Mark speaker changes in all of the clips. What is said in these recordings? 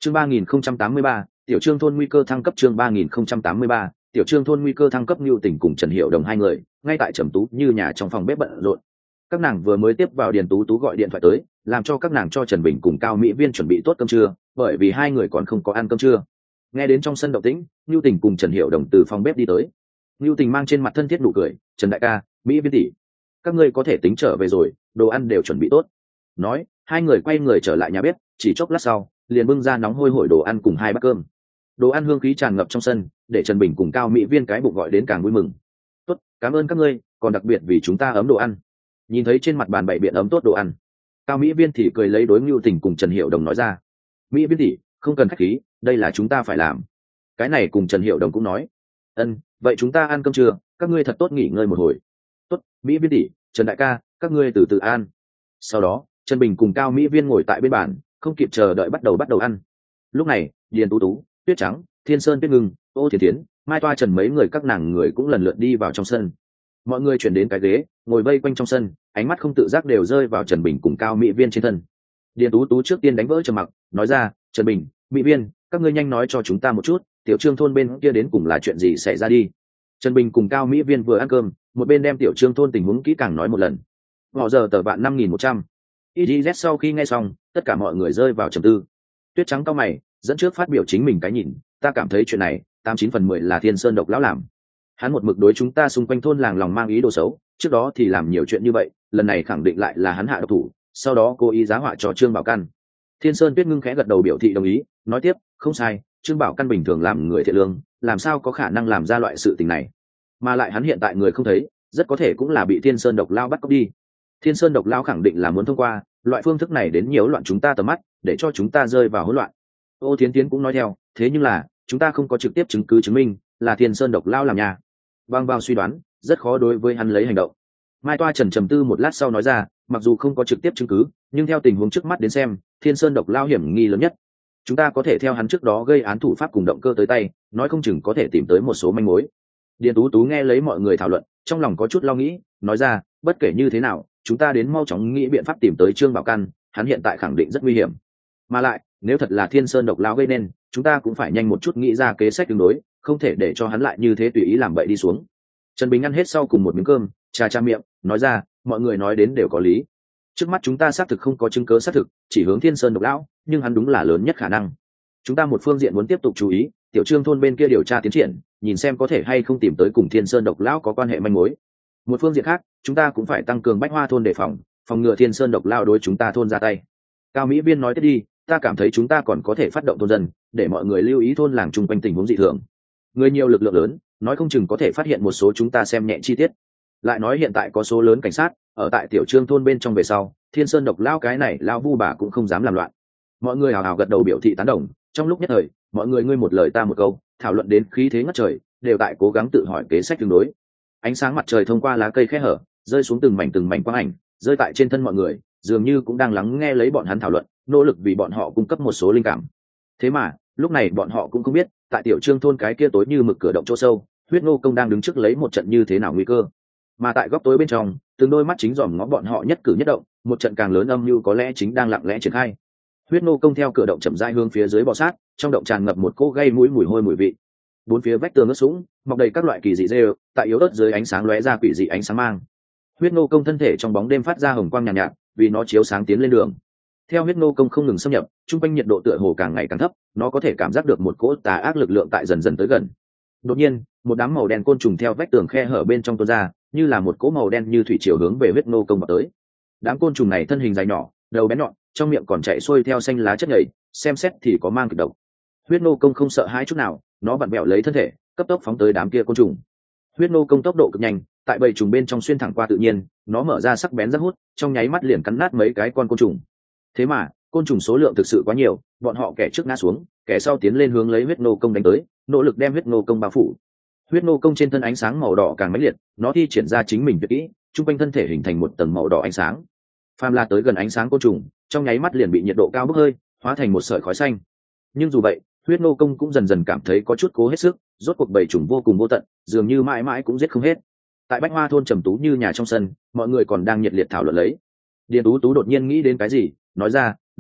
Speaker 1: Chương 3083, Tiểu Trương thôn nguy cơ thăng cấp. Chương 3083, Tiểu Trương thôn nguy cơ thăng cấp. Nưu Tỉnh cùng Trần Hiểu Đồng hai người ngay tại Trầm Tú như nhà trong phòng bếp bận rộn. Các nàng vừa mới tiếp vào Điền Tú Tú gọi điện thoại tới, làm cho các nàng cho Trần Bình cùng Cao Mỹ Viên chuẩn bị tốt cơm trưa, bởi vì hai người còn không có ăn cơm trưa. Nghe đến trong sân động tĩnh, Nưu Tỉnh cùng Trần Hiểu Đồng từ phòng bếp đi tới. Nưu Tỉnh mang trên mặt thân thiết nụ cười, "Trần đại ca, Mỹ Viên tỷ, các ngươi có thể tính trở về rồi, đồ ăn đều chuẩn bị tốt." Nói, hai người quay người trở lại nhà bếp, chỉ chốc lát sau, liền bưng ra nóng hôi hổi đồ ăn cùng hai bát cơm. Đồ ăn hương khí tràn ngập trong sân, để Trần Bình cùng Cao Mỹ Viên cái bụng gọi đến càng vui mừng. "Tốt, cảm ơn các ngươi, còn đặc biệt vì chúng ta ấm đồ ăn." Nhìn thấy trên mặt bàn bày biện ấm tốt đồ ăn, Cao Mỹ Viên thì cười lấy đối Nưu Tỉnh cùng Trần Hiểu Đồng nói ra, "Mỹ Viên tỷ, không cần khách khí, đây là chúng ta phải làm." Cái này cùng Trần Hiểu Đồng cũng nói, "Ân, vậy chúng ta ăn cơm trưa, các ngươi thật tốt nghỉ ngơi một hồi." "Tốt, Mỹ Viên tỷ, Trần đại ca, các ngươi từ từ ăn." Sau đó, Trần Bình cùng Cao Mỹ Viên ngồi tại bên bàn, không kịp chờ đợi bắt đầu ăn. Lúc này, Điền Tú Tú, Tuyết Trắng, Thiên Sơn Tuyết Ngưng, Ô Thiến Thiến, Mai Toa Trần mấy người các nàng người cũng lần lượt đi vào trong sân. Mọi người chuyển đến cái ghế, ngồi vây quanh trong sân, ánh mắt không tự giác đều rơi vào Trần Bình cùng Cao Mỹ Viên trên thân. Điền Tú Tú trước tiên đánh vỡ trầm mặc, nói ra, "Trần Bình, Mỹ Viên, các ngươi nhanh nói cho chúng ta một chút, Tiểu Trương thôn bên kia đến cùng là chuyện gì xảy ra đi." Trần Bình cùng Cao Mỹ Viên vừa ăn cơm, một bên đem Tiểu Trương thôn tình huống kỹ càng nói một lần. Họ giờ tờ bạn 5100. IZ sau khi nghe xong, tất cả mọi người rơi vào trầm tư. Tuyết Trắng cau mày, dẫn trước phát biểu chính mình cái nhìn, "Ta cảm thấy chuyện này, 89/10 là Thiên Sơn Độc lão làm. Hắn một mực đối chúng ta xung quanh thôn làng lòng mang ý đồ xấu, trước đó thì làm nhiều chuyện như vậy, lần này khẳng định lại là hắn hạ độc thủ, sau đó cố ý giá họa cho Trương Bảo Căn." Thiên Sơn Tuyết Ngưng khẽ gật đầu biểu thị đồng ý, nói tiếp, "Không sai, Trương Bảo Căn bình thường làm người thiện lương, làm sao có khả năng làm ra loại sự tình này? Mà lại hắn hiện tại người không thấy, rất có thể cũng là bị Thiên Sơn Độc lão bắt cóc đi. Thiên Sơn Độc lão khẳng định là muốn thông qua loại phương thức này đến nhiễu loạn chúng ta tầm mắt, để cho chúng ta rơi vào hỗn loạn." Ô Thiến Thiến cũng nói theo, "Thế nhưng là, chúng ta không có trực tiếp chứng cứ chứng minh là Thiên Sơn Độc lão làm nhà. Bằng vào suy đoán, rất khó đối với hắn lấy hành động." Mai Toa Trần trầm tư một lát sau nói ra, "Mặc dù không có trực tiếp chứng cứ, nhưng theo tình huống trước mắt đến xem, Thiên Sơn Độc lão hiểm nghi lớn nhất. Chúng ta có thể theo hắn trước đó gây án thủ pháp cùng động cơ tới tay, nói không chừng có thể tìm tới một số manh mối." Điền Tú Tú nghe lấy mọi người thảo luận, trong lòng có chút lo nghĩ, nói ra, "Bất kể như thế nào, chúng ta đến mau chóng nghĩ biện pháp tìm tới Trương Bảo Căn, hắn hiện tại khẳng định rất nguy hiểm. Mà lại, nếu thật là Thiên Sơn Độc lão gây nên, chúng ta cũng phải nhanh một chút nghĩ ra kế sách tương đối, không thể để cho hắn lại như thế tùy ý làm bậy đi xuống." Trần Bình ăn hết sau cùng một miếng cơm, cha miệng, nói ra, "Mọi người nói đến đều có lý. Trước mắt chúng ta xác thực không có chứng cứ xác thực, chỉ hướng Thiên Sơn Độc lão, nhưng hắn đúng là lớn nhất khả năng. Chúng ta một phương diện muốn tiếp tục chú ý Tiểu Trương thôn bên kia điều tra tiến triển, nhìn xem có thể hay không tìm tới cùng Thiên Sơn Độc lão có quan hệ manh mối. Một phương diện khác, chúng ta cũng phải tăng cường Bách Hoa thôn đề phòng ngừa Thiên Sơn Độc lão đối chúng ta thôn ra tay." Cao Mỹ Viên nói tiếp đi, "Ta cảm thấy chúng ta còn có thể phát động thôn dân, để mọi người lưu ý thôn làng chung quanh tình huống dị thường. Người nhiều lực lượng lớn, nói không chừng có thể phát hiện một số chúng ta xem nhẹ chi tiết. Lại nói hiện tại có số lớn cảnh sát ở tại Tiểu Trương thôn bên trong về sau, Thiên Sơn Độc lão cái này lão vu bà cũng không dám làm loạn." Mọi người hào hào gật đầu biểu thị tán đồng, trong lúc nhất thời, mọi người ngươi một lời ta một câu, thảo luận đến khí thế ngất trời, đều tại cố gắng tự hỏi kế sách tương đối. Ánh sáng mặt trời thông qua lá cây khe hở, rơi xuống từng mảnh quang ảnh, rơi tại trên thân mọi người, dường như cũng đang lắng nghe lấy bọn hắn thảo luận, nỗ lực vì bọn họ cung cấp một số linh cảm. Thế mà, lúc này bọn họ cũng không biết, tại Tiểu Trương thôn cái kia tối như mực cửa động chỗ sâu, Huyết Ngô Công đang đứng trước lấy một trận như thế nào nguy cơ. Mà tại góc tối bên trong, từng đôi mắt chính dòm ngó bọn họ nhất cử nhất động, một trận càng lớn âm mưu có lẽ chính đang lặng lẽ triển khai. Huyết Ngô Công theo cửa động chậm rãi hướng phía dưới bò sát, trong động tràn ngập một cỗ gây mũi mùi hôi mùi vị. Bốn phía vách tường ướt sũng, mọc đầy các loại kỳ dị rêu, tại yếu ớt dưới ánh sáng lóe ra quỷ dị ánh sáng mang. Huyết Ngô Công thân thể trong bóng đêm phát ra hồng quang nhàn nhạt, vì nó chiếu sáng tiến lên đường. Theo Huyết Ngô Công không ngừng xâm nhập, trung quanh nhiệt độ tựa hồ càng ngày càng thấp, nó có thể cảm giác được một cỗ tà ác lực lượng tại dần dần tới gần. Đột nhiên, một đám màu đen côn trùng theo vách tường khe hở bên trong tuôn ra, như là một cỗ màu đen như thủy triều hướng về Huyết Ngô Công vào tới. Đám côn trùng này thân hình dài nhỏ, đầu bén nhọn, trong miệng còn chạy xuôi theo xanh lá chất nhầy, xem xét thì có mang kịch độc. Huyết Ngô Công không sợ hãi chút nào, nó vặn vẹo lấy thân thể, cấp tốc phóng tới đám kia côn trùng. Huyết Ngô Công tốc độ cực nhanh, tại bầy trùng bên trong xuyên thẳng qua tự nhiên, nó mở ra sắc bén rất hút, trong nháy mắt liền cắn nát mấy cái con côn trùng. Thế mà, côn trùng số lượng thực sự quá nhiều, bọn họ kẻ trước ngã xuống, kẻ sau tiến lên hướng lấy Huyết Ngô Công đánh tới, nỗ lực đem Huyết Ngô Công bao phủ. Huyết Ngô Công trên thân ánh sáng màu đỏ càng mãnh liệt, nó thi triển ra chính mình tuyệt kỹ, trung quanh thân thể hình thành một tầng màu đỏ ánh sáng. Phàm là tới gần ánh sáng côn trùng, trong nháy mắt liền bị nhiệt độ cao bốc hơi, hóa thành một sợi khói xanh. Nhưng dù vậy, Huyết Ngô Công cũng dần dần cảm thấy có chút cố hết sức, rốt cuộc bầy trùng vô cùng vô tận, dường như mãi mãi cũng giết không hết. Tại Bách Hoa thôn trầm tú như nhà trong sân, mọi người còn đang nhiệt liệt thảo luận lấy. Điền Tú Tú đột nhiên nghĩ đến cái gì, nói ra,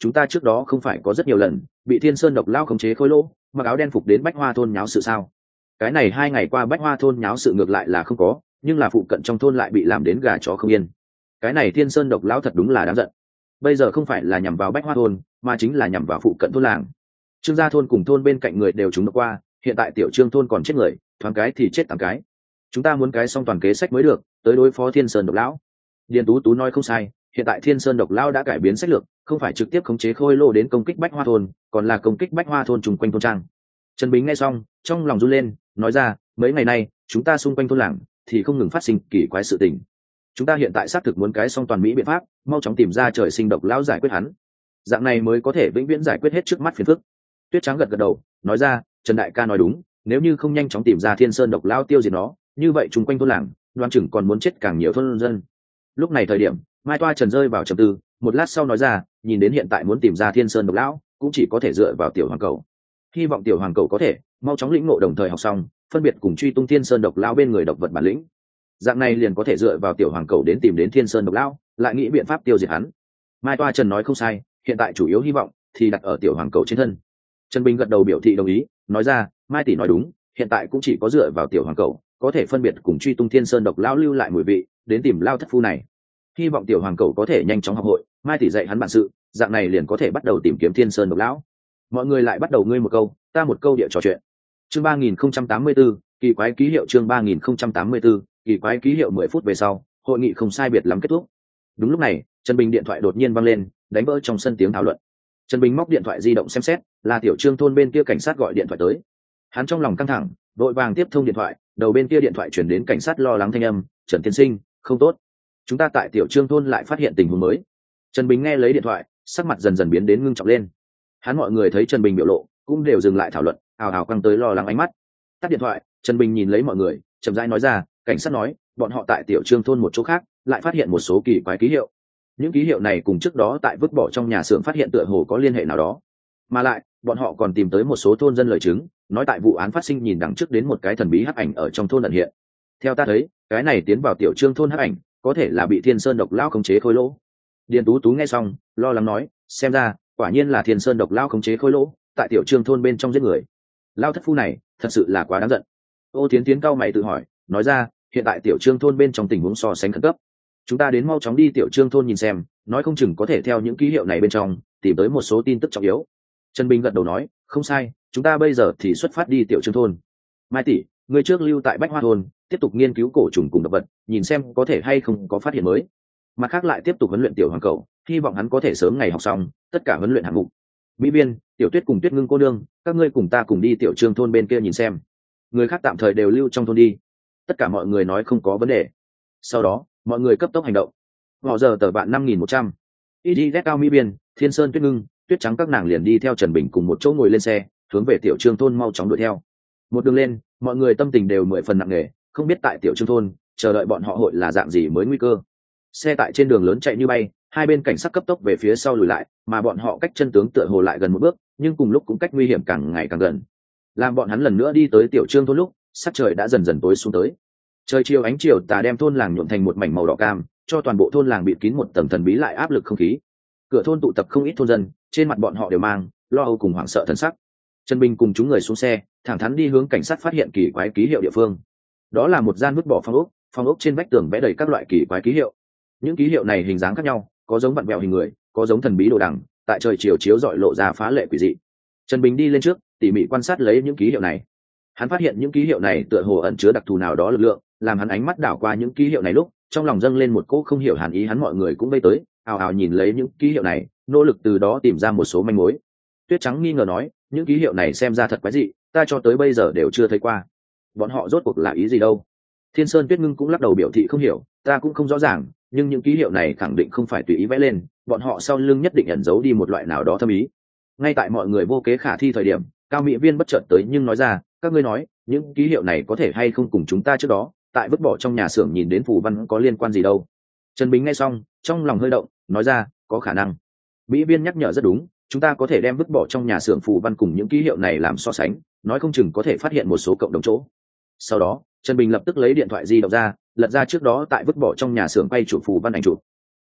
Speaker 1: chúng ta trước đó không phải có rất nhiều lần bị thiên sơn độc lao khống chế khôi lỗ mặc áo đen phục đến bách hoa thôn nháo sự sao? Cái này 2 ngày qua bách hoa thôn nháo sự ngược lại là không có, nhưng là phụ cận trong thôn lại bị làm đến gà chó không yên. Cái này thiên sơn độc lão thật đúng là đáng giận. Bây giờ không phải là nhằm vào bách hoa thôn mà chính là nhằm vào phụ cận thôn làng. Trương gia thôn cùng thôn bên cạnh người đều trúng độc qua, hiện tại tiểu trương thôn còn chết người, thoáng cái thì chết 8 cái. Chúng ta muốn cái xong toàn kế sách mới được, tới đối phó thiên sơn độc lão. Điền Tú Tú nói không sai, hiện tại thiên sơn độc lão đã cải biến sách lược, không phải trực tiếp khống chế khôi lô đến công kích bách hoa thôn, còn là công kích bách hoa thôn chung quanh thôn trang. Trần Bính nghe xong trong lòng run lên, nói ra mấy ngày nay chúng ta xung quanh thôn làng thì không ngừng phát sinh kỳ quái sự tình. Chúng ta hiện tại xác thực muốn cái xong toàn mỹ biện pháp, mau chóng tìm ra trời sinh độc lão giải quyết hắn, dạng này mới có thể vĩnh viễn giải quyết hết trước mắt phiền phức. Tuyết Trắng gật gật đầu nói ra Trần đại ca nói đúng, nếu như không nhanh chóng tìm ra thiên sơn độc lão tiêu diệt nó, như vậy chung quanh thôn làng đoán chừng còn muốn chết càng nhiều thôn dân. Lúc này thời điểm Mai Toa Trần rơi vào trầm tư, một lát sau nói ra nhìn đến hiện tại muốn tìm ra thiên sơn độc lão cũng chỉ có thể dựa vào tiểu hoàng cầu, hy vọng tiểu hoàng cầu có thể mau chóng lĩnh ngộ đồng thời học xong phân biệt cùng truy tung thiên sơn độc lão bên người độc vật bản lĩnh, dạng này liền có thể dựa vào tiểu hoàng cầu đến tìm đến thiên sơn độc lão, lại nghĩ biện pháp tiêu diệt hắn. Mai Toa Trần nói không sai, hiện tại chủ yếu hy vọng thì đặt ở tiểu hoàng cầu trên thân. Trần Bình gật đầu biểu thị đồng ý, nói ra Mai tỷ nói đúng, hiện tại cũng chỉ có dựa vào tiểu hoàng cầu có thể phân biệt cùng truy tung thiên sơn độc lão lưu lại mùi vị đến tìm lao thất phu này. Hy vọng tiểu hoàng cầu có thể nhanh chóng học hội, Mai tỷ dạy hắn bản sự, dạng này liền có thể bắt đầu tìm kiếm thiên sơn độc lão. Mọi người lại bắt đầu ngươi một câu ta một câu địa trò chuyện. Chương 3084, kỳ quái ký hiệu. Chương 3084, kỳ quái ký hiệu. 10 phút về sau, hội nghị không sai biệt lắm kết thúc. Đúng lúc này, Trần Bình điện thoại đột nhiên vang lên, đánh vỡ trong sân tiếng thảo luận. Trần Bình móc điện thoại di động xem xét, là tiểu Trương thôn bên kia cảnh sát gọi điện thoại tới. Hắn trong lòng căng thẳng, vội vàng tiếp thông điện thoại, đầu bên kia điện thoại chuyển đến cảnh sát lo lắng thanh âm, "Trần tiên sinh, không tốt. Chúng ta tại tiểu Trương thôn lại phát hiện tình huống mới." Trần Bình nghe lấy điện thoại, sắc mặt dần dần biến đến ngưng trọng lên. Hắn mọi người thấy Trần Bình biểu lộ, cũng đều dừng lại thảo luận, ào ào căng tới lo lắng ánh mắt. Tắt điện thoại, Trần Bình nhìn lấy mọi người, chậm rãi nói ra, cảnh sát nói, bọn họ tại tiểu Trương thôn một chỗ khác, lại phát hiện một số kỳ quái ký hiệu. Những ký hiệu này cùng trước đó tại vứt bỏ trong nhà xưởng phát hiện tựa hồ có liên hệ nào đó. Mà lại, bọn họ còn tìm tới một số thôn dân lời chứng, nói tại vụ án phát sinh nhìn đằng trước đến một cái thần bí hắc ảnh ở trong thôn ẩn hiện. Theo ta thấy, cái này tiến vào tiểu Trương thôn hắc ảnh, có thể là bị Thiên Sơn độc lão khống chế khôi lỗ. Điền Tú Tú nghe xong, lo lắng nói, xem ra, quả nhiên là Thiên Sơn độc lão khống chế khôi lỗ, tại tiểu Trương thôn bên trong giết người. Lao thất phu này, thật sự là quá đáng giận. Ô Tiến Tiến cao mày tự hỏi, nói ra, hiện tại tiểu Trương thôn bên trong tình huống so sánh khẩn cấp. Chúng ta đến mau chóng đi tiểu Trương thôn nhìn xem, nói không chừng có thể theo những ký hiệu này bên trong tìm tới một số tin tức trọng yếu. Trần Bình gật đầu nói, không sai, chúng ta bây giờ thì xuất phát đi tiểu Trương thôn. Mai tỷ, người trước lưu tại Bách Hoa thôn, tiếp tục nghiên cứu cổ trùng cùng động vật, nhìn xem có thể hay không có phát hiện mới. Mặt khác lại tiếp tục huấn luyện tiểu hoàng cẩu, hy vọng hắn có thể sớm ngày học xong tất cả huấn luyện hạng mục. Mỹ Biên, Tiểu Tuyết cùng Tuyết Ngưng cô nương, các ngươi cùng ta cùng đi tiểu Trương thôn bên kia nhìn xem. Người khác tạm thời đều lưu trong thôn đi. Tất cả mọi người nói không có vấn đề. Sau đó, mọi người cấp tốc hành động. Họ giờ tờ bạn 5100. Đi cao Mỹ Biên, Thiên Sơn, Tuyết Ngưng, Tuyết Trắng các nàng liền đi theo Trần Bình cùng một chỗ ngồi lên xe, hướng về tiểu Trương thôn mau chóng đuổi theo. Một đường lên, mọi người tâm tình đều 10 phần nặng nề, không biết tại tiểu Trương thôn, chờ đợi bọn họ hội là dạng gì mới nguy cơ. Xe tại trên đường lớn chạy như bay, hai bên cảnh sát cấp tốc về phía sau lùi lại, mà bọn họ cách chân tướng tựa hồ lại gần một bước, nhưng cùng lúc cũng cách nguy hiểm càng ngày càng gần. Làm bọn hắn lần nữa đi tới tiểu Trương thôn lúc, sắc trời đã dần dần tối xuống tới. Trời chiều ánh chiều tà đem thôn làng nhuộm thành một mảnh màu đỏ cam, cho toàn bộ thôn làng bịt kín một tầng thần bí lại áp lực không khí. Cửa thôn tụ tập không ít thôn dân, trên mặt bọn họ đều mang lo âu cùng hoảng sợ thần sắc. Trần Bình cùng chúng người xuống xe, thẳng thắn đi hướng cảnh sát phát hiện kỳ quái ký hiệu địa phương. Đó là một gian vứt bỏ phong ốc trên vách tường vẽ đầy các loại kỳ quái ký hiệu. Những ký hiệu này hình dáng khác nhau, có giống vặn vẹo hình người, có giống thần bí đồ đằng, tại trời chiều chiếu rọi lộ ra phá lệ quỷ dị. Trần Bình đi lên trước, tỉ mỉ quan sát lấy những ký hiệu này. Hắn phát hiện những ký hiệu này tựa hồ ẩn chứa đặc thù nào đó lực lượng, làm hắn ánh mắt đảo qua những ký hiệu này lúc, trong lòng dâng lên một cỗ không hiểu hàn ý. Hắn mọi người cũng vây tới, ào ào nhìn lấy những ký hiệu này, nỗ lực từ đó tìm ra một số manh mối. Tuyết Trắng nghi ngờ nói, những ký hiệu này xem ra thật quái dị, ta cho tới bây giờ đều chưa thấy qua. Bọn họ rốt cuộc là ý gì đâu? Thiên Sơn Tuyết Ngưng cũng lắc đầu biểu thị không hiểu, ta cũng không rõ ràng, nhưng những ký hiệu này khẳng định không phải tùy ý vẽ lên, bọn họ sau lưng nhất định ẩn giấu đi một loại nào đó thâm ý. Ngay tại mọi người vô kế khả thi thời điểm, Cao Mỹ Viên bất chợt tới nhưng nói ra, các ngươi nói, những ký hiệu này có thể hay không cùng chúng ta trước đó tại vứt bỏ trong nhà xưởng nhìn đến phù văn có liên quan gì đâu. Trần Bình nghe xong, trong lòng hơi động, nói ra, có khả năng. Mỹ Viên nhắc nhở rất đúng, chúng ta có thể đem vứt bỏ trong nhà xưởng phù văn cùng những ký hiệu này làm so sánh, nói không chừng có thể phát hiện một số cộng đồng chỗ. Sau đó, Trần Bình lập tức lấy điện thoại di động ra, lật ra trước đó tại vứt bỏ trong nhà xưởng quay chụp phù văn ảnh chụp.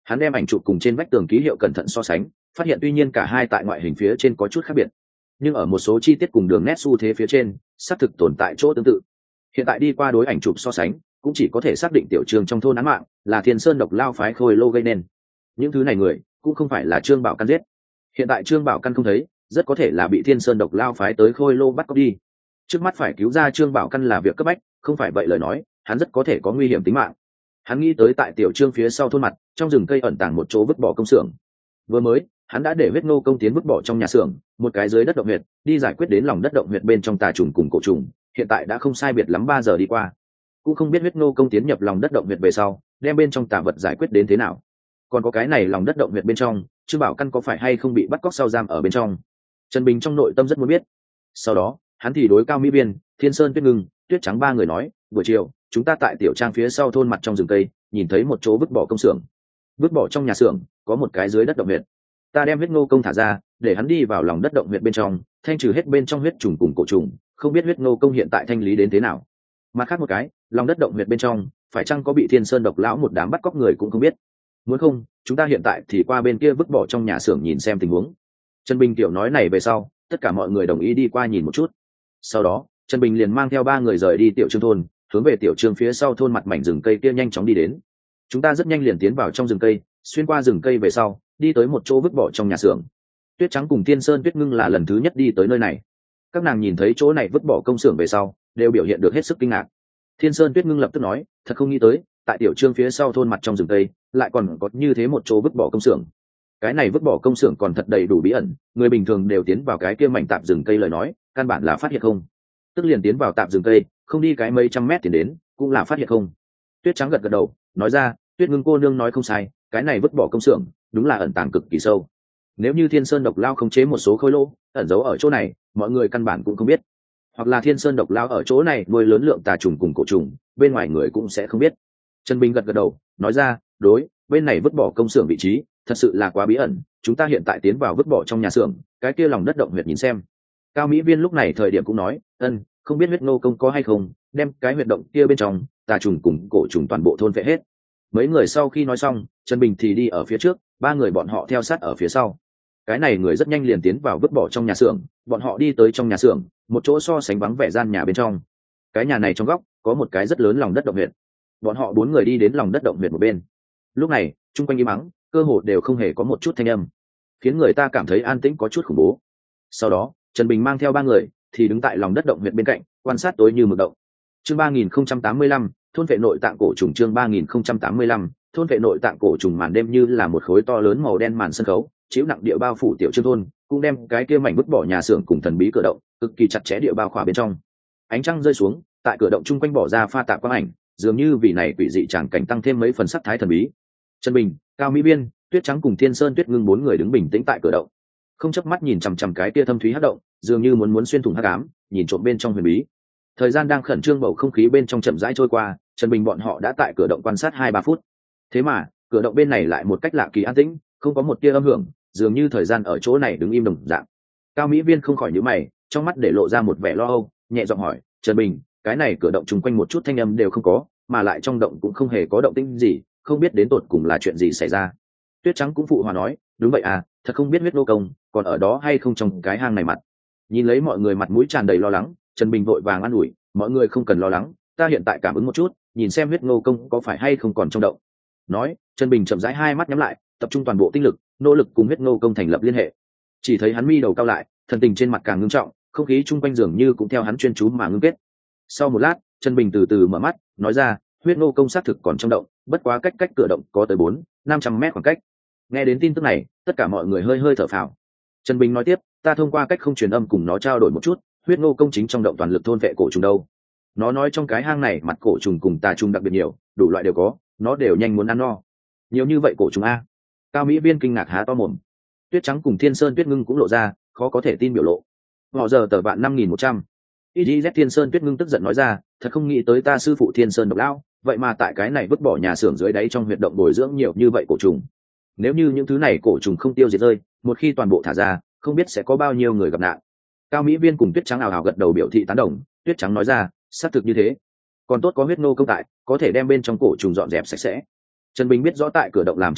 Speaker 1: Hắn đem ảnh chụp cùng trên vách tường ký hiệu cẩn thận so sánh, phát hiện tuy nhiên cả hai tại ngoại hình phía trên có chút khác biệt, nhưng ở một số chi tiết cùng đường nét xu thế phía trên xác thực tồn tại chỗ tương tự. Hiện tại đi qua đối ảnh chụp so sánh, cũng chỉ có thể xác định Tiểu Trương trong thôn án mạng là Thiên Sơn Độc Lao phái Khôi Lô gây nên. Những thứ này người cũng không phải là Trương Bảo Căn giết. Hiện tại Trương Bảo Căn không thấy, rất có thể là bị Thiên Sơn Độc Lao phái tới Khôi Lô bắt cóc đi. Trước mắt phải cứu ra Trương Bảo Căn là việc cấp bách, không phải vậy lời nói hắn rất có thể có nguy hiểm tính mạng. Hắn nghĩ tới tại Tiểu Trương phía sau thôn mặt, trong rừng cây ẩn tàng một chỗ vứt bỏ công xưởng. Vừa mới hắn đã để huyết nô công tiến vứt bỏ trong nhà xưởng một cái dưới đất động huyệt, đi giải quyết đến lòng đất động huyệt bên trong tà trùng cùng cổ trùng. Hiện tại đã không sai biệt lắm 3 giờ đi qua, cũng không biết huyết nô công tiến nhập lòng đất động huyệt về sau đem bên trong tà vật giải quyết đến thế nào. Còn có cái này lòng đất động huyệt bên trong Trương Bảo Căn có phải hay không bị bắt cóc sau giam ở bên trong, Trần Bình trong nội tâm rất muốn biết. Sau đó hắn thì đối Cao Mỹ Biên, Thiên Sơn, Tuyết Ngưng, Tuyết Trắng 3 người nói, buổi chiều chúng ta tại tiểu trang phía sau thôn mặt trong rừng cây nhìn thấy một chỗ vứt bỏ công xưởng. Vứt bỏ trong nhà xưởng có một cái dưới đất động huyệt, ta đem huyết nô công thả ra để hắn đi vào lòng đất động huyệt bên trong thanh trừ hết bên trong huyết trùng cùng cổ trùng, không biết huyết nô công hiện tại thanh lý đến thế nào. Mặt khác một cái, lòng đất động huyệt bên trong phải chăng có bị Thiên Sơn Độc Lão một đám bắt cóc người cũng không biết. Muốn không chúng ta hiện tại thì qua bên kia vứt bỏ trong nhà xưởng nhìn xem tình huống. Trần Bình tiểu nói này về sau, tất cả mọi người đồng ý đi qua nhìn một chút. Sau đó Trần Bình liền mang theo 3 người rời đi Tiểu Trương thôn, hướng về Tiểu Trương phía sau thôn mặt mảnh rừng cây kia nhanh chóng đi đến. Chúng ta rất nhanh liền tiến vào trong rừng cây, xuyên qua rừng cây về sau đi tới một chỗ vứt bỏ trong nhà xưởng. Tuyết Trắng cùng Thiên Sơn, Tuyết Ngưng là lần thứ nhất đi tới nơi này. Các nàng nhìn thấy chỗ này vứt bỏ công xưởng về sau đều biểu hiện được hết sức kinh ngạc. Thiên Sơn, Tuyết Ngưng lập tức nói, thật không nghĩ tới tại Tiểu Trương phía sau thôn mặt trong rừng cây lại còn có như thế một chỗ vứt bỏ công xưởng. Cái này vứt bỏ công xưởng còn thật đầy đủ bí ẩn, người bình thường đều tiến vào cái kia mảnh tạp rừng cây lời nói căn bản là phát hiện không. Tức liền tiến vào tạp rừng cây không đi cái mấy trăm mét thì đến cũng là phát hiện không. Tuyết Trắng gật gật đầu nói ra, Tuyết Ngưng cô nương nói không sai, cái này vứt bỏ công xưởng đúng là ẩn tàng cực kỳ sâu. Nếu như Thiên Sơn Độc Lao khống chế một số khối lỗ ẩn giấu ở chỗ này, mọi người căn bản cũng không biết, hoặc là Thiên Sơn Độc Lao ở chỗ này nuôi lớn lượng tà trùng cùng cổ trùng, bên ngoài người cũng sẽ không biết. Trần Bình gật gật đầu nói ra, đối, bên này vứt bỏ công xưởng vị trí thật sự là quá bí ẩn, chúng ta hiện tại tiến vào vứt bỏ trong nhà xưởng cái kia lòng đất động huyệt nhìn xem. Cao Mỹ Viên lúc này thời điểm cũng nói, không biết huyết nô công có hay không đem cái huyệt động kia bên trong tà trùng cùng cổ trùng toàn bộ thôn phệ hết. Mấy người sau khi nói xong, Trần Bình thì đi ở phía trước, 3 người bọn họ theo sát ở phía sau. Cái này người rất nhanh liền tiến vào vứt bỏ trong nhà xưởng, bọn họ đi tới trong nhà xưởng, một chỗ so sánh vắng vẻ gian nhà bên trong. Cái nhà này trong góc có một cái rất lớn lòng đất động huyệt. Bọn họ 4 người đi đến lòng đất động huyệt một bên. Lúc này chung quanh im mắng, cơ hồ đều không hề có một chút thanh âm, khiến người ta cảm thấy an tĩnh có chút khủng bố. Sau đó Trần Bình mang theo 3 người thì đứng tại lòng đất động huyệt bên cạnh quan sát tối như mực động. Chương 3085, thôn vệ nội tạng cổ trùng. Chương 3085, thôn vệ nội tạng cổ trùng. Màn đêm như là một khối to lớn màu đen màn sân khấu chiếu nặng địa bao phủ Tiểu Trương thôn, cũng đem cái kia mảnh vứt bỏ nhà xưởng cùng thần bí cửa động cực kỳ chặt chẽ địa bao khỏa bên trong. Ánh trăng rơi xuống tại cửa động chung quanh bỏ ra pha tạp quang ảnh, dường như vì này quỷ dị tràng cảnh tăng thêm mấy phần sắc thái thần bí. Trần Bình, Cao Mỹ Biên, Tuyết Trắng cùng Thiên Sơn, Tuyết Ngưng 4 người đứng bình tĩnh tại cửa động, không chớp mắt nhìn chằm chằm cái kia thâm thúy hắc động, dường như muốn xuyên thủng hắc ám, nhìn trộm bên trong huyền bí. Thời gian đang khẩn trương, bầu không khí bên trong chậm rãi trôi qua, Trần Bình bọn họ đã tại cửa động quan sát 2-3 phút. Thế mà cửa động bên này lại một cách lạ kỳ an tĩnh, không có một tia âm hưởng, dường như thời gian ở chỗ này đứng im đồng dạng. Cao Mỹ Viên không khỏi nhíu mày, trong mắt để lộ ra một vẻ lo âu, nhẹ giọng hỏi, Trần Bình, cái này cửa động chung quanh một chút thanh âm đều không có, mà lại trong động cũng không hề có động tĩnh gì, không biết đến tột cùng là chuyện gì xảy ra. Tuyết Trắng cũng phụ hòa nói, đúng vậy à, thật không biết huyết nô công còn ở đó hay không trong cái hang này mặt. Nhìn lấy mọi người mặt mũi tràn đầy lo lắng, Trần Bình vội vàng an ủi, mọi người không cần lo lắng, ta hiện tại cảm ứng một chút, nhìn xem huyết nô công có phải hay không còn trong động. Nói, Trần Bình chậm rãi 2 mắt nhắm lại, tập trung toàn bộ tinh lực, nỗ lực cùng huyết nô công thành lập liên hệ. Chỉ thấy hắn mi đầu cao lại, thần tình trên mặt càng ngưng trọng, không khí chung quanh dường như cũng theo hắn chuyên chú mà ngưng kết. Sau một lát, Trần Bình từ từ mở mắt, nói ra, huyết nô công xác thực còn trong động, bất quá cách cửa động có tới 400-500 mét khoảng cách. Nghe đến tin tức này, tất cả mọi người hơi thở phào. Trần Bình nói tiếp, ta thông qua cách không truyền âm cùng nó trao đổi một chút, huyết nô công chính trong động toàn lực thôn vệ cổ trùng đâu. Nó nói trong cái hang này mặt cổ trùng cùng tà trùng đặc biệt nhiều, đủ loại đều có, nó đều nhanh muốn ăn no. Nhiều như vậy cổ trùng a? Cao Mỹ Viên kinh ngạc há to mồm. Tuyết Trắng cùng Thiên Sơn, Tuyết Ngưng cũng lộ ra khó có thể tin biểu lộ. Họ giờ tờ vạn 5100. IZ Thiên Sơn, Tuyết Ngưng tức giận nói ra, thật không nghĩ tới ta sư phụ Thiên Sơn Độc Lão, vậy mà tại cái này vứt bỏ nhà xưởng dưới đáy trong huyệt động bồi dưỡng nhiều như vậy cổ trùng. Nếu như những thứ này cổ trùng không tiêu diệt rơi, một khi toàn bộ thả ra, không biết sẽ có bao nhiêu người gặp nạn. Cao Mỹ Viên cùng Tuyết Trắng ào ào gật đầu biểu thị tán đồng. Tuyết Trắng nói ra, xác thực như thế, còn tốt có huyết nô công tại, có thể đem bên trong cổ trùng dọn dẹp sạch sẽ. Trần Bình biết rõ tại cửa động làm chờ lấy,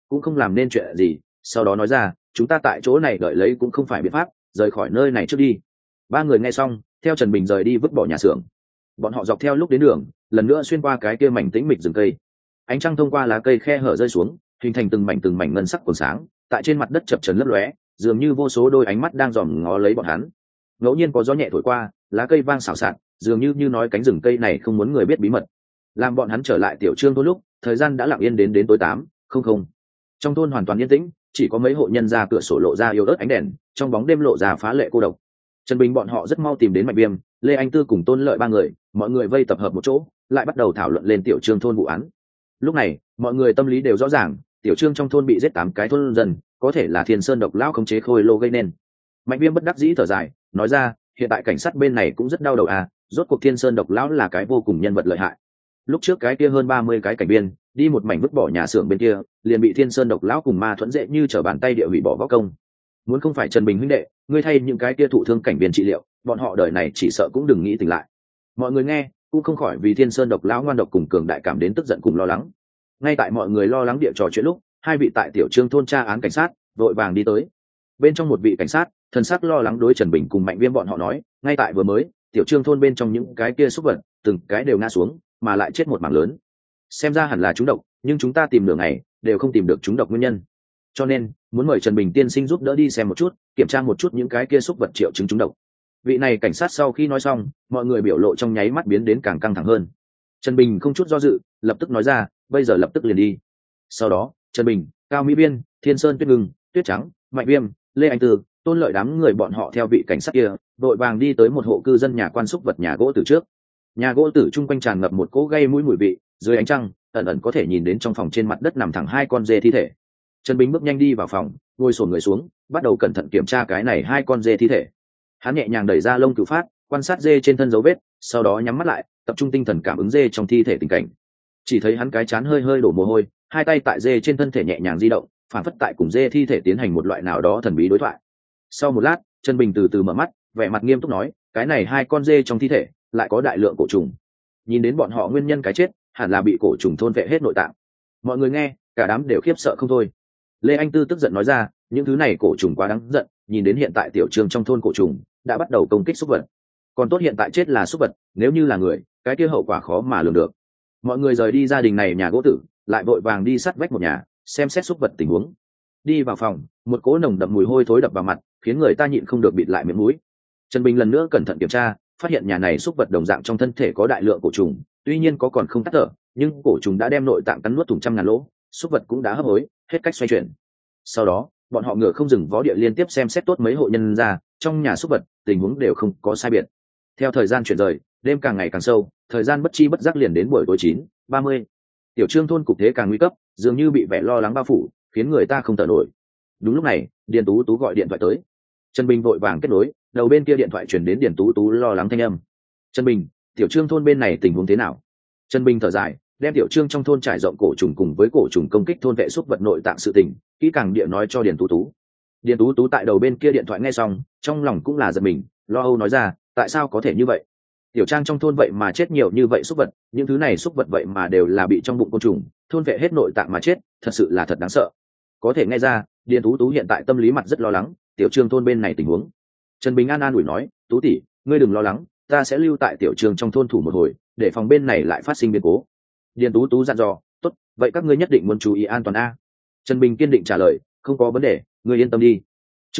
Speaker 1: cũng không làm nên chuyện gì, sau đó nói ra chúng ta tại chỗ này đợi lấy cũng không phải biện pháp, rời khỏi nơi này trước đi. Ba người nghe xong theo Trần Bình rời đi vứt bỏ nhà xưởng. Bọn họ dọc theo lúc đến đường lần nữa xuyên qua cái kia mảnh tĩnh mịch rừng cây. Ánh trăng thông qua lá cây khe hở rơi xuống, hình thành từng mảnh ngân sắc cuồn sáng tại trên mặt đất chập chờn lấp lóe, dường như vô số đôi ánh mắt đang dòm ngó lấy bọn hắn. Ngẫu nhiên có gió nhẹ thổi qua, lá cây vang xào xạc, dường như nói cánh rừng cây này không muốn người biết bí mật. Làm bọn hắn trở lại tiểu trương thôn lúc thời gian đã lặng yên đến tối 8:00. Trong thôn hoàn toàn yên tĩnh, chỉ có mấy hộ nhân ra cửa sổ lộ ra yếu ớt ánh đèn, trong bóng đêm lộ ra phá lệ cô độc. Trần Bình bọn họ rất mau tìm đến Mạnh Viêm, Lê Anh Tư cùng Tôn Lợi ba người, mọi người vây tập hợp một chỗ, lại bắt đầu thảo luận lên tiểu trương thôn vụ án. Lúc này mọi người tâm lý đều rõ ràng, tiểu trương trong thôn bị giết 8 cái thôn dân, có thể là Thiên Sơn độc lão khống chế khôi lô gây nên. Mạnh Viêm bất đắc dĩ thở dài, nói ra hiện tại cảnh sát bên này cũng rất đau đầu à, rốt cuộc Thiên Sơn độc lão là cái vô cùng nhân vật lợi hại. Lúc trước cái kia hơn 30 cái cảnh viên đi một mảnh vứt bỏ nhà xưởng bên kia, liền bị Thiên Sơn độc lão cùng ma thuẫn dễ như trở bàn tay địa hủy bỏ võ công. Muốn không phải Trần Bình huynh đệ ngươi thay những cái kia thụ thương cảnh viên trị liệu, bọn họ đời này chỉ sợ cũng đừng nghĩ tỉnh lại. Mọi người nghe cũng không khỏi vì Thiên Sơn độc lão ngoan độc cùng cường đại cảm đến tức giận cùng lo lắng. Ngay tại mọi người lo lắng địa trò chuyện lúc, hai vị tại tiểu trương thôn tra án cảnh sát vội vàng đi tới. Bên trong một vị cảnh sát thần sắc lo lắng đối Trần Bình cùng Mạnh Viêm bọn họ nói, ngay tại vừa mới tiểu trương thôn bên trong những cái kia súc vật từng cái đều ngã xuống, mà lại chết một mảng lớn. Xem ra hẳn là trúng độc, nhưng chúng ta tìm nửa ngày đều không tìm được trúng độc nguyên nhân, cho nên muốn mời Trần Bình tiên sinh giúp đỡ đi xem một chút, kiểm tra một chút những cái kia súc vật triệu chứng trúng độc. Vị này cảnh sát sau khi nói xong, mọi người biểu lộ trong nháy mắt biến đến càng căng thẳng hơn. Trần Bình không chút do dự lập tức nói ra, bây giờ lập tức liền đi. Sau đó Trần Bình, Cao Mỹ Biên, Thiên Sơn Tuyết Ngưng, Tuyết Trắng, Mạnh Viêm, Lê Anh Tư, Tôn Lợi đám người bọn họ theo vị cảnh sát kia vội vàng đi tới một hộ cư dân nhà quan súc vật nhà gỗ tử trước. Nhà gỗ tử chung quanh tràn ngập một cỗ gây mũi mùi vị, dưới ánh trăng ẩn ẩn có thể nhìn đến trong phòng trên mặt đất nằm thẳng 2 con dê thi thể. Trần Bình bước nhanh đi vào phòng, ngồi xổm người xuống, bắt đầu cẩn thận kiểm tra cái này 2 con dê thi thể. Hắn nhẹ nhàng đẩy ra lông cửu phát, quan sát dê trên thân dấu vết, sau đó nhắm mắt lại tập trung tinh thần cảm ứng dê trong thi thể tình cảnh. Chỉ thấy hắn cái trán hơi hơi đổ mồ hôi, hai tay tại dê trên thân thể nhẹ nhàng di động, phản phất tại cùng dê thi thể tiến hành một loại nào đó thần bí đối thoại. Sau một lát Trần Bình từ từ mở mắt, vẻ mặt nghiêm túc nói, cái này 2 con dê trong thi thể lại có đại lượng cổ trùng. Nhìn đến bọn họ nguyên nhân cái chết hẳn là bị cổ trùng thôn vệ hết nội tạng. Mọi người nghe cả đám đều khiếp sợ không thôi. Lê Anh Tư tức giận nói ra, những thứ này cổ trùng quá đáng giận, nhìn đến hiện tại tiểu trương trong thôn cổ trùng đã bắt đầu công kích súc vật. Còn tốt hiện tại chết là súc vật, nếu như là người cái kia hậu quả khó mà lường được. Mọi người rời đi gia đình này nhà gỗ tử, lại vội vàng đi sát vách một nhà xem xét súc vật tình huống. Đi vào phòng, một cỗ nồng đậm mùi hôi thối đập vào mặt, khiến người ta nhịn không được bịt lại miệng mũi. Trần Bình lần nữa cẩn thận kiểm tra, phát hiện nhà này súc vật đồng dạng trong thân thể có đại lượng cổ trùng, tuy nhiên có còn không tắt thở, nhưng cổ trùng đã đem nội tạng cắn nuốt thủng trăm ngàn lỗ, súc vật cũng đã hấp hối, hết cách xoay chuyển. Sau đó bọn họ ngựa không dừng vó địa liên tiếp xem xét tốt mấy hộ nhân ra, trong nhà súc vật tình huống đều không có sai biệt. Theo thời gian chuyển rời, đêm càng ngày càng sâu, thời gian bất chi bất giác liền đến buổi tối 9:30. Tiểu trương thôn cục thế càng nguy cấp, dường như bị vẻ lo lắng bao phủ, khiến người ta không thở nổi. Đúng lúc này Điền Tú Tú gọi điện thoại tới. Trần Bình vội vàng kết nối, đầu bên kia điện thoại chuyển đến Điền Tú Tú lo lắng thanh âm. Trần Bình, tiểu trương thôn bên này tình huống thế nào? Trần Bình thở dài, đem tiểu trương trong thôn trải rộng cổ trùng cùng với cổ trùng công kích thôn vệ xúc vật nội tạng sự tình kỹ càng địa nói cho Điền Tú Tú. Điền Tú Tú tại đầu bên kia điện thoại nghe xong, trong lòng cũng là giật mình, lo âu nói ra, tại sao có thể như vậy? Tiểu trang trong thôn vậy mà chết nhiều như vậy xúc vật, những thứ này xúc vật vậy mà đều là bị trong bụng côn trùng thôn vệ hết nội tạng mà chết, thật sự là thật đáng sợ. Có thể nghe ra Điền Tú Tú hiện tại tâm lý mặt rất lo lắng tiểu trương thôn bên này tình huống. Trần Bình an ủi nói, Tú tỷ, ngươi đừng lo lắng, ta sẽ lưu tại tiểu trương trong thôn thủ một hồi, để phòng bên này lại phát sinh biến cố. Điền Tú Tú dặn dò, tốt, vậy các ngươi nhất định muốn chú ý an toàn a. Trần Bình kiên định trả lời, không có vấn đề, ngươi yên tâm đi. Chương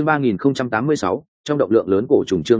Speaker 1: 3086, trong động lượng lớn cổ trùng. Chương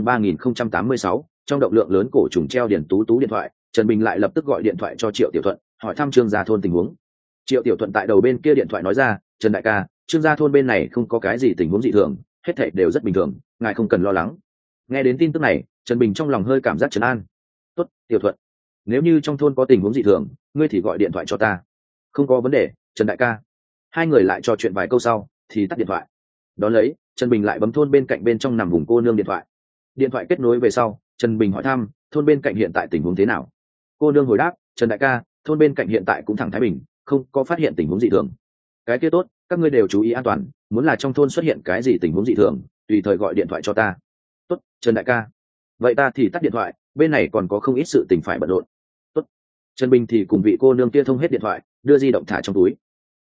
Speaker 1: 3086, trong động lượng lớn cổ trùng. Treo Điền Tú Tú điện thoại, Trần Bình lại lập tức gọi điện thoại cho Triệu Tiểu Thuận, hỏi thăm Trương gia thôn tình huống. Triệu Tiểu Thuận tại đầu bên kia điện thoại nói ra, Trần đại ca, Trương gia thôn bên này không có cái gì tình huống dị thường, hết thảy đều rất bình thường, ngài không cần lo lắng. Nghe đến tin tức này, Trần Bình trong lòng hơi cảm giác trấn an. Tốt, Tiểu Thuận, nếu như trong thôn có tình huống dị thường, ngươi thì gọi điện thoại cho ta. Không có vấn đề, Trần đại ca. Hai người lại trò chuyện vài câu sau thì tắt điện thoại. Đón lấy Trần Bình lại bấm thôn bên cạnh bên trong nằm vùng cô nương điện thoại. Điện thoại kết nối về sau, Trần Bình hỏi thăm thôn bên cạnh hiện tại tình huống thế nào. Cô nương hồi đáp, Trần đại ca, thôn bên cạnh hiện tại cũng thẳng thái bình, không có phát hiện tình huống dị thường. Cái kia tốt, các ngươi đều chú ý an toàn, muốn là trong thôn xuất hiện cái gì tình huống dị thường tùy thời gọi điện thoại cho ta. Tốt, Trần đại ca. Vậy ta thì tắt điện thoại, bên này còn có không ít sự tình phải bận rộn. Tốt. Trần Bình thì cùng vị cô nương kia thông hết điện thoại, đưa di động thả trong túi. Cái này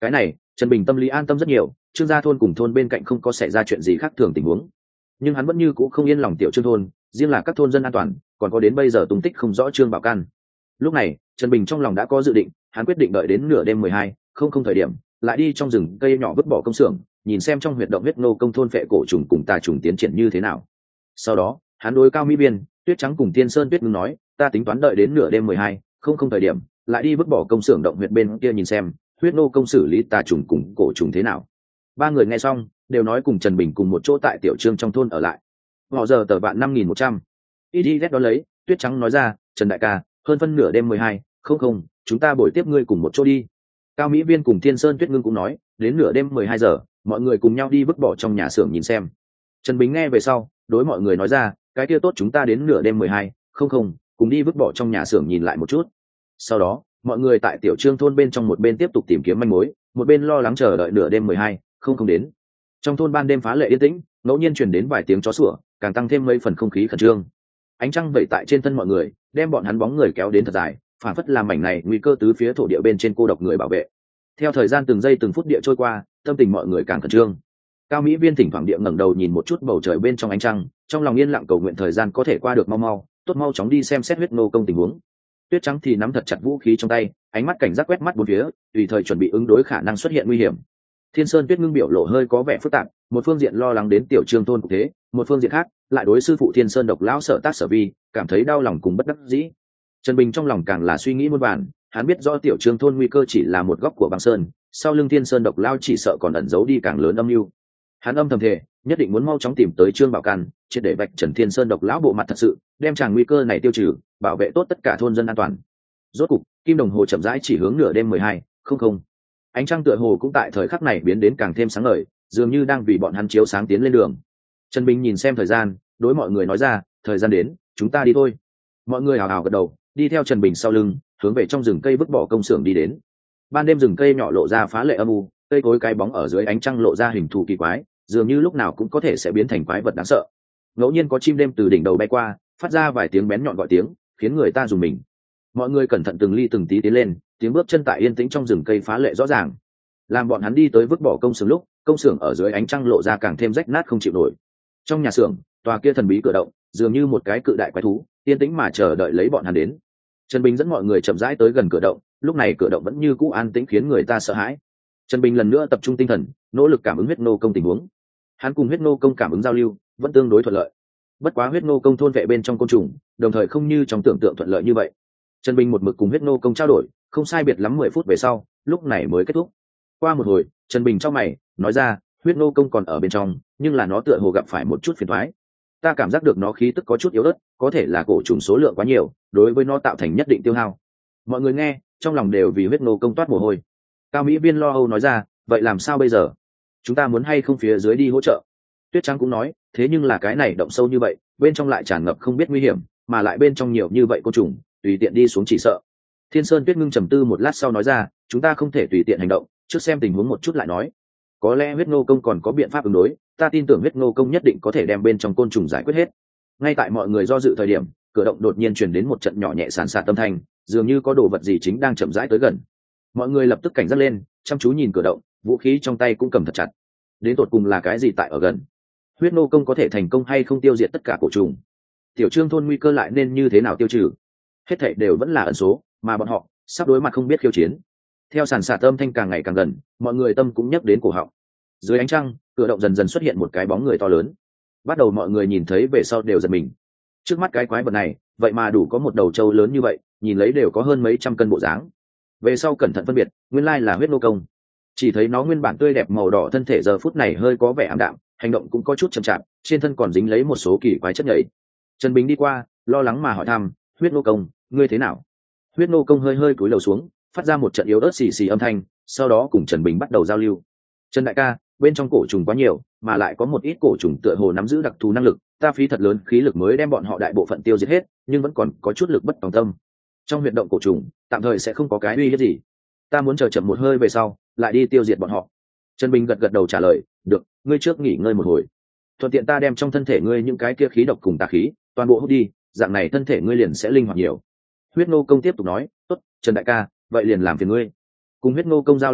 Speaker 1: Trần Bình tâm lý an tâm rất nhiều, Trương gia thôn cùng thôn bên cạnh không có xảy ra chuyện gì khác thường tình huống, nhưng hắn vẫn như cũ không yên lòng tiểu Trương thôn, riêng là các thôn dân an toàn, còn có đến bây giờ tung tích không rõ Trương Bảo Căn. Lúc này Trần Bình trong lòng đã có dự định, hắn quyết định đợi đến nửa đêm 12 không thời điểm lại đi trong rừng cây nhỏ vứt bỏ công xưởng, nhìn xem trong huyệt động huyết nô công thôn phệ cổ trùng cùng tà trùng tiến triển như thế nào. Sau đó hắn đối Cao Mỹ Biên, Tuyết Trắng cùng Tiên Sơn Tuyết Ngưng nói, ta tính toán đợi đến nửa đêm 12 không thời điểm lại đi vứt bỏ công xưởng động huyệt bên kia nhìn xem huyết nô công xử lý tà trùng cùng cổ trùng thế nào. Ba người nghe xong đều nói cùng Trần Bình cùng một chỗ tại tiểu Trương trong thôn ở lại. Họ giờ tờ bạn 5.100. IDZ đó lấy, Tuyết Trắng nói ra, Trần đại ca, hơn phân nửa đêm 12 không chúng ta bồi tiếp ngươi cùng một chỗ đi. Cao Mỹ Viên cùng Thiên Sơn Tuyết Ngưng cũng nói, đến nửa đêm 12 giờ mọi người cùng nhau đi vứt bỏ trong nhà xưởng nhìn xem. Trần Bình nghe về sau đối mọi người nói ra, cái kia tốt, chúng ta đến nửa đêm 12 không cùng đi vứt bỏ trong nhà xưởng nhìn lại một chút. Sau đó mọi người tại tiểu Trương thôn bên trong một bên tiếp tục tìm kiếm manh mối, một bên lo lắng chờ đợi nửa đêm 12 không đến. Trong thôn ban đêm phá lệ yên tĩnh, ngẫu nhiên truyền đến vài tiếng chó sủa, càng tăng thêm mấy phần không khí khẩn trương. Ánh trăng vẩy tại trên thân mọi người, đem bọn hắn bóng người kéo đến thật dài, phản phất làm mảnh này nguy cơ tứ phía thổ địa bên trên cô độc người bảo vệ. Theo thời gian từng giây từng phút địa trôi qua, tâm tình mọi người càng khẩn trương. Cao Mỹ Viên thỉnh thoảng địa ngẩng đầu nhìn một chút bầu trời bên trong ánh trăng, trong lòng yên lặng cầu nguyện thời gian có thể qua được mau mau chóng đi xem xét huyết nô công tình huống. Tuyết Trắng thì nắm thật chặt vũ khí trong tay, ánh mắt cảnh giác quét mắt bốn phía, tùy thời chuẩn bị ứng đối khả năng xuất hiện nguy hiểm. Thiên Sơn Tuyết Ngưng biểu lộ hơi có vẻ phức tạp, một phương diện lo lắng đến tiểu Trương thôn cục thế, một phương diện khác lại đối sư phụ Thiên Sơn Độc lão Sở Tác Sở Vi cảm thấy đau lòng cùng bất đắc dĩ. Trần Bình trong lòng càng là suy nghĩ muôn vàn, hắn biết do tiểu Trương thôn nguy cơ chỉ là một góc của băng sơn, sau lưng Thiên Sơn Độc lão chỉ sợ còn ẩn giấu đi càng lớn âm mưu. Hắn âm thầm thề, nhất định muốn mau chóng tìm tới Trương Bảo Căn, triệt để vạch trần Thiên Sơn Độc lão bộ mặt thật sự, đem tràng nguy cơ này tiêu trừ, bảo vệ tốt tất cả thôn dân an toàn. Rốt cục, kim đồng hồ chậm rãi chỉ hướng nửa đêm 12 không. Ánh trăng tựa hồ cũng tại thời khắc này biến đến càng thêm sáng ngời, dường như đang vì bọn hắn chiếu sáng tiến lên đường. Trần Bình nhìn xem thời gian, đối mọi người nói ra, thời gian đến, chúng ta đi thôi. Mọi người hào hào gật đầu, đi theo Trần Bình sau lưng, hướng về trong rừng cây vứt bỏ công xưởng đi đến. Ban đêm rừng cây nhỏ lộ ra phá lệ âm u, cây cối cái bóng ở dưới ánh trăng lộ ra hình thù kỳ quái, dường như lúc nào cũng có thể sẽ biến thành quái vật đáng sợ. Ngẫu nhiên có chim đêm từ đỉnh đầu bay qua, phát ra vài tiếng bén nhọn gọi tiếng, khiến người ta rùng mình. Mọi người cẩn thận từng ly từng tí tiến lên, tiếng bước chân tại yên tĩnh trong rừng cây phá lệ rõ ràng. Làm bọn hắn đi tới vứt bỏ công xưởng lúc, công xưởng ở dưới ánh trăng lộ ra càng thêm rách nát không chịu nổi. Trong nhà xưởng, tòa kia thần bí cửa động, dường như một cái cự đại quái thú, yên tĩnh mà chờ đợi lấy bọn hắn đến. Trần Bình dẫn mọi người chậm rãi tới gần cửa động, lúc này cửa động vẫn như cũ an tĩnh khiến người ta sợ hãi. Trần Bình lần nữa tập trung tinh thần, nỗ lực cảm ứng huyết nô công tình huống. Hắn cùng huyết nô công cảm ứng giao lưu vẫn tương đối thuận lợi. Bất quá huyết nô công thôn vệ bên trong côn trùng, đồng thời không như trong tưởng tượng thuận lợi như vậy. Trần Bình một mực cùng huyết nô công trao đổi, không sai biệt lắm 10 phút về sau, lúc này mới kết thúc. Qua một hồi, Trần Bình chau mày, nói ra, huyết nô công còn ở bên trong, nhưng là nó tựa hồ gặp phải một chút phiền toái. Ta cảm giác được nó khí tức có chút yếu ớt, có thể là cổ trùng số lượng quá nhiều, đối với nó tạo thành nhất định tiêu hao. Mọi người nghe, trong lòng đều vì huyết nô công toát mồ hôi. Cao Mỹ Viên lo âu nói ra, vậy làm sao bây giờ? Chúng ta muốn hay không phía dưới đi hỗ trợ? Tuyết Trắng cũng nói, thế nhưng là cái này động sâu như vậy, bên trong lại tràn ngập không biết nguy hiểm, mà lại bên trong nhiều như vậy côn trùng, tùy tiện đi xuống chỉ sợ. Thiên Sơn Tuyết Ngưng trầm tư một lát sau nói ra, chúng ta không thể tùy tiện hành động, trước xem tình huống một chút lại nói. Có lẽ huyết nô công còn có biện pháp ứng đối, ta tin tưởng huyết nô công nhất định có thể đem bên trong côn trùng giải quyết hết. Ngay tại mọi người do dự thời điểm, cửa động đột nhiên truyền đến một trận nhỏ nhẹ sàn sạt âm thanh, dường như có đồ vật gì chính đang chậm rãi tới gần. Mọi người lập tức cảnh giác lên, chăm chú nhìn cửa động, vũ khí trong tay cũng cầm thật chặt. Đến tột cùng là cái gì tại ở gần? Huyết nô công có thể thành công hay không tiêu diệt tất cả cổ trùng? Tiểu Trương thôn nguy cơ lại nên như thế nào tiêu trừ? Hết thảy đều vẫn là ẩn số, mà bọn họ sắp đối mặt không biết khiêu chiến. Theo sàn sạt âm thanh càng ngày càng gần, mọi người tâm cũng nhấc đến cổ họng. Dưới ánh trăng, cửa động dần dần xuất hiện một cái bóng người to lớn. Bắt đầu mọi người nhìn thấy về sau đều giật mình. Trước mắt cái quái vật này, vậy mà đủ có một đầu trâu lớn như vậy, nhìn lấy đều có hơn mấy trăm cân bộ dáng. Về sau cẩn thận phân biệt, nguyên lai là huyết nô công. Chỉ thấy nó nguyên bản tươi đẹp màu đỏ thân thể giờ phút này hơi có vẻ ảm đạm, hành động cũng có chút chậm chạp, trên thân còn dính lấy một số kỳ quái chất nhầy. Trần Bình đi qua, lo lắng mà hỏi thăm, huyết nô công, ngươi thế nào? Huyết nô công hơi hơi cúi đầu xuống, phát ra một trận yếu ớt xì xì âm thanh, sau đó cùng Trần Bình bắt đầu giao lưu. Trần đại ca, bên trong cổ trùng quá nhiều, mà lại có một ít cổ trùng tựa hồ nắm giữ đặc thù năng lực, ta phí thật lớn khí lực mới đem bọn họ đại bộ phận tiêu diệt hết, nhưng vẫn còn có chút lực bất tòng tâm. Trong huyệt động cổ trùng, tạm thời sẽ không có cái uy hiếp gì. Ta muốn chờ chậm một hơi về sau, lại đi tiêu diệt bọn họ. Trần Bình gật gật đầu trả lời, được, ngươi trước nghỉ ngơi một hồi. Thuận tiện ta đem trong thân thể ngươi những cái kia khí độc cùng tà khí, toàn bộ hút đi, dạng này thân thể ngươi liền sẽ linh hoạt nhiều. Huyết nô công tiếp tục nói, tốt, Trần đại ca, vậy liền làm phiền ngươi. Cùng huyết nô công giao lưu hết,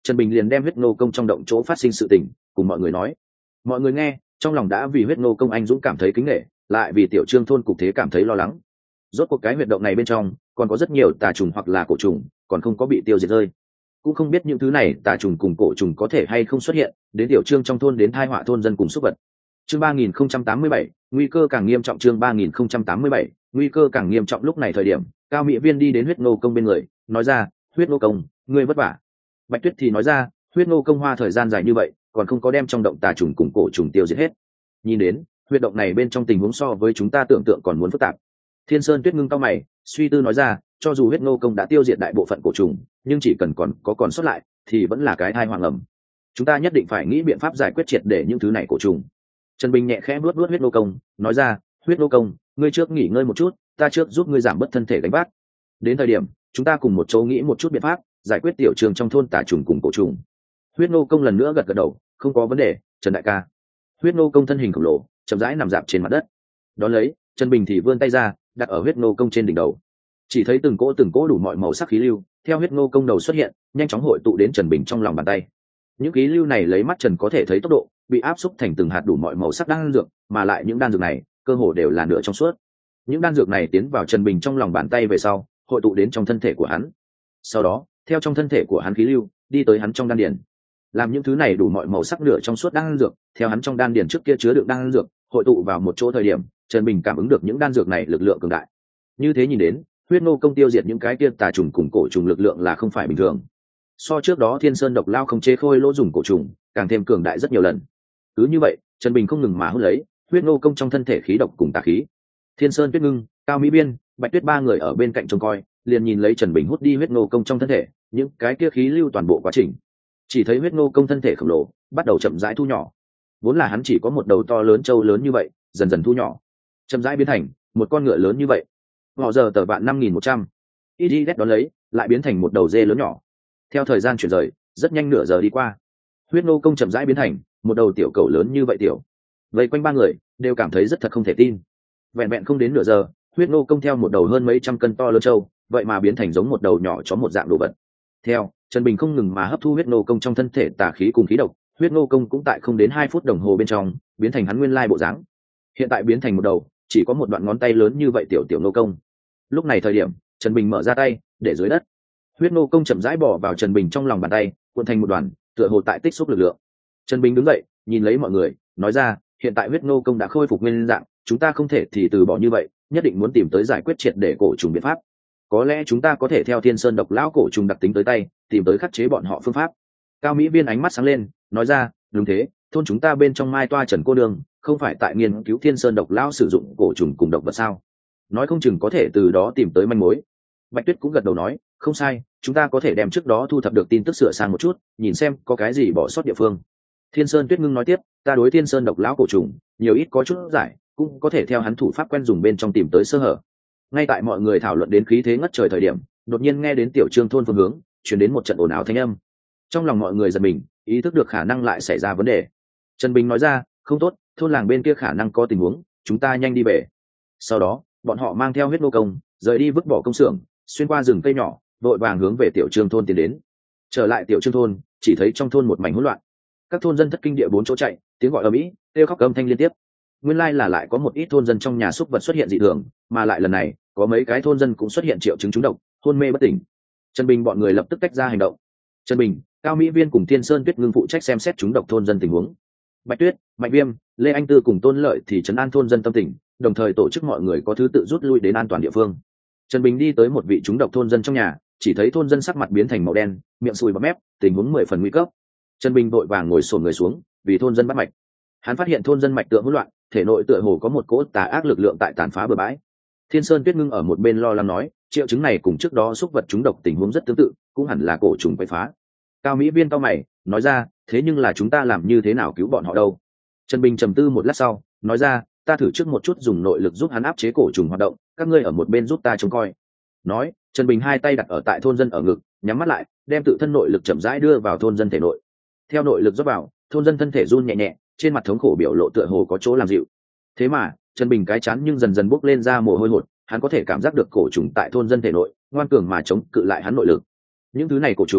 Speaker 1: Trần Bình liền đem huyết nô công trong động chỗ phát sinh sự tình cùng mọi người nói. Mọi người nghe trong lòng đã vì huyết nô công anh dũng cảm thấy kính nể, lại vì tiểu trương thôn cục thế cảm thấy lo lắng. Rốt cuộc cái huyệt động này bên trong còn có rất nhiều tà trùng hoặc là cổ trùng còn không có bị tiêu diệt rơi, cũng không biết những thứ này tà trùng cùng cổ trùng có thể hay không xuất hiện đến tiểu trương trong thôn đến tai họa thôn dân cùng súc vật. Chương 3087, nguy cơ càng nghiêm trọng. Chương 3087, nguy cơ càng nghiêm trọng. Lúc này thời điểm Cao Mỹ Viên đi đến huyết nô công bên người nói ra, huyết nô công ngươi vất vả. Bạch Tuyết thì nói ra, huyết nô công hoa thời gian dài như vậy còn không có đem trong động tà trùng cùng cổ trùng tiêu diệt hết, nhìn đến huyệt động này bên trong tình huống so với chúng ta tưởng tượng còn muốn phức tạp. Thiên Sơn Tuyết ngưng cao mày suy tư nói ra, cho dù huyết nô công đã tiêu diệt đại bộ phận cổ trùng nhưng chỉ cần còn sót lại thì vẫn là cái thai hoàng ẩm, chúng ta nhất định phải nghĩ biện pháp giải quyết triệt để những thứ này cổ trùng. Trần Bình nhẹ khẽ vuốt huyết nô công nói ra, huyết nô công ngươi trước nghỉ ngơi một chút, ta trước giúp ngươi giảm bớt thân thể gánh vác, đến thời điểm chúng ta cùng một chỗ nghĩ một chút biện pháp giải quyết tiểu trường trong thôn tà trùng cùng cổ trùng. Huyết nô công lần nữa gật đầu, không có vấn đề Trần đại ca. Huyết nô công thân hình khổng lồ chậm rãi nằm dạp trên mặt đất, đón lấy Trần Bình thì vươn tay ra đặt ở huyết nô công trên đỉnh đầu, chỉ thấy từng cỗ đủ mọi màu sắc khí lưu theo huyết nô công đầu xuất hiện nhanh chóng hội tụ đến Trần Bình trong lòng bàn tay. Những khí lưu này lấy mắt Trần có thể thấy tốc độ bị áp xúc thành từng hạt đủ mọi màu sắc đan dược, mà lại những đan dược này cơ hồ đều là nửa trong suốt. Những đan dược này tiến vào Trần Bình trong lòng bàn tay về sau hội tụ đến trong thân thể của hắn, sau đó theo trong thân thể của hắn khí lưu đi tới hắn trong đan điền, làm những thứ này đủ mọi màu sắc nửa trong suốt đan dược theo hắn trong đan điền trước kia chứa đựng đan dược hội tụ vào một chỗ thời điểm, Trần Bình cảm ứng được những đan dược này lực lượng cường đại. Như thế nhìn đến huyết nô công tiêu diệt những cái kia tà trùng cùng cổ trùng lực lượng là không phải bình thường, so trước đó Thiên Sơn độc lao không chế khôi lỗ dùng cổ trùng càng thêm cường đại rất nhiều lần. Cứ như vậy Trần Bình không ngừng mà hút lấy huyết nô công trong thân thể khí độc cùng tà khí. Thiên Sơn Tuyết Ngưng, Cao Mỹ Biên, Bạch Tuyết ba người ở bên cạnh trông coi liền nhìn lấy Trần Bình hút đi huyết nô công trong thân thể những cái kia khí lưu toàn bộ quá trình. Chỉ thấy huyết nô công thân thể khổng lồ bắt đầu chậm rãi thu nhỏ, vốn là hắn chỉ có một đầu to lớn trâu lớn như vậy dần dần thu nhỏ, chậm rãi biến thành một con ngựa lớn như vậy. Họ giờ tờ bạn 5.100 ít đón lấy lại biến thành một đầu dê lớn nhỏ. Theo thời gian chuyển rời rất nhanh, nửa giờ đi qua, huyết nô công chậm rãi biến thành một đầu tiểu cầu lớn như vậy tiểu. Vây quanh ba người đều cảm thấy rất thật không thể tin. Vẹn vẹn không đến nửa giờ, huyết nô công theo một đầu hơn mấy trăm cân to lớn trâu vậy mà biến thành giống một đầu nhỏ chó một dạng đồ vật. Theo Trần Bình không ngừng mà hấp thu huyết nô công trong thân thể tà khí cùng khí độc, huyết nô công cũng tại không đến 2 phút đồng hồ bên trong biến thành hắn nguyên lai bộ dáng. Hiện tại biến thành một đầu chỉ có một đoạn ngón tay lớn như vậy tiểu nô công. Lúc này thời điểm Trần Bình mở ra tay để dưới đất, huyết nô công chậm rãi bỏ vào Trần Bình trong lòng bàn tay cuộn thành một đoàn, tựa hồ tại tích xúc lực lượng. Trần Bình đứng dậy nhìn lấy mọi người nói ra, hiện tại huyết nô công đã khôi phục nguyên dạng, chúng ta không thể thì từ bỏ như vậy, nhất định muốn tìm tới giải quyết triệt để cổ trùng biện pháp. Có lẽ chúng ta có thể theo Thiên Sơn độc lão cổ trùng đặc tính tới tay tìm tới khắc chế bọn họ phương pháp. Cao Mỹ Viên ánh mắt sáng lên nói ra, đúng thế, thôn chúng ta bên trong Mai Toa Trần cô đường không phải tại nghiên cứu Thiên Sơn độc lão sử dụng cổ trùng cùng độc vật sao, nói không chừng có thể từ đó tìm tới manh mối. Bạch Tuyết cũng gật đầu nói, không sai, chúng ta có thể đem trước đó thu thập được tin tức sửa sang một chút, nhìn xem có cái gì bỏ sót địa phương. Thiên Sơn Tuyết Ngưng nói tiếp, ta đối Thiên Sơn độc lão cổ trùng nhiều ít có chút giải, cũng có thể theo hắn thủ pháp quen dùng bên trong tìm tới sơ hở. Ngay tại mọi người thảo luận đến khí thế ngất trời thời điểm, đột nhiên nghe đến tiểu trương thôn phương hướng chuyển đến một trận ồn ào thanh âm. Trong lòng mọi người giật mình, ý thức được khả năng lại xảy ra vấn đề. Trần Bình nói ra, không tốt, thôn làng bên kia khả năng có tình huống, chúng ta nhanh đi về. Sau đó bọn họ mang theo huyết nô công rời đi, vứt bỏ công xưởng, xuyên qua rừng cây nhỏ, vội vàng hướng về tiểu trương thôn tiến đến. Trở lại tiểu trương thôn, chỉ thấy trong thôn một mảnh hỗn loạn, các thôn dân thất kinh địa bốn chỗ chạy, tiếng gọi ầm ĩ, kêu khóc âm thanh liên tiếp. Nguyên lai là lại có một ít thôn dân trong nhà súc vật xuất hiện dị thường, mà lại lần này có mấy cái thôn dân cũng xuất hiện triệu chứng trúng độc, hôn mê bất tỉnh. Trần Bình bọn người lập tức tách ra hành động. Trần Bình, Cao Mỹ Viên cùng Thiên Sơn Tuyết Ngưng phụ trách xem xét trúng độc thôn dân tình huống. Bạch Tuyết, Mạnh Viêm, Lê Anh Tư cùng Tôn Lợi thì trấn an thôn dân tâm tình, đồng thời tổ chức mọi người có thứ tự rút lui đến an toàn địa phương. Trần Bình đi tới một vị trúng độc thôn dân trong nhà, chỉ thấy thôn dân sắc mặt biến thành màu đen, miệng sùi bọt mép, tình huống 10 phần nguy cấp. Trần Bình vội vàng ngồi xổm người xuống, vì thôn dân bắt mạch. Hắn phát hiện thôn dân mạch tượng hỗn loạn, thể nội tựa hồ có một cỗ tà ác lực lượng tại tàn phá bừa bãi. Thiên Sơn Tuyết Ngưng ở một bên lo lắng nói, triệu chứng này cùng trước đó xúc vật trúng độc tình huống rất tương tự, cũng hẳn là cổ trùng quấy phá. Cao Mỹ Viên cau mày nói ra, thế nhưng là chúng ta làm như thế nào cứu bọn họ đâu? Trần Bình trầm tư một lát sau nói ra, ta thử trước một chút dùng nội lực giúp hắn áp chế cổ trùng hoạt động, các ngươi ở một bên giúp ta trông coi. Nói, Trần Bình hai tay đặt ở tại thôn dân ở ngực, nhắm mắt lại, đem tự thân nội lực chậm rãi đưa vào thôn dân thể nội. Theo nội lực rót vào, thôn dân thân thể run nhẹ nhẹ, trên mặt thống khổ biểu lộ tựa hồ có chỗ làm dịu. Thế mà Trần Bình cái chán nhưng dần dần bốc lên ra mồ hôi hột, hắn có thể cảm giác được cổ trùng tại thôn dân thể nội ngoan cường mà chống cự lại hắn nội lực. Những thứ này cổ trùng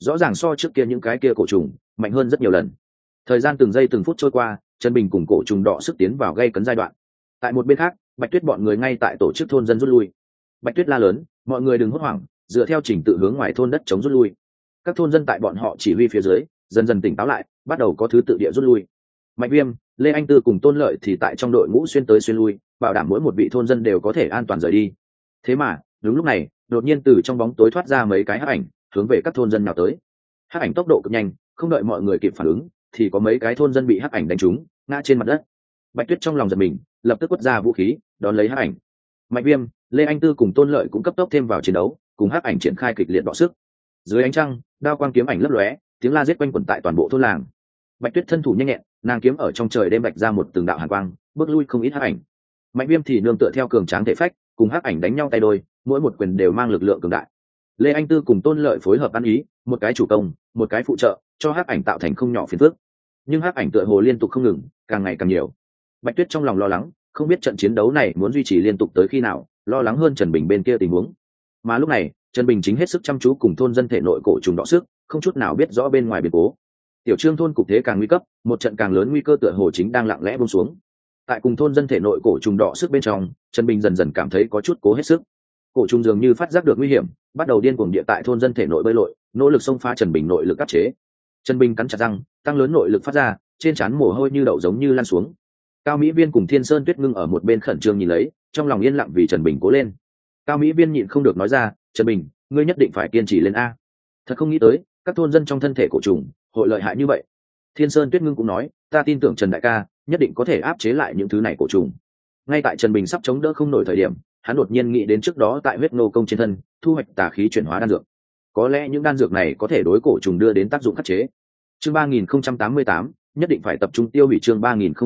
Speaker 1: rõ ràng so trước kia những cái kia cổ trùng mạnh hơn rất nhiều lần. Thời gian từng giây từng phút trôi qua, Trần Bình cùng cổ trùng đỏ sức tiến vào gây cấn giai đoạn. Tại một bên khác, Bạch Tuyết bọn người ngay tại tổ chức thôn dân rút lui. Bạch Tuyết la lớn, mọi người đừng hốt hoảng, dựa theo trình tự hướng ngoài thôn đất chống rút lui. Các thôn dân tại bọn họ chỉ huy phía dưới dần dần tỉnh táo lại, bắt đầu có thứ tự địa rút lui. Mạnh Viêm, Lê Anh Tư cùng Tôn Lợi thì tại trong đội ngũ xuyên tới xuyên lui, bảo đảm mỗi một vị thôn dân đều có thể an toàn rời đi. Thế mà đúng lúc này, đột nhiên từ trong bóng tối thoát ra mấy cái hắc ảnh, hướng về các thôn dân nào tới. Hắc ảnh tốc độ cực nhanh, không đợi mọi người kịp phản ứng thì có mấy cái thôn dân bị hắc ảnh đánh trúng, ngã trên mặt đất. Bạch Tuyết trong lòng giật mình, lập tức quất ra vũ khí đón lấy hắc ảnh. Mạnh Viêm, Lê Anh Tư cùng Tôn Lợi cũng cấp tốc thêm vào chiến đấu, cùng hắc ảnh triển khai kịch liệt đọ sức. Dưới ánh trăng, đao quang kiếm ảnh lấp lóe, tiếng la giết quanh quẩn tại toàn bộ thôn làng. Bạch Tuyết thân thủ nhanh nhẹn, nàng kiếm ở trong trời đêm bạch ra một từng đạo hàn quang, bước lui không ít hắc ảnh. Mạnh Viêm thì nương tựa theo cường tráng thể phách, cùng hắc ảnh đánh nhau tay đôi, mỗi một quyền đều mang lực lượng cường đại. Lê Anh Tư cùng Tôn Lợi phối hợp ăn ý, một cái chủ công, một cái phụ trợ, cho hắc ảnh tạo thành không nhỏ phiền phức. Nhưng hắc ảnh tựa hồ liên tục không ngừng, càng ngày càng nhiều. Bạch Tuyết trong lòng lo lắng, không biết trận chiến đấu này muốn duy trì liên tục tới khi nào, lo lắng hơn Trần Bình bên kia tình huống. Mà lúc này, Trần Bình chính hết sức chăm chú cùng thôn dân thể nội cổ trùng đọ sức, không chút nào biết rõ bên ngoài biến cố. Tiểu Trương thôn cục thế càng nguy cấp, một trận càng lớn nguy cơ tựa hồ chính đang lặng lẽ buông xuống. Tại cùng thôn dân thể nội cổ trùng đọ sức bên trong, Trần Bình dần dần cảm thấy có chút cố hết sức. Cổ trùng dường như phát giác được nguy hiểm, bắt đầu điên cuồng địa tại thôn dân thể nội bơi lội, nỗ lực xông phá Trần Bình nội lực áp chế. Trần Bình cắn chặt răng, tăng lớn nội lực phát ra, trên trán mồ hôi như đậu giống như lan xuống. Cao Mỹ Viên cùng Thiên Sơn Tuyết Ngưng ở một bên khẩn trương nhìn lấy, trong lòng yên lặng vì Trần Bình cố lên. Cao Mỹ Viên nhịn không được nói ra, Trần Bình, ngươi nhất định phải kiên trì lên a. Thật không nghĩ tới, các thôn dân trong thân thể cổ trùng hội lợi hại như vậy. Thiên Sơn Tuyết Ngưng cũng nói, ta tin tưởng Trần đại ca nhất định có thể áp chế lại những thứ này cổ trùng. Ngay tại Trần Bình sắp chống đỡ không nổi thời điểm, hắn đột nhiên nghĩ đến trước đó tại huyết nô công trên thân thu hoạch tà khí chuyển hóa đan dược. Có lẽ những đan dược này có thể đối cổ trùng đưa đến tác dụng khắc chế. Chương 3088, nhất định phải tập trung tiêu hủy. Chương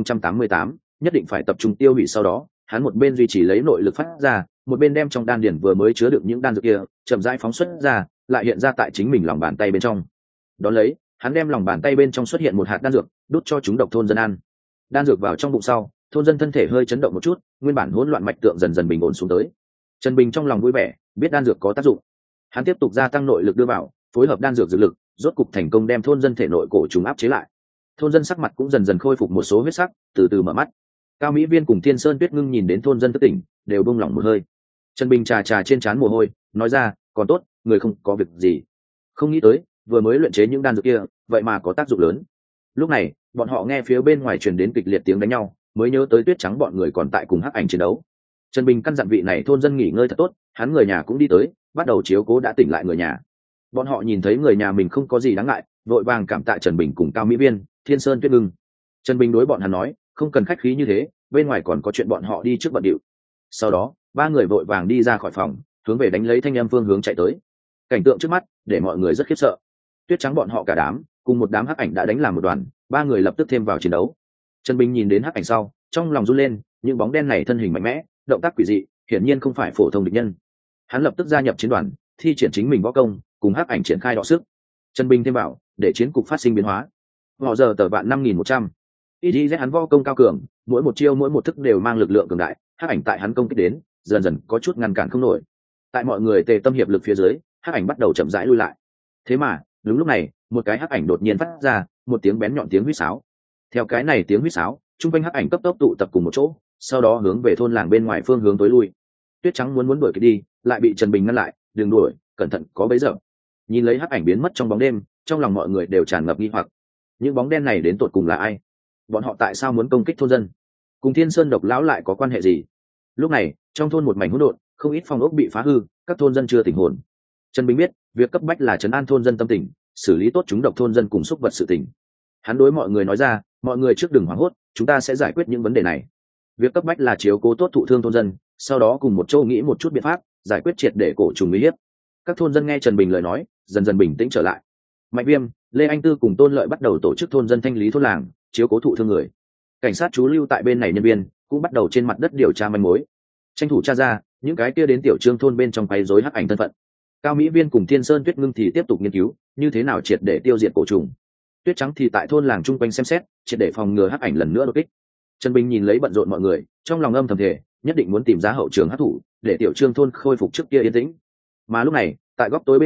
Speaker 1: 3088, nhất định phải tập trung tiêu hủy. Sau đó, hắn một bên duy trì lấy nội lực phát ra, một bên đem trong đan điển vừa mới chứa được những đan dược kia chậm rãi phóng xuất ra, lại hiện ra tại chính mình lòng bàn tay bên trong. Đón lấy, hắn đem lòng bàn tay bên trong xuất hiện một hạt đan dược, đút cho chúng độc thôn dân ăn. Đan dược vào trong bụng sau, thôn dân thân thể hơi chấn động một chút, nguyên bản hỗn loạn mạch tượng dần dần bình ổn xuống tới. Trần Bình trong lòng vui vẻ, biết đan dược có tác dụng. Hắn tiếp tục gia tăng nội lực đưa vào, phối hợp đan dược dược lực, rốt cục thành công đem thôn dân thể nội cổ trùng áp chế lại. Thôn dân sắc mặt cũng dần dần khôi phục một số huyết sắc, từ từ mở mắt. Cao Mỹ Viên cùng Thiên Sơn Tuyết Ngưng nhìn đến thôn dân thức tỉnh, đều buông lỏng một hơi. Trần Bình trà trà trên trán mồ hôi, nói ra, còn tốt, người không có việc gì. Không nghĩ tới, vừa mới luyện chế những đan dược kia, vậy mà có tác dụng lớn. Lúc này, bọn họ nghe phía bên ngoài truyền đến kịch liệt tiếng đánh nhau, mới nhớ tới Tuyết Trắng bọn người còn tại cùng hắc ảnh chiến đấu. Trần Bình căn dặn vị này thôn dân nghỉ ngơi thật tốt, hắn người nhà cũng đi tới, bắt đầu chiếu cố đã tỉnh lại người nhà. Bọn họ nhìn thấy người nhà mình không có gì đáng ngại, vội vàng cảm tạ Trần Bình cùng Cao Mỹ Viên, Thiên Sơn Tuyết Ngưng. Trần Bình đối bọn hắn nói, không cần khách khí như thế, bên ngoài còn có chuyện bọn họ đi trước bận điệu. Sau đó, ba người vội vàng đi ra khỏi phòng, hướng về đánh lấy thanh âm phương hướng chạy tới. Cảnh tượng trước mắt để mọi người rất khiếp sợ. Tuyết Trắng bọn họ cả đám cùng một đám hắc ảnh đã đánh làm một đoàn, ba người lập tức thêm vào chiến đấu. Trần Bình nhìn đến hắc ảnh sau, trong lòng run lên, những bóng đen này thân hình mạnh mẽ, động tác quỷ dị, hiển nhiên không phải phổ thông địch nhân. Hắn lập tức gia nhập chiến đoàn, thi triển chính mình võ công, cùng hắc ảnh triển khai đọ sức. Trần Bình thêm vào, để chiến cục phát sinh biến hóa. Họ giờ tờ vạn 5100. IZ hắn võ công cao cường, mỗi một chiêu mỗi một thức đều mang lực lượng cường đại, hắc ảnh tại hắn công kích đến, dần dần có chút ngăn cản không nổi. Tại mọi người tề tâm hiệp lực phía dưới, hắc ảnh bắt đầu chậm rãi lui lại. Thế mà, đúng lúc này, một cái hắc ảnh đột nhiên phát ra một tiếng bén nhọn tiếng huýt sáo. Theo cái này tiếng huýt sáo, trung quanh hắc ảnh cấp tốc tụ tập cùng một chỗ, sau đó hướng về thôn làng bên ngoài phương hướng tối lui. Tuyết Trắng muốn đuổi kịp đi, lại bị Trần Bình ngăn lại, đừng đuổi, cẩn thận có bẫy dập. Nhìn lấy hắc ảnh biến mất trong bóng đêm, trong lòng mọi người đều tràn ngập nghi hoặc. Những bóng đen này đến tột cùng là ai? Bọn họ tại sao muốn công kích thôn dân? Cùng Thiên Sơn Độc lão lại có quan hệ gì? Lúc này, trong thôn một mảnh hỗn độn, không ít phòng ốc bị phá hư, các thôn dân chưa tỉnh hồn. Trần Bình biết, việc cấp bách là trấn an thôn dân tâm tình, xử lý tốt chúng độc thôn dân cùng xúc vật sự tình. Hắn đối mọi người nói ra, mọi người trước đừng hoảng hốt, chúng ta sẽ giải quyết những vấn đề này. Việc cấp bách là chiếu cố tốt thụ thương thôn dân, sau đó cùng một chỗ nghĩ một chút biện pháp, giải quyết triệt để cổ trùng uy hiếp. Các thôn dân nghe Trần Bình lời nói, dần dần bình tĩnh trở lại. Mạnh Viêm, Lê Anh Tư cùng Tôn Lợi bắt đầu tổ chức thôn dân thanh lý thôn làng, chiếu cố thụ thương người. Cảnh sát trú lưu tại bên này nhân viên cũng bắt đầu trên mặt đất điều tra manh mối, tranh thủ tra ra những cái kia đến Tiểu Trương thôn bên trong quấy rối hắc ảnh thân phận. Cao Mỹ Viên cùng Thiên Sơn Tuyết Ngưng thì tiếp tục nghiên cứu như thế nào triệt để tiêu diệt cổ trùng. Tuyết Trắng thì tại thôn làng chung quanh xem xét, triệt để phòng ngừa hắc ảnh lần nữa đột kích. Trần Bình nhìn lấy bận rộn mọi người, trong lòng âm thầm thề, nhất định muốn tìm ra hậu trường hắc thủ, để Tiểu Trương thôn khôi phục trước kia yên tĩnh. Mà lúc này, tại góc tối bên trong,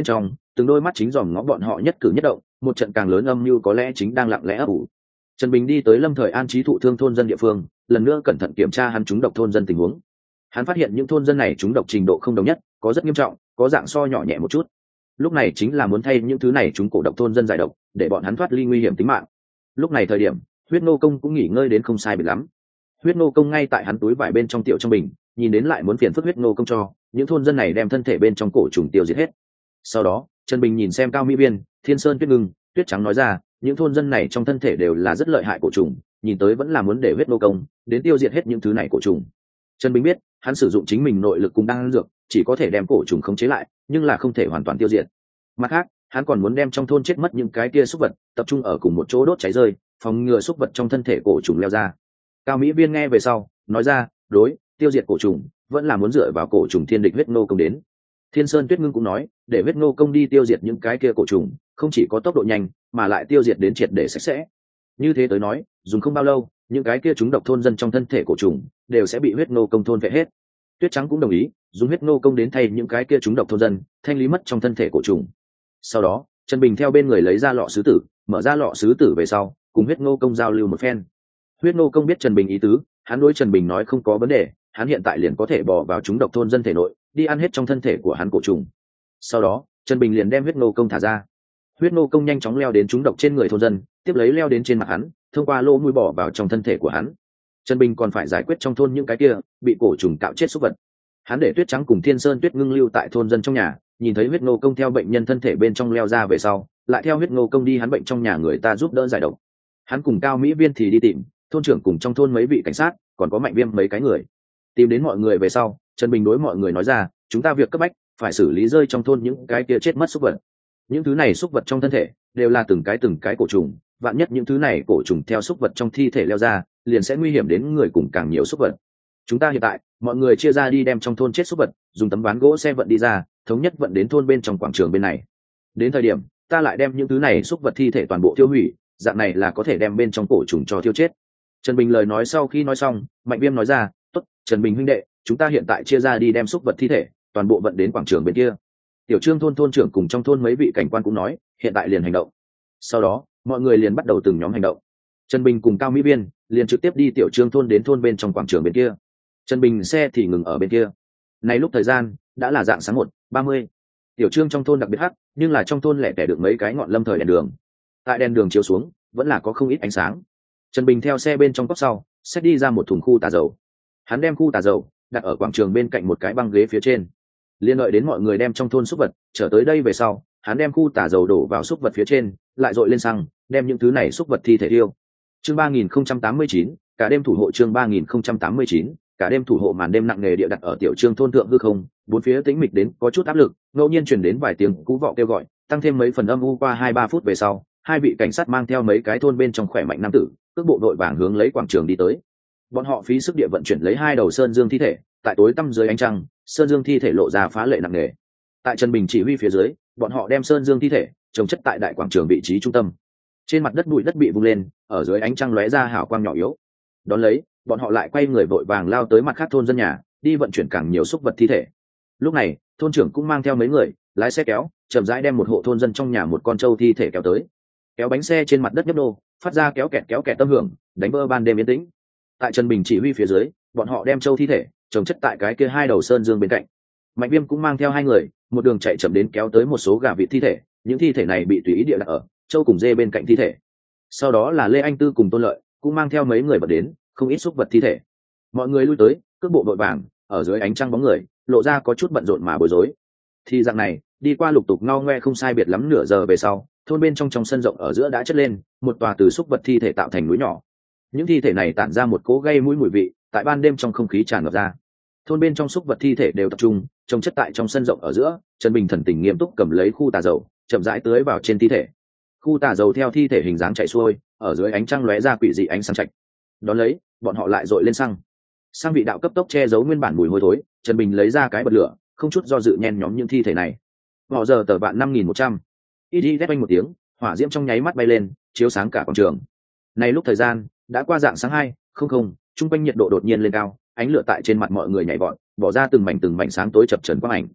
Speaker 1: từng đôi mắt chính dòm ngó bọn họ nhất cử nhất động, một trận càng lớn âm mưu có lẽ chính đang lặng lẽ ấp ủ. Trần Bình đi tới Lâm Thời An trí thụ thương thôn dân địa phương, lần nữa cẩn thận kiểm tra hắn trúng độc thôn dân tình huống. Hắn phát hiện những thôn dân này trúng độc trình độ không đồng nhất, có rất nghiêm trọng, có dạng so nhỏ nhẹ một chút. Lúc này chính là muốn thay những thứ này trúng cổ độc thôn dân giải độc, để bọn hắn thoát ly nguy hiểm tính mạng. Lúc này thời điểm, Huyết Nô Công cũng nghỉ ngơi đến không sai biệt lắm. Huyết Nô Công ngay tại hắn túi vải bên trong tiểu trong bình, nhìn đến lại muốn phiền phức Huyết Nô Công cho những thôn dân này đem thân thể bên trong cổ trùng tiêu diệt hết. Sau đó, Trần Bình nhìn xem Cao Mỹ Viên, Thiên Sơn Tuyết Ngưng, Tuyết Trắng nói ra, những thôn dân này trong thân thể đều là rất lợi hại cổ trùng, nhìn tới vẫn là muốn để Huyết Nô Công đến tiêu diệt hết những thứ này cổ trùng. Trần Bình biết, hắn sử dụng chính mình nội lực cùng đan dược, chỉ có thể đem cổ trùng khống chế lại, nhưng là không thể hoàn toàn tiêu diệt. Mặt khác, hắn còn muốn đem trong thôn chết mất những cái kia súc vật tập trung ở cùng một chỗ đốt cháy rơi, phòng ngừa súc vật trong thân thể cổ trùng leo ra. Cao Mỹ Viên nghe về sau, nói ra, đối, tiêu diệt cổ trùng vẫn là muốn dựa vào cổ trùng thiên địch Huyết Nô Công đến. Thiên Sơn Tuyết Ngưng cũng nói, để Huyết Nô Công đi tiêu diệt những cái kia cổ trùng, không chỉ có tốc độ nhanh, mà lại tiêu diệt đến triệt để sạch sẽ. Như thế tới nói, dùng không bao lâu, những cái kia chúng độc thôn dân trong thân thể cổ trùng đều sẽ bị Huyết Nô Công thôn vệ hết. Tuyết Trắng cũng đồng ý, dùng Huyết Nô Công đến thay những cái kia chúng độc thôn dân thanh lý mất trong thân thể cổ trùng. Sau đó, Trần Bình theo bên người lấy ra lọ sứ tử, mở ra lọ sứ tử về sau, cùng Huyết Nô Công giao lưu một phen. Huyết Nô Công biết Trần Bình ý tứ, hắn đối Trần Bình nói không có vấn đề, hắn hiện tại liền có thể bỏ vào chúng độc thôn dân thể nội, đi ăn hết trong thân thể của hắn cổ trùng. Sau đó, Trần Bình liền đem Huyết Nô Công thả ra. Huyết Nô Công nhanh chóng leo đến chúng độc trên người thôn dân, tiếp lấy leo đến trên mặt hắn, thông qua lỗ mũi bỏ vào trong thân thể của hắn. Trần Bình còn phải giải quyết trong thôn những cái kia bị cổ trùng cạo chết súc vật. Hắn để Tuyết Trắng cùng Thiên Sơn Tuyết Ngưng lưu tại thôn dân trong nhà, nhìn thấy Huyết Nô Công theo bệnh nhân thân thể bên trong leo ra về sau, lại theo Huyết Nô Công đi hắn bệnh trong nhà người ta giúp đỡ giải độc. Hắn cùng Cao Mỹ Viên thì đi tìm thôn trưởng cùng trong thôn mấy vị cảnh sát, còn có Mạnh Viêm mấy cái người. Tìm đến mọi người về sau, Trần Bình đối mọi người nói ra, chúng ta việc cấp bách phải xử lý rơi trong thôn những cái kia chết mất súc vật. Những thứ này súc vật trong thân thể đều là từng cái cổ trùng, vạn nhất những thứ này cổ trùng theo súc vật trong thi thể leo ra, liền sẽ nguy hiểm đến người cùng càng nhiều súc vật. Chúng ta hiện tại, mọi người chia ra đi đem trong thôn chết súc vật, dùng tấm ván gỗ xe vận đi ra, thống nhất vận đến thôn bên trong quảng trường bên này. Đến thời điểm, ta lại đem những thứ này súc vật thi thể toàn bộ tiêu hủy, dạng này là có thể đem bên trong cổ trùng cho tiêu chết. Trần Bình lời nói sau khi nói xong, Mạnh Viêm nói ra, tốt, Trần Bình huynh đệ, chúng ta hiện tại chia ra đi đem súc vật thi thể toàn bộ vận đến quảng trường bên kia. Tiểu Trương thôn thôn trưởng cùng trong thôn mấy vị cảnh quan cũng nói, hiện tại liền hành động. Sau đó, mọi người liền bắt đầu từng nhóm hành động. Trần Bình cùng Cao Mỹ Viên liền trực tiếp đi Tiểu Trương thôn đến thôn bên trong quảng trường bên kia. Trần Bình xe thì ngừng ở bên kia. Này lúc thời gian đã là dạng sáng 1:30. Tiểu Trương trong thôn đặc biệt hắc, nhưng là trong thôn lẻ tẻ được mấy cái ngọn lâm thời đèn đường. Tại đèn đường chiếu xuống, vẫn là có không ít ánh sáng. Trần Bình theo xe bên trong cốp sau, xách đi ra một thùng khu tà dầu. Hắn đem khu tà dầu đặt ở quảng trường bên cạnh một cái băng ghế phía trên. Liên đợi đến mọi người đem trong thôn xúc vật trở tới đây về sau, hắn đem khu tà dầu đổ vào xúc vật phía trên, lại dội lên xăng, đem những thứ này xúc vật thi thể tiêu. Chương 3089, cả đêm thủ hộ. Chương 3089, cả đêm thủ hộ. Màn đêm nặng nề địa đặt ở Tiểu Trương thôn thượng hư không, bốn phía tĩnh mịch đến có chút áp lực, ngẫu nhiên truyền đến vài tiếng cú vọ kêu gọi, tăng thêm mấy phần âm u. Qua 2-3 phút về sau, hai vị cảnh sát mang theo mấy cái thôn bên trong khỏe mạnh nam tử, cước bộ đội vàng hướng lấy quảng trường đi tới. Bọn họ phí sức địa vận chuyển lấy hai đầu sơn dương thi thể, tại tối tăm dưới ánh trăng, sơn dương thi thể lộ ra phá lệ nặng nề. Tại Trần Bình chỉ huy phía dưới, bọn họ đem sơn dương thi thể trồng chất tại đại quảng trường vị trí trung tâm. Trên mặt đất bụi đất bị vung lên, ở dưới ánh trăng lóe ra hào quang nhỏ yếu. Đón lấy, bọn họ lại quay người vội vàng lao tới mặt khác thôn dân nhà, đi vận chuyển càng nhiều súc vật thi thể. Lúc này, thôn trưởng cũng mang theo mấy người, lái xe kéo, chậm rãi đem một hộ thôn dân trong nhà một con trâu thi thể kéo tới. Kéo bánh xe trên mặt đất nhấp đô, phát ra kéo kẹt tâm hưởng, đánh vỡ ban đêm yên tĩnh. Tại Trần Bình chỉ huy phía dưới, bọn họ đem trâu thi thể trồng chất tại cái kia hai đầu sơn dương bên cạnh. Mạnh Viêm cũng mang theo hai người, một đường chạy chậm đến kéo tới một số gà vịt thi thể, những thi thể này bị tùy ý địa đặt ở trâu cùng dê bên cạnh thi thể. Sau đó là Lê Anh Tư cùng Tôn Lợi cũng mang theo mấy người bật đến, không ít xúc vật thi thể. Mọi người lui tới, cước bộ vội vàng, ở dưới ánh trăng bóng người, lộ ra có chút bận rộn mà bối rối. Thì dạng này, đi qua lục tục ngao ngoe không sai biệt lắm nửa giờ về sau, thôn bên trong sân rộng ở giữa đã chất lên một tòa từ xúc vật thi thể tạo thành núi nhỏ. Những thi thể này tản ra một cỗ gây mũi mùi vị, tại ban đêm trong không khí tràn ngập ra. Thôn bên trong xúc vật thi thể đều tập trung trồng chất tại trong sân rộng ở giữa. Trần Bình thần tình nghiêm túc cầm lấy khu tà dầu, chậm rãi tưới vào trên thi thể. Khu tà dầu theo thi thể hình dáng chảy xuôi, ở dưới ánh trăng lóe ra quỷ dị ánh sáng chạch. Đón lấy, bọn họ lại dội lên xăng. Xăng vị đạo cấp tốc che giấu nguyên bản mùi hôi thối. Trần Bình lấy ra cái bật lửa, không chút do dự nhen nhóm những thi thể này. Họ giờ tờ bạn 5100. Ít đét quanh một tiếng, hỏa diễm trong nháy mắt bay lên, chiếu sáng cả quảng trường. Này lúc thời gian đã qua dạng sáng 2:00, trung quanh nhiệt độ đột nhiên lên cao, ánh lửa tại trên mặt mọi người nhảy vọt, bỏ ra từng mảnh sáng tối chập chờn quang ảnh.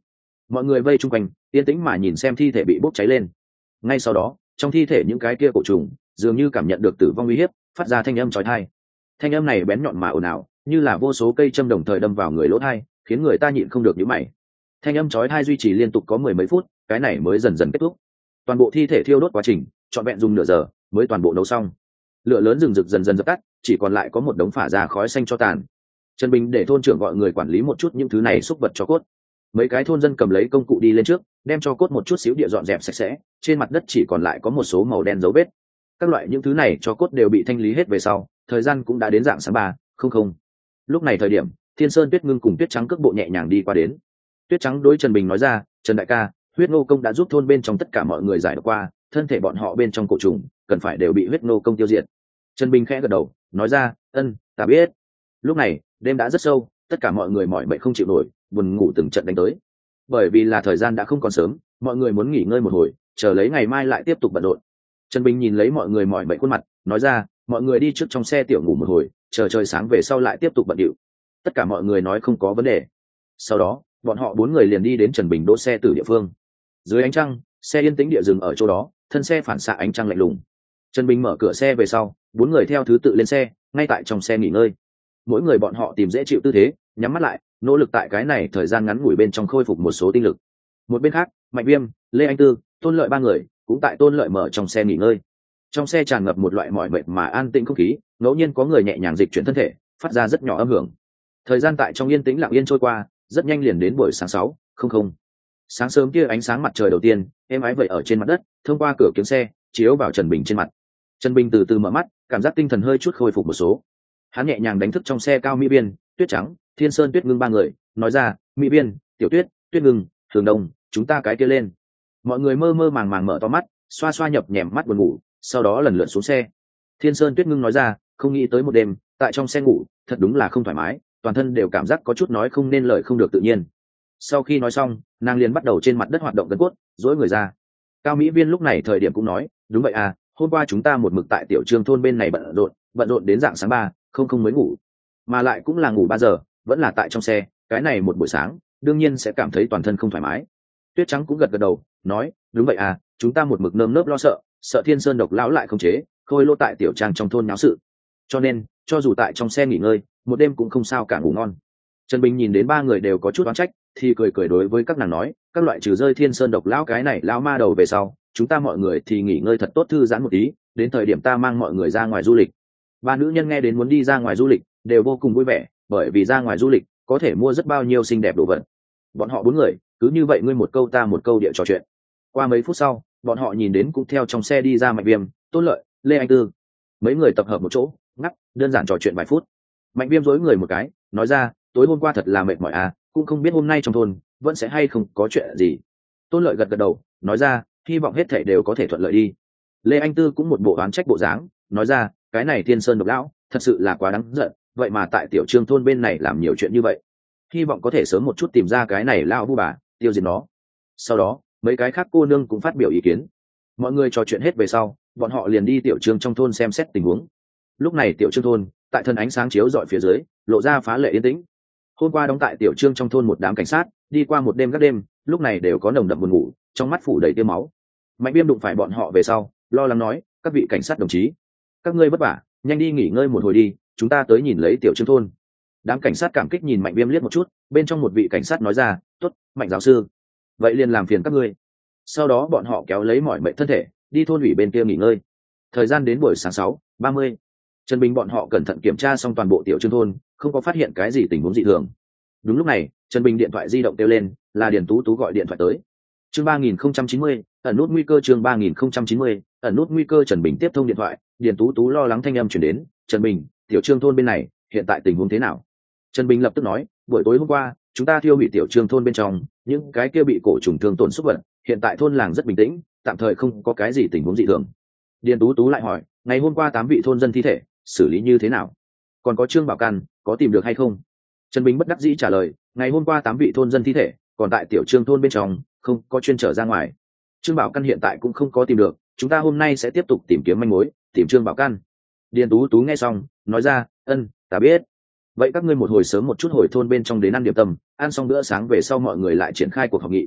Speaker 1: mọi người vây chung quanh yên tĩnh mà nhìn xem thi thể bị bốc cháy lên. Ngay sau đó trong thi thể những cái kia cổ trùng dường như cảm nhận được tử vong uy hiếp, phát ra thanh âm chói tai. Thanh âm này bén nhọn mà ồn ào, như là vô số cây châm đồng thời đâm vào người lỗ tai, khiến người ta nhịn không được nhíu mày. Thanh âm chói tai duy trì liên tục có mười mấy phút, cái này mới dần dần kết thúc. Toàn bộ thi thể thiêu đốt quá trình trọn vẹn dùng nửa giờ mới toàn bộ nấu xong. Lửa lớn rừng rực dần dần dập tắt, chỉ còn lại có một đống phả ra khói xanh cho tàn. Trần Bình để thôn trưởng gọi người quản lý một chút những thứ này xúc vật cho cốt. Mấy cái thôn dân cầm lấy công cụ đi lên trước, đem cho cốt một chút xíu địa dọn dẹp sạch sẽ, trên mặt đất chỉ còn lại có một số màu đen dấu vết. Các loại những thứ này cho cốt đều bị thanh lý hết về sau, thời gian cũng đã đến rạng sáng 3:00. Lúc này thời điểm, Thiên Sơn Tuyết Ngưng cùng Tuyết Trắng cước bộ nhẹ nhàng đi qua đến. Tuyết Trắng đối Trần Bình nói ra, "Trần đại ca, huyết nô công đã giúp thôn bên trong tất cả mọi người giải độc qua, thân thể bọn họ bên trong cổ trùng cần phải đều bị huyết nô công tiêu diệt." Trần Bình khẽ gật đầu, nói ra, "Ân, ta biết." Lúc này, đêm đã rất sâu, tất cả mọi người mỏi mệt không chịu nổi, buồn ngủ từng trận đánh tới. Bởi vì là thời gian đã không còn sớm, mọi người muốn nghỉ ngơi một hồi, chờ lấy ngày mai lại tiếp tục bận rộn. Trần Bình nhìn lấy mọi người mỏi mệt khuôn mặt, nói ra, "Mọi người đi trước trong xe tiểu ngủ một hồi, chờ trời sáng về sau lại tiếp tục bận điệu." Tất cả mọi người nói không có vấn đề. Sau đó, bọn họ 4 người liền đi đến Trần Bình đỗ xe từ địa phương. Dưới ánh trăng, xe yên tĩnh địa dừng ở chỗ đó, thân xe phản xạ ánh trăng lạnh lùng. Trần Bình mở cửa xe về sau, 4 người theo thứ tự lên xe, ngay tại trong xe nghỉ ngơi. Mỗi người bọn họ tìm dễ chịu tư thế, nhắm mắt lại, nỗ lực tại cái này thời gian ngắn ngủi bên trong khôi phục một số tinh lực. Một bên khác, Mạnh Viêm, Lê Anh Tư, Tôn Lợi 3 người cũng tại Tôn Lợi mở trong xe nghỉ ngơi. Trong xe tràn ngập một loại mỏi mệt mà an tĩnh không khí, ngẫu nhiên có người nhẹ nhàng dịch chuyển thân thể, phát ra rất nhỏ âm hưởng. Thời gian tại trong yên tĩnh lặng yên trôi qua, rất nhanh liền đến buổi sáng 6:00. Sáng sớm kia ánh sáng mặt trời đầu tiên êm ái vậy ở trên mặt đất, thông qua cửa kính xe chiếu vào Trần Bình trên mặt. Trần Bình từ từ mở mắt, cảm giác tinh thần hơi chút khôi phục một số. Hắn nhẹ nhàng đánh thức trong xe Cao Mỹ Biên, Tuyết Trắng, Thiên Sơn Tuyết Ngưng 3 người, nói ra, "Mỹ Biên, Tiểu Tuyết, Tuyết Ngưng, Thường Đông, chúng ta cái kia lên." Mọi người mơ mơ màng màng mở to mắt, xoa xoa nhập nhèm mắt buồn ngủ, sau đó lần lượt xuống xe. Thiên Sơn Tuyết Ngưng nói ra, "Không nghĩ tới một đêm tại trong xe ngủ, thật đúng là không thoải mái, toàn thân đều cảm giác có chút nói không nên lời không được tự nhiên." Sau khi nói xong, nàng liền bắt đầu trên mặt đất hoạt động gân cốt, duỗi người ra. Cao Mỹ Viên lúc này thời điểm cũng nói, "Đúng vậy à, hôm qua chúng ta một mực tại Tiểu Trương thôn bên này bận rộn đến rạng sáng 3:00 mới ngủ, mà lại cũng là ngủ 3 giờ, vẫn là tại trong xe, cái này một buổi sáng, đương nhiên sẽ cảm thấy toàn thân không thoải mái." Tuyết Trắng cũng gật gật đầu, nói, "Đúng vậy à, chúng ta một mực nơm nớp lo sợ Thiên Sơn độc lão lại không chế, khôi lô tại tiểu trang trong thôn náo sự. Cho nên, cho dù tại trong xe nghỉ ngơi, một đêm cũng không sao cả ngủ ngon." Trần Bình nhìn đến 3 người đều có chút oán trách, thì cười cười đối với các nàng nói, "Các loại trừ rơi Thiên Sơn độc lão cái này lão ma đầu về sau, chúng ta mọi người thì nghỉ ngơi thật tốt thư giãn một tí, đến thời điểm ta mang mọi người ra ngoài du lịch." 3 nữ nhân nghe đến muốn đi ra ngoài du lịch, đều vô cùng vui vẻ, bởi vì ra ngoài du lịch có thể mua rất bao nhiêu xinh đẹp đồ vật. Bọn họ 4 người cứ như vậy ngươi một câu ta một câu địa trò chuyện. Qua mấy phút sau, bọn họ nhìn đến cũng theo trong xe đi ra Mạnh Viêm, Tôn Lợi, Lê Anh Tư. Mấy người tập hợp một chỗ, ngắt đơn giản trò chuyện vài phút. Mạnh Viêm dối người một cái, nói ra, "Tối hôm qua thật là mệt mỏi à, cũng không biết hôm nay trong thôn vẫn sẽ hay không có chuyện gì." Tôn Lợi gật gật đầu, nói ra, "Hy vọng hết thảy đều có thể thuận lợi đi." Lê Anh Tư cũng một bộ oán trách bộ dáng, nói ra, "Cái này Thiên Sơn độc lão thật sự là quá đáng giận, vậy mà tại Tiểu Trương thôn bên này làm nhiều chuyện như vậy. Hy vọng có thể sớm một chút tìm ra cái này lão vu bà, tiêu diệt nó." Sau đó, mấy cái khác cô nương cũng phát biểu ý kiến. Mọi người trò chuyện hết về sau, bọn họ liền đi Tiểu Trương trong thôn xem xét tình huống. Lúc này Tiểu Trương thôn, tại thân ánh sáng chiếu rọi phía dưới, lộ ra phá lệ yên tĩnh. Hôm qua đóng tại Tiểu Trương trong thôn một đám cảnh sát, đi qua một đêm các đêm, lúc này đều có nồng đậm buồn ngủ, trong mắt phủ đầy tia máu. Mạnh Viêm đụng phải bọn họ về sau, lo lắng nói, "Các vị cảnh sát đồng chí, các ngươi vất vả, nhanh đi nghỉ ngơi một hồi đi, chúng ta tới nhìn lấy Tiểu Trương thôn." Đám cảnh sát cảm kích nhìn Mạnh Viêm liếc một chút, bên trong một vị cảnh sát nói ra, "Tốt, Mạnh giáo sư, vậy liền làm phiền các ngươi." Sau đó bọn họ kéo lấy mỏi mệt thân thể, đi thôn ủy bên kia nghỉ ngơi. Thời gian đến buổi sáng 6:30, Trần Bình bọn họ cẩn thận kiểm tra xong toàn bộ Tiểu Trương thôn, không có phát hiện cái gì tình huống dị thường. Đúng lúc này, Trần Bình điện thoại di động kêu lên, là Điền Tú Tú gọi điện thoại tới. Chương 3090, ẩn nút nguy cơ. Chương 3090, ẩn nút nguy cơ. Trần Bình tiếp thông điện thoại, Điền Tú Tú lo lắng thanh âm chuyển đến, "Trần Bình, Tiểu Trương thôn bên này hiện tại tình huống thế nào?" Trần Bình lập tức nói, "Buổi tối hôm qua chúng ta thiêu hủy Tiểu Trương thôn bên trong những cái kia bị cổ trùng thương tổn xúc vật, hiện tại thôn làng rất bình tĩnh, tạm thời không có cái gì tình huống dị thường." Điền Tú Tú lại hỏi, "Ngày hôm qua 8 vị thôn dân thi thể xử lý như thế nào? Còn có Trương Bảo Căn có tìm được hay không?" Trần Bình bất đắc dĩ trả lời, "Ngày hôm qua 8 vị thôn dân thi thể còn tại Tiểu Trương thôn bên trong, không có chuyên trở ra ngoài. Trương Bảo Căn hiện tại cũng không có tìm được, chúng ta hôm nay sẽ tiếp tục tìm kiếm manh mối, tìm Trương Bảo Căn." Điền Tú Tú nghe xong, nói ra, "Ân, ta biết. Vậy các ngươi một hồi sớm một chút hồi thôn bên trong đến ăn điểm tâm, ăn xong bữa sáng về sau mọi người lại triển khai cuộc họp nghị,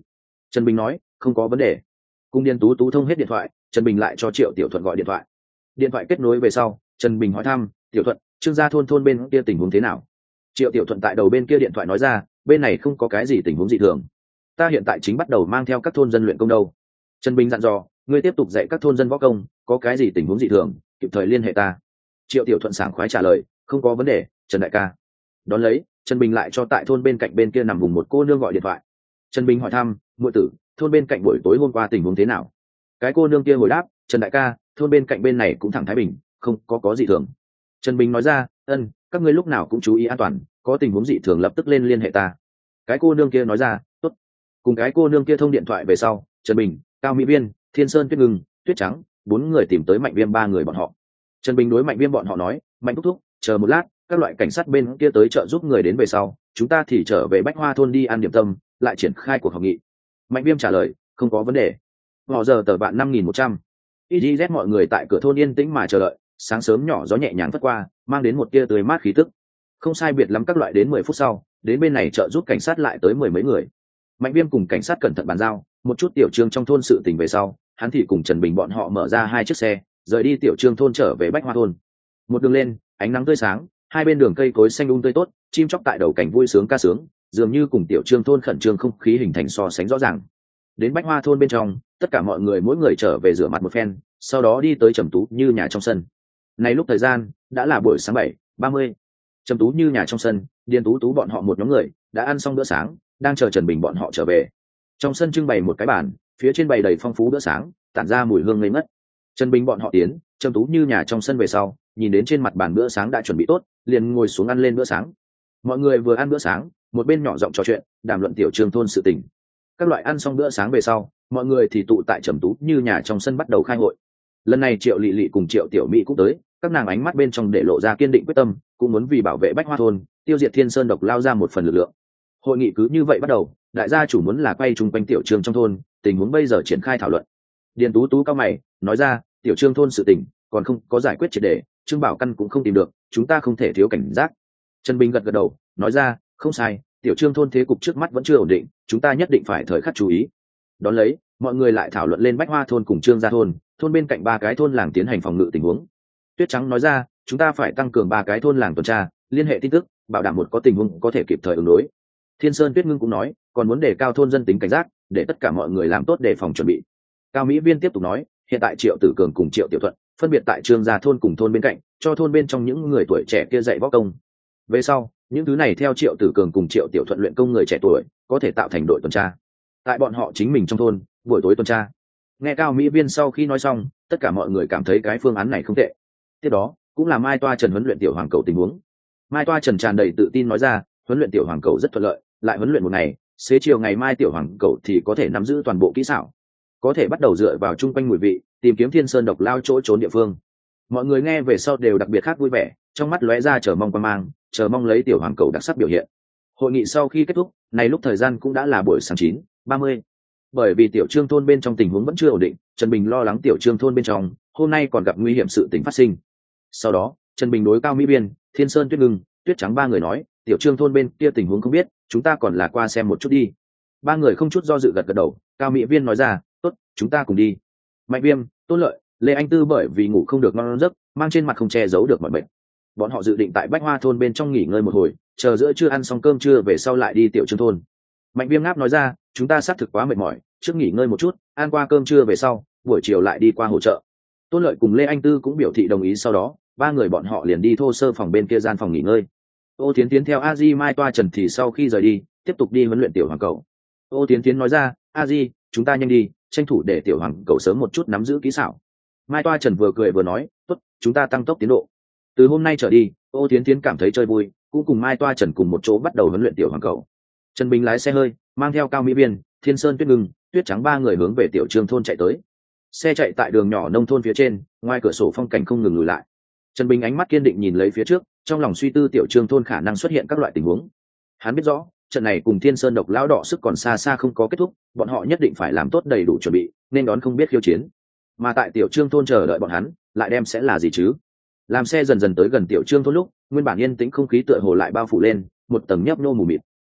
Speaker 1: Trần Bình nói không có vấn đề. Cùng Điền Tú Tú thông hết điện thoại, Trần Bình lại cho Triệu Tiểu Thuận gọi điện thoại. Điện thoại kết nối về sau, Trần Bình hỏi thăm Tiểu Thuận, Trương gia thôn bên kia tình huống thế nào? Triệu Tiểu Thuận tại đầu bên kia điện thoại nói ra, bên này không có cái gì tình huống dị thường, ta hiện tại chính bắt đầu mang theo các thôn dân luyện công đâu. Trần Bình dặn dò, ngươi tiếp tục dạy các thôn dân võ công, có cái gì tình huống dị thường kịp thời liên hệ ta. Triệu Tiểu Thuận sảng khoái trả lời, không có vấn đề, Trần đại ca. Đón lấy, Trần Bình lại cho tại thôn bên cạnh bên kia nằm vùng một cô nương gọi điện thoại. Trần Bình hỏi thăm, muội tử, thôn bên cạnh buổi tối hôm qua tình huống thế nào? Cái cô nương kia hồi đáp, Trần đại ca, thôn bên cạnh bên này cũng thẳng thái bình, không có gì thường. Trần Bình nói ra, các ngươi lúc nào cũng chú ý an toàn, có tình huống dị thường lập tức lên liên hệ ta. Cái cô nương kia nói ra, tốt. Cùng cái cô nương kia thông điện thoại về sau, Trần Bình, Cao Mỹ Viên, Thiên Sơn Tuyết Ngưng, Tuyết Trắng, 4 người tìm tới Mạnh Viêm 3 người bọn họ. Trần Bình đối Mạnh Viêm bọn họ nói, Mạnh thúc thúc, chờ một lát, các loại cảnh sát bên kia tới trợ giúp người đến về sau, chúng ta thì trở về Bách Hoa thôn đi ăn điểm tâm, lại triển khai cuộc họp nghị. Mạnh Viêm trả lời, không có vấn đề. Họ giờ tờ bạn 5.100. IZ mọi người tại cửa thôn yên tĩnh mà chờ đợi, sáng sớm nhỏ gió nhẹ nhàng phất qua, mang đến một tia tươi mát khí tức. Không sai biệt lắm các loại đến 10 phút sau, đến bên này trợ giúp cảnh sát lại tới 10 mấy người. Mạnh Viêm cùng cảnh sát cẩn thận bàn giao một chút tiểu trương trong thôn sự tình về sau, hắn thì cùng Trần Bình bọn họ mở ra 2 chiếc xe, rời đi tiểu trương thôn trở về Bách Hoa thôn. Một đường lên, ánh nắng tươi sáng, hai bên đường cây cối xanh tươi tốt, chim chóc tại đầu cảnh vui sướng ca sướng, dường như cùng tiểu trương thôn khẩn trương không khí hình thành so sánh rõ ràng. Đến Bách Hoa thôn bên trong, tất cả mọi người mỗi người trở về rửa mặt một phen, sau đó đi tới Trầm Tú Như nhà trong sân. Này lúc thời gian đã là buổi sáng 7:30. Trầm Tú Như nhà trong sân, Điền Tú Tú bọn họ một nhóm người đã ăn xong bữa sáng, đang chờ Trần Bình bọn họ trở về. Trong sân trưng bày một cái bàn, phía trên bày đầy phong phú bữa sáng, tản ra mùi hương ngây ngất. Trần Bình bọn họ tiến, Trầm Tú Như nhà trong sân về sau, nhìn đến trên mặt bàn bữa sáng đã chuẩn bị tốt, liền ngồi xuống ăn lên bữa sáng. Mọi người vừa ăn bữa sáng, một bên nhỏ giọng trò chuyện, đàm luận tiểu trương thôn sự tình. Các loại ăn xong bữa sáng về sau, mọi người thì tụ tại Trầm Tú Như nhà trong sân bắt đầu khai hội. Lần này Triệu Lệ Lệ cùng Triệu Tiểu Mỹ cũng tới, các nàng ánh mắt bên trong để lộ ra kiên định quyết tâm, cũng muốn vì bảo vệ Bách Hoa thôn, tiêu diệt Thiên Sơn độc lao ra một phần lực lượng. Hội nghị cứ như vậy bắt đầu, đại gia chủ muốn là quay chung quanh tiểu trương trong thôn, tình huống bây giờ triển khai thảo luận. Điền Tú Tú cao mày, nói ra, tiểu trương thôn sự tình còn không có giải quyết triệt để, Trương Bảo Căn cũng không tìm được, chúng ta không thể thiếu cảnh giác. Trần Bình gật đầu, nói ra, không sai, tiểu trương thôn thế cục trước mắt vẫn chưa ổn định, chúng ta nhất định phải thời khắc chú ý. Đón lấy, mọi người lại thảo luận lên Bách Hoa thôn cùng Trương gia thôn bên cạnh 3 cái thôn làng tiến hành phòng ngự tình huống. Tuyết Trắng nói ra, chúng ta phải tăng cường 3 cái thôn làng tuần tra, liên hệ tin tức, bảo đảm một có tình huống có thể kịp thời ứng đối. Thiên Sơn Tuyết Ngưng cũng nói, còn muốn đề cao thôn dân tính cảnh giác, để tất cả mọi người làm tốt đề phòng chuẩn bị. Cao Mỹ Viên tiếp tục nói, hiện tại Triệu Tử Cường cùng Triệu Tiểu Thuận phân biệt tại Trương gia thôn cùng thôn bên cạnh, cho thôn bên trong những người tuổi trẻ kia dạy võ công. Về sau, những thứ này theo Triệu Tử Cường cùng Triệu Tiểu Thuận luyện công người trẻ tuổi, có thể tạo thành đội tuần tra. Tại bọn họ chính mình trong thôn, buổi tối tuần tra. Nghe Cao Mỹ Viên sau khi nói xong, tất cả mọi người cảm thấy cái phương án này không tệ. Tiếp đó, cũng là Mai Toa Trần huấn luyện tiểu hoàng cầu tình huống. Mai Toa Trần tràn đầy tự tin nói ra, huấn luyện tiểu hoàng cầu rất thuận lợi, lại huấn luyện một ngày, xế chiều ngày mai tiểu hoàng cầu thì có thể nắm giữ toàn bộ kỹ xảo, có thể bắt đầu dựa vào chung quanh mùi vị, tìm kiếm Thiên Sơn độc lao chỗ trốn địa phương. Mọi người nghe về sau đều đặc biệt khác vui vẻ, trong mắt lóe ra chờ mong quan mang, chờ mong lấy tiểu hoàng cầu đặc sắc biểu hiện. Hội nghị sau khi kết thúc, này lúc thời gian cũng đã là buổi sáng 9:30. Bởi vì tiểu trương thôn bên trong tình huống vẫn chưa ổn định, Trần Bình lo lắng tiểu trương thôn bên trong hôm nay còn gặp nguy hiểm sự tình phát sinh. Sau đó, Trần Bình đối Cao Mỹ Biên, Thiên Sơn Tuyết Ngưng, Tuyết Trắng 3 người nói, tiểu trương thôn bên kia tình huống không biết, chúng ta còn là qua xem một chút đi. 3 người không chút do dự gật đầu. Cao Mỹ Viên nói ra, tốt, chúng ta cùng đi. Mạnh Viêm, Tôn Lợi, Lê Anh Tư bởi vì ngủ không được ngon giấc, mang trên mặt không che giấu được mọi bệnh. Bọn họ dự định tại Bách Hoa thôn bên trong nghỉ ngơi một hồi, chờ giữa trưa ăn xong cơm trưa về sau lại đi tiểu trương thôn. Mạnh Viêm ngáp nói ra, chúng ta xác thực quá mệt mỏi, trước nghỉ ngơi một chút, ăn qua cơm trưa về sau, buổi chiều lại đi qua hỗ trợ. Tôn Lợi cùng Lê Anh Tư cũng biểu thị đồng ý, sau đó 3 người bọn họ liền đi thô sơ phòng bên kia gian phòng nghỉ ngơi. Ô Tiến Tiến theo A Di Mai Toa Trần thì sau khi rời đi, tiếp tục đi huấn luyện tiểu hoàng cầu. Ô Tiến Tiến nói ra, A Di, chúng ta nhanh đi, tranh thủ để tiểu hoàng cầu sớm một chút nắm giữ kỹ xảo. Mai Toa Trần vừa cười vừa nói, tốt, chúng ta tăng tốc tiến độ. Từ hôm nay trở đi, Ô Tiến Tiến cảm thấy chơi vui, cũng cùng Mai Toa Trần cùng một chỗ bắt đầu huấn luyện tiểu hoàng cầu. Trần Bình lái xe hơi, mang theo Cao Mỹ Biên, Thiên Sơn Tuyết Ngưng, Tuyết Trắng 3 người hướng về tiểu trương thôn chạy tới. Xe chạy tại đường nhỏ nông thôn phía trên, ngoài cửa sổ phong cảnh không ngừng lùi lại. Trần Bình ánh mắt kiên định nhìn lấy phía trước, trong lòng suy tư tiểu trương thôn khả năng xuất hiện các loại tình huống. Hắn biết rõ, trận này cùng Thiên Sơn độc lão đỏ sức còn xa xa không có kết thúc, bọn họ nhất định phải làm tốt đầy đủ chuẩn bị, nên đón không biết khiêu chiến. Mà tại tiểu trương thôn chờ đợi bọn hắn, lại đem sẽ là gì chứ? Làm xe dần dần tới gần tiểu trương thôn lúc, nguyên bản yên tĩnh không khí tựa hồ lại bao phủ lên, một tầng nhấp nhô mù mịt.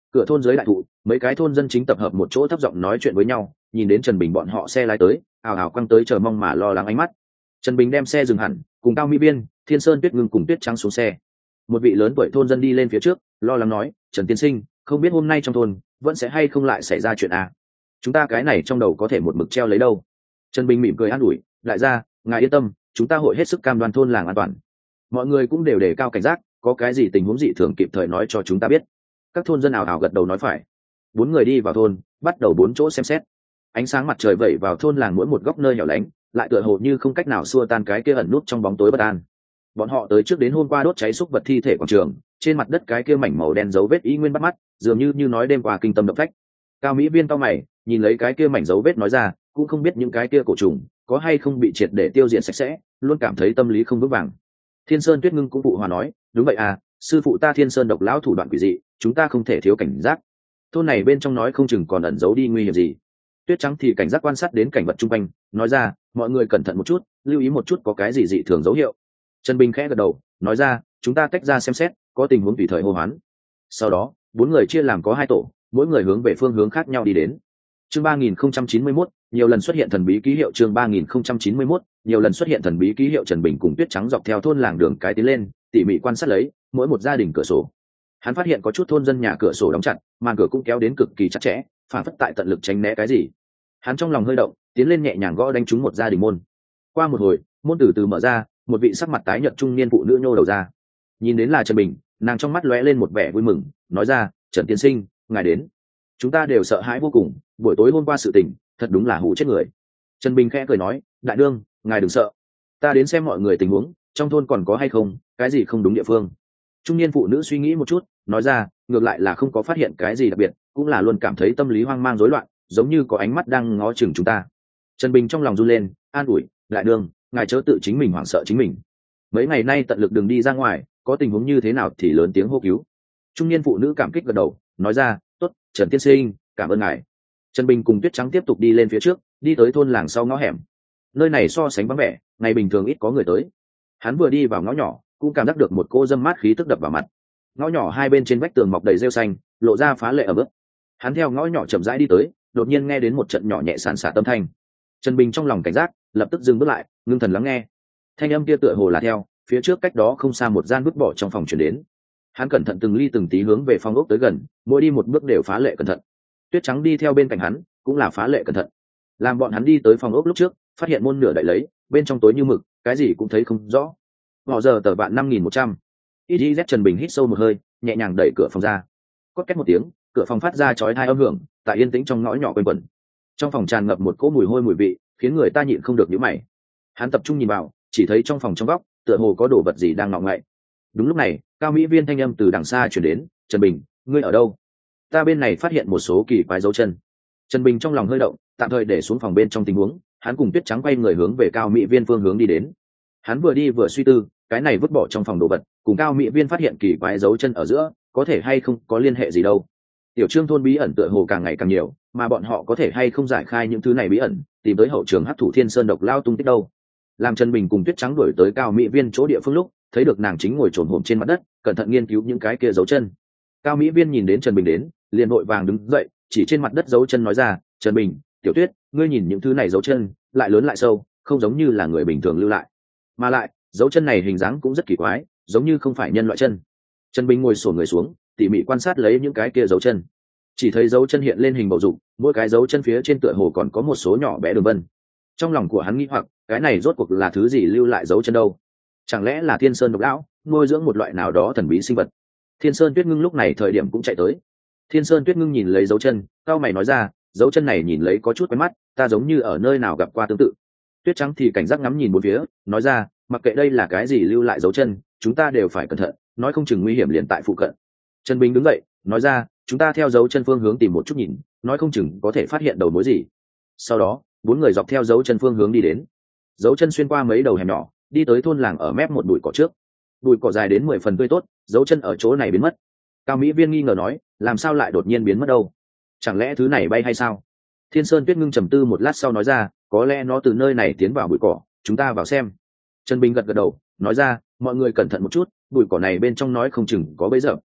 Speaker 1: cửa thôn dưới đại thụ, mấy cái thôn dân chính tập hợp một chỗ thấp giọng nói chuyện với nhau, nhìn đến Trần Bình bọn họ xe lái tới, ào ào quăng tới chờ mong mà lo lắng ánh mắt. Trần Bình đem xe dừng hẳn, cùng Cao Mỹ Biên, Thiên Sơn Tuyết Ngưng cùng Tuyết Trắng xuống xe. Một vị lớn tuổi thôn dân đi lên phía trước, lo lắng nói, Trần tiên sinh, không biết hôm nay trong thôn vẫn sẽ hay không lại xảy ra chuyện à? Chúng ta cái này trong đầu có thể một mực treo lấy đâu. Trần Bình mỉm cười an ủi, đại gia, ngài yên tâm, chúng ta hội hết sức cam đoan thôn làng an toàn. Mọi người cũng đều đề cao cảnh giác, có cái gì tình huống dị thường kịp thời nói cho chúng ta biết. Các thôn dân ào ào gật đầu nói phải. Bốn người đi vào thôn, bắt đầu bốn chỗ xem xét. Ánh sáng mặt trời vẩy vào thôn làng mỗi một góc nơi hẻo lánh, lại tựa hồ như không cách nào xua tan cái kia ẩn nút trong bóng tối bất an. Bọn họ tới trước đến hôm qua đốt cháy xúc vật thi thể quảng trường, trên mặt đất cái kia mảnh màu đen dấu vết ý nguyên bắt mắt, dường như nói đêm qua kinh tâm động phách. Cao Mỹ Viên cao mày, nhìn lấy cái kia mảnh dấu vết nói ra, cũng không biết những cái kia cổ trùng có hay không bị triệt để tiêu diệt sạch sẽ, luôn cảm thấy tâm lý không vững vàng. Thiên Sơn Tuyết Ngưng cũng phụ hòa nói, đúng vậy à, sư phụ ta Thiên Sơn độc lão thủ đoạn quỷ dị, chúng ta không thể thiếu cảnh giác. Thôn này bên trong nói không chừng còn ẩn giấu đi nguy hiểm gì. Tuyết Trắng thì cảnh giác quan sát đến cảnh vật chung quanh, nói ra, mọi người cẩn thận một chút, lưu ý một chút có cái gì dị thường dấu hiệu. Trần Bình khẽ gật đầu, nói ra, chúng ta tách ra xem xét, có tình huống tùy thời hô hoán. Sau đó, bốn người chia làm có hai tổ, mỗi người hướng về phương hướng khác nhau đi đến. Chương 3091, nhiều lần xuất hiện thần bí ký hiệu. Chương 3091, nhiều lần xuất hiện thần bí ký hiệu. Trần Bình cùng Tuyết Trắng dọc theo thôn làng đường cái tiến lên, tỉ mỉ quan sát lấy mỗi một gia đình cửa sổ. Hắn phát hiện có chút thôn dân nhà cửa sổ đóng chặt, màn cửa cũng kéo đến cực kỳ chặt chẽ, phản phất tại tận lực tránh né cái gì. Hắn trong lòng hơi động, tiến lên nhẹ nhàng gõ đánh trúng một gia đình môn. Qua một hồi, môn từ từ mở ra, một vị sắc mặt tái nhợt trung niên phụ nữ nhô đầu ra. Nhìn đến là Trần Bình, nàng trong mắt lóe lên một vẻ vui mừng, nói ra, Trần tiên sinh, ngài đến. Chúng ta đều sợ hãi vô cùng, buổi tối hôm qua sự tình thật đúng là hù chết người. Trần Bình khẽ cười nói, đại đương, ngài đừng sợ, ta đến xem mọi người tình huống trong thôn còn có hay không cái gì không đúng địa phương. Trung niên phụ nữ suy nghĩ một chút, nói ra, ngược lại là không có phát hiện cái gì đặc biệt, cũng là luôn cảm thấy tâm lý hoang mang rối loạn, giống như có ánh mắt đang ngó chừng chúng ta. Trần Bình trong lòng run lên, an ủi, đại đương, ngài chớ tự chính mình hoảng sợ chính mình, mấy ngày nay tận lực đừng đi ra ngoài, có tình huống như thế nào thì lớn tiếng hô cứu. Trung niên phụ nữ cảm kích gật đầu, nói ra, tốt, Trần tiên sinh, cảm ơn ngài. Trần Bình cùng Tuyết Trắng tiếp tục đi lên phía trước, đi tới thôn làng sau ngõ hẻm. Nơi này so sánh vắng vẻ, ngày bình thường ít có người tới. Hắn vừa đi vào ngõ nhỏ, cũng cảm giác được một cô dâm mát khí tức đập vào mặt. Ngõ nhỏ hai bên trên vách tường mọc đầy rêu xanh, lộ ra phá lệ ở bước. Hắn theo ngõ nhỏ chậm rãi đi tới, đột nhiên nghe đến một trận nhỏ nhẹ sàn sạt âm thanh. Trần Bình trong lòng cảnh giác, lập tức dừng bước lại, ngưng thần lắng nghe. Thanh âm kia tựa hồ là theo phía trước cách đó không xa một gian vứt bỏ trong phòng chuyển đến. Hắn cẩn thận từng ly từng tí hướng về phòng ốc tới gần, mỗi đi một bước đều phá lệ cẩn thận. Tuyết Trắng đi theo bên cạnh hắn, cũng là phá lệ cẩn thận. Làm bọn hắn đi tới phòng ốc lúc trước, phát hiện môn nửa đậy lấy, bên trong tối như mực, cái gì cũng thấy không rõ. Họ giờ tờ bạn 5100. IZ Trần Bình hít sâu một hơi, nhẹ nhàng đẩy cửa phòng ra. Cốt két một tiếng, cửa phòng phát ra chói tai âm hưởng, tại yên tĩnh trong ngõ nhỏ quanh quẩn. Trong phòng tràn ngập một cỗ mùi hôi mùi vị, khiến người ta nhịn không được nhíu mày. Hắn tập trung nhìn vào, chỉ thấy trong phòng trong góc, tựa hồ có đồ vật gì đang ngọ ngậy. Đúng lúc này, Cao Mỹ Viên thanh âm từ đằng xa truyền đến, "Trần Bình, ngươi ở đâu? Ta bên này phát hiện một số kỳ quái dấu chân." Trần Bình trong lòng hơi động, tạm thời để xuống phòng bên trong tình huống, hắn cùng Tuyết Trắng quay người hướng về Cao Mỹ Viên phương hướng đi đến. Hắn vừa đi vừa suy tư, cái này vứt bỏ trong phòng đồ vật, cùng Cao Mỹ Viên phát hiện kỳ quái dấu chân ở giữa, có thể hay không có liên hệ gì đâu. Tiểu Trương thôn bí ẩn tựa hồ càng ngày càng nhiều, mà bọn họ có thể hay không giải khai những thứ này bí ẩn, tìm tới hậu trường Hắc Thủ Thiên Sơn độc lao tung tích đâu. Làm Trần Bình cùng Tuyết Trắng đuổi tới Cao Mỹ Viên chỗ địa phương lúc, thấy được nàng chính ngồi trồn hổm trên mặt đất, cẩn thận nghiên cứu những cái kia dấu chân. Cao Mỹ Viên nhìn đến Trần Bình đến, liền vội vàng đứng dậy, chỉ trên mặt đất dấu chân nói ra, "Trần Bình, Tiểu Tuyết, ngươi nhìn những thứ này dấu chân, lại lớn lại sâu, không giống như là người bình thường lưu lại. Mà lại, dấu chân này hình dáng cũng rất kỳ quái, giống như không phải nhân loại chân." Trần Bình ngồi xổm người xuống, tỉ mỉ quan sát lấy những cái kia dấu chân. Chỉ thấy dấu chân hiện lên hình bầu dục, mỗi cái dấu chân phía trên tựa hồ còn có một số nhỏ bé đường vân. Trong lòng của hắn nghĩ hoặc, cái này rốt cuộc là thứ gì lưu lại dấu chân đâu? Chẳng lẽ là Thiên Sơn độc lão nuôi dưỡng một loại nào đó thần bí sinh vật? Thiên Sơn Tuyết Ngưng lúc này thời điểm cũng chạy tới. Thiên Sơn Tuyết Ngưng nhìn lấy dấu chân, cao mày nói ra, dấu chân này nhìn lấy có chút quen mắt, ta giống như ở nơi nào gặp qua tương tự. Tuyết Trắng thì cảnh giác ngắm nhìn bốn phía, nói ra, mặc kệ đây là cái gì lưu lại dấu chân, chúng ta đều phải cẩn thận, nói không chừng nguy hiểm liền tại phụ cận. Trần Bình đứng dậy, nói ra, chúng ta theo dấu chân phương hướng tìm một chút nhìn, nói không chừng có thể phát hiện đầu mối gì. Sau đó, bốn người dọc theo dấu chân phương hướng đi đến. Dấu chân xuyên qua mấy đầu hẻm nhỏ, đi tới thôn làng ở mép một bụi cỏ trước. Bụi cỏ dài đến 10 phần tươi tốt, dấu chân ở chỗ này biến mất. Cao Mỹ Viên nghi ngờ nói, làm sao lại đột nhiên biến mất đâu? Chẳng lẽ thứ này bay hay sao? Thiên Sơn Tuyết Ngưng trầm tư một lát sau nói ra, có lẽ nó từ nơi này tiến vào bụi cỏ, chúng ta vào xem. Trần Bình gật gật đầu, nói ra, mọi người cẩn thận một chút, bụi cỏ này bên trong nói không chừng có bẫy dập.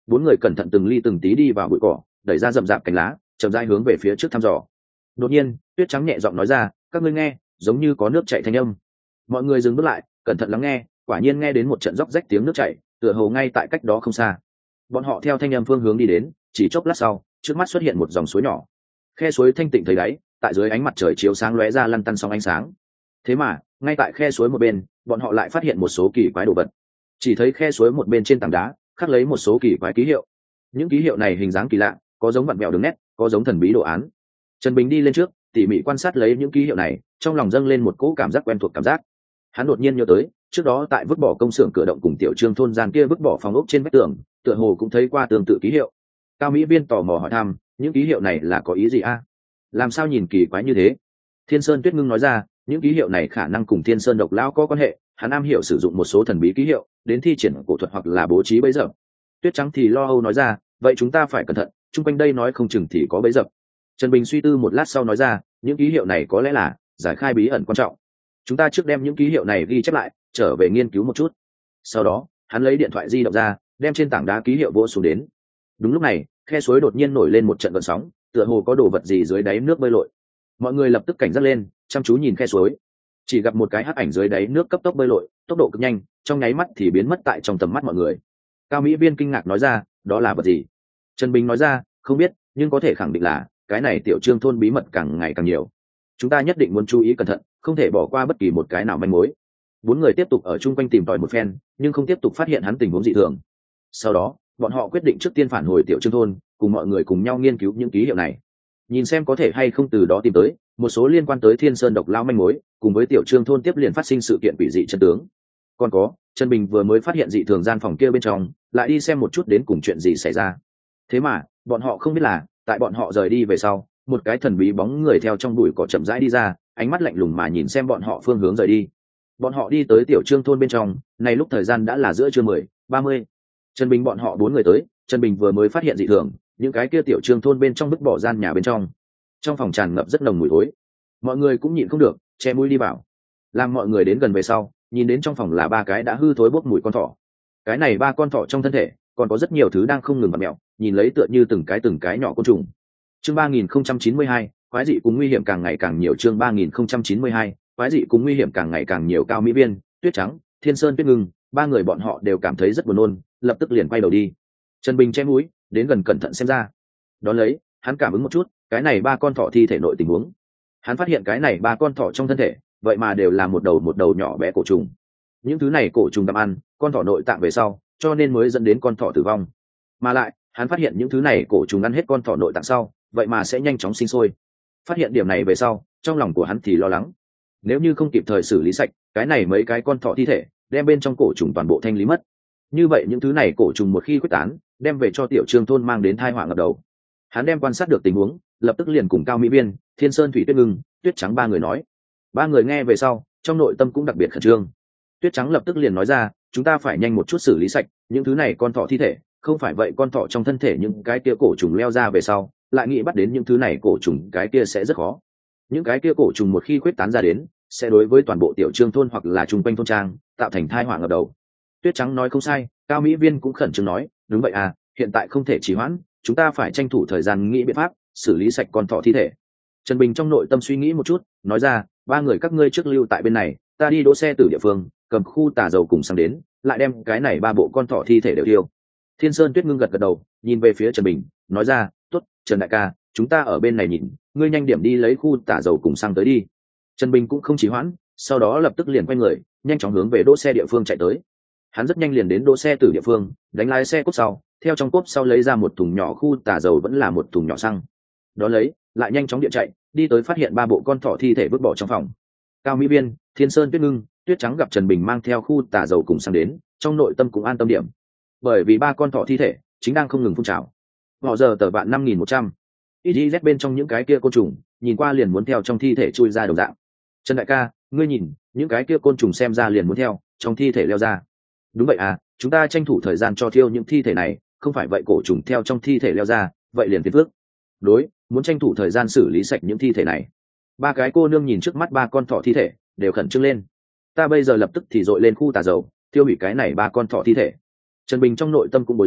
Speaker 1: Bốn người cẩn thận từng ly từng tí đi vào bụi cỏ, đẩy ra rậm rạp cánh lá, chậm rãi hướng về phía trước thăm dò. Đột nhiên Tuyết Trắng nhẹ giọng nói ra, các ngươi nghe, giống như có nước chảy thanh âm. Mọi người dừng bước lại, cẩn thận lắng nghe, quả nhiên nghe đến một trận róc rách tiếng nước chảy, tựa hồ ngay tại cách đó không xa. Bọn họ theo thanh âm phương hướng đi đến, chỉ chốc lát sau, trước mắt xuất hiện một dòng suối nhỏ. Khe suối thanh tịnh thấy đáy, tại dưới ánh mặt trời chiếu sáng lóe ra lăn tăn sóng ánh sáng. Thế mà ngay tại khe suối một bên, bọn họ lại phát hiện một số kỳ quái đồ vật. Chỉ thấy khe suối một bên trên tảng đá khắc lấy một số kỳ quái ký hiệu. Những ký hiệu này hình dáng kỳ lạ, có giống vặn vẹo đường nét, có giống thần bí đồ án. Trần Bình đi lên trước, tỉ mỉ quan sát lấy những ký hiệu này, trong lòng dâng lên một cỗ cảm giác quen thuộc cảm giác. Hắn đột nhiên nhớ tới, trước đó tại vứt bỏ công xưởng cửa động cùng tiểu trương thôn gian kia vứt bỏ phòng ốc trên vách tường, tựa hồ cũng thấy qua tương tự ký hiệu. Cao Mỹ Viên tò mò hỏi thăm, những ký hiệu này là có ý gì a? Làm sao nhìn kỳ quái như thế? Thiên Sơn Tuyết Ngưng nói ra, những ký hiệu này khả năng cùng Thiên Sơn Độc Lão có quan hệ, hắn am hiểu sử dụng một số thần bí ký hiệu đến thi triển cổ thuật hoặc là bố trí bẫy dập. Tuyết Trắng thì lo âu nói ra, vậy chúng ta phải cẩn thận, chung quanh đây nói không chừng thì có bẫy dập. Trần Bình suy tư một lát sau nói ra, những ký hiệu này có lẽ là giải khai bí ẩn quan trọng. Chúng ta trước đem những ký hiệu này ghi chép lại, trở về nghiên cứu một chút. Sau đó hắn lấy điện thoại di động ra, đem trên tảng đá ký hiệu vỗ xuống đến. Đúng lúc này khe suối đột nhiên nổi lên một trận gợn sóng, tựa hồ có đồ vật gì dưới đáy nước bơi lội. Mọi người lập tức cảnh giác lên, chăm chú nhìn khe suối. Chỉ gặp một cái hắc ảnh dưới đáy nước cấp tốc bơi lội, tốc độ cực nhanh, trong nháy mắt thì biến mất tại trong tầm mắt mọi người. Cao Mỹ Viên kinh ngạc nói ra, đó là vật gì? Trần Bình nói ra, không biết, nhưng có thể khẳng định là cái này tiểu trương thôn bí mật càng ngày càng nhiều. Chúng ta nhất định muốn chú ý cẩn thận, không thể bỏ qua bất kỳ một cái nào manh mối. Bốn người tiếp tục ở chung quanh tìm tòi một phen, nhưng không tiếp tục phát hiện hắn tình huống dị thường. Sau đó bọn họ quyết định trước tiên phản hồi tiểu trương thôn, cùng mọi người cùng nhau nghiên cứu những ký hiệu này, nhìn xem có thể hay không từ đó tìm tới một số liên quan tới Thiên Sơn Độc Lão manh mối, cùng với tiểu trương thôn tiếp liền phát sinh sự kiện quỷ dị chân tướng. Còn có, Trần Bình vừa mới phát hiện dị thường gian phòng kia bên trong, lại đi xem một chút đến cùng chuyện gì xảy ra. Thế mà bọn họ không biết là, tại bọn họ rời đi về sau, một cái thần bí bóng người theo trong bụi cỏ chậm rãi đi ra, ánh mắt lạnh lùng mà nhìn xem bọn họ phương hướng rời đi. Bọn họ đi tới tiểu trương thôn bên trong, này lúc thời gian đã là giữa trưa 10:30. Trần Bình bọn họ bốn người tới, Trần Bình vừa mới phát hiện dị thường, những cái kia tiểu trương thôn bên trong vứt bỏ gian nhà bên trong phòng tràn ngập rất nồng mùi thối. Mọi người cũng nhịn không được, che mũi đi vào. Làm mọi người đến gần về sau, nhìn đến trong phòng là ba cái đã hư thối bốc mùi con thỏ. Cái này ba con thỏ trong thân thể còn có rất nhiều thứ đang không ngừng vặn mèo, nhìn lấy tựa như từng cái nhỏ côn trùng. Chương 3092, quái dị cùng nguy hiểm càng ngày càng nhiều. Chương 3092, quái dị cùng nguy hiểm càng ngày càng nhiều. Cao Mỹ Viên, Tuyết Trắng, Thiên Sơn Tuyết Ngưng, ba người bọn họ đều cảm thấy rất buồn nôn, lập tức liền quay đầu đi. Trần Bình che mũi, đến gần cẩn thận xem ra. Đón lấy, hắn cảm ứng một chút, cái này ba con thỏ thi thể nội tình huống. Hắn phát hiện cái này ba con thỏ trong thân thể, vậy mà đều là một đầu nhỏ bé cổ trùng. Những thứ này cổ trùng gặm ăn con thỏ nội tạng về sau, cho nên mới dẫn đến con thỏ tử vong. Mà lại, hắn phát hiện những thứ này cổ trùng ăn hết con thỏ nội tạng sau, vậy mà sẽ nhanh chóng sinh sôi. Phát hiện điểm này về sau, trong lòng của hắn thì lo lắng. Nếu như không kịp thời xử lý sạch, cái này mấy cái con thỏ thi thể, đem bên trong cổ trùng toàn bộ thanh lý mất. Như vậy những thứ này cổ trùng một khi quyết tán, đem về cho tiểu trương thôn mang đến tai họa ngập đầu. Hắn đem quan sát được tình huống, lập tức liền cùng Cao Mỹ Viên, Thiên Sơn Thủy Tuyết Ngưng, Tuyết Trắng ba người nói. Ba người nghe về sau, trong nội tâm cũng đặc biệt khẩn trương. Tuyết Trắng lập tức liền nói ra, chúng ta phải nhanh một chút xử lý sạch những thứ này con thỏ thi thể, không phải vậy con thỏ trong thân thể những cái kia cổ trùng leo ra về sau, lại nghĩ bắt đến những thứ này cổ trùng, cái kia sẽ rất khó. Những cái kia cổ trùng một khi quyết tán ra đến, sẽ đối với toàn bộ tiểu trương thôn hoặc là chung quanh thôn trang tạo thành tai họa ngập đầu. Tuyết Trắng nói không sai, Cao Mỹ Viên cũng khẩn trương nói, đúng vậy à, hiện tại không thể trì hoãn, chúng ta phải tranh thủ thời gian nghĩ biện pháp xử lý sạch con thỏ thi thể. Trần Bình trong nội tâm suy nghĩ một chút, nói ra, ba người các ngươi trước lưu tại bên này, ta đi đỗ xe từ địa phương, cầm khu tà dầu cùng sang đến, lại đem cái này ba bộ con thỏ thi thể đều tiêu. Thiên Sơn Tuyết Ngưng gật gật đầu, nhìn về phía Trần Bình, nói ra, tốt, Trần đại ca, chúng ta ở bên này nhìn, ngươi nhanh điểm đi lấy khu tà dầu cùng sang tới đi. Trần Bình cũng không trì hoãn, sau đó lập tức liền quay người, nhanh chóng hướng về đỗ xe địa phương chạy tới. Hắn rất nhanh liền đến đỗ xe từ địa phương, đánh lái xe cốp sau, theo trong cốp sau lấy ra một thùng nhỏ khu tà dầu vẫn là một thùng nhỏ xăng. Đó lấy, lại nhanh chóng điện chạy, đi tới phát hiện ba bộ con thỏ thi thể vứt bỏ trong phòng. Cao Mỹ Viên, Thiên Sơn Tuyết Ngưng, Tuyết Trắng gặp Trần Bình mang theo khu tà dầu cùng sang đến, trong nội tâm cũng an tâm điểm, bởi vì ba con thỏ thi thể chính đang không ngừng phun trào. Họ giờ tờ vạn 5100. IZ bên trong những cái kia côn trùng, nhìn qua liền muốn theo trong thi thể chui ra đồng dạng. Trần đại ca, ngươi nhìn, những cái kia côn trùng xem ra liền muốn theo trong thi thể leo ra. Đúng vậy à, chúng ta tranh thủ thời gian cho thiêu những thi thể này, không phải vậy cổ trùng theo trong thi thể leo ra, vậy liền phiền phức. Đối, muốn tranh thủ thời gian xử lý sạch những thi thể này. Ba cái cô nương nhìn trước mắt ba con thỏ thi thể, đều khẩn trương lên. Ta bây giờ lập tức thì dội lên khu tà dầu, tiêu hủy cái này ba con thỏ thi thể. Trần Bình trong nội tâm cũng bối rối,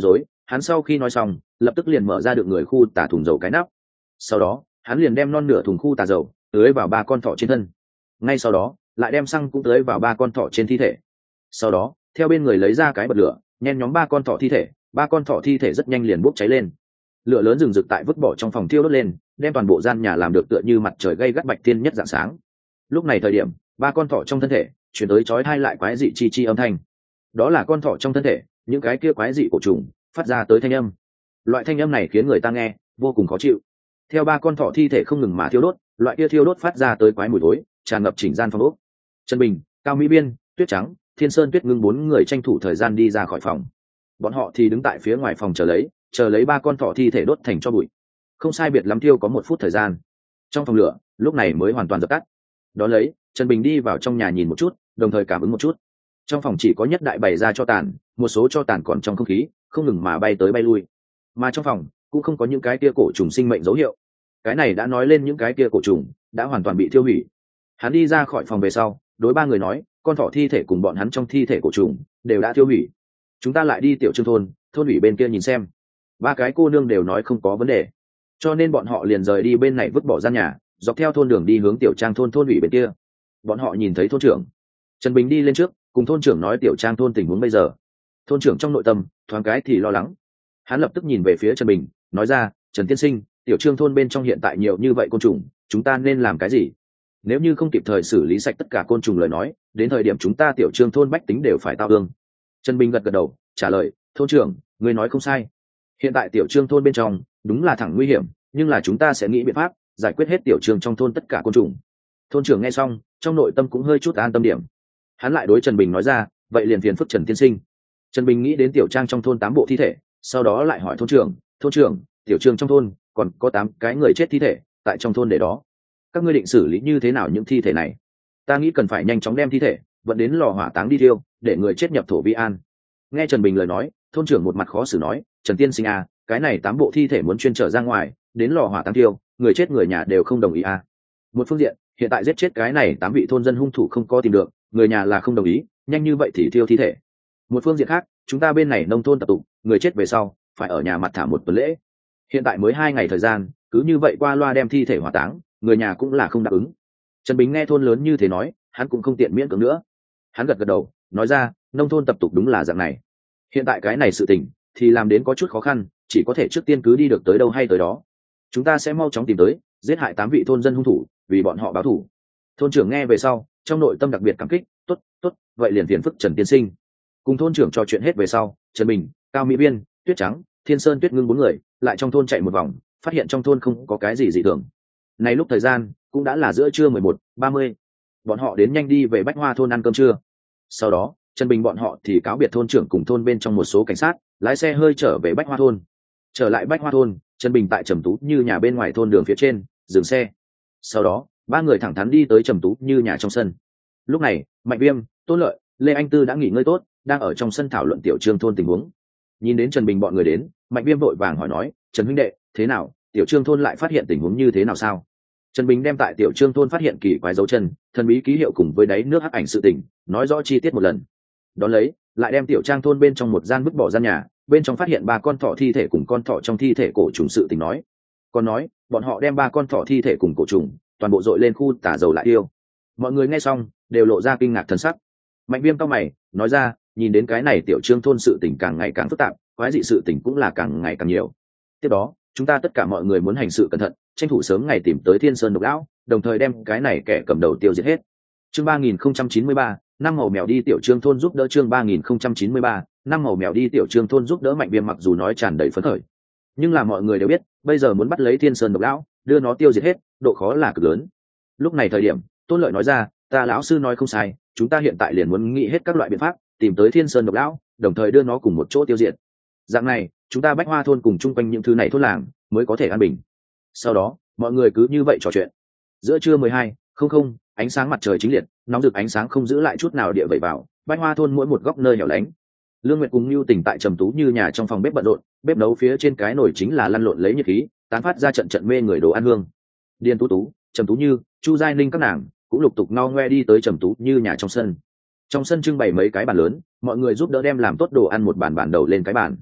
Speaker 1: Hắn sau khi nói xong lập tức liền mở ra được người khu tà thùng dầu cái nắp, sau đó hắn liền đem non nửa thùng khu tà dầu tưới vào ba con thỏ trên thân, ngay sau đó lại đem xăng cũng tưới vào ba con thỏ trên thi thể, sau đó theo bên người lấy ra cái bật lửa nhen nhóm ba con thỏ thi thể. Ba con thỏ thi thể rất nhanh liền bốc cháy lên, lửa lớn rừng rực tại vứt bỏ trong phòng thiêu đốt lên, đem toàn bộ gian nhà làm được tựa như mặt trời gây gắt bạch tiên nhất dạng sáng. Lúc này thời điểm ba con thỏ trong thân thể chuyển tới chói tai lại quái dị chi chi âm thanh, đó là con thỏ trong thân thể những cái kia quái dị cổ trùng phát ra tới thanh âm. Loại thanh âm này khiến người ta nghe vô cùng khó chịu. Theo ba con thỏ thi thể không ngừng mà thiêu đốt, loại kia thiêu đốt phát ra tới quái mùi thối tràn ngập chỉnh gian phòng ốc. Trần Bình, Cao Mỹ Biên, Tuyết Trắng, Thiên Sơn Tuyết Ngưng bốn người tranh thủ thời gian đi ra khỏi phòng. Bọn họ thì đứng tại phía ngoài phòng chờ lấy ba con thỏ thi thể đốt thành tro bụi. Không sai biệt lắm thiêu có 1 phút thời gian, trong phòng lửa lúc này mới hoàn toàn dập tắt. Đó lấy Trần Bình đi vào trong nhà nhìn một chút, đồng thời cảm ứng một chút. Trong phòng chỉ có nhất đại bày ra cho tàn, một số cho tàn còn trong không khí không ngừng mà bay tới bay lui, mà trong phòng cũng không có những cái kia cổ trùng sinh mệnh dấu hiệu. Cái này đã nói lên những cái kia cổ trùng đã hoàn toàn bị tiêu hủy. Hắn đi ra khỏi phòng về sau đối ba người nói, con thỏ thi thể cùng bọn hắn trong thi thể cổ trùng đều đã tiêu hủy, chúng ta lại đi Tiểu Trương thôn ủy bên kia nhìn xem. Ba cái cô nương đều nói không có vấn đề, cho nên bọn họ liền rời đi bên này vứt bỏ gian nhà, dọc theo thôn đường đi hướng Tiểu Trang thôn ủy bên kia. Bọn họ nhìn thấy thôn trưởng Trần Bình đi lên trước cùng thôn trưởng nói Tiểu Trang thôn tình huống bây giờ. Thôn trưởng trong nội tâm thoáng cái thì lo lắng, hắn lập tức nhìn về phía Trần Bình nói ra, Trần tiên sinh, Tiểu Trương thôn bên trong hiện tại nhiều như vậy côn trùng, chúng ta nên làm cái gì? Nếu như không kịp thời xử lý sạch tất cả côn trùng lời nói, đến thời điểm chúng ta Tiểu Trương thôn bách tính đều phải tao ương. Trần Bình gật gật đầu trả lời, thôn trưởng người nói không sai, hiện tại Tiểu Trương thôn bên trong đúng là thẳng nguy hiểm, nhưng là chúng ta sẽ nghĩ biện pháp giải quyết hết Tiểu Trương trong thôn tất cả côn trùng. Thôn trưởng nghe xong trong nội tâm cũng hơi chút an tâm điểm. Hắn lại đối Trần Bình nói ra, vậy liền phiền phức Trần tiên sinh. Trần Bình nghĩ đến Tiểu Trang trong thôn 8 bộ thi thể, sau đó lại hỏi thôn trưởng, Tiểu Trương trong thôn còn có 8 cái người chết thi thể tại trong thôn để đó, các ngươi định xử lý như thế nào những thi thể này? Ta nghĩ cần phải nhanh chóng đem thi thể vận đến lò hỏa táng đi thiêu, để người chết nhập thổ vi an. Nghe Trần Bình lời nói, thôn trưởng một mặt khó xử nói, Trần tiên sinh à, cái này 8 bộ thi thể muốn chuyên trở ra ngoài đến lò hỏa táng thiêu, người chết người nhà đều không đồng ý à. Một phương diện hiện tại giết chết cái này 8 vị thôn dân hung thủ không có tìm được, người nhà là không đồng ý, nhanh như vậy thì thiêu thi thể. Một phương diện khác, chúng ta bên này nông thôn tập tục, người chết về sau phải ở nhà mặt thả 1 tuần lễ. Hiện tại mới 2 ngày thời gian, cứ như vậy qua loa đem thi thể hỏa táng, người nhà cũng là không đáp ứng. Trần Bình nghe thôn lớn như thế nói, hắn cũng không tiện miễn cưỡng nữa. Hắn gật gật đầu nói ra, nông thôn tập tục đúng là dạng này, hiện tại cái này sự tình thì làm đến có chút khó khăn, chỉ có thể trước tiên cứ đi được tới đâu hay tới đó. Chúng ta sẽ mau chóng tìm tới giết hại 8 vị thôn dân hung thủ, vì bọn họ báo thù. Thôn trưởng nghe về sau trong nội tâm đặc biệt cảm kích, tốt, vậy liền phiền phức Trần tiên sinh. Cùng thôn trưởng trò chuyện hết về sau, Trần Bình, Cao Mỹ Biên, Tuyết Trắng, Thiên Sơn Tuyết Ngưng 4 người lại trong thôn chạy một vòng, phát hiện trong thôn không có cái gì dị thường. Này lúc thời gian cũng đã là giữa trưa 11:30, bọn họ đến nhanh đi về Bách Hoa thôn ăn cơm trưa. Sau đó Trần Bình bọn họ thì cáo biệt thôn trưởng cùng thôn bên trong một số cảnh sát, lái xe hơi trở về Bách Hoa thôn. Trở lại Bách Hoa thôn, Trần Bình tại Trầm Tú Như nhà bên ngoài thôn đường phía trên dừng xe, sau đó 3 người thẳng thắn đi tới Trầm Tú Như nhà trong sân. Lúc này Mạnh Viêm, Tôn Lợi, Lê Anh Tư đã nghỉ ngơi tốt, đang ở trong sân thảo luận Tiểu Trương thôn tình huống. Nhìn đến Trần Bình bọn người đến, Mạnh Viêm vội vàng hỏi nói, Trần huynh đệ, thế nào, Tiểu Trương thôn lại phát hiện tình huống như thế nào sao? Trần Bình đem tại Tiểu Trương thôn phát hiện kỳ quái dấu chân, thần bí ký hiệu cùng với đáy nước hắc ảnh sự tình nói rõ chi tiết một lần. Đón lấy lại đem Tiểu Trang thôn bên trong một gian vứt bỏ gian nhà, bên trong phát hiện 3 con thỏ thi thể cùng con thỏ trong thi thể cổ trùng sự tình nói. Còn nói bọn họ đem 3 con thỏ thi thể cùng cổ trùng toàn bộ dội lên khu tả dầu lại tiêu. Mọi người nghe xong đều lộ ra kinh ngạc thần sắc. Mạnh Viêm cau mày nói ra, nhìn đến cái này Tiểu Trương thôn sự tình càng ngày càng phức tạp, quái dị sự tình cũng là càng ngày càng nhiều. Tiếp đó chúng ta tất cả mọi người muốn hành sự cẩn thận, tranh thủ sớm ngày tìm tới Thiên Sơn Độc Lão, đồng thời đem cái này kẻ cầm đầu tiêu diệt hết. Chương 3093, năm màu mèo đi Tiểu Trương thôn giúp đỡ. Chương 3093, năm màu mèo đi Tiểu Trương thôn giúp đỡ. Mạnh Viêm mặc dù nói tràn đầy phấn khởi, nhưng là mọi người đều biết, bây giờ muốn bắt lấy Thiên Sơn Độc Lão, đưa nó tiêu diệt hết, độ khó là cực lớn. Lúc này thời điểm, Tôn Lợi nói ra, ta lão sư nói không sai, chúng ta hiện tại liền muốn nghĩ hết các loại biện pháp, tìm tới Thiên Sơn Độc Lão, đồng thời đưa nó cùng một chỗ tiêu diệt. Dạng này, chúng ta Bách Hoa thôn cùng chung quanh những thứ này thôn làng mới có thể an bình. Sau đó mọi người cứ như vậy trò chuyện. Giữa trưa 12:00, ánh sáng mặt trời chính liệt, nóng rực ánh sáng không giữ lại chút nào địa vẩy vào Bách Hoa thôn mỗi một góc nơi hẻo lánh. Lương Nguyệt cùng Nưu Tỉnh tại Trầm Tú Như nhà trong phòng bếp bận rộn, bếp nấu phía trên cái nồi chính là lăn lộn lấy nhiệt khí, tán phát ra trận trận mê người đồ ăn hương. Điền Tú Tú, Trầm Tú Như, Chu Giai Ninh các nàng cũng lục tục ngao ngoe đi tới Trầm Tú Như nhà trong sân. Trong sân trưng bày mấy cái bàn lớn, mọi người giúp đỡ đem làm tốt đồ ăn một bàn đầu lên cái bàn.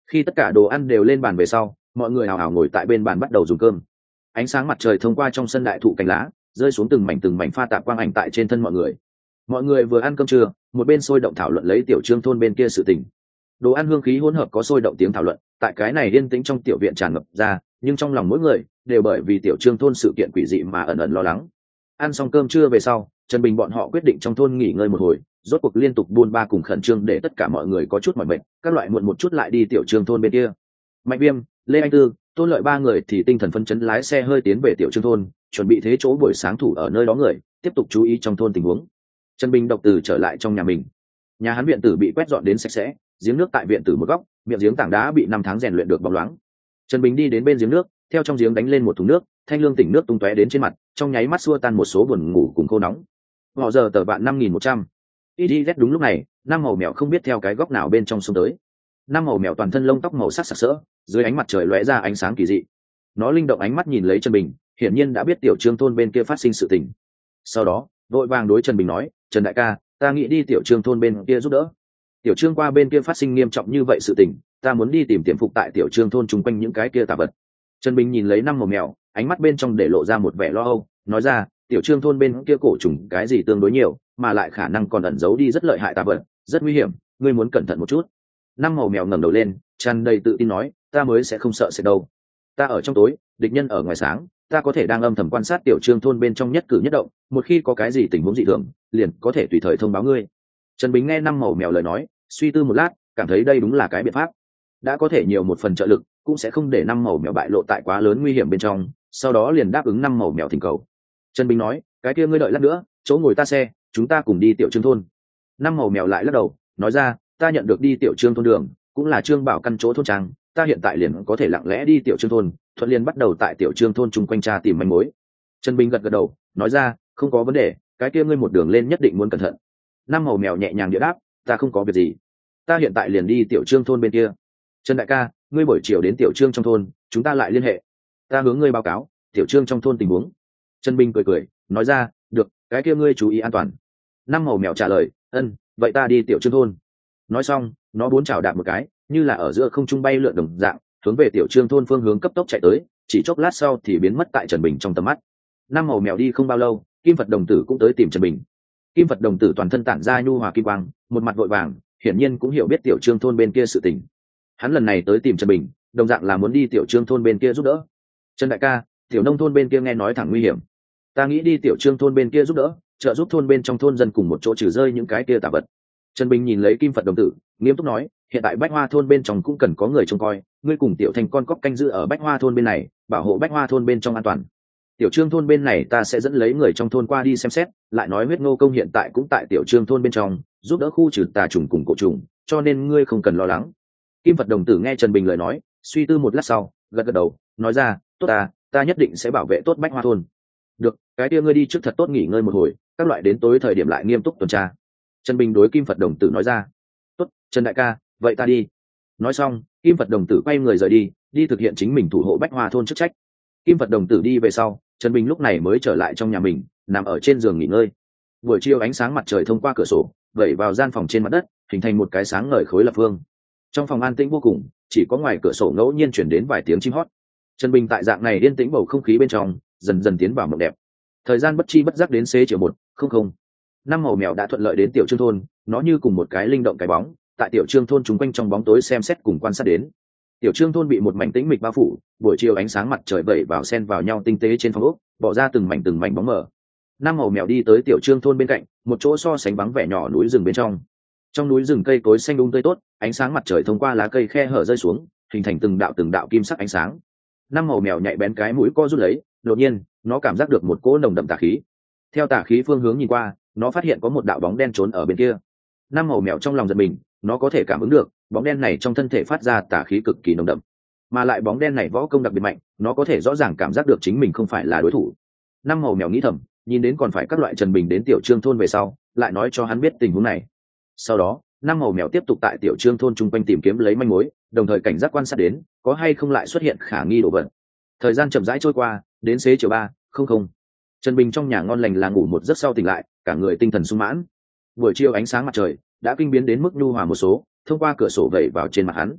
Speaker 1: Khi tất cả đồ ăn đều lên bàn về sau, mọi người hào hào ngồi tại bên bàn bắt đầu dùng cơm. Ánh sáng mặt trời thông qua trong sân đại thụ cành lá, rơi xuống từng mảnh pha tạp quang ảnh tại trên thân mọi người. Mọi người vừa ăn cơm trưa, một bên sôi động thảo luận lấy Tiểu Trương thôn bên kia sự tình. Đồ ăn hương khí hỗn hợp có sôi động tiếng thảo luận, tại cái này yên tĩnh trong tiểu viện tràn ngập ra, nhưng trong lòng mỗi người đều bởi vì Tiểu Trương thôn sự kiện quỷ dị mà ẩn ẩn lo lắng. Ăn xong cơm trưa về sau, Trần Bình bọn họ quyết định trong thôn nghỉ ngơi một hồi, rốt cuộc liên tục buôn ba cùng khẩn trương để tất cả mọi người có chút mỏi mệt, các loại muộn một chút lại đi Tiểu Trương thôn bên kia. Mạnh Viêm, Lê Anh Tư, Tôn Lợi ba người thì tinh thần phấn chấn lái xe hơi tiến về Tiểu Trương thôn, chuẩn bị thế chỗ buổi sáng thủ ở nơi đó người, tiếp tục chú ý trong thôn tình huống. Trần Bình độc từ trở lại trong nhà mình. Nhà hắn viện tử bị quét dọn đến sạch sẽ, giếng nước tại viện tử một góc, miệng giếng tảng đá bị 5 tháng rèn luyện được bóng loáng. Trần Bình đi đến bên giếng nước, theo trong giếng đánh lên một thùng nước, thanh lương tỉnh nước tung tóe đến trên mặt, trong nháy mắt xua tan một số buồn ngủ cùng khô nóng. Họ giờ tờ bạn 5100. IDZ đúng lúc này, năm màu mèo không biết theo cái góc nào bên trong xông tới. Năm màu mèo toàn thân lông tóc màu sắc sặc sỡ, dưới ánh mặt trời lóe ra ánh sáng kỳ dị. Nó linh động ánh mắt nhìn lấy Trần Bình, hiển nhiên đã biết Tiểu Trương thôn bên kia phát sinh sự tình. Sau đó, vội vàng đối Trần Bình nói, "Trần đại ca, ta nghĩ đi Tiểu Trương thôn bên kia giúp đỡ. Tiểu Trương qua bên kia phát sinh nghiêm trọng như vậy sự tình, ta muốn đi tìm tiềm phục tại Tiểu Trương thôn chung quanh những cái kia tà vật." Trần Bình nhìn lấy năm màu mèo, ánh mắt bên trong để lộ ra một vẻ lo âu, nói ra, Tiểu Trương thôn bên kia cổ trùng cái gì tương đối nhiều, mà lại khả năng còn ẩn giấu đi rất lợi hại tà vật, rất nguy hiểm, ngươi muốn cẩn thận một chút. Năm màu mèo ngẩng đầu lên, tràn đầy tự tin nói, ta mới sẽ không sợ sẽ đâu. Ta ở trong tối, địch nhân ở ngoài sáng, ta có thể đang âm thầm quan sát Tiểu Trương thôn bên trong nhất cử nhất động, một khi có cái gì tình huống dị thường, liền có thể tùy thời thông báo ngươi. Trần Bình nghe năm màu mèo lời nói, suy tư một lát, cảm thấy đây đúng là cái biện pháp. Đã có thể nhiều một phần trợ lực, cũng sẽ không để năm màu mèo bại lộ tại quá lớn nguy hiểm bên trong, sau đó liền đáp ứng năm màu mèo thỉnh cầu. Trần Bình nói, cái kia ngươi đợi lát nữa, chỗ ngồi ta xe, chúng ta cùng đi Tiểu Trương thôn. Năm màu mèo lại lắc đầu, nói ra, ta nhận được đi Tiểu Trương thôn đường, cũng là Trương Bảo căn chỗ thôn trang, ta hiện tại liền có thể lặng lẽ đi Tiểu Trương thôn, thuận liền bắt đầu tại Tiểu Trương thôn chung quanh tra tìm manh mối. Trần Bình gật gật đầu, nói ra, không có vấn đề, cái kia ngươi một đường lên nhất định muốn cẩn thận. Năm màu mèo nhẹ nhàng địa đáp, ta không có việc gì, ta hiện tại liền đi Tiểu Trương thôn bên kia. Trần đại ca, ngươi buổi chiều đến Tiểu Trương trong thôn, chúng ta lại liên hệ, ta hướng ngươi báo cáo Tiểu Trương trong thôn tình huống. Trần Bình cười, nói ra, được, cái kia ngươi chú ý an toàn. Năm màu mèo trả lời, ân, vậy ta đi Tiểu Trương thôn. Nói xong, nó bốn chảo đạp một cái, như là ở giữa không trung bay lượn đồng dạng, hướng về Tiểu Trương thôn phương hướng cấp tốc chạy tới, chỉ chốc lát sau thì biến mất tại Trần Bình trong tầm mắt. Năm màu mèo đi không bao lâu, Kim Phật đồng tử cũng tới tìm Trần Bình. Kim Phật đồng tử toàn thân tản ra nhu hòa kim quang, một mặt vội vàng, hiển nhiên cũng hiểu biết Tiểu Trương thôn bên kia sự tình. Hắn lần này tới tìm Trần Bình, đồng dạng là muốn đi Tiểu Trương thôn bên kia giúp đỡ. Trần đại ca, Tiểu nông thôn bên kia nghe nói thẳng nguy hiểm, ta nghĩ đi Tiểu Trương thôn bên kia giúp đỡ, trợ giúp thôn bên trong thôn dân cùng một chỗ trừ rơi những cái kia tà vật. Trần Bình nhìn lấy Kim Phật đồng tử, nghiêm túc nói, hiện tại Bách Hoa thôn bên trong cũng cần có người trông coi, ngươi cùng Tiểu Thành con cóc canh giữ ở Bách Hoa thôn bên này, bảo hộ Bách Hoa thôn bên trong an toàn. Tiểu Trương thôn bên này ta sẽ dẫn lấy người trong thôn qua đi xem xét, lại nói huyết ngô công hiện tại cũng tại Tiểu Trương thôn bên trong, giúp đỡ khu trừ tà trùng cùng cổ trùng, cho nên ngươi không cần lo lắng. Kim Phật đồng tử nghe Trần Bình lời nói, suy tư một lát sau, gật gật đầu, nói ra, tốt ta nhất định sẽ bảo vệ tốt Bách Hoa thôn. Được, cái kia ngươi đi trước thật tốt nghỉ ngơi một hồi, các loại đến tối thời điểm lại nghiêm túc tuần tra. Trần Bình đối Kim Phật đồng tử nói ra, tốt, Trần đại ca, vậy ta đi. Nói xong, Kim Phật đồng tử quay người rời đi thực hiện chính mình thủ hộ Bách Hoa thôn chức trách. Kim Phật đồng tử đi về sau, Trần Bình lúc này mới trở lại trong nhà mình, nằm ở trên giường nghỉ ngơi. Buổi chiều ánh sáng mặt trời thông qua cửa sổ vẩy vào gian phòng trên mặt đất, hình thành một cái sáng ngời khối lập phương. Trong phòng an tĩnh vô cùng, chỉ có ngoài cửa sổ ngẫu nhiên chuyển đến vài tiếng chim hót. Trần Bình tại dạng này yên tĩnh bầu không khí bên trong, dần dần tiến vào mộng đẹp. Thời gian bất chi bất giác đến xế chiều 1:00. Năm màu mèo đã thuận lợi đến Tiểu Trương thôn, nó như cùng một cái linh động cái bóng, tại Tiểu Trương thôn chúng quanh trong bóng tối xem xét cùng quan sát đến. Tiểu Trương thôn bị một mảnh tĩnh mịch bao phủ, buổi chiều ánh sáng mặt trời vẩy vào xen vào nhau tinh tế trên phòng ốc, bỏ ra từng mảnh bóng mờ. Năm màu mèo đi tới Tiểu Trương thôn bên cạnh, một chỗ so sánh vắng vẻ nhỏ núi rừng bên trong. Trong núi rừng cây cối xanh tươi tốt, ánh sáng mặt trời thông qua lá cây khe hở rơi xuống, hình thành từng đạo kim sắc ánh sáng. Năm màu mèo nhạy bén cái mũi co rút lấy, đột nhiên, nó cảm giác được một cỗ nồng đậm tà khí. Theo tà khí phương hướng nhìn qua, nó phát hiện có một đạo bóng đen trốn ở bên kia. Năm màu mèo trong lòng giật mình, nó có thể cảm ứng được bóng đen này trong thân thể phát ra tà khí cực kỳ nồng đậm, mà lại bóng đen này võ công đặc biệt mạnh, nó có thể rõ ràng cảm giác được chính mình không phải là đối thủ. Năm màu mèo nghĩ thầm, nhìn đến còn phải các loại Trần Bình đến Tiểu Trương thôn về sau, lại nói cho hắn biết tình huống này. Sau đó, năm màu mèo tiếp tục tại Tiểu Trương thôn chung quanh tìm kiếm lấy manh mối, đồng thời cảnh giác quan sát đến có hay không lại xuất hiện khả nghi đồ vật. Thời gian chậm rãi trôi qua, đến xế chiều 3:00, Trần Bình trong nhà ngon lành là ngủ một giấc sau tỉnh lại, cả người tinh thần sung mãn. Buổi chiều ánh sáng mặt trời đã kinh biến đến mức nhu hòa một số, thông qua cửa sổ vẩy vào trên mặt hắn.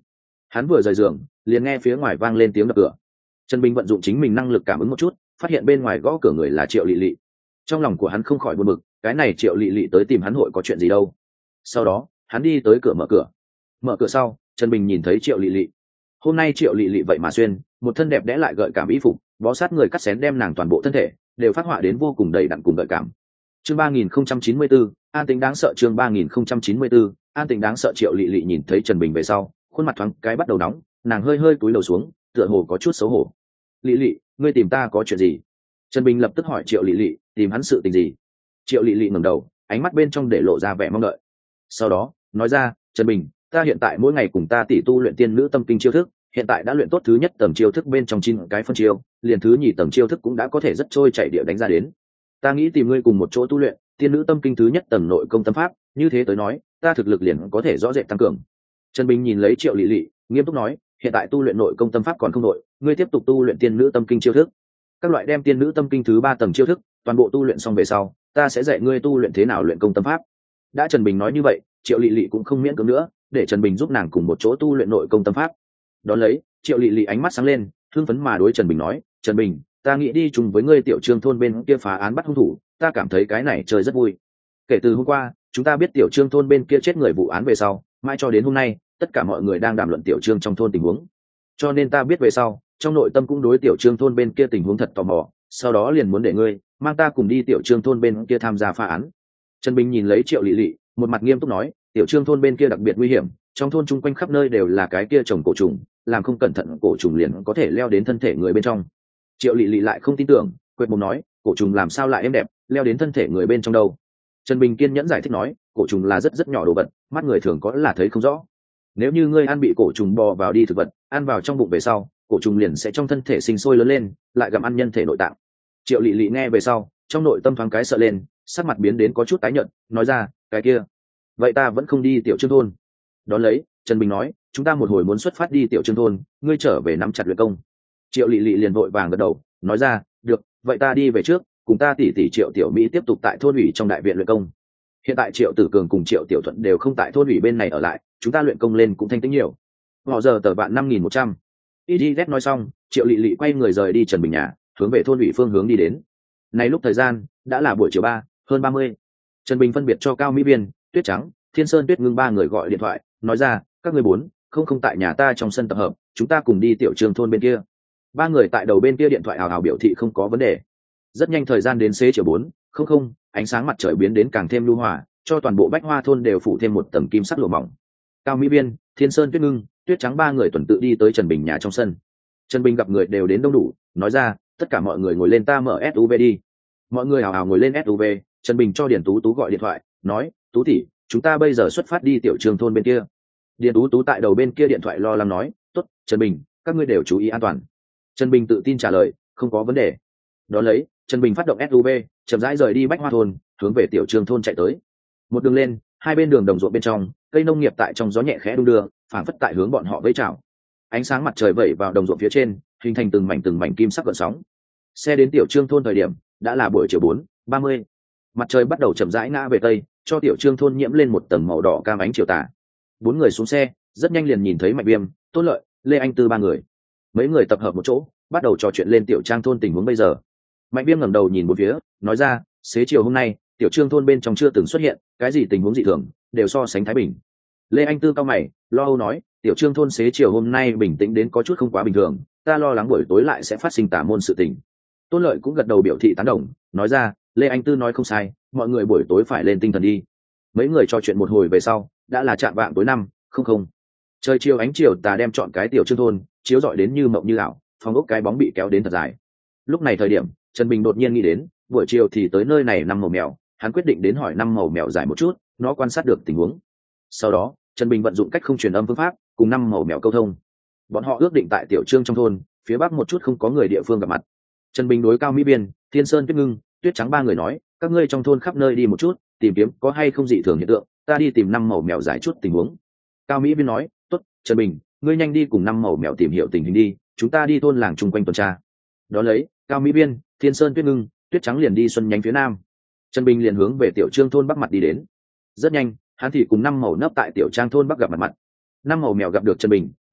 Speaker 1: Hắn vừa rời giường liền nghe phía ngoài vang lên tiếng đập cửa. Trần Bình vận dụng chính mình năng lực cảm ứng một chút, phát hiện bên ngoài gõ cửa người là Triệu Lệ Lệ. Trong lòng của hắn không khỏi buồn bực, cái này Triệu Lệ Lệ tới tìm hắn hội có chuyện gì đâu. Sau đó hắn đi tới cửa mở cửa. Mở cửa sau, Trần Bình nhìn thấy Triệu Lệ Lệ. Hôm nay Triệu Lệ Lệ vậy mà xuyên một thân đẹp đẽ lại gợi cảm y phục, bó sát người cắt xén đem nàng toàn bộ thân thể đều phát họa đến vô cùng đầy đặn cùng gợi cảm. Chương 3094, an tính đáng sợ. Chương 3094, an tính đáng sợ. Triệu Lệ Lệ nhìn thấy Trần Bình về sau, khuôn mặt thoáng cái bắt đầu nóng, nàng hơi hơi cúi đầu xuống, tựa hồ có chút xấu hổ. Lệ Lệ, ngươi tìm ta có chuyện gì? Trần Bình lập tức hỏi Triệu Lệ Lệ, tìm hắn sự tình gì? Triệu Lệ Lệ ngẩng đầu, ánh mắt bên trong để lộ ra vẻ mong đợi. Sau đó nói ra, Trần Bình, ta hiện tại mỗi ngày cùng ta tỷ tu luyện tiên nữ tâm kinh chiêu thức, hiện tại đã luyện tốt thứ nhất tầng chiêu thức bên trong 9 cái phân chiêu, liền thứ nhì tầng chiêu thức cũng đã có thể rất trôi chảy địa đánh ra đến. Ta nghĩ tìm ngươi cùng một chỗ tu luyện tiên nữ tâm kinh thứ nhất tầng nội công tâm pháp, như thế tới nói, ta thực lực liền có thể rõ rệt tăng cường. Trần Bình nhìn lấy Triệu Lệ Lệ, nghiêm túc nói, hiện tại tu luyện nội công tâm pháp còn không nội, ngươi tiếp tục tu luyện tiên nữ tâm kinh chiêu thức. Các loại đem tiên nữ tâm kinh thứ 3 tầng chiêu thức toàn bộ tu luyện xong về sau, ta sẽ dạy ngươi tu luyện thế nào luyện công tâm pháp. Đã Trần Bình nói như vậy, Triệu Lệ Lệ cũng không miễn cưỡng nữa, để Trần Bình giúp nàng cùng một chỗ tu luyện nội công tâm pháp. Đón lấy, Triệu Lệ Lệ ánh mắt sáng lên, hưng phấn mà đối Trần Bình nói, Trần Bình, ta nghĩ đi chung với ngươi Tiểu Trương thôn bên kia phá án bắt hung thủ, ta cảm thấy cái này chơi rất vui. Kể từ hôm qua chúng ta biết Tiểu Trương thôn bên kia chết người vụ án về sau, mãi cho đến hôm nay tất cả mọi người đang đàm luận Tiểu Trương trong thôn tình huống, cho nên ta biết về sau trong nội tâm cũng đối Tiểu Trương thôn bên kia tình huống thật tò mò, sau đó liền muốn để ngươi mang ta cùng đi Tiểu Trương thôn bên kia tham gia phá án. Trần Bình nhìn lấy Triệu Lệ Lệ, một mặt nghiêm túc nói, Tiểu Trương thôn bên kia đặc biệt nguy hiểm, trong thôn chung quanh khắp nơi đều là cái kia trồng cổ trùng, làm không cẩn thận cổ trùng liền có thể leo đến thân thể người bên trong. Triệu Lệ Lệ lại không tin tưởng, quệt mồm nói, cổ trùng làm sao lại êm đẹp leo đến thân thể người bên trong đâu. Trần Bình kiên nhẫn giải thích nói, cổ trùng là rất rất nhỏ đồ vật, mắt người thường có là thấy không rõ. Nếu như ngươi ăn bị cổ trùng bò vào đi thực vật, ăn vào trong bụng về sau, cổ trùng liền sẽ trong thân thể sinh sôi lớn lên, lại gặm ăn nhân thể nội tạng. Triệu Lệ Lệ nghe về sau, trong nội tâm thoáng cái sợ lên, sắc mặt biến đến có chút tái nhợt, nói ra, cái kia, vậy ta vẫn không đi Tiểu Trương thôn. Đón lấy, Trần Bình nói, chúng ta một hồi muốn xuất phát đi Tiểu Trương thôn, ngươi trở về nắm chặt luyện công. Triệu Lệ Lệ liền vội vàng gật đầu, nói ra, được, vậy ta đi về trước, cùng ta tỷ tỷ Triệu Tiểu Mỹ tiếp tục tại thôn ủy trong đại viện luyện công. Hiện tại Triệu Tử Cường cùng Triệu Tiểu Thuận đều không tại thôn ủy bên này ở lại, chúng ta luyện công lên cũng thanh tĩnh nhiều. Họ giờ tờ bạn 5100. IDZ nói xong, Triệu Lệ Lệ quay người rời đi Trần Bình nhà, hướng về thôn ủy phương hướng đi đến. Này lúc thời gian đã là buổi chiều 3:30. Trần Bình phân biệt cho Cao Mỹ Biên, Tuyết Trắng, Thiên Sơn Tuyết Ngưng ba người gọi điện thoại, nói ra, các người 4:00 tại nhà ta trong sân tập hợp, chúng ta cùng đi Tiểu Trương thôn bên kia. Ba người tại đầu bên kia điện thoại hào hào biểu thị không có vấn đề. Rất nhanh thời gian đến xế chiều 4:00, ánh sáng mặt trời biến đến càng thêm lưu hòa, cho toàn bộ Bách Hoa thôn đều phủ thêm một tầng kim sắc lụa mỏng. Cao Mỹ Biên, Thiên Sơn Tuyết Ngưng, Tuyết Trắng ba người tuần tự đi tới Trần Bình nhà trong sân. Trần Bình gặp người đều đến đông đủ, nói ra, tất cả mọi người ngồi lên ta mở SUV đi. Mọi người hào hào ngồi lên SUV. Trần Bình cho Điền Tú Tú gọi điện thoại, nói, Tú tỷ, chúng ta bây giờ xuất phát đi Tiểu Trương thôn bên kia. Điền Tú Tú tại đầu bên kia điện thoại lo lắng nói, tốt, Trần Bình, các ngươi đều chú ý an toàn. Trần Bình tự tin trả lời, không có vấn đề. Đó lấy, Trần Bình phát động SUV, chậm rãi rời đi Bách Hoa thôn, hướng về Tiểu Trương thôn chạy tới. Một đường lên, hai bên đường đồng ruộng bên trong, cây nông nghiệp tại trong gió nhẹ khẽ đung đưa, phảng phất tại hướng bọn họ vẫy chào. Ánh sáng mặt trời vẩy vào đồng ruộng phía trên, hình thành từng mảnh kim sắc gợn sóng. Xe đến Tiểu Trương thôn thời điểm đã là buổi chiều 4:30. Mặt trời bắt đầu chậm rãi ngã về tây, cho Tiểu Trương thôn nhiễm lên một tầng màu đỏ cam ánh chiều tà. Bốn người xuống xe, rất nhanh liền nhìn thấy Mạnh Viêm, Tôn Lợi, Lê Anh Tư ba người. Mấy người tập hợp một chỗ, bắt đầu trò chuyện lên Tiểu Trang thôn tình huống bây giờ. Mạnh Viêm ngẩng đầu nhìn một phía, nói ra, xế chiều hôm nay, Tiểu Trương thôn bên trong chưa từng xuất hiện cái gì tình huống dị thường, đều so sánh thái bình. Lê Anh Tư cao mày, lo âu nói, Tiểu Trương thôn xế chiều hôm nay bình tĩnh đến có chút không quá bình thường, ta lo lắng buổi tối lại sẽ phát sinh tà môn sự tình. Tôn Lợi cũng gật đầu biểu thị tán đồng, nói ra, Lê Anh Tư nói không sai, mọi người buổi tối phải lên tinh thần đi. Mấy người trò chuyện một hồi về sau, đã là chạm vạng tối 5:00. Trời chiều ánh chiều tà đem trọn cái Tiểu Trương thôn chiếu rọi đến như mộng như ảo, phòng ốc cái bóng bị kéo đến thật dài. Lúc này thời điểm, Trần Bình đột nhiên nghĩ đến, buổi chiều thì tới nơi này năm màu mèo, hắn quyết định đến hỏi năm màu mèo giải một chút, nó quan sát được tình huống. Sau đó, Trần Bình vận dụng cách không truyền âm phương pháp, cùng năm màu mèo câu thông. Bọn họ ước định tại Tiểu Trương trong thôn, phía bắc một chút không có người địa phương gặp mặt. Trần Bình đối Cao Mỹ Biên, Thiên Sơn Tuyết Ngưng, Tuyết Trắng ba người nói, các ngươi trong thôn khắp nơi đi một chút, tìm kiếm có hay không dị thường hiện tượng, ta đi tìm năm màu mèo giải chút tình huống. Cao Mỹ Biên nói, tốt, Trần Bình, ngươi nhanh đi cùng năm màu mèo tìm hiểu tình hình đi, chúng ta đi thôn làng chung quanh tuần tra. Đó lấy, Cao Mỹ Biên, Thiên Sơn Tuyết Ngưng, Tuyết Trắng liền đi xuân nhánh phía nam. Trần Bình liền hướng về Tiểu Trương thôn bắc mặt đi đến. Rất nhanh, hắn thì cùng năm màu nấp tại Tiểu Trang thôn bắc gặp mặt. Năm màu mèo gặp được Trần Bình,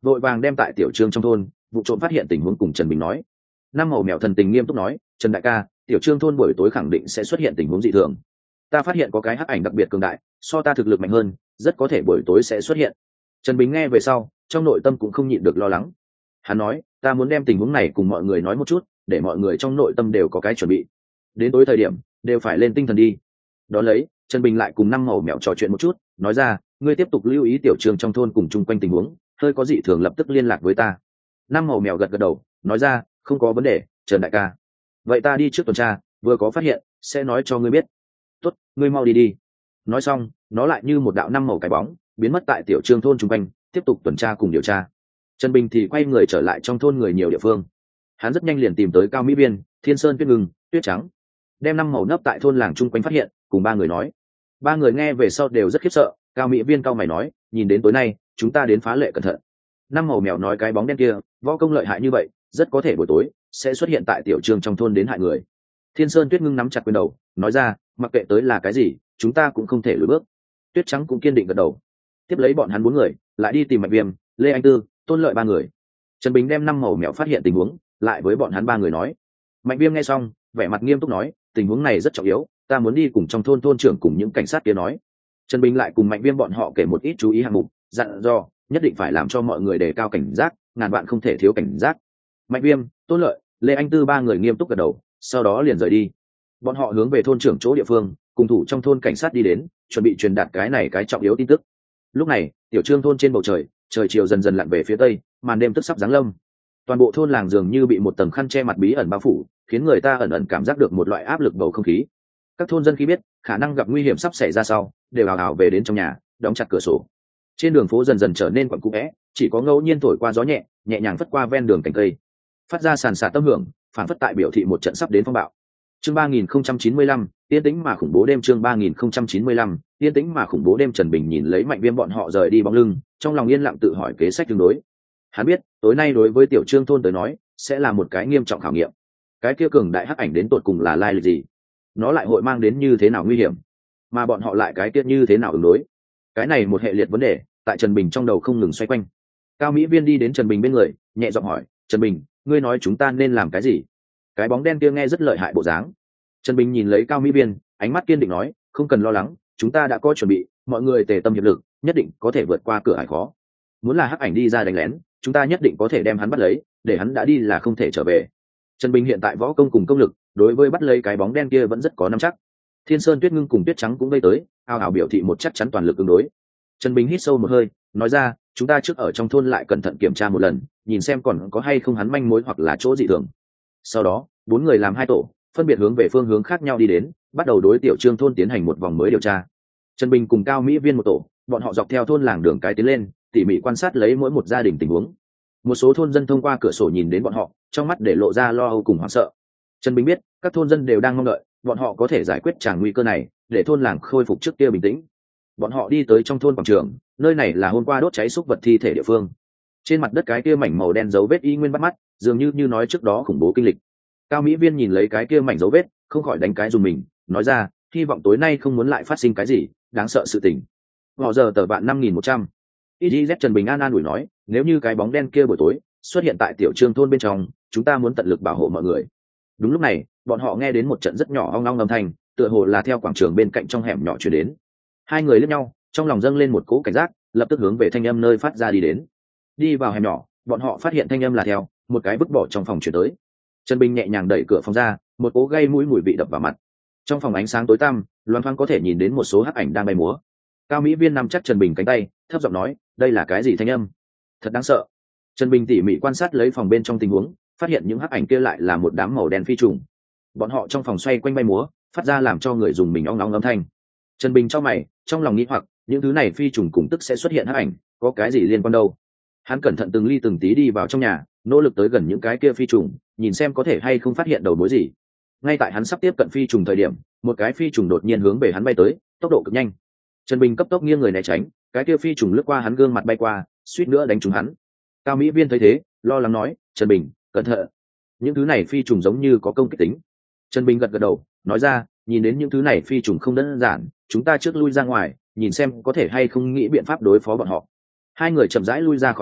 Speaker 1: vội vàng đem tại tiểu trương trong thôn vụ trộm phát hiện tình huống cùng Trần Bình nói. Năm màu mèo thần tình nghiêm túc nói, Trần đại ca, tiểu trương thôn buổi tối khẳng định sẽ xuất hiện tình huống dị thường. Ta phát hiện có cái hắc ảnh đặc biệt cường đại, so ta thực lực mạnh hơn, rất có thể buổi tối sẽ xuất hiện. Trần Bình nghe về sau, trong nội tâm cũng không nhịn được lo lắng. Hắn nói, ta muốn đem tình huống này cùng mọi người nói một chút, để mọi người trong nội tâm đều có cái chuẩn bị. Đến tối thời điểm, đều phải lên tinh thần đi. Đó lấy, Trần Bình lại cùng năm màu mèo trò chuyện một chút, nói ra, ngươi tiếp tục lưu ý tiểu trường trong thôn cùng chung quanh tình huống, hơi có dị thường lập tức liên lạc với ta. Năm màu mèo gật gật đầu, nói ra, không có vấn đề, Trần đại ca. Vậy ta đi trước tuần tra, vừa có phát hiện, sẽ nói cho ngươi biết. Tốt, ngươi mau đi đi. Nói xong, nó lại như một đạo năm màu cái bóng, biến mất tại tiểu trương thôn chung quanh, tiếp tục tuần tra cùng điều tra. Trần Bình thì quay người trở lại trong thôn người nhiều địa phương. Hắn rất nhanh liền tìm tới Cao Mỹ Biên, Thiên Sơn Tuyết Ngừng, Tuyết Trắng, đem năm màu nấp tại thôn làng chung quanh phát hiện, cùng ba người nói. Ba người nghe về sau đều rất khiếp sợ. Cao Mỹ Viên cao mày nói, nhìn đến tối nay chúng ta đến phá lệ cẩn thận. Năm màu mèo nói cái bóng đen kia võ công lợi hại như vậy, rất có thể buổi tối sẽ xuất hiện tại tiểu trường trong thôn đến hại người. Thiên Sơn Tuyết Ngưng nắm chặt quyền đầu, nói ra, mặc kệ tới là cái gì, chúng ta cũng không thể lùi bước. Tuyết Trắng cũng kiên định gật đầu. Tiếp lấy bọn hắn bốn người lại đi tìm Mạnh Viêm, Lê Anh Tư, Tôn Lợi ba người. Trần Bình đem năm màu mèo phát hiện tình huống lại với bọn hắn ba người nói. Mạnh Viêm nghe xong, vẻ mặt nghiêm túc nói, tình huống này rất trọng yếu, ta muốn đi cùng trong thôn trưởng cùng những cảnh sát kia nói. Trần Bình lại cùng Mạnh Viêm bọn họ kể một ít chú ý hạng mục, dặn dò nhất định phải làm cho mọi người đề cao cảnh giác, ngàn vạn không thể thiếu cảnh giác. Mạnh Viêm, Tôn Lợi, Lê Anh Tư ba người nghiêm túc gật đầu, sau đó liền rời đi. Bọn họ hướng về thôn trưởng chỗ địa phương, cùng thủ trong thôn cảnh sát đi đến, chuẩn bị truyền đạt cái trọng yếu tin tức. Lúc này, tiểu trương thôn trên bầu trời, trời chiều dần dần lặn về phía tây, màn đêm tức sắp giáng lâm. Toàn bộ thôn làng dường như bị một tầng khăn che mặt bí ẩn bao phủ, khiến người ta ẩn ẩn cảm giác được một loại áp lực bầu không khí. Các thôn dân khi biết khả năng gặp nguy hiểm sắp xảy ra sau, đều hào hào về đến trong nhà, đóng chặt cửa sổ. Trên đường phố dần dần trở nên quặn cũ vẽ, chỉ có ngẫu nhiên thổi qua gió nhẹ, nhẹ nhàng phất qua ven đường cành cây, phát ra sàn sạt tâm hưởng, phản phất tại biểu thị một trận sắp đến phong bạo. Chương 3095, yên tĩnh mà khủng bố đêm. Chương 3095, yên tĩnh mà khủng bố đêm. Trần Bình nhìn lấy Mạnh Viêm bọn họ rời đi bóng lưng, trong lòng yên lặng tự hỏi kế sách tương đối. Hắn biết, tối nay đối với tiểu trương thôn tới nói, sẽ là một cái nghiêm trọng khảo nghiệm. Cái kia cường đại hắc ảnh đến tột cùng là lai lịch gì? Nó lại hội mang đến như thế nào nguy hiểm? Mà bọn họ lại cái kia như thế nào ứng đối? Cái này một hệ liệt vấn đề, tại Trần Bình trong đầu không ngừng xoay quanh. Cao Mỹ Viên đi đến Trần Bình bên người, nhẹ giọng hỏi, Trần Bình, ngươi nói chúng ta nên làm cái gì? Cái bóng đen kia nghe rất lợi hại bộ dáng. Trần Bình nhìn lấy Cao Mỹ Viên, ánh mắt kiên định nói, không cần lo lắng, chúng ta đã có chuẩn bị, mọi người tề tâm hiệp lực, nhất định có thể vượt qua cửa ải khó. Muốn là hắc ảnh đi ra đánh lén, chúng ta nhất định có thể đem hắn bắt lấy, để hắn đã đi là không thể trở về. Trần Bình hiện tại võ công cùng công lực, đối với bắt lấy cái bóng đen kia vẫn rất có nắm chắc. Thiên Sơn Tuyết Ngưng cùng Tuyết Trắng cũng vây tới, ào ào biểu thị một chắc chắn toàn lực ứng đối. Trần Bình hít sâu một hơi, nói ra, chúng ta trước ở trong thôn lại cẩn thận kiểm tra một lần, nhìn xem còn có hay không hắn manh mối hoặc là chỗ dị thường. Sau đó, bốn người làm hai tổ, phân biệt hướng về phương hướng khác nhau đi đến, bắt đầu đối tiểu trương thôn tiến hành một vòng mới điều tra. Trần Bình cùng Cao Mỹ Viên một tổ, bọn họ dọc theo thôn làng đường cái tiến lên, tỉ mỉ quan sát lấy mỗi một gia đình tình huống. Một số thôn dân thông qua cửa sổ nhìn đến bọn họ, trong mắt để lộ ra lo âu cùng hoảng sợ. Trần Bình biết, các thôn dân đều đang mong đợi, bọn họ có thể giải quyết tràng nguy cơ này, để thôn làng khôi phục trước kia bình tĩnh. Bọn họ đi tới trong thôn quảng trường, nơi này là hôm qua đốt cháy xúc vật thi thể địa phương. Trên mặt đất cái kia mảnh màu đen dấu vết y nguyên bắt mắt, dường như nói trước đó khủng bố kinh lịch. Cao Mỹ Viên nhìn lấy cái kia mảnh dấu vết, không khỏi đánh cái dùng mình, nói ra, hy vọng tối nay không muốn lại phát sinh cái gì đáng sợ sự tình. Họ giờ tờ bạn 5100. IZ Trần Bình an ủi nói, nếu như cái bóng đen kia buổi tối xuất hiện tại tiểu trương thôn bên trong, chúng ta muốn tận lực bảo hộ mọi người. Đúng lúc này, bọn họ nghe đến một trận rất nhỏ ong ong âm thanh, tựa hồ là theo quảng trường bên cạnh trong hẻm nhỏ truyền đến. Hai người liếc nhau, trong lòng dâng lên một cỗ cảnh giác, lập tức hướng về thanh âm nơi phát ra đi đến. Đi vào hẻm nhỏ, bọn họ phát hiện thanh âm là theo một cái vứt bỏ trong phòng chuyển tới. Trần Bình nhẹ nhàng đẩy cửa phòng ra, một cỗ gây mũi mùi vị đập vào mặt. Trong phòng ánh sáng tối tăm, loáng thoáng có thể nhìn đến một số hắc ảnh đang bay múa. Cao Mỹ Viên nắm chắc Trần Bình cánh tay, thấp giọng nói, đây là cái gì thanh âm? Thật đáng sợ. Trần Bình tỉ mỉ quan sát lấy phòng bên trong tình huống, phát hiện những hắc ảnh kia lại là một đám màu đen phi trùng. Bọn họ trong phòng xoay quanh bay múa, phát ra làm cho người dùng mình ong ong âm thanh. Trần Bình chau mày, trong lòng nghĩ hoặc, những thứ này phi trùng cùng tức sẽ xuất hiện hắc ảnh, có cái gì liên quan đâu? Hắn cẩn thận từng ly từng tí đi vào trong nhà, nỗ lực tới gần những cái kia phi trùng, nhìn xem có thể hay không phát hiện đầu mối gì. Ngay tại hắn sắp tiếp cận phi trùng thời điểm, một cái phi trùng đột nhiên hướng về hắn bay tới, tốc độ cực nhanh. Trần Bình cấp tốc nghiêng người né tránh, cái kia phi trùng lướt qua hắn gương mặt bay qua, suýt nữa đánh trúng hắn. Cao Mỹ Viên thấy thế, lo lắng nói, Trần Bình, cẩn thận, những thứ này phi trùng giống như có công kích tính. Trần Bình gật gật đầu, nói ra, nhìn đến những thứ này phi trùng không đơn giản, chúng ta trước lui ra ngoài, nhìn xem có thể hay không nghĩ biện pháp đối phó bọn họ. Hai người chậm rãi lui ra khỏi nhà,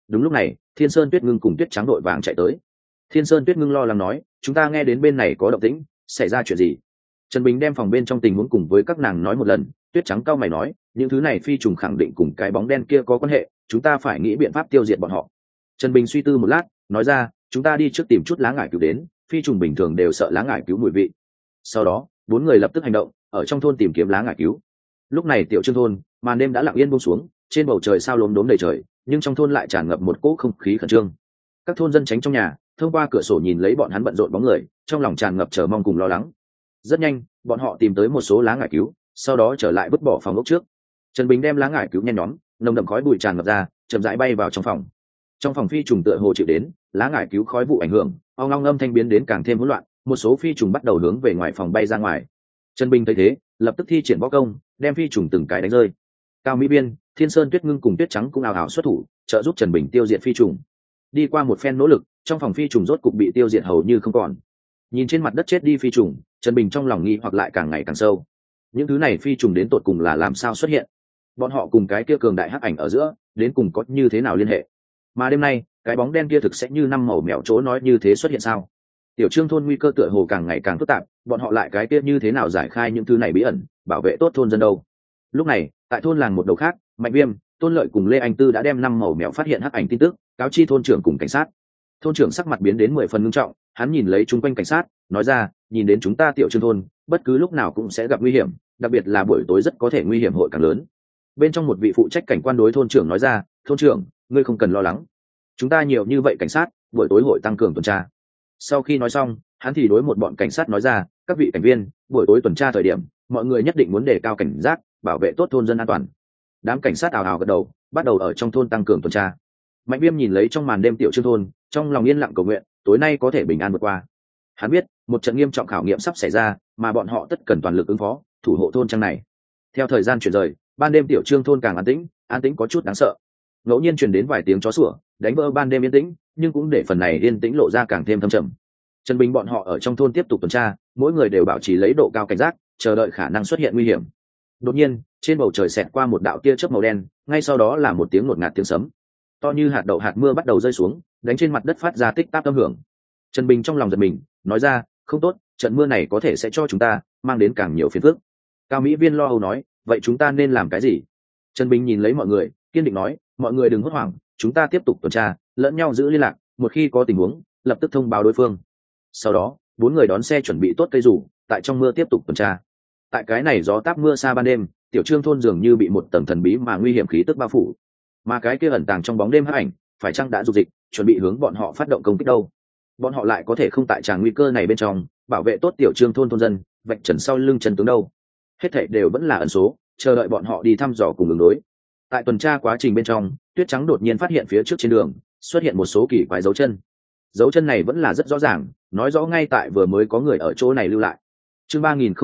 Speaker 1: Đúng lúc này Thiên Sơn Tuyết Ngưng cùng Tuyết Trắng đội vàng chạy tới. Thiên Sơn Tuyết Ngưng lo lắng nói, chúng ta nghe đến bên này có động tĩnh, xảy ra chuyện gì? Trần Bình đem phòng bên trong tình huống cùng với các nàng nói một lần. Tuyết Trắng cau mày nói, những thứ này phi trùng khẳng định cùng cái bóng đen kia có quan hệ, chúng ta phải nghĩ biện pháp tiêu diệt bọn họ. Trần Bình suy tư một lát, nói ra, chúng ta đi trước tìm chút lá ngải cứu đến, phi trùng bình thường đều sợ lá ngải cứu mùi vị. Sau đó 4 người lập tức hành động, ở trong thôn tìm kiếm lá ngải cứu. Lúc này Tiểu Trương thôn, màn đêm đã lặng yên buông xuống, trên bầu trời sao lốm đốm đầy trời, nhưng trong thôn lại tràn ngập một cỗ không khí khẩn trương. Các thôn dân tránh trong nhà, thông qua cửa sổ nhìn lấy bọn hắn bận rộn bóng người, trong lòng tràn ngập chờ mong cùng lo lắng. Rất nhanh bọn họ tìm tới một số lá ngải cứu, sau đó trở lại vứt bỏ phòng ốc trước. Trần Bình đem lá ngải cứu nhen nhóm, nồng đậm khói bụi tràn ngập ra, chậm rãi bay vào trong phòng. Trong phòng phi trùng tựa hồ chịu đến lá ngải cứu khói vụ ảnh hưởng, ong ong âm thanh biến đến càng thêm hỗn loạn, một số phi trùng bắt đầu hướng về ngoài phòng bay ra ngoài. Trần Bình thấy thế, lập tức thi triển võ công, đem phi trùng từng cái đánh rơi. Cao Mỹ Biên, Thiên Sơn Tuyết Ngưng cùng Tuyết Trắng cũng ào ào xuất thủ, trợ giúp Trần Bình tiêu diệt phi trùng. Đi qua một phen nỗ lực, trong phòng phi trùng rốt cục bị tiêu diệt hầu như không còn. Nhìn trên mặt đất chết đi phi trùng, Trần Bình trong lòng nghi hoặc lại càng ngày càng sâu. Những thứ này phi trùng đến tột cùng là làm sao xuất hiện? Bọn họ cùng cái kia cường đại hắc ảnh ở giữa, đến cùng có như thế nào liên hệ? Mà đêm nay, cái bóng đen kia thực sẽ như năm màu mèo chỗ nói như thế xuất hiện sao? Tiểu Trương thôn nguy cơ tựa hồ càng ngày càng phức tạp, bọn họ lại cái kia như thế nào giải khai những thứ này bí ẩn, bảo vệ tốt thôn dân đâu? Lúc này, tại thôn làng một đầu khác, Mạnh Viêm, Tôn Lợi cùng Lê Anh Tư đã đem năm màu mèo phát hiện hắc ảnh tin tức, cáo chi thôn trưởng cùng cảnh sát. Thôn trưởng sắc mặt biến đến 10 phần ngưng trọng, hắn nhìn lấy chung quanh cảnh sát, nói ra, nhìn đến chúng ta Tiểu Trương thôn, bất cứ lúc nào cũng sẽ gặp nguy hiểm, đặc biệt là buổi tối rất có thể nguy hiểm hội càng lớn. Bên trong một vị phụ trách cảnh quan đối thôn trưởng nói ra, thôn trưởng, ngươi không cần lo lắng, chúng ta nhiều như vậy cảnh sát, buổi tối hội tăng cường tuần tra. Sau khi nói xong, hắn thì đối một bọn cảnh sát nói ra, các vị cảnh viên, buổi tối tuần tra thời điểm, mọi người nhất định muốn đề cao cảnh giác, bảo vệ tốt thôn dân an toàn. Đám cảnh sát ào ào gật đầu, bắt đầu ở trong thôn tăng cường tuần tra. Mạnh Viêm nhìn lấy trong màn đêm Tiểu Trương thôn, trong lòng yên lặng cầu nguyện, tối nay có thể bình an vượt qua. Hắn biết, một trận nghiêm trọng khảo nghiệm sắp xảy ra, mà bọn họ tất cần toàn lực ứng phó, thủ hộ thôn trang này. Theo thời gian chuyển rời, ban đêm Tiểu Trương thôn càng an tĩnh có chút đáng sợ. Ngẫu nhiên truyền đến vài tiếng chó sủa, đánh vỡ ban đêm yên tĩnh, nhưng cũng để phần này yên tĩnh lộ ra càng thêm thâm trầm. Trần Bình bọn họ ở trong thôn tiếp tục tuần tra, mỗi người đều bảo trì lấy độ cao cảnh giác, chờ đợi khả năng xuất hiện nguy hiểm. Đột nhiên, trên bầu trời xẹt qua một đạo tia chớp màu đen, ngay sau đó là một tiếng ngột ngạt tiếng sấm, to như hạt đậu hạt mưa bắt đầu rơi xuống, đánh trên mặt đất phát ra tích tắc âm hưởng. Trần Bình trong lòng giật mình, nói ra, không tốt, trận mưa này có thể sẽ cho chúng ta mang đến càng nhiều phiền phức. Cao Mỹ Viên lo âu nói, vậy chúng ta nên làm cái gì? Trần Bình nhìn lấy mọi người, kiên định nói, mọi người đừng hốt hoảng, chúng ta tiếp tục tuần tra, lẫn nhau giữ liên lạc, một khi có tình huống, lập tức thông báo đối phương. Sau đó, 4 người đón xe chuẩn bị tốt cây rủ, tại trong mưa tiếp tục tuần tra. Tại cái này gió táp mưa xa ban đêm, Tiểu Trương thôn dường như bị một tầng thần bí mà nguy hiểm khí tức bao phủ. Mà cái kia ẩn tàng trong bóng đêm hắc ảnh, phải chăng đã dục dịch, chuẩn bị hướng bọn họ phát động công kích đâu? Bọn họ lại có thể không tại tràng nguy cơ này bên trong, bảo vệ tốt Tiểu Trương thôn thôn dân, vạch trần sau lưng chân tướng đâu? Hết thảy đều vẫn là ẩn số, chờ đợi bọn họ đi thăm dò cùng ứng đối. Tại tuần tra quá trình bên trong, Tuyết Trắng đột nhiên phát hiện phía trước trên đường xuất hiện một số kỳ quái dấu chân. Dấu chân này vẫn là rất rõ ràng, nói rõ ngay tại vừa mới có người ở chỗ này lưu lại. Chương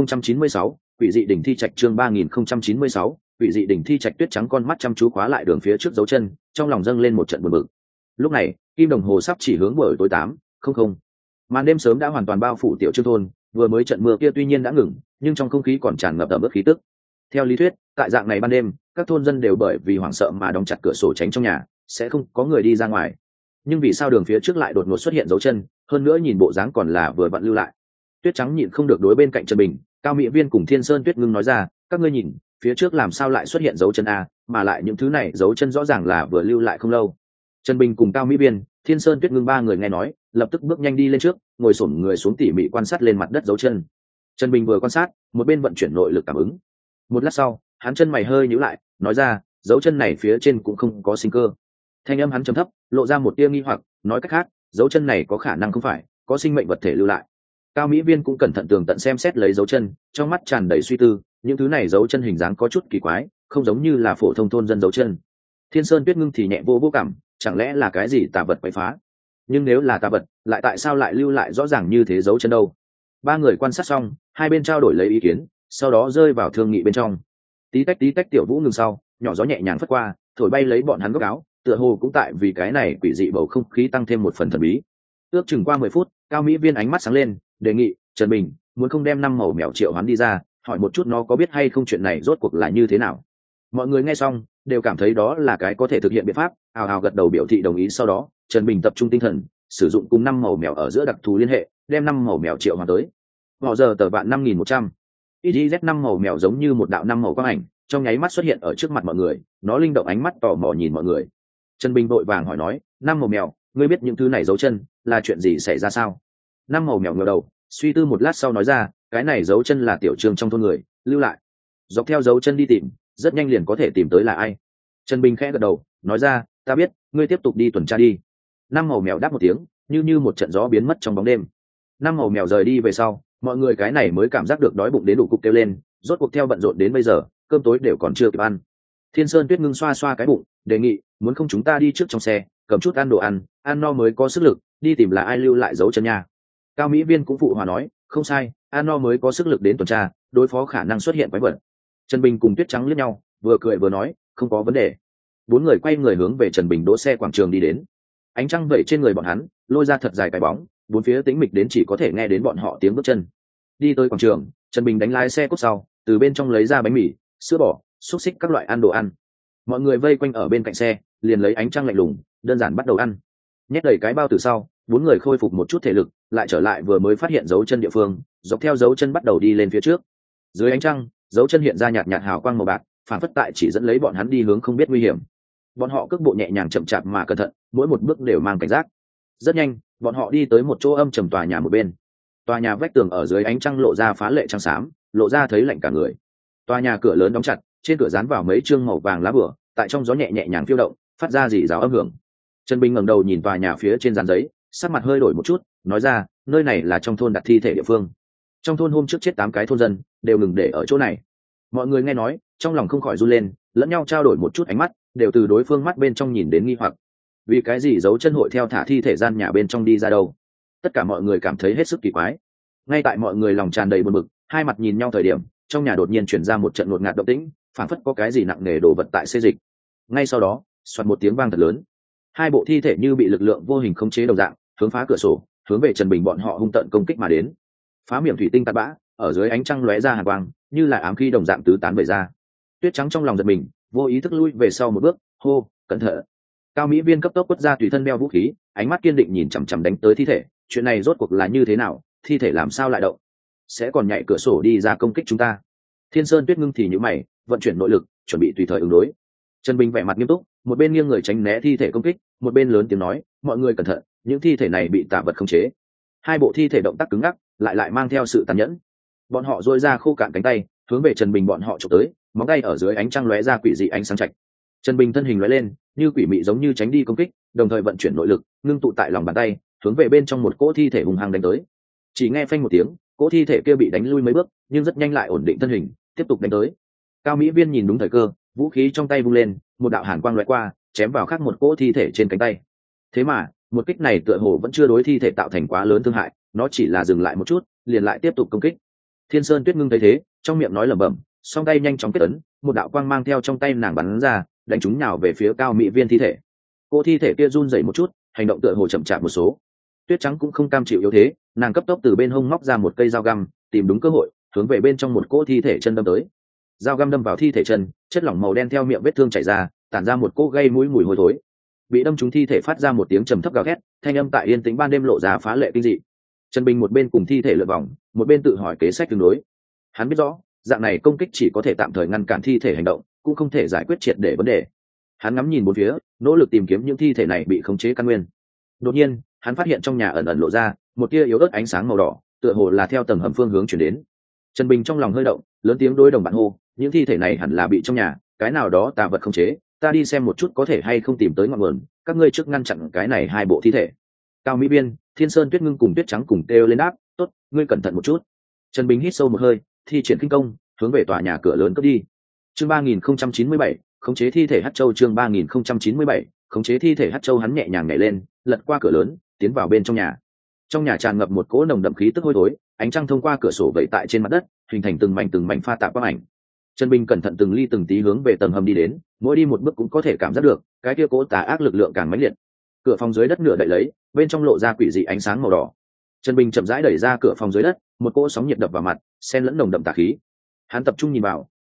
Speaker 1: 3096, Quỷ dị đỉnh thi trạch. Chương 3096, Quỷ dị đỉnh thi trạch. Tuyết Trắng con mắt chăm chú khóa lại đường phía trước dấu chân, trong lòng dâng lên một trận buồn bực. Lúc này, kim đồng hồ sắp chỉ hướng buổi tối 8:00. Màn đêm sớm đã hoàn toàn bao phủ Tiểu Trương thôn, vừa mới trận mưa kia tuy nhiên đã ngừng, nhưng trong không khí còn tràn ngập ẩm ướt khí tức. Theo lý thuyết, tại dạng này ban đêm, các thôn dân đều bởi vì hoảng sợ mà đóng chặt cửa sổ tránh trong nhà, sẽ không có người đi ra ngoài. Nhưng vì sao đường phía trước lại đột ngột xuất hiện dấu chân, hơn nữa nhìn bộ dáng còn là vừa vặn lưu lại. Tuyết Trắng nhịn không được đối bên cạnh Trần Bình, Cao Mỹ Viên cùng Thiên Sơn Tuyết Ngưng nói ra, các ngươi nhìn, phía trước làm sao lại xuất hiện dấu chân a, mà lại những thứ này dấu chân rõ ràng là vừa lưu lại không lâu. Trần Bình cùng Cao Mỹ Viên, Thiên Sơn Tuyết Ngưng 3 người nghe nói, lập tức bước nhanh đi lên trước, ngồi xổm người xuống tỉ mỉ quan sát lên mặt đất dấu chân. Trần Bình vừa quan sát, một bên vận chuyển nội lực cảm ứng. Một lát sau, hắn chân mày hơi nhíu lại, nói ra, dấu chân này phía trên cũng không có sinh cơ. Thanh âm hắn trầm thấp, lộ ra một tia nghi hoặc, nói cách khác, dấu chân này có khả năng không phải có sinh mệnh vật thể lưu lại. Cao Mỹ Viên cũng cẩn thận tường tận xem xét lấy dấu chân, trong mắt tràn đầy suy tư, những thứ này dấu chân hình dáng có chút kỳ quái, không giống như là phổ thông thôn dân dấu chân. Thiên Sơn Tuyết Ngưng thì nhẹ vô cảm, chẳng lẽ là cái gì tà vật quấy phá? Nhưng nếu là tà vật, lại tại sao lại lưu lại rõ ràng như thế dấu chân đâu? 3 người quan sát xong, hai bên trao đổi lấy ý kiến, sau đó rơi vào thương nghị bên trong. Tí tách Tiểu Vũ ngừng sau, nhỏ gió nhẹ nhàng phất qua, thổi bay lấy bọn hắn góc áo, tựa hồ cũng tại vì cái này quỷ dị bầu không khí tăng thêm một phần thần bí. Ước chừng qua 10 phút, Cao Mỹ Viên ánh mắt sáng lên, đề nghị, Trần Bình, muốn không đem 5 màu mèo triệu hoán đi ra, hỏi một chút nó có biết hay không chuyện này rốt cuộc là như thế nào. Mọi người nghe xong đều cảm thấy đó là cái có thể thực hiện biện pháp, ào ào gật đầu biểu thị đồng ý. Sau đó Trần Bình tập trung tinh thần sử dụng cùng 5 màu mèo ở giữa đặc thù liên hệ, đem 5 màu mèo triệu hoàn tới. Họ giờ tờ bạn 5100. IZ 5 màu mèo giống như một đạo 5 màu quang ảnh, trong nháy mắt xuất hiện ở trước mặt mọi người, nó linh động ánh mắt tò mò nhìn mọi người. Trần Bình vội vàng hỏi nói, 5 màu mèo, ngươi biết những thứ này dấu chân là chuyện gì xảy ra sao? 5 màu mèo ngẩng đầu, suy tư một lát sau nói ra, cái này dấu chân là tiểu Trương trong thôn người lưu lại, dọc theo dấu chân đi tìm, rất nhanh liền có thể tìm tới là ai. Trần Bình khẽ gật đầu nói ra, ta biết, ngươi tiếp tục đi tuần tra đi. 5 màu mèo đáp một tiếng, như một trận gió biến mất trong bóng đêm. 5 màu mèo rời đi về sau, mọi người cái này mới cảm giác được đói bụng đến đủ cục kêu lên, rốt cuộc theo bận rộn đến bây giờ cơm tối đều còn chưa kịp ăn. Thiên Sơn Tuyết Ngưng xoa xoa cái bụng, đề nghị, muốn không chúng ta đi trước trong xe cầm chút ăn đồ ăn no mới có sức lực đi tìm là ai lưu lại dấu chân nha. Cao Mỹ Viên cũng phụ hòa nói, không sai, ăn no mới có sức lực đến tuần tra đối phó khả năng xuất hiện quái vật. Trần Bình cùng Tuyết Trắng liếc nhau, vừa cười vừa nói, không có vấn đề. Bốn người quay người hướng về Trần Bình đỗ xe quảng trường đi đến. Ánh trăng vẩy trên người bọn hắn, lôi ra thật dài cái bóng, bốn phía tĩnh mịch đến chỉ có thể nghe đến bọn họ tiếng bước chân. Đi tới quảng trường, Trần Bình đánh lái xe cốt sau, từ bên trong lấy ra bánh mì, sữa bò, xúc xích các loại ăn đồ ăn. Mọi người vây quanh ở bên cạnh xe, liền lấy ánh trăng lạnh lùng đơn giản bắt đầu ăn. Nhét đầy cái bao từ sau, bốn người khôi phục một chút thể lực, lại trở lại vừa mới phát hiện dấu chân địa phương, dọc theo dấu chân bắt đầu đi lên phía trước. Dưới ánh trăng, dấu chân hiện ra nhạt nhạt hào quang màu bạc, phản phất tại chỉ dẫn lấy bọn hắn đi hướng không biết nguy hiểm. Bọn họ cước bộ nhẹ nhàng chậm chạp mà cẩn thận, mỗi một bước đều mang cảnh giác. Rất nhanh, bọn họ đi tới một chỗ âm trầm tòa nhà một bên. Tòa nhà vách tường ở dưới ánh trăng lộ ra phá lệ trắng xám, lộ ra thấy lạnh cả người. Tòa nhà cửa lớn đóng chặt, trên cửa dán vào mấy chương màu vàng lá bửa, tại trong gió nhẹ nhẹ nhàng phiêu động, phát ra rỉ rào âm hưởng. Trần Bình ngẩng đầu nhìn tòa nhà phía trên dàn giấy, sắc mặt hơi đổi một chút, nói ra, nơi này là trong thôn đặt thi thể địa phương. Trong thôn hôm trước chết 8 cái thôn dân, đều ngừng để ở chỗ này. Mọi người nghe nói, trong lòng không khỏi run lên, lẫn nhau trao đổi một chút ánh mắt, đều từ đối phương mắt bên trong nhìn đến nghi hoặc. Vì cái gì dấu chân hội theo thả thi thể gian nhà bên trong đi ra đâu? Tất cả mọi người cảm thấy hết sức kỳ quái. Ngay tại mọi người lòng tràn đầy buồn bực, hai mặt nhìn nhau thời điểm, trong nhà đột nhiên chuyển ra một trận ngột ngạt động tĩnh, phảng phất có cái gì nặng nề đổ vật tại xê dịch. Ngay sau đó, xoạt một tiếng vang thật lớn, hai bộ thi thể như bị lực lượng vô hình khống chế đồng dạng, hướng phá cửa sổ, hướng về Trần Bình bọn họ hung tợn công kích mà đến. Phá miệng thủy tinh tạt bã, ở dưới ánh trăng lóe ra hàn quang, như là ám khí đồng dạng tứ tán bày ra. Tuyết Trắng trong lòng giật mình, vô ý thức lui về sau một bước, hô, cẩn thận. Cao Mỹ Viên cấp tốc quất ra tùy thân đeo vũ khí, ánh mắt kiên định nhìn chằm chằm đánh tới thi thể, chuyện này rốt cuộc là như thế nào, thi thể làm sao lại động, sẽ còn nhảy cửa sổ đi ra công kích chúng ta. Thiên Sơn Tuyết Ngưng thì nhíu mày, vận chuyển nội lực, chuẩn bị tùy thời ứng đối. Trần Bình vẻ mặt nghiêm túc, một bên nghiêng người tránh né thi thể công kích, một bên lớn tiếng nói, mọi người cẩn thận, những thi thể này bị tà vật khống chế. Hai bộ thi thể động tác cứng ngắc, lại mang theo sự tàn nhẫn. Bọn họ duỗi ra khô cạn cánh tay, hướng về Trần Bình bọn họ chụp tới, móng tay ở dưới ánh trăng lóe ra quỷ dị ánh sáng chạch. Trần Bình thân hình lóe lên, như quỷ mị giống như tránh đi công kích, đồng thời vận chuyển nội lực, ngưng tụ tại lòng bàn tay, hướng về bên trong một cỗ thi thể hùng hăng đánh tới. Chỉ nghe phanh một tiếng, cỗ thi thể kia bị đánh lui mấy bước, nhưng rất nhanh lại ổn định thân hình, tiếp tục đánh tới. Cao Mỹ Viên nhìn đúng thời cơ, vũ khí trong tay vung lên, một đạo hàn quang lóe qua, chém vào khác một cỗ thi thể trên cánh tay. Thế mà, một kích này tựa hồ vẫn chưa đối thi thể tạo thành quá lớn thương hại, nó chỉ là dừng lại một chút, liền lại tiếp tục công kích. Thiên Sơn Tuyết Ngưng thấy thế, trong miệng nói lẩm bẩm, song tay nhanh chóng kết ấn, một đạo quang mang theo trong tay nàng bắn ra, đánh trúng nhào về phía Cao Mỹ Viên thi thể. Cô thi thể kia run rẩy một chút, hành động tựa hồ chậm chạp một số. Tuyết Trắng cũng không cam chịu yếu thế, nàng cấp tốc từ bên hông móc ra một cây dao găm, tìm đúng cơ hội, hướng về bên trong một cỗ thi thể chân đâm tới. Dao găm đâm vào thi thể chân, chất lỏng màu đen theo miệng vết thương chảy ra, tản ra một cỗ gây mũi mùi hôi thối. Bị đâm trúng thi thể phát ra một tiếng trầm thấp gào thét, thanh âm tại yên tĩnh ban đêm lộ ra phá lệ kinh dị. Trần Bình một bên cùng thi thể lượn vòng, một bên tự hỏi kế sách tương đối. Hắn biết rõ, dạng này công kích chỉ có thể tạm thời ngăn cản thi thể hành động, cũng không thể giải quyết triệt để vấn đề. Hắn ngắm nhìn bốn phía, nỗ lực tìm kiếm những thi thể này bị khống chế căn nguyên. Đột nhiên, hắn phát hiện trong nhà ẩn ẩn lộ ra một tia yếu ớt ánh sáng màu đỏ, tựa hồ là theo tầng hầm phương hướng chuyển đến. Trần Bình trong lòng hơi động, lớn tiếng đối đồng bạn hô, những thi thể này hẳn là bị trong nhà cái nào đó tà vật khống chế, ta đi xem một chút có thể hay không tìm tới ngọn nguồn, các ngươi trước ngăn chặn cái này hai bộ thi thể. Cao Mỹ Biên, Thiên Sơn Tuyết Ngưng cùng Tuyết Trắng cùng kêu lên đáp, tốt, ngươi cẩn thận một chút. Trần Bình hít sâu một hơi, thi triển kinh công, hướng về tòa nhà cửa lớn cất đi. Chương 3097, khống chế thi thể Hắc Châu. Chương 3097, khống chế thi thể Hắc Châu. Hắn nhẹ nhàng nhảy lên, lật qua cửa lớn, tiến vào bên trong nhà. Trong nhà tràn ngập một cỗ nồng đậm khí tức hôi thối, ánh trăng thông qua cửa sổ vẩy tại trên mặt đất, hình thành từng mảnh pha tạp quang ảnh. Trần Bình cẩn thận từng ly từng tí hướng về tầng hầm đi đến, mỗi đi một bước cũng có thể cảm giác được cái kia cỗ tà ác lực lượng càng mãnh liệt. Cửa phòng dưới đất nửa đậy lấy, bên trong lộ ra quỷ dị ánh sáng màu đỏ. Trần Bình chậm rãi đẩy ra cửa phòng dưới đất, một cỗ sóng nhiệt đập vào mặt, xen lẫn nồng đậm tà khí. Hắn tập trung nhìn vào,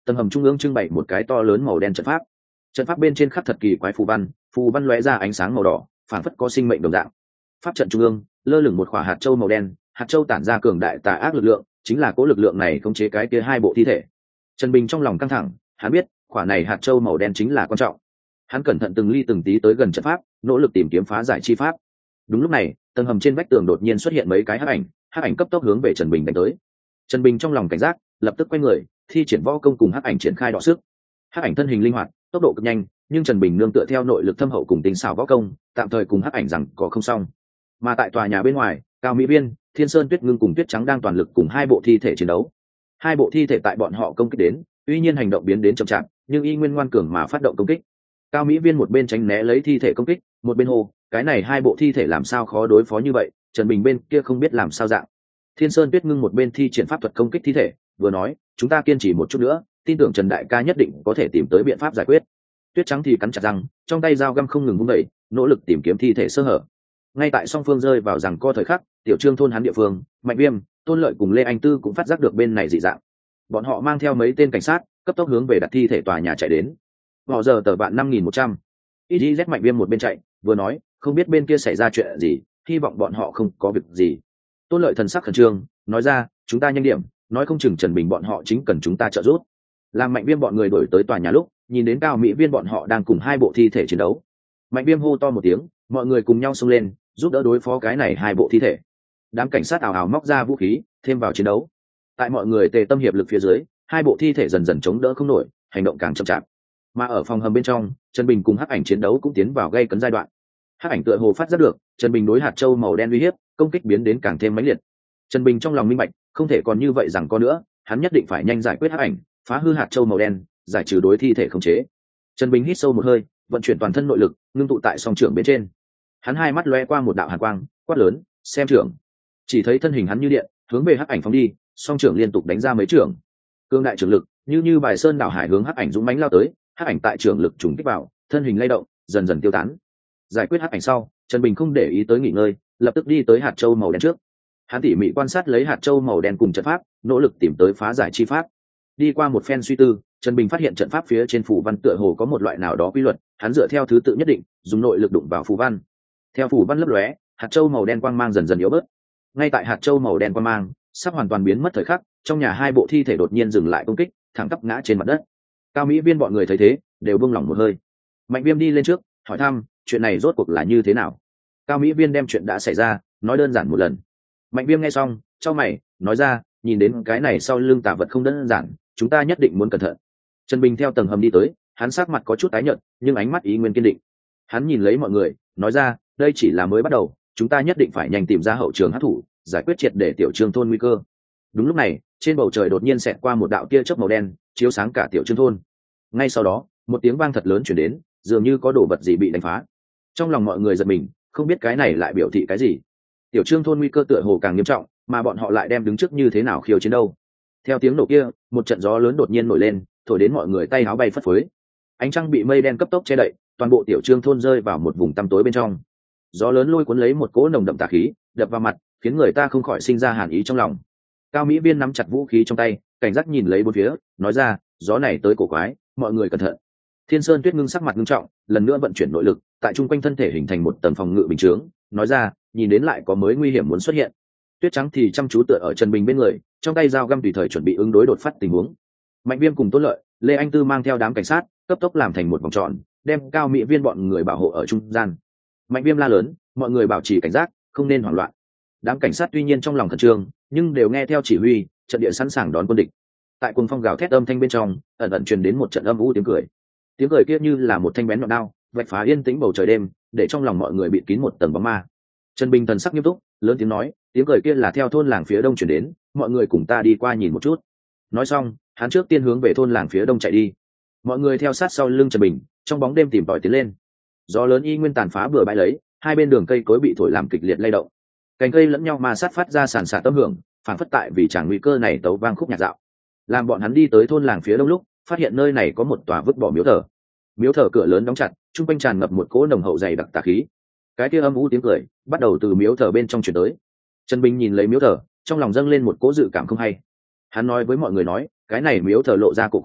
Speaker 1: tầng hầm trung ương trưng bày một cái to lớn màu đen trận pháp bên trên khắc thật kỳ quái phù văn lóe ra ánh sáng màu đỏ, phảng phất có sinh mệnh đồng dạng. Pháp trận trung ương lơ lửng một quả hạt châu màu đen, hạt châu tản ra cường đại tà ác lực lượng, chính là cố lực lượng này khống chế cái kia hai bộ thi thể. Trần Bình trong lòng căng thẳng, hắn biết quả này hạt châu màu đen chính là quan trọng. Hắn cẩn thận từng ly từng tí tới gần trận pháp, nỗ lực tìm kiếm phá giải chi pháp. Đúng lúc này, tầng hầm trên vách tường đột nhiên xuất hiện mấy cái hắc ảnh cấp tốc hướng về Trần Bình đánh tới. Trần Bình trong lòng cảnh giác, lập tức quay người, thi triển võ công cùng hắc ảnh triển khai đọ sức. Hắc ảnh thân hình linh hoạt, tốc độ cực nhanh, nhưng Trần Bình nương tựa theo nội lực thâm hậu cùng tinh xảo võ công, tạm thời cùng hắc ảnh rằng có không xong. Mà tại tòa nhà bên ngoài, Cao Mỹ Viên, Thiên Sơn Tuyết Ngưng cùng Tuyết Trắng đang toàn lực cùng hai bộ thi thể chiến đấu. Hai bộ thi thể tại bọn họ công kích đến, tuy nhiên hành động biến đến chậm chạp, nhưng y nguyên ngoan cường mà phát động công kích. Cao Mỹ Viên một bên tránh né lấy thi thể công kích, một bên hô, cái này hai bộ thi thể làm sao khó đối phó như vậy, Trần Bình bên kia không biết làm sao dạng. Thiên Sơn Tuyết Ngưng một bên thi triển pháp thuật công kích thi thể, vừa nói, chúng ta kiên trì một chút nữa, tin tưởng Trần đại ca nhất định có thể tìm tới biện pháp giải quyết. Tuyết Trắng thì cắn chặt răng, trong tay dao găm không ngừng vung đẩy, nỗ lực tìm kiếm thi thể sơ hở. Ngay tại song phương rơi vào rằng co thời khắc, Tiểu Trương thôn hắn địa phương, Mạnh Viêm, Tôn Lợi cùng Lê Anh Tư cũng phát giác được bên này dị dạng. Bọn họ mang theo mấy tên cảnh sát, cấp tốc hướng về đặt thi thể tòa nhà chạy đến. Họ giờ tờ bạn 5100. IZ Mạnh Viêm một bên chạy, vừa nói, không biết bên kia xảy ra chuyện gì, hy vọng bọn họ không có việc gì. Tôn Lợi thần sắc khẩn trương, nói ra, chúng ta nhanh điểm, nói không chừng Trần Bình bọn họ chính cần chúng ta trợ giúp. Làm Mạnh Viêm bọn người đuổi tới tòa nhà lúc, nhìn đến Cao Mỹ Viên bọn họ đang cùng hai bộ thi thể chiến đấu. Mạnh Viêm hô to một tiếng, mọi người cùng nhau xông lên, giúp đỡ đối phó cái này hai bộ thi thể. Đám cảnh sát ảo ảo móc ra vũ khí, thêm vào chiến đấu. Tại mọi người tề tâm hiệp lực phía dưới, hai bộ thi thể dần dần chống đỡ không nổi, hành động càng chậm chạp. Mà ở phòng hầm bên trong, Trần Bình cùng hắc ảnh chiến đấu cũng tiến vào gây cấn giai đoạn. Hắc ảnh tựa hồ phát giác được Trần Bình đối hạt châu màu đen uy hiếp, công kích biến đến càng thêm mãnh liệt. Trần Bình trong lòng minh bạch, không thể còn như vậy rằng có nữa, hắn nhất định phải nhanh giải quyết hắc ảnh, phá hư hạt châu màu đen, giải trừ đối thi thể khống chế. Trần Bình hít sâu một hơi, vận chuyển toàn thân nội lực, ngưng tụ tại song trưởng bên trên. Hắn hai mắt lóe qua một đạo hàn quang, quát lớn, xem trưởng. Chỉ thấy thân hình hắn như điện, hướng về hắc ảnh phóng đi, song trưởng liên tục đánh ra mấy trưởng. Cương đại trưởng lực, như bài sơn đảo hải hướng hắc ảnh dũng mãnh lao tới, hắc ảnh tại trưởng lực trùng kích vào, thân hình lay động, dần dần tiêu tán. Giải quyết hắc ảnh sau, Trần Bình không để ý tới nghỉ ngơi, lập tức đi tới hạt châu màu đen trước. Hắn tỉ mỉ quan sát lấy hạt châu màu đen cùng trận pháp, nỗ lực tìm tới phá giải chi pháp. Đi qua một phen suy tư, Trần Bình phát hiện trận pháp phía trên phù văn tựa hồ có một loại nào đó quy luật, hắn dựa theo thứ tự nhất định, dùng nội lực đụng vào phù văn. Theo phù văn lấp lóe, hạt châu màu đen quang mang dần dần yếu bớt. Ngay tại hạt châu màu đen quang mang sắp hoàn toàn biến mất thời khắc, trong nhà hai bộ thi thể đột nhiên dừng lại công kích, thẳng tắp ngã trên mặt đất. Cao Mỹ Viên bọn người thấy thế, đều buông lỏng một hơi. Mạnh Viêm đi lên trước, hỏi thăm, chuyện này rốt cuộc là như thế nào? Cao Mỹ Viên đem chuyện đã xảy ra nói đơn giản một lần. Mạnh Viêm nghe xong, chau mày, nói ra, nhìn đến cái này sau lưng tà vật không đơn giản, chúng ta nhất định muốn cẩn thận. Trần Bình theo tầng hầm đi tới, hắn sắc mặt có chút tái nhợt, nhưng ánh mắt ý nguyên kiên định. Hắn nhìn lấy mọi người, nói ra, đây chỉ là mới bắt đầu, chúng ta nhất định phải nhanh tìm ra hậu trường hắc thủ, giải quyết triệt để Tiểu Trương thôn nguy cơ. Đúng lúc này, trên bầu trời đột nhiên xẹt qua một đạo tia chớp màu đen, chiếu sáng cả Tiểu Trương thôn. Ngay sau đó, một tiếng vang thật lớn truyền đến, dường như có đồ vật gì bị đánh phá. Trong lòng mọi người giật mình, không biết cái này lại biểu thị cái gì. Tiểu Trương thôn nguy cơ tựa hồ càng nghiêm trọng, mà bọn họ lại đem đứng trước như thế nào khiêu chiến đâu. Theo tiếng nổ kia, một trận gió lớn đột nhiên nổi lên, thổi đến mọi người tay áo bay phất phới. Ánh trăng bị mây đen cấp tốc che đậy, toàn bộ Tiểu Trương thôn rơi vào một vùng tăm tối bên trong. Gió lớn lôi cuốn lấy một cỗ nồng đậm tà khí, đập vào mặt, khiến người ta không khỏi sinh ra hàn ý trong lòng. Cao Mỹ Viên nắm chặt vũ khí trong tay, cảnh giác nhìn lấy bốn phía, nói ra, gió này tới cổ quái, mọi người cẩn thận. Thiên Sơn Tuyết Ngưng sắc mặt nghiêm trọng, lần nữa vận chuyển nội lực, tại trung quanh thân thể hình thành một tầng phòng ngự bình chướng, nói ra, nhìn đến lại có mới nguy hiểm muốn xuất hiện. Tuyết Trắng thì chăm chú tựa ở Trần Bình bên người, trong tay dao găm tùy thời chuẩn bị ứng đối đột phát tình huống. Mạnh Viêm cùng Tôn Lợi, Lê Anh Tư mang theo đám cảnh sát, cấp tốc làm thành một vòng tròn, đem Cao Mỹ Viên bọn người bảo hộ ở trung gian. Mạnh Viêm la lớn, mọi người bảo trì cảnh giác, không nên hoảng loạn. Đám cảnh sát tuy nhiên trong lòng khẩn trương, nhưng đều nghe theo chỉ huy, trận địa sẵn sàng đón quân địch. Tại cuồng phong gào thét âm thanh bên trong, ẩn ẩn truyền đến một trận âm u tiếng cười. Tiếng cười kia như là một thanh bén nhọn đao, vạch phá yên tĩnh bầu trời đêm, để trong lòng mọi người bịt kín một tầng bóng ma. Trần Bình thần sắc nghiêm túc, lớn tiếng nói, tiếng cười kia là theo thôn làng phía đông truyền đến, mọi người cùng ta đi qua nhìn một chút. Nói xong, hắn trước tiên hướng về thôn làng phía đông chạy đi. Mọi người theo sát sau lưng Trần Bình, trong bóng đêm tìm tòi tiến lên. Gió lớn y nguyên tàn phá bừa bãi lấy, hai bên đường cây cối bị thổi làm kịch liệt lay động. Cành cây lẫn nhau ma sát phát ra sàn sạt âm hưởng, phản phất tại vì chẳng nguy cơ này tấu vang khúc nhạc dạo. Làm bọn hắn đi tới thôn làng phía đông lúc, phát hiện nơi này có một tòa vứt bỏ miếu thờ. Miếu thờ cửa lớn đóng chặt, trung quanh tràn ngập một cỗ nồng hậu dày đặc tà khí. Cái kia âm u tiếng cười bắt đầu từ miếu thờ bên trong truyền tới. Trần Bình nhìn lấy miếu thờ, trong lòng dâng lên một cỗ dự cảm không hay. Hắn nói với mọi người nói, cái này miếu thờ lộ ra cổ quái,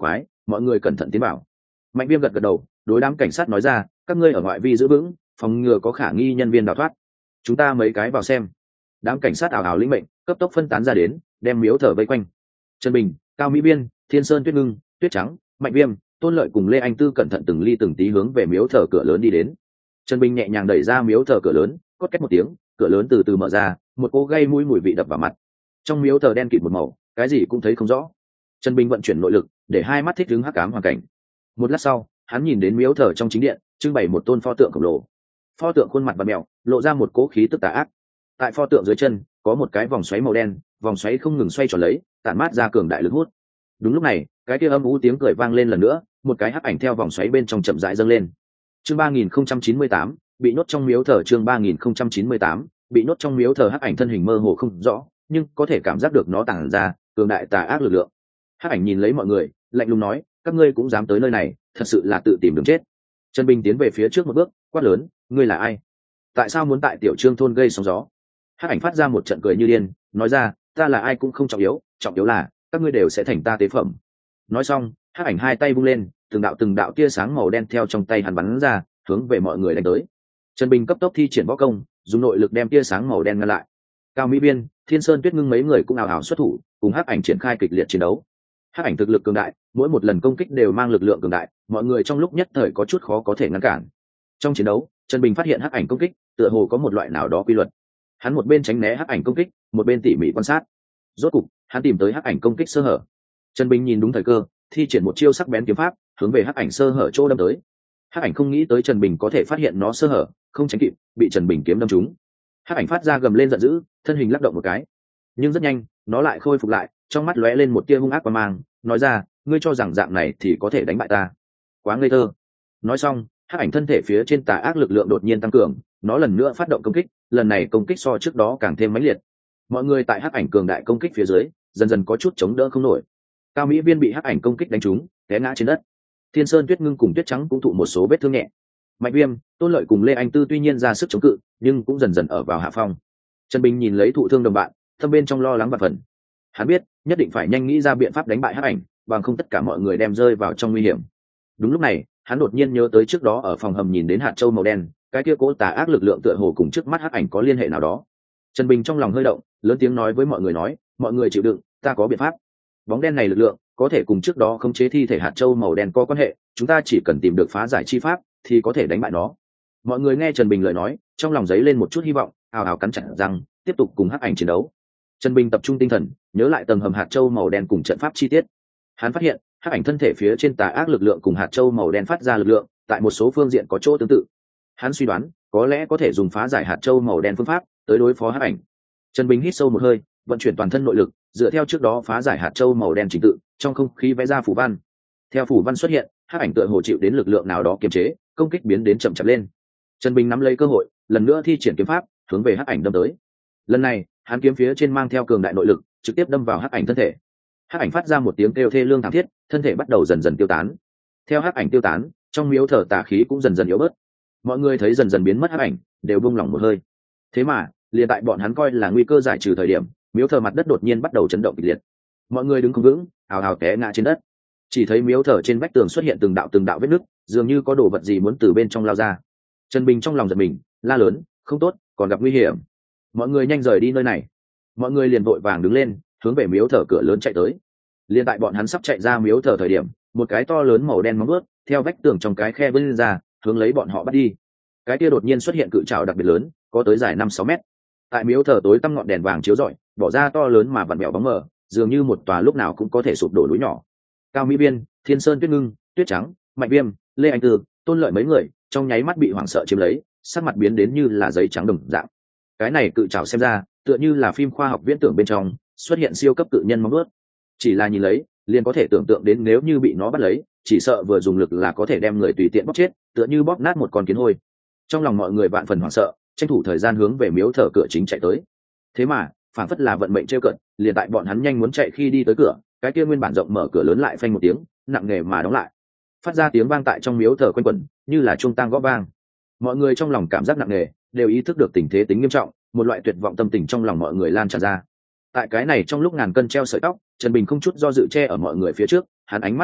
Speaker 1: mọi người cẩn thận tiến vào. Mạnh Viêm gật gật đầu, đối đám cảnh sát nói ra, các ngươi ở ngoại vi giữ vững, phòng ngừa có khả nghi nhân viên đào thoát. Chúng ta mấy cái vào xem. Đám cảnh sát ảo ảo lĩnh mệnh, cấp tốc phân tán ra đến, đem miếu thờ vây quanh. Trần Bình, Cao Mỹ Biên, Thiên Sơn Tuyết Ngưng, Tuyết Trắng, Mạnh Viêm, Tôn Lợi cùng Lê Anh Tư cẩn thận từng ly từng tí hướng về miếu thờ cửa lớn đi đến. Trần Bình nhẹ nhàng đẩy ra miếu thờ cửa lớn, cốt két một tiếng, cửa lớn từ từ mở ra, một cỗ gây mũi mùi vị đập vào mặt. Trong miếu thờ đen kịt một màu, cái gì cũng thấy không rõ. Trần Bình vận chuyển nội lực, để hai mắt thích ứng hắc ám hoàn cảnh. Một lát sau, hắn nhìn đến miếu thờ trong chính điện, trưng bày một tôn pho tượng khổng lồ. Pho tượng khuôn mặt và mèo, lộ ra một cỗ khí tức tà ác. Tại pho tượng dưới chân, có một cái vòng xoáy màu đen, vòng xoáy không ngừng xoay tròn lấy, tản mát ra cường đại lực hút. Đúng lúc này, cái kia âm u tiếng cười vang lên lần nữa, một cái hắc ảnh theo vòng xoáy bên trong chậm rãi dâng lên. Chương 3098, bị nhốt trong miếu thờ. Chương 3098, bị nhốt trong miếu thờ. Hắc ảnh thân hình mơ hồ không rõ, nhưng có thể cảm giác được nó tàng ra cường đại tà ác lực lượng. Hắc ảnh nhìn lấy mọi người, lạnh lùng nói, các ngươi cũng dám tới nơi này, thật sự là tự tìm đường chết. Trần Bình tiến về phía trước một bước, quát lớn, ngươi là ai? Tại sao muốn tại Tiểu Trương thôn gây sóng gió? Hắc ảnh phát ra một trận cười như điên, nói ra, ta là ai cũng không trọng yếu là các ngươi đều sẽ thành ta tế phẩm. Nói xong, Hắc ảnh hai tay vung lên, từng đạo tia sáng màu đen theo trong tay hắn bắn ra, hướng về mọi người đánh tới. Trần Bình cấp tốc thi triển võ công, dùng nội lực đem tia sáng màu đen ngăn lại. Cao Mỹ Biên, Thiên Sơn Tuyết Ngưng mấy người cũng ào ào xuất thủ, cùng Hắc ảnh triển khai kịch liệt chiến đấu. Hắc ảnh thực lực cường đại, mỗi một lần công kích đều mang lực lượng cường đại, mọi người trong lúc nhất thời có chút khó có thể ngăn cản. Trong chiến đấu, Trần Bình phát hiện Hắc ảnh công kích tựa hồ có một loại nào đó quy luật. Hắn một bên tránh né Hắc ảnh công kích, một bên tỉ mỉ quan sát. Rốt cục, hắn tìm tới Hắc ảnh công kích sơ hở. Trần Bình nhìn đúng thời cơ, thi triển một chiêu sắc bén kiếm pháp, hướng về Hắc ảnh sơ hở chỗ đâm tới. Hắc ảnh không nghĩ tới Trần Bình có thể phát hiện nó sơ hở, không tránh kịp, bị Trần Bình kiếm đâm trúng. Hắc ảnh phát ra gầm lên giận dữ, thân hình lắc động một cái, nhưng rất nhanh, nó lại khôi phục lại, trong mắt lóe lên một tia hung ác quang mang, nói ra, ngươi cho rằng dạng này thì có thể đánh bại ta? Quá ngây thơ. Nói xong, Hắc ảnh thân thể phía trên tà ác lực lượng đột nhiên tăng cường, nó lần nữa phát động công kích, lần này công kích so trước đó càng thêm mãnh liệt. Mọi người tại Hắc ảnh cường đại công kích phía dưới, dần dần có chút chống đỡ không nổi. Cao Mỹ Viên bị Hắc ảnh công kích đánh trúng, té ngã trên đất. Thiên Sơn Tuyết Ngưng cùng Tuyết Trắng cũng thụ một số vết thương nhẹ. Mạnh Viêm, Tôn Lợi cùng Lê Anh Tư tuy nhiên ra sức chống cự, nhưng cũng dần dần ở vào hạ phong. Trần Bình nhìn lấy thụ thương đồng bạn, thâm bên trong lo lắng và phần. Hắn biết, nhất định phải nhanh nghĩ ra biện pháp đánh bại Hắc ảnh, bằng không tất cả mọi người đem rơi vào trong nguy hiểm. Đúng lúc này, hắn đột nhiên nhớ tới trước đó ở phòng hầm nhìn đến hạt châu màu đen, cái kia cố tà ác lực lượng tựa hồ cùng trước mắt Hắc ảnh có liên hệ nào đó. Trần Bình trong lòng hơi động, lớn tiếng nói với mọi người nói, mọi người chịu đựng, ta có biện pháp. Bóng đen này lực lượng có thể cùng trước đó khống chế thi thể hạt châu màu đen có quan hệ, chúng ta chỉ cần tìm được phá giải chi pháp thì có thể đánh bại nó. Mọi người nghe Trần Bình lời nói, trong lòng dấy lên một chút hy vọng, ào ào cắn chặt răng, tiếp tục cùng Hắc ảnh chiến đấu. Trần Bình tập trung tinh thần, nhớ lại tầng hầm hạt châu màu đen cùng trận pháp chi tiết. Hắn phát hiện, Hắc ảnh thân thể phía trên tà ác lực lượng cùng hạt châu màu đen phát ra lực lượng, tại một số phương diện có chỗ tương tự. Hắn suy đoán, có lẽ có thể dùng phá giải hạt châu màu đen phương pháp tới đối phó Hắc ảnh. Trần Bình hít sâu một hơi, vận chuyển toàn thân nội lực, dựa theo trước đó phá giải hạt châu màu đen trình tự, trong không khí vẽ ra phù văn. Theo phù văn xuất hiện, Hắc ảnh tựa hồ chịu đến lực lượng nào đó kiềm chế, công kích biến đến chậm chạp lên. Trần Bình nắm lấy cơ hội, lần nữa thi triển kiếm pháp, hướng về Hắc ảnh đâm tới. Lần này, hắn kiếm phía trên mang theo cường đại nội lực, trực tiếp đâm vào Hắc ảnh thân thể. Hắc ảnh phát ra một tiếng kêu thê lương thảm thiết, thân thể bắt đầu dần dần tiêu tán. Theo Hắc ảnh tiêu tán, trong miếu thờ tà khí cũng dần dần yếu bớt. Mọi người thấy dần dần biến mất Hắc ảnh, đều buông lỏng một hơi. Thế mà, liền tại bọn hắn coi là nguy cơ giải trừ thời điểm, miếu thờ mặt đất đột nhiên bắt đầu chấn động kịch liệt. Mọi người đứng không vững, ào ào té ngã trên đất. Chỉ thấy miếu thờ trên vách tường xuất hiện từng đạo vết nứt, dường như có đồ vật gì muốn từ bên trong lao ra. Trần Bình trong lòng giật mình, la lớn, không tốt, còn gặp nguy hiểm. Mọi người nhanh rời đi nơi này. Mọi người liền vội vàng đứng lên, hướng về miếu thờ cửa lớn chạy tới. Liền tại bọn hắn sắp chạy ra miếu thờ thời điểm, một cái to lớn màu đen móng vuốt theo vách tường trong cái khe vươn ra, hướng lấy bọn họ bắt đi. Cái kia đột nhiên xuất hiện cự trảo đặc biệt lớn, có tới dài 5-6 mét. Tại miếu thờ tối tăm ngọn đèn vàng chiếu rọi, bỏ ra to lớn mà vặn vẹo bóng mờ, dường như một tòa lúc nào cũng có thể sụp đổ núi nhỏ. Cao Mỹ Biên, Thiên Sơn Tuyết Ngưng, Tuyết Trắng, Mạnh Viêm, Lê Anh Tư, Tôn Lợi mấy người trong nháy mắt bị hoảng sợ chiếm lấy, sắc mặt biến đến như là giấy trắng đồng dạng. Cái này cự trảo xem ra tựa như là phim khoa học viễn tưởng bên trong xuất hiện siêu cấp cự nhân móng vuốt. Chỉ là nhìn lấy, liền có thể tưởng tượng đến nếu như bị nó bắt lấy, chỉ sợ vừa dùng lực là có thể đem người tùy tiện bóp chết, tựa như bóp nát một con kiến hôi. Trong lòng mọi người vạn phần hoảng sợ, tranh thủ thời gian hướng về miếu thờ cửa chính chạy tới. Thế mà, phản phất là vận mệnh trêu cợt, liền tại bọn hắn nhanh muốn chạy khi đi tới cửa, cái kia nguyên bản rộng mở cửa lớn lại phanh một tiếng, nặng nề mà đóng lại. Phát ra tiếng vang tại trong miếu thờ quanh quẩn, như là chuông tang gõ vang. Mọi người trong lòng cảm giác nặng nề, đều ý thức được tình thế tính nghiêm trọng, một loại tuyệt vọng tâm tình trong lòng mọi người lan tràn ra. Tại cái này trong lúc ngàn cân treo sợi tóc, Trần Bình không chút do dự che ở mọi người phía trước, hắn ánh mắt kiên định,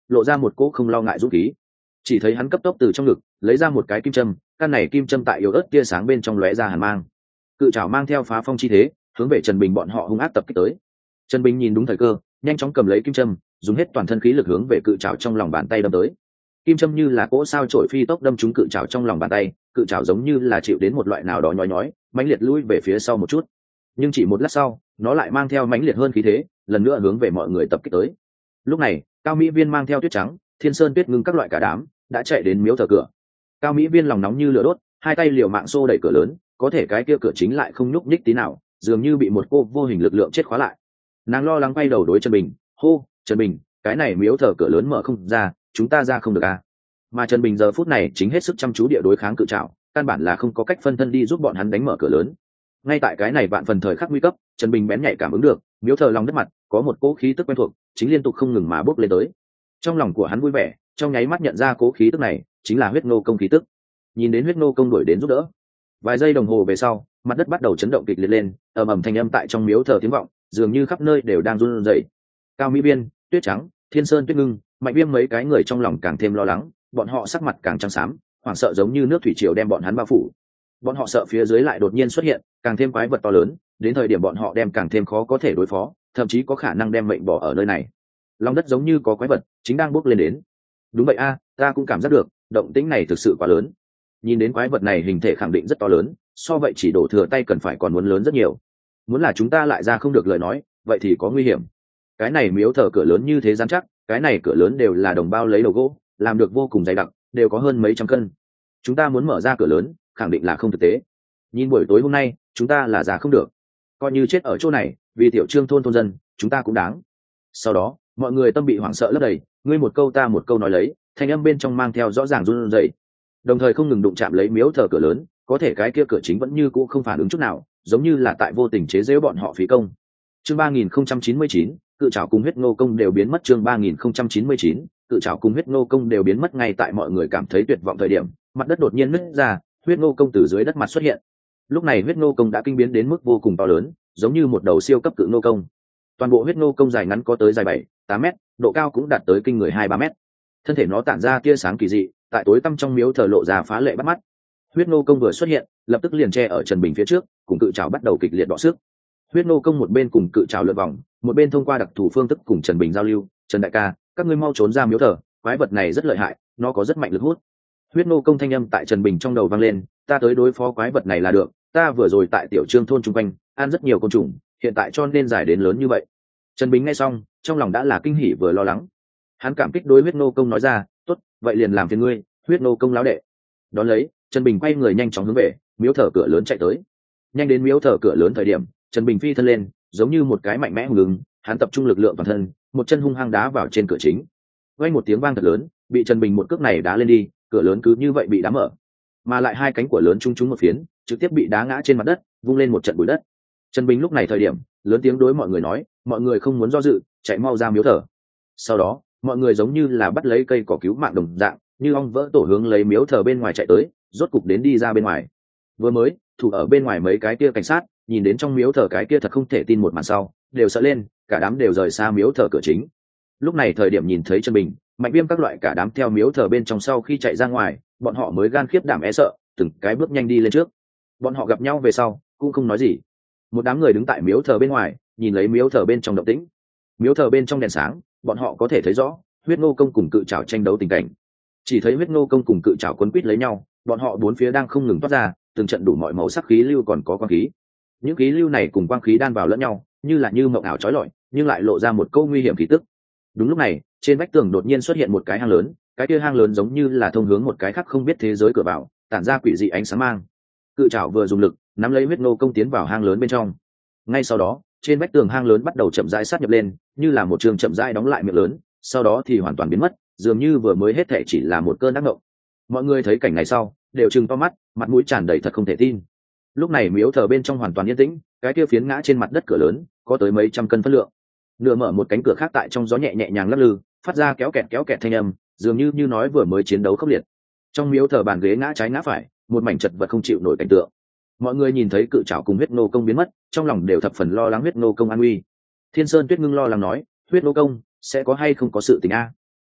Speaker 1: lộ ra một cỗ không lo ngại dũng khí. Chỉ thấy hắn cấp tốc từ trong ngực lấy ra một cái kim châm, căn này kim châm tại yếu ớt tia sáng bên trong lóe ra hàn mang. Cự trảo mang theo phá phong chi thế hướng về Trần Bình bọn họ hung ác tập kích tới. Trần Bình nhìn đúng thời cơ, nhanh chóng cầm lấy kim châm, dùng hết toàn thân khí lực hướng về cự trảo trong lòng bàn tay đâm tới. Kim châm như là cỗ sao chổi phi tốc đâm trúng cự trảo trong lòng bàn tay, cự trảo giống như là chịu đến một loại nào đó nhói nhói, mãnh liệt lui về phía sau một chút. Nhưng chỉ một lát sau, nó lại mang theo mãnh liệt hơn khí thế, lần nữa hướng về mọi người tập kích tới. Lúc này, Cao Mỹ Viên mang theo Tuyết Trắng, Thiên Sơn Tuyết Ngưng các loại cả đám đã chạy đến miếu thờ cửa. Cao Mỹ Viên lòng nóng như lửa đốt, hai tay liều mạng xô đẩy cửa lớn, có thể cái kia cửa chính lại không nhúc nhích tí nào, dường như bị một cô vô hình lực lượng chết khóa lại. Nàng lo lắng quay đầu đối Trần Bình, hô: Trần Bình, cái này miếu thờ cửa lớn mở không ra, chúng ta ra không được à? Mà Trần Bình giờ phút này chính hết sức chăm chú địa đối kháng cự trảo, căn bản là không có cách phân thân đi giúp bọn hắn đánh mở cửa lớn. Ngay tại cái này vạn phần thời khắc nguy cấp, Trần Bình bén nhạy cảm ứng được miếu thờ lòng đất mặt có một cỗ khí tức quen thuộc, chính liên tục không ngừng mà bốc lên tới. Trong lòng của hắn vui vẻ, trong nháy mắt nhận ra cỗ khí tức này chính là huyết nô công khí tức. Nhìn đến huyết nô công đuổi đến giúp đỡ, vài giây đồng hồ về sau, mặt đất bắt đầu chấn động kịch liệt lên, ầm ầm thanh âm tại trong miếu thờ tiếng vọng, dường như khắp nơi đều đang run rẩy. Cao Mỹ Biên, Tuyết Trắng, Thiên Sơn Tuyết Ngưng, Mạnh Viêm mấy cái người trong lòng càng thêm lo lắng, bọn họ sắc mặt càng trắng xám, hoảng sợ giống như nước thủy triều đem bọn hắn bao phủ. Bọn họ sợ phía dưới lại đột nhiên xuất hiện càng thêm quái vật to lớn, đến thời điểm bọn họ đem càng thêm khó có thể đối phó, thậm chí có khả năng đem mệnh bỏ ở nơi này. Lòng đất giống như có quái vật chính đang bốc lên đến. Đúng vậy a, ta cũng cảm giác được động tĩnh này thực sự quá lớn. Nhìn đến quái vật này hình thể khẳng định rất to lớn, so vậy chỉ đổ thừa tay cần phải còn muốn lớn rất nhiều. Muốn là chúng ta lại ra không được lời nói, vậy thì có nguy hiểm. Cái này miếu thờ cửa lớn như thế rắn chắc, cái này cửa lớn đều là đồng bao lấy đầu gỗ, làm được vô cùng dày đặc, đều có hơn mấy trăm cân. Chúng ta muốn mở ra cửa lớn, khẳng định là không thực tế. Nhìn buổi tối hôm nay, chúng ta là ra không được. Coi như chết ở chỗ này, vì tiểu Trương thôn dân, chúng ta cũng đáng. Sau đó, mọi người tâm bị hoảng sợ lấp đầy, ngươi một câu ta một câu nói lấy, thanh âm bên trong mang theo rõ ràng run rẩy, đồng thời không ngừng đụng chạm lấy miếu thờ cửa lớn, có thể cái kia cửa chính vẫn như cũ không phản ứng chút nào, giống như là tại vô tình chế giễu bọn họ phí công. Chương 3099, cự trảo cùng huyết ngô công đều biến mất. Chương 3099, cự trảo cùng huyết ngô công đều biến mất. Ngay tại mọi người cảm thấy tuyệt vọng thời điểm, mặt đất đột nhiên nứt ra, huyết ngô công từ dưới đất mặt xuất hiện. Lúc này huyết ngô công đã kinh biến đến mức vô cùng to lớn, giống như một đầu siêu cấp cự ngô công. Toàn bộ huyết ngô công dài ngắn có tới dài 7-8 mét, độ cao cũng đạt tới kinh người 2-3 mét. Thân thể nó tản ra tia sáng kỳ dị, tại tối tăm trong miếu thờ lộ ra phá lệ bắt mắt. Huyết ngô công vừa xuất hiện, lập tức liền che ở Trần Bình phía trước, cùng cự trảo bắt đầu kịch liệt đọ sức. Huyết ngô công một bên cùng cự trảo lượn vòng, một bên thông qua đặc thù phương thức cùng Trần Bình giao lưu. Trần đại ca, các ngươi mau trốn ra miếu thờ, quái vật này rất lợi hại, nó có rất mạnh lực hút. Huyết ngô công thanh âm tại Trần Bình trong đầu vang lên, ta tới đối phó quái vật này là được, ta vừa rồi tại tiểu Trương thôn chung quanh ăn rất nhiều côn trùng, hiện tại cho nên giải đến lớn như vậy. Trần Bình nghe xong, trong lòng đã là kinh hỉ vừa lo lắng. Hắn cảm kích đối huyết ngô công nói ra, tốt, vậy liền làm phiền ngươi, huyết ngô công lão đệ. Đón lấy, Trần Bình quay người nhanh chóng hướng về miếu thờ cửa lớn chạy tới. Nhanh đến miếu thờ cửa lớn thời điểm, Trần Bình phi thân lên, giống như một cái mạnh mẽ hùng ứng, hắn tập trung lực lượng toàn thân, một chân hung hăng đá vào trên cửa chính. Vang một tiếng vang thật lớn, bị Trần Bình một cước này đá lên đi, cửa lớn cứ như vậy bị đá mở, mà lại hai cánh của lớn trúng một phiến, trực tiếp bị đá ngã trên mặt đất, vung lên một trận bụi đất. Trần Bình lúc này thời điểm lớn tiếng đối mọi người nói, mọi người không muốn do dự, chạy mau ra miếu thờ. Sau đó, mọi người giống như là bắt lấy cây cỏ cứu mạng đồng dạng, như ong vỡ tổ hướng lấy miếu thờ bên ngoài chạy tới, rốt cục đến đi ra bên ngoài. Vừa mới thủ ở bên ngoài mấy cái kia cảnh sát nhìn đến trong miếu thờ cái kia thật không thể tin một màn sau, đều sợ lên, cả đám đều rời xa miếu thờ cửa chính. Lúc này thời điểm nhìn thấy Trần Bình, Mạnh Viêm các loại cả đám theo miếu thờ bên trong sau khi chạy ra ngoài, bọn họ mới gan khiếp đảm e sợ, từng cái bước nhanh đi lên trước. Bọn họ gặp nhau về sau cũng không nói gì. Một đám người đứng tại miếu thờ bên ngoài, nhìn lấy miếu thờ bên trong động tĩnh. Miếu thờ bên trong đèn sáng, bọn họ có thể thấy rõ huyết ngô công cùng cự trảo tranh đấu tình cảnh. Chỉ thấy huyết ngô công cùng cự trảo quấn quýt lấy nhau, bọn họ bốn phía đang không ngừng toát ra từng trận đủ mọi màu sắc khí lưu, còn có quang khí. Những khí lưu này cùng quang khí đan vào lẫn nhau, như là như mộng ảo chói lọi, nhưng lại lộ ra một câu nguy hiểm khí tức. Đúng lúc này, trên vách tường đột nhiên xuất hiện một cái hang lớn, cái kia hang lớn giống như là thông hướng một cái khác không biết thế giới cửa vào, tản ra quỷ dị ánh sáng mang. Cự trảo vừa dùng lực nắm lấy huyết ngô công tiến vào hang lớn bên trong. Ngay sau đó, trên vách tường hang lớn bắt đầu chậm rãi sát nhập lên, như là một trường chậm rãi đóng lại miệng lớn, sau đó thì hoàn toàn biến mất, dường như vừa mới hết thảy chỉ là một cơn ác mộng. Mọi người thấy cảnh này sau, đều trừng to mắt, mặt mũi tràn đầy thật không thể tin. Lúc này miếu thờ bên trong hoàn toàn yên tĩnh, cái kia phiến ngã trên mặt đất cửa lớn, có tới mấy trăm cân phân lượng. Nửa mở một cánh cửa khác tại trong gió nhẹ nhẹ nhàng lắc lư, phát ra kéo kẹt thanh âm, dường như nói vừa mới chiến đấu khốc liệt. Trong miếu thờ bàn ghế ngã trái ngã phải, một mảnh chật vật không chịu nổi cảnh tượng. Mọi người nhìn thấy cự trảo cùng huyết ngô công biến mất, trong lòng đều thập phần lo lắng huyết ngô công an nguy. Thiên Sơn Tuyết Ngưng lo lắng nói, huyết ngô công sẽ có hay không có sự tình a?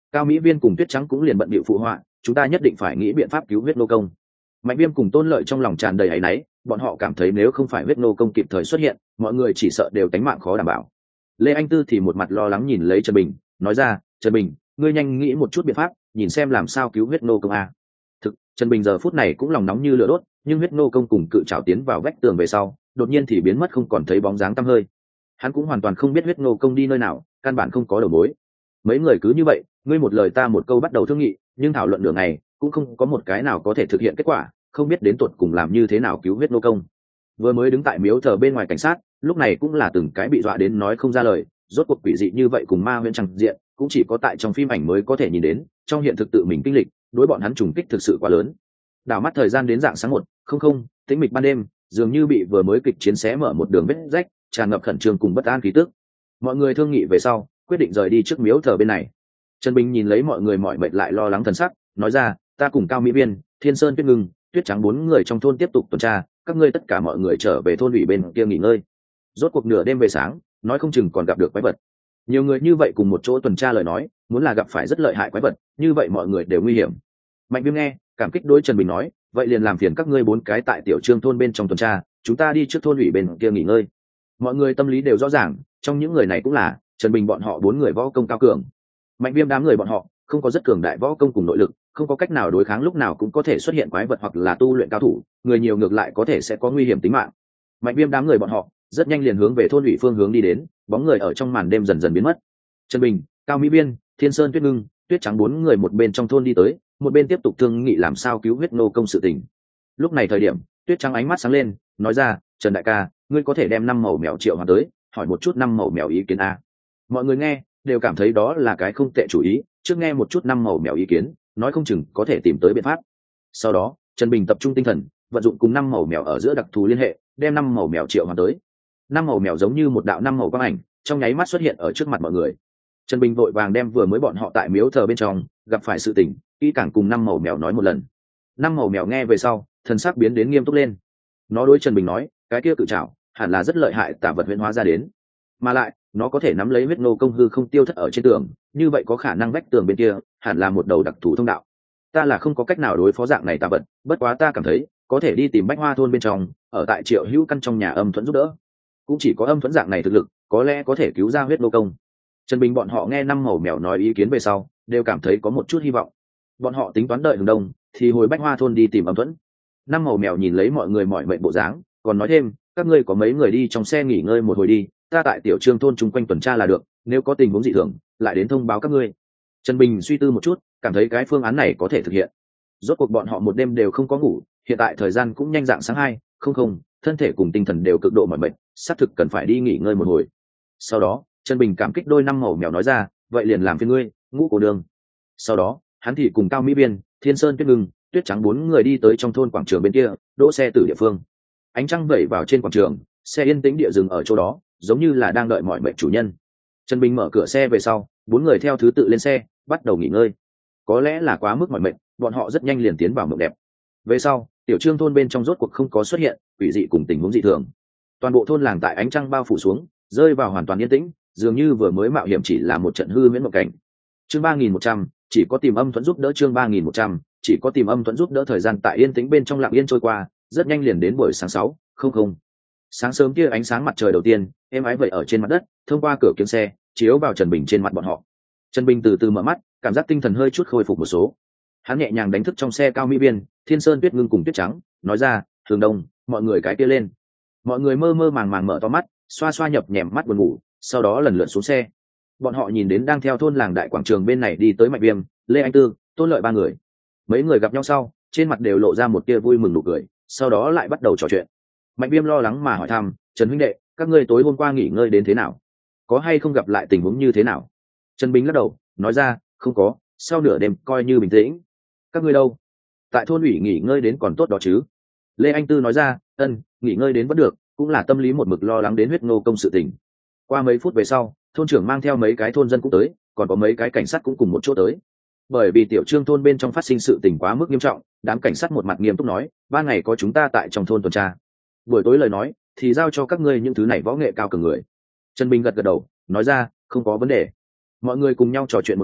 Speaker 1: Cao Mỹ Viên cùng Tuyết Trắng cũng liền bận bịu phụ họa, chúng ta nhất định phải nghĩ biện pháp cứu huyết nô công. Mạnh Viêm cùng Tôn Lợi trong lòng tràn đầy áy náy, bọn họ cảm thấy nếu không phải huyết nô công kịp thời xuất hiện, mọi người chỉ sợ đều tánh mạng khó đảm bảo. Lê Anh Tư thì một mặt lo lắng nhìn lấy Trần Bình, nói ra, Trần Bình, ngươi nhanh nghĩ một chút biện pháp, nhìn xem làm sao cứu huyết nô công a. Thực, Trần Bình giờ phút này cũng lòng nóng như lửa đốt, nhưng huyết nô công cùng cự trảo tiến vào vách tường về sau, đột nhiên thì biến mất không còn thấy bóng dáng tăm hơi. Hắn cũng hoàn toàn không biết huyết nô công đi nơi nào, căn bản không có đầu mối. Mấy người cứ như vậy, ngươi một lời ta một câu bắt đầu thương nghị, nhưng thảo luận nửa ngày cũng không có một cái nào có thể thực hiện kết quả, không biết đến tuột cùng làm như thế nào cứu huyết nô công. Vừa mới đứng tại miếu thờ bên ngoài cảnh sát, lúc này cũng là từng cái bị dọa đến nói không ra lời, rốt cuộc quỷ dị như vậy cùng ma huyễn chẳng diện, cũng chỉ có tại trong phim ảnh mới có thể nhìn đến, trong hiện thực tự mình kinh lịch, đối bọn hắn trùng kích thực sự quá lớn. Đảo mắt thời gian đến rạng sáng 1:00, tĩnh mịch ban đêm, dường như bị vừa mới kịch chiến xé mở một đường vết rách, tràn ngập khẩn trương cùng bất an khí tức. Mọi người thương nghị về sau, quyết định rời đi trước miếu thờ bên này. Trần Bình nhìn lấy mọi người mỏi mệt lại lo lắng thần sắc, nói ra, ta cùng Cao Mỹ Viên, Thiên Sơn, Tuyết Ngưng, Tuyết Trắng 4 người trong thôn tiếp tục tuần tra, các ngươi tất cả mọi người trở về thôn ủy bên kia nghỉ ngơi. Rốt cuộc nửa đêm về sáng, nói không chừng còn gặp được quái vật. Nhiều người như vậy cùng một chỗ tuần tra lời nói, muốn là gặp phải rất lợi hại quái vật, như vậy mọi người đều nguy hiểm. Mạnh Viêm nghe, cảm kích đối Trần Bình nói, vậy liền làm phiền các ngươi 4 cái tại tiểu trương thôn bên trong tuần tra, chúng ta đi trước thôn ủy bên kia nghỉ ngơi. Mọi người tâm lý đều rõ ràng, trong những người này cũng là Trần Bình bọn họ 4 người võ công cao cường. Mạnh Viêm đám người bọn họ không có rất cường đại võ công cùng nội lực, không có cách nào đối kháng lúc nào cũng có thể xuất hiện quái vật hoặc là tu luyện cao thủ, người nhiều ngược lại có thể sẽ có nguy hiểm tính mạng. Mạnh Viêm đám người bọn họ rất nhanh liền hướng về thôn ủy phương hướng đi đến, bóng người ở trong màn đêm dần dần biến mất. Trần Bình, Cao Mỹ Viên, Thiên Sơn, Tuyết Ngưng, Tuyết Trắng 4 người một bên trong thôn đi tới, một bên tiếp tục thương nghị làm sao cứu huyết nô công sự tình. Lúc này thời điểm, Tuyết Trắng ánh mắt sáng lên, nói ra, Trần đại ca, ngươi có thể đem 5 màu mèo triệu hoàn tới, hỏi một chút 5 màu mèo ý kiến a. Mọi người nghe đều cảm thấy đó là cái không tệ chủ ý, trước nghe một chút 5 màu mèo ý kiến, nói không chừng có thể tìm tới biện pháp. Sau đó, Trần Bình tập trung tinh thần, vận dụng cùng 5 màu mèo ở giữa đặc thù liên hệ, đem 5 màu mèo triệu hoàn tới. 5 màu mèo giống như một đạo 5 màu quang ảnh, trong nháy mắt xuất hiện ở trước mặt mọi người. Trần Bình vội vàng đem vừa mới bọn họ tại miếu thờ bên trong gặp phải sự tình, kỹ càng cùng 5 màu mèo nói một lần. 5 màu mèo nghe về sau, thần sắc biến đến nghiêm túc lên. Nó đối Trần Bình nói, cái kia cự trảo hẳn là rất lợi hại tà vật huyễn hóa ra đến, mà lại nó có thể nắm lấy huyết nô công hư không tiêu thất ở trên tường, như vậy có khả năng vách tường bên kia hẳn là một đầu đặc thù thông đạo. Ta là không có cách nào đối phó dạng này tà vật, bất quá ta cảm thấy có thể đi tìm Bách Hoa thôn bên trong, ở tại Triệu Hữu căn trong nhà Âm Thuẫn giúp đỡ, cũng chỉ có Âm Thuẫn dạng này thực lực, có lẽ có thể cứu ra huyết nô công. Trần Bình bọn họ nghe 5 màu mèo nói ý kiến về sau, đều cảm thấy có một chút hy vọng. Bọn họ tính toán đợi hướng đông, thì hồi Bách Hoa thôn đi tìm Âm Thuẫn. 5 màu mèo nhìn lấy mọi người mỏi mệt bộ dáng, còn nói thêm, các ngươi có mấy người đi trong xe nghỉ ngơi một hồi đi, ta tại tiểu trương thôn chung quanh tuần tra là được, nếu có tình huống dị thường lại đến thông báo các ngươi. Trần Bình suy tư một chút, cảm thấy cái phương án này có thể thực hiện. Rốt cuộc bọn họ một đêm đều không có ngủ, hiện tại thời gian cũng nhanh rạng sáng 2:00, thân thể cùng tinh thần đều cực độ mỏi mệt, xác thực cần phải đi nghỉ ngơi một hồi. Sau đó, Trần Bình cảm kích đôi 5 màu mèo nói ra, vậy liền làm phiền ngươi, Ngũ Cô Đường. Sau đó, hắn thì cùng Cao Mỹ Viên, Thiên Sơn, Tuyết Ngưng, Tuyết Trắng 4 người đi tới trong thôn quảng trường bên kia, đỗ xe từ địa phương. Ánh trăng vẩy vào trên quảng trường, xe yên tĩnh địa dừng ở chỗ đó, giống như là đang đợi mọi mệnh chủ nhân. Trần Bình mở cửa xe về sau, 4 người theo thứ tự lên xe, bắt đầu nghỉ ngơi. Có lẽ là quá mức mỏi mệt, bọn họ rất nhanh liền tiến vào mộng đẹp. Về sau, tiểu trương thôn bên trong rốt cuộc không có xuất hiện quỷ dị cùng tình huống dị thường. Toàn bộ thôn làng tại ánh trăng bao phủ xuống, rơi vào hoàn toàn yên tĩnh, dường như vừa mới mạo hiểm chỉ là một trận hư huyễn mộng cảnh. Chương 3100, chỉ có tìm Âm Thuẫn giúp đỡ. Chương 3100, chỉ có tìm Âm Thuẫn giúp đỡ. Thời gian tại yên tĩnh bên trong lặng yên trôi qua, rất nhanh liền đến buổi sáng 6:00. Sáng sớm kia ánh sáng mặt trời đầu tiên êm ái vậy ở trên mặt đất, thông qua cửa kính xe chiếu vào Trần Bình trên mặt bọn họ. Trần Bình từ từ mở mắt, cảm giác tinh thần hơi chút khôi phục một số. Hắn nhẹ nhàng đánh thức trong xe Cao Mỹ Viên, Thiên Sơn, Tuyết Ngưng cùng Tuyết Trắng, nói ra, Thường Đông, mọi người cái kia lên. Mọi người mơ mơ màng màng mở to mắt, xoa xoa nhập nhèm mắt buồn ngủ, sau đó lần lượt xuống xe. Bọn họ nhìn đến đang theo thôn làng đại quảng trường bên này đi tới Mạnh Viêm, Lê Anh Tư, Tôn Lợi 3 người. Mấy người gặp nhau sau, trên mặt đều lộ ra một tia vui mừng nụ cười, sau đó lại bắt đầu trò chuyện. Mạnh Viêm lo lắng mà hỏi thăm, Trần huynh đệ, các ngươi tối hôm qua nghỉ ngơi đến thế nào? Có hay không gặp lại tình huống như thế nào? Trần Bình lắc đầu, nói ra, không có, sau nửa đêm coi như bình tĩnh. Các ngươi đâu? Tại thôn ủy nghỉ ngơi đến còn tốt đó chứ? Lê Anh Tư nói ra, nghỉ ngơi đến vẫn được, cũng là tâm lý một mực lo lắng đến huyết nô công sự tình. Qua mấy phút về sau, thôn trưởng mang theo mấy cái thôn dân cũng tới, còn có mấy cái cảnh sát cũng cùng một chỗ tới. Bởi vì tiểu trương thôn bên trong phát sinh sự tình quá mức nghiêm trọng, đám cảnh sát một mặt nghiêm túc nói, ban ngày có chúng ta tại trong thôn tuần tra, buổi tối lời nói thì giao cho các ngươi những thứ này võ nghệ cao cường người. Trần Bình gật gật đầu, nói ra, không có vấn đề. Mọi người cùng nhau trò chuyện một hồi,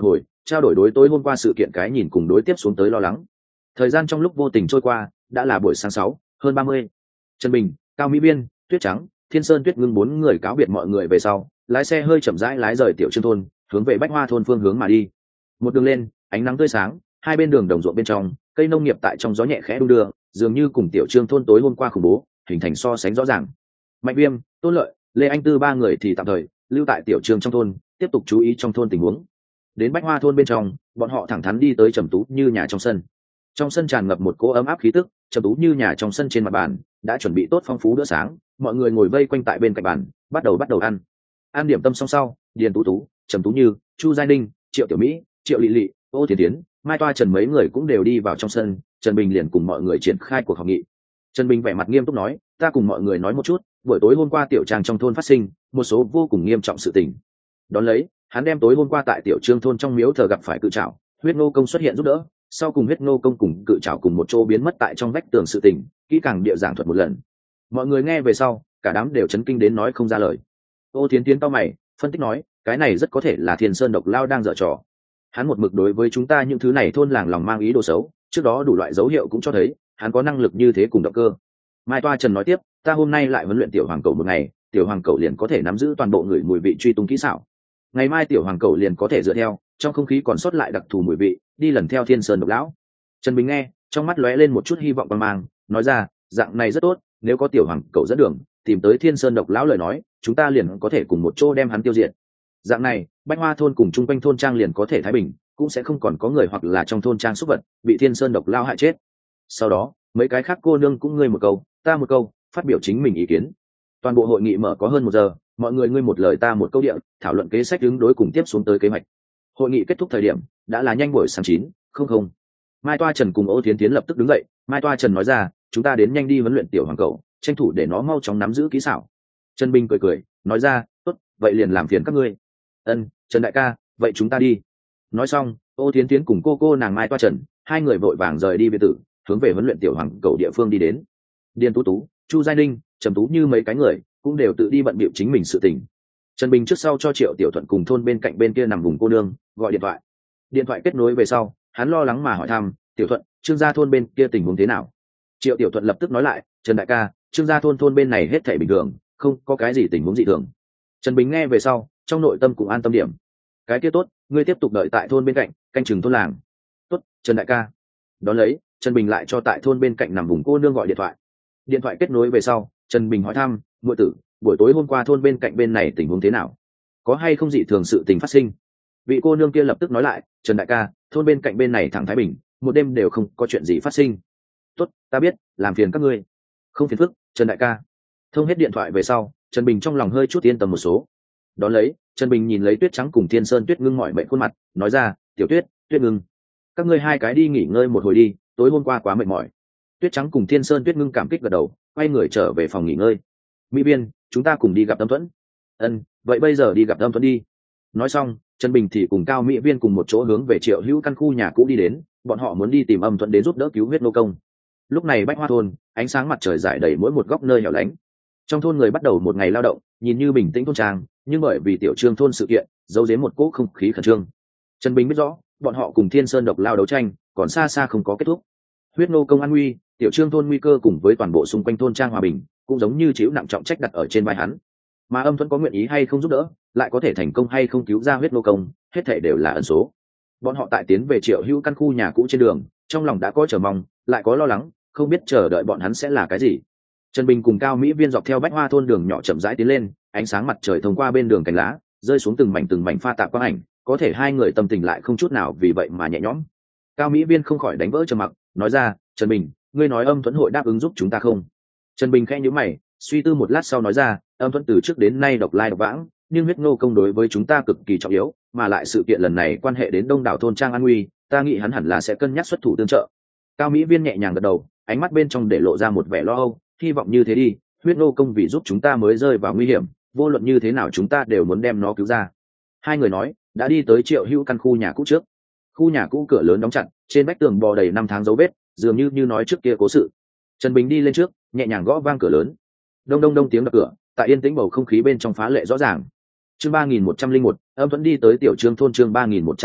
Speaker 1: trao đổi đối tối hôm qua sự kiện cái nhìn cùng đối tiếp xuống tới lo lắng. Thời gian trong lúc vô tình trôi qua đã là buổi sáng 6:30. Trần Bình, Cao Mỹ Biên, Tuyết Trắng, Thiên Sơn Tuyết Ngưng bốn người cáo biệt mọi người về sau, lái xe hơi chậm rãi lái rời Tiểu Trương thôn, hướng về Bách Hoa thôn phương hướng mà đi. Một đường lên, ánh nắng tươi sáng, hai bên đường đồng ruộng bên trong, cây nông nghiệp tại trong gió nhẹ khẽ đung đưa, dường như cùng Tiểu Trương thôn tối hôm qua khủng bố hình thành so sánh rõ ràng. Mạnh Viêm, Tôn Lợi, Lê Anh Tư ba người thì tạm thời lưu tại Tiểu Trương trong thôn, tiếp tục chú ý trong thôn tình huống. Đến Bách Hoa thôn bên trong, bọn họ thẳng thắn đi tới Trầm Tú Như nhà trong sân. Trong sân tràn ngập một cỗ ấm áp khí tức, Trầm Tú Như nhà trong sân trên mặt bàn đã chuẩn bị tốt phong phú bữa sáng, mọi người ngồi vây quanh tại bên cạnh bàn, bắt đầu ăn. Ăn điểm tâm xong sau, Điền Tú Tú, Trầm Tú Như, Chu Giai Ninh, Triệu Tiểu Mỹ, Triệu Lệ Lệ, Ô Thiến Tiến, Mai Toa Trần mấy người cũng đều đi vào trong sân. Trần Bình liền cùng mọi người triển khai cuộc họp nghị. Trần Bình vẻ mặt nghiêm túc nói, ta cùng mọi người nói một chút, buổi tối hôm qua Tiểu Trang trong thôn phát sinh một số vô cùng nghiêm trọng sự tình. Đón lấy, hắn đem tối hôm qua tại Tiểu Trương thôn trong miếu thờ gặp phải cự trảo, huyết ngô công xuất hiện giúp đỡ, sau cùng huyết ngô công cùng cự trảo cùng một chỗ biến mất tại trong vách tường sự tình, kỹ càng địa giảng thuật một lần. Mọi người nghe về sau, cả đám đều chấn kinh đến nói không ra lời. Ô Thiến Tiến cau mày, phân tích nói, cái này rất có thể là Thiên Sơn Độc Lao đang giở trò. Hắn một mực đối với chúng ta những thứ này thôn làng lòng mang ý đồ xấu, trước đó đủ loại dấu hiệu cũng cho thấy hắn có năng lực như thế cùng động cơ. Mai Toa Trần nói tiếp, ta hôm nay lại huấn luyện tiểu hoàng cẩu một ngày, tiểu hoàng cẩu liền có thể nắm giữ toàn bộ người mùi vị truy tung kỹ xảo. Ngày mai tiểu hoàng cẩu liền có thể dựa theo trong không khí còn sót lại đặc thù mùi vị đi lần theo Thiên Sơn Độc Lão. Trần Bình nghe, trong mắt lóe lên một chút hy vọng quan mang, nói ra, dạng này rất tốt, nếu có tiểu hoàng cẩu dẫn đường tìm tới Thiên Sơn Độc Lão lời nói, chúng ta liền có thể cùng một chỗ đem hắn tiêu diệt. Dạng này, Bách Hoa thôn cùng chung quanh thôn trang liền có thể thái bình, cũng sẽ không còn có người hoặc là trong thôn trang súc vật bị Thiên Sơn Độc Lão hại chết. Sau đó, mấy cái khác cô nương cũng ngươi một câu, ta một câu, phát biểu chính mình ý kiến. Toàn bộ hội nghị mở có hơn 1 giờ, mọi người ngươi một lời ta một câu địa thảo luận kế sách ứng đối cùng tiếp xuống tới kế hoạch. Hội nghị kết thúc thời điểm đã là nhanh buổi sáng 9:00. Mai Toa Trần cùng Ô Thiến Tiến lập tức đứng dậy. Mai Toa Trần nói ra, chúng ta đến nhanh đi huấn luyện tiểu hoàng cẩu, tranh thủ để nó mau chóng nắm giữ kỹ xảo. Trần Bình cười nói ra, tốt, vậy liền làm phiền các ngươi. Ân, Trần đại ca, vậy chúng ta đi. Nói xong, Ô Thiến Tiến cùng cô nàng Mai Toa Trần, hai người vội vàng rời đi biệt tử, hướng về huấn luyện tiểu hoàng cẩu địa phương đi đến. Điền Tú Tú, Chu Giai Ninh, Trầm Tú Như mấy cái người cũng đều tự đi bận bịu chính mình sự tình. Trần Bình trước sau cho Triệu Tiểu Thuận cùng thôn bên cạnh bên kia nằm vùng cô nương gọi điện thoại. Điện thoại kết nối về sau, hắn lo lắng mà hỏi thăm, Tiểu Thuận, Trương gia thôn bên kia tình huống thế nào? Triệu Tiểu Thuận lập tức nói lại, Trần đại ca, Trương gia thôn bên này hết thảy bình thường, không có cái gì tình huống dị thường. Trần Bình nghe về sau, trong nội tâm cũng an tâm điểm. Cái kia tốt, ngươi tiếp tục đợi tại thôn bên cạnh, canh chừng thôn làng. Tốt, Trần đại ca. Đón lấy, Trần Bình lại cho tại thôn bên cạnh nằm vùng cô nương gọi điện thoại. Điện thoại kết nối về sau, Trần Bình hỏi thăm, muội tử, buổi tối hôm qua thôn bên cạnh bên này tình huống thế nào? Có hay không dị thường sự tình phát sinh? Vị cô nương kia lập tức nói lại, Trần đại ca, thôn bên cạnh bên này thẳng thái bình, một đêm đều không có chuyện gì phát sinh. Tốt, ta biết, làm phiền các ngươi. Không phiền phức, Trần đại ca. Thông hết điện thoại về sau, Trần Bình trong lòng hơi chút yên tâm một số. Đón lấy, Trần Bình nhìn lấy Tuyết Trắng cùng Thiên Sơn Tuyết Ngưng mỏi mệt khuôn mặt, nói ra, Tiểu Tuyết, Tuyết Ngưng, các ngươi hai cái đi nghỉ ngơi một hồi đi, tối hôm qua quá mệt mỏi. Tuyết Trắng cùng Thiên Sơn Tuyết Ngưng cảm kích gật đầu, quay người trở về phòng nghỉ ngơi. Mỹ Biên, chúng ta cùng đi gặp Âm Thuẫn. Ân, vậy bây giờ đi gặp Âm Thuẫn đi. Nói xong, Trần Bình thì cùng Cao Mỹ Viên cùng một chỗ hướng về Triệu Hữu căn khu nhà cũ đi đến, bọn họ muốn đi tìm Âm Thuẫn đến giúp đỡ cứu huyết nô công. Lúc này Bách Hoa thôn, ánh sáng mặt trời rải đầy mỗi một góc nơi hẻo lánh. Trong thôn người bắt đầu một ngày lao động, nhìn như bình tĩnh thôn trang, nhưng bởi vì Tiểu Trương thôn sự kiện, giấu giếm một cỗ không khí khẩn trương. Trần Bình biết rõ, bọn họ cùng Thiên Sơn Độc Lao đấu tranh, còn xa xa không có kết thúc. Huyết nô công an nguy, Tiểu Trương thôn nguy cơ cùng với toàn bộ xung quanh thôn trang hòa bình, cũng giống như chịu nặng trọng trách đặt ở trên vai hắn. Mà Âm Thuẫn có nguyện ý hay không giúp đỡ, lại có thể thành công hay không cứu ra huyết nô công, hết thảy đều là ẩn số. Bọn họ tại tiến về Triệu Hữu căn khu nhà cũ trên đường, trong lòng đã có chờ mong, lại có lo lắng, không biết chờ đợi bọn hắn sẽ là cái gì. Trần Bình cùng Cao Mỹ Viên dọc theo Bách Hoa thôn đường nhỏ chậm rãi tiến lên, ánh sáng mặt trời thông qua bên đường cành lá, rơi xuống từng mảnh pha tạp quang ảnh, có thể hai người tâm tình lại không chút nào vì vậy mà nhẹ nhõm. Cao Mỹ Viên không khỏi đánh vỡ trầm mặc, nói ra, Trần Bình, ngươi nói Âm Thuẫn hội đáp ứng giúp chúng ta không? Trần Bình khẽ nhíu mày, suy tư một lát sau nói ra, Âm Thuẫn từ trước đến nay độc lai độc vãng, nhưng huyết nô công đối với chúng ta cực kỳ trọng yếu, mà lại sự kiện lần này quan hệ đến đông đảo thôn trang an nguy, ta nghĩ hắn hẳn là sẽ cân nhắc xuất thủ tương trợ. Cao Mỹ Viên nhẹ nhàng gật đầu, ánh mắt bên trong để lộ ra một vẻ lo âu, hy vọng như thế đi, huyết nô công vì giúp chúng ta mới rơi vào nguy hiểm, vô luận như thế nào chúng ta đều muốn đem nó cứu ra. Hai người nói, đã đi tới Triệu Hữu căn khu nhà cũ trước. Khu nhà cũ cửa lớn đóng chặt, trên vách tường bò đầy 5 tháng dấu vết, dường như nói trước kia cố sự. Trần Bình đi lên trước, nhẹ nhàng gõ vang cửa lớn. Đông đông đông tiếng đập cửa, tại yên tĩnh bầu không khí bên trong phá lệ rõ ràng. Chương 3101, Âm Thuẫn đi tới Tiểu Trương thôn. Chương 3101,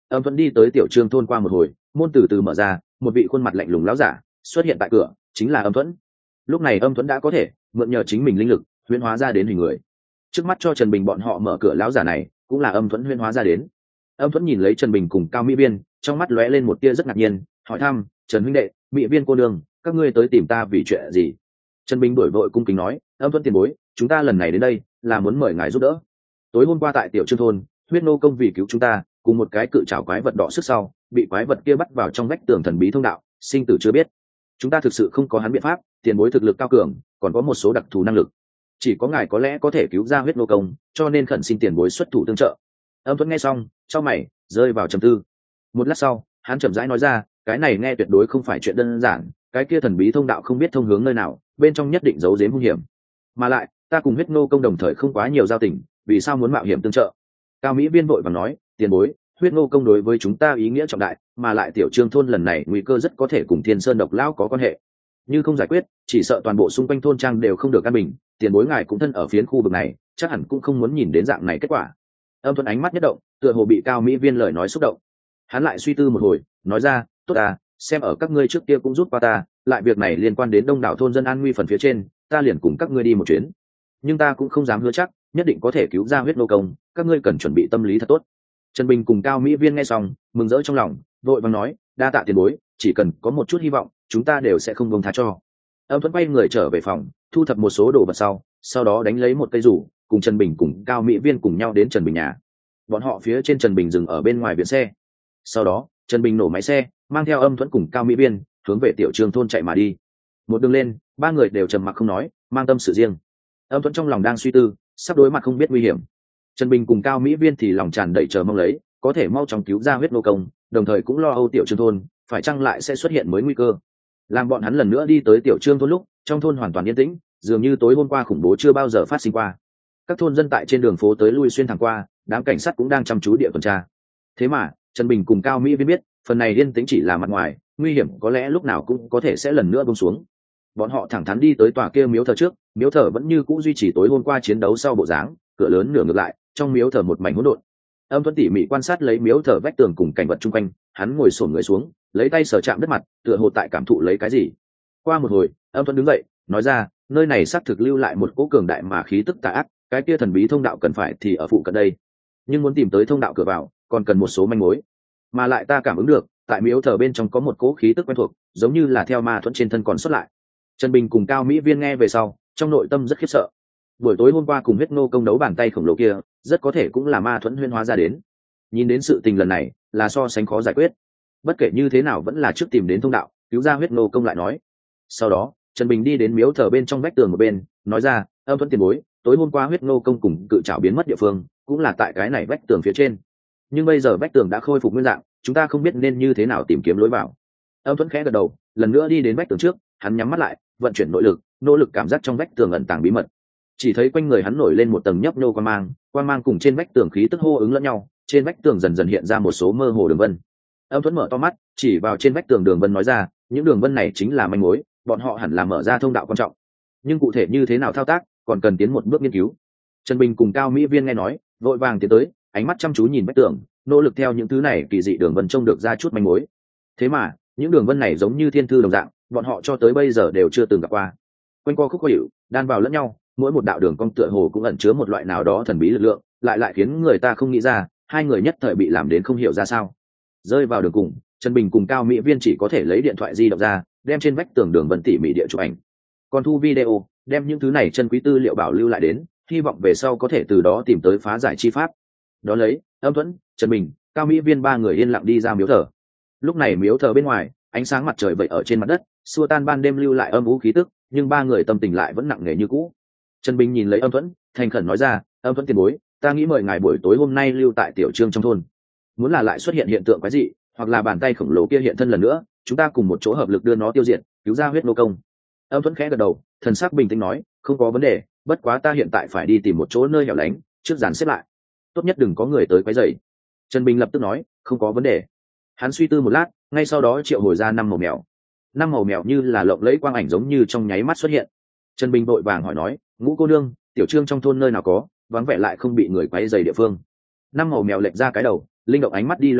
Speaker 1: Âm Thuẫn đi tới tiểu trương thôn qua một hồi, môn từ từ mở ra, một vị khuôn mặt lạnh lùng láo giả xuất hiện tại cửa, chính là Âm Thuẫn. Lúc này Âm Thuẫn đã có thể mượn nhờ chính mình linh lực huyễn hóa ra đến hình người. Trước mắt cho Trần Bình bọn họ mở cửa láo giả này, cũng là Âm Thuẫn huyễn hóa ra đến. Âm Thuẫn nhìn lấy Trần Bình cùng Cao Mỹ Viên, trong mắt lóe lên một tia rất ngạc nhiên, hỏi thăm: Trần huynh đệ, Mỹ Viên cô nương, các ngươi tới tìm ta vì chuyện gì? Trần Bình đổi vội cung kính nói: Âm Thuẫn tiền bối, chúng ta lần này đến đây là muốn mời ngài giúp đỡ. Tối hôm qua tại tiểu trương thôn, huyết nô công vì cứu chúng ta, cùng một cái cự trảo quái vật đỏ sức sau, bị quái vật kia bắt vào trong vách tường thần bí thông đạo, sinh tử chưa biết. Chúng ta thực sự không có hắn biện pháp, tiền bối thực lực cao cường, còn có một số đặc thù năng lực, chỉ có ngài có lẽ có thể cứu ra huyết nô công, cho nên khẩn xin tiền bối xuất thủ tương trợ. Âm Thuẫn nghe xong, trong mày rơi vào trầm tư. Một lát sau, hắn chậm rãi nói ra: cái này nghe tuyệt đối không phải chuyện đơn giản, cái kia thần bí thông đạo không biết thông hướng nơi nào, bên trong nhất định giấu giếm hung hiểm, mà lại ta cùng huyết nô công đồng thời không quá nhiều giao tình, vì sao muốn mạo hiểm tương trợ? Cao Mỹ Viên vội vàng nói: tiền bối, huyết nô công đối với chúng ta ý nghĩa trọng đại, mà lại tiểu trương thôn lần này nguy cơ rất có thể cùng Thiên Sơn độc lão có quan hệ, như không giải quyết, chỉ sợ toàn bộ xung quanh thôn trang đều không được an bình. Tiền bối ngài cũng thân ở phiến khu vực này, chắc hẳn cũng không muốn nhìn đến dạng này kết quả. Âm Thuẫn ánh mắt nhất động, tựa hồ bị Cao Mỹ Viên lời nói xúc động. Hắn lại suy tư một hồi, nói ra: tốt à, xem ở các ngươi trước kia cũng giúp qua ta, lại việc này liên quan đến đông đảo thôn dân an nguy phần phía trên, ta liền cùng các ngươi đi một chuyến. Nhưng ta cũng không dám hứa chắc nhất định có thể cứu ra huyết nô công, các ngươi cần chuẩn bị tâm lý thật tốt. Trần Bình cùng Cao Mỹ Viên nghe xong, mừng rỡ trong lòng, vội vàng nói: đa tạ tiền bối, chỉ cần có một chút hy vọng, chúng ta đều sẽ không buông tha cho. Âm Thuẫn quay người trở về phòng, thu thập một số đồ vật sau đó đánh lấy một cây rủ, cùng Trần Bình cùng Cao Mỹ Viên cùng nhau đến Trần Bình nhà. Bọn họ phía trên Trần Bình dừng ở bên ngoài viện xe. Sau đó, Trần Bình nổ máy xe, mang theo Âm Thuẫn cùng Cao Mỹ Viên hướng về tiểu trương thôn chạy mà đi. Một đường lên, ba người đều trầm mặc không nói, mang tâm sự riêng. Âm Thuẫn trong lòng đang suy tư, sắp đối mặt không biết nguy hiểm. Trần Bình cùng Cao Mỹ Viên thì lòng tràn đầy chờ mong lấy, có thể mau chóng cứu ra huyết nô công, đồng thời cũng lo âu tiểu trương thôn phải chăng lại sẽ xuất hiện mới nguy cơ. Làm bọn hắn lần nữa đi tới tiểu trương thôn lúc, trong thôn hoàn toàn yên tĩnh, dường như tối hôm qua khủng bố chưa bao giờ phát sinh qua. Các thôn dân tại trên đường phố tới lui xuyên thẳng qua, đám cảnh sát cũng đang chăm chú địa tuần tra. Thế mà Trần Bình cùng Cao Mỹ Viên biết, phần này yên tĩnh chỉ là mặt ngoài, nguy hiểm có lẽ lúc nào cũng có thể sẽ lần nữa buông xuống. Bọn họ thẳng thắn đi tới tòa kia miếu thờ trước, miếu thờ vẫn như cũ duy trì tối hôm qua chiến đấu sau bộ dáng, cửa lớn nửa ngược lại, trong miếu thờ một mảnh hỗn độn. Âm Thuẫn tỉ mỉ quan sát lấy miếu thờ vách tường cùng cảnh vật chung quanh, hắn ngồi xổm người xuống, lấy tay sờ chạm đất mặt, tựa hồ tại cảm thụ lấy cái gì. Qua một hồi, Âm Thuẫn đứng dậy, nói ra: nơi này xác thực lưu lại một cỗ cường đại mà khí tức tà ác, cái kia thần bí thông đạo cần phải thì ở phụ cận đây, nhưng muốn tìm tới thông đạo cửa vào, còn cần một số manh mối. Mà lại ta cảm ứng được, tại miếu thờ bên trong có một cỗ khí tức quen thuộc, giống như là theo ma thuẫn trên thân còn xuất lại. Trần Bình cùng Cao Mỹ Viên nghe về sau, trong nội tâm rất khiếp sợ. Buổi tối hôm qua cùng huyết nô công đấu bàn tay khổng lồ kia, rất có thể cũng là ma thuẫn huyễn hóa ra đến. Nhìn đến sự tình lần này, là so sánh khó giải quyết. Bất kể như thế nào vẫn là trước tìm đến thông đạo, cứu ra huyết nô công lại nói. Sau đó, Trần Bình đi đến miếu thờ bên trong vách tường một bên, nói ra: Âm Thuẫn tiền bối, tối hôm qua huyết nô công cùng cự trảo biến mất địa phương, cũng là tại cái này vách tường phía trên. Nhưng bây giờ vách tường đã khôi phục nguyên dạng, chúng ta không biết nên như thế nào tìm kiếm lối vào. Âm Thuẫn khẽ gật đầu, lần nữa đi đến vách tường trước, hắn nhắm mắt lại, vận chuyển nội lực, nỗ lực cảm giác trong vách tường ẩn tàng bí mật. Chỉ thấy quanh người hắn nổi lên một tầng nhấp nhô quang mang cùng trên vách tường khí tức hô ứng lẫn nhau, trên vách tường dần dần hiện ra một số mơ hồ đường vân. Âm Thuẫn mở to mắt, chỉ vào trên vách tường đường vân nói ra: những đường vân này chính là manh mối, bọn họ hẳn là mở ra thông đạo quan trọng, nhưng cụ thể như thế nào thao tác, còn cần tiến một bước nghiên cứu. Trần Bình cùng Cao Mỹ Viên nghe nói, vội vàng tiến tới, ánh mắt chăm chú nhìn vách tường, nỗ lực theo những thứ này kỳ dị đường vân trông được ra chút manh mối. Thế mà những đường vân này giống như thiên thư đồng dạng, bọn họ cho tới bây giờ đều chưa từng gặp qua. Quanh co khúc khuỷu, đan vào lẫn nhau, mỗi một đạo đường cong tựa hồ cũng ẩn chứa một loại nào đó thần bí lực lượng, lại khiến người ta không nghĩ ra, hai người nhất thời bị làm đến không hiểu ra sao. Rơi vào đường cùng, Trần Bình cùng Cao Mỹ Viên chỉ có thể lấy điện thoại di động ra, đem trên vách tường đường vân tỉ mỉ địa chụp ảnh. Còn thu video, đem những thứ này chân quý tư liệu bảo lưu lại đến, hy vọng về sau có thể từ đó tìm tới phá giải chi pháp. Đó lấy, Âm Thuẫn, Trần Bình, Cao Mỹ Viên ba người yên lặng đi ra miếu thờ. Lúc này miếu thờ bên ngoài, ánh sáng mặt trời vẩy ở trên mặt đất, xua tan ban đêm lưu lại âm u khí tức, nhưng ba người tâm tình lại vẫn nặng nề như cũ. Trần Bình nhìn lấy Âm Thuẫn, thành khẩn nói ra: Âm Thuẫn tiền bối, ta nghĩ mời ngài buổi tối hôm nay lưu tại tiểu trương trong thôn. Muốn là lại xuất hiện hiện tượng quái dị, hoặc là bàn tay khổng lồ kia hiện thân lần nữa, chúng ta cùng một chỗ hợp lực đưa nó tiêu diệt, cứu ra huyết nô công. Âm Thuẫn khẽ gật đầu, thần sắc bình tĩnh nói: không có vấn đề, bất quá ta hiện tại phải đi tìm một chỗ nơi hẻo lánh, trước dàn xếp lại, tốt nhất đừng có người tới quấy rầy. Trần Bình lập tức nói: không có vấn đề. Hắn suy tư một lát, ngay sau đó triệu hồi ra 5 màu mèo. 5 màu mèo như là lộng lẫy quang ảnh giống như trong nháy mắt xuất hiện. Trần Bình vội vàng hỏi nói: Ngũ cô nương, tiểu trương trong thôn nơi nào có vắng vẻ lại không bị người quấy rầy địa phương? 5 màu mèo lệch ra cái đầu, linh động ánh mắt đi loanh quanh,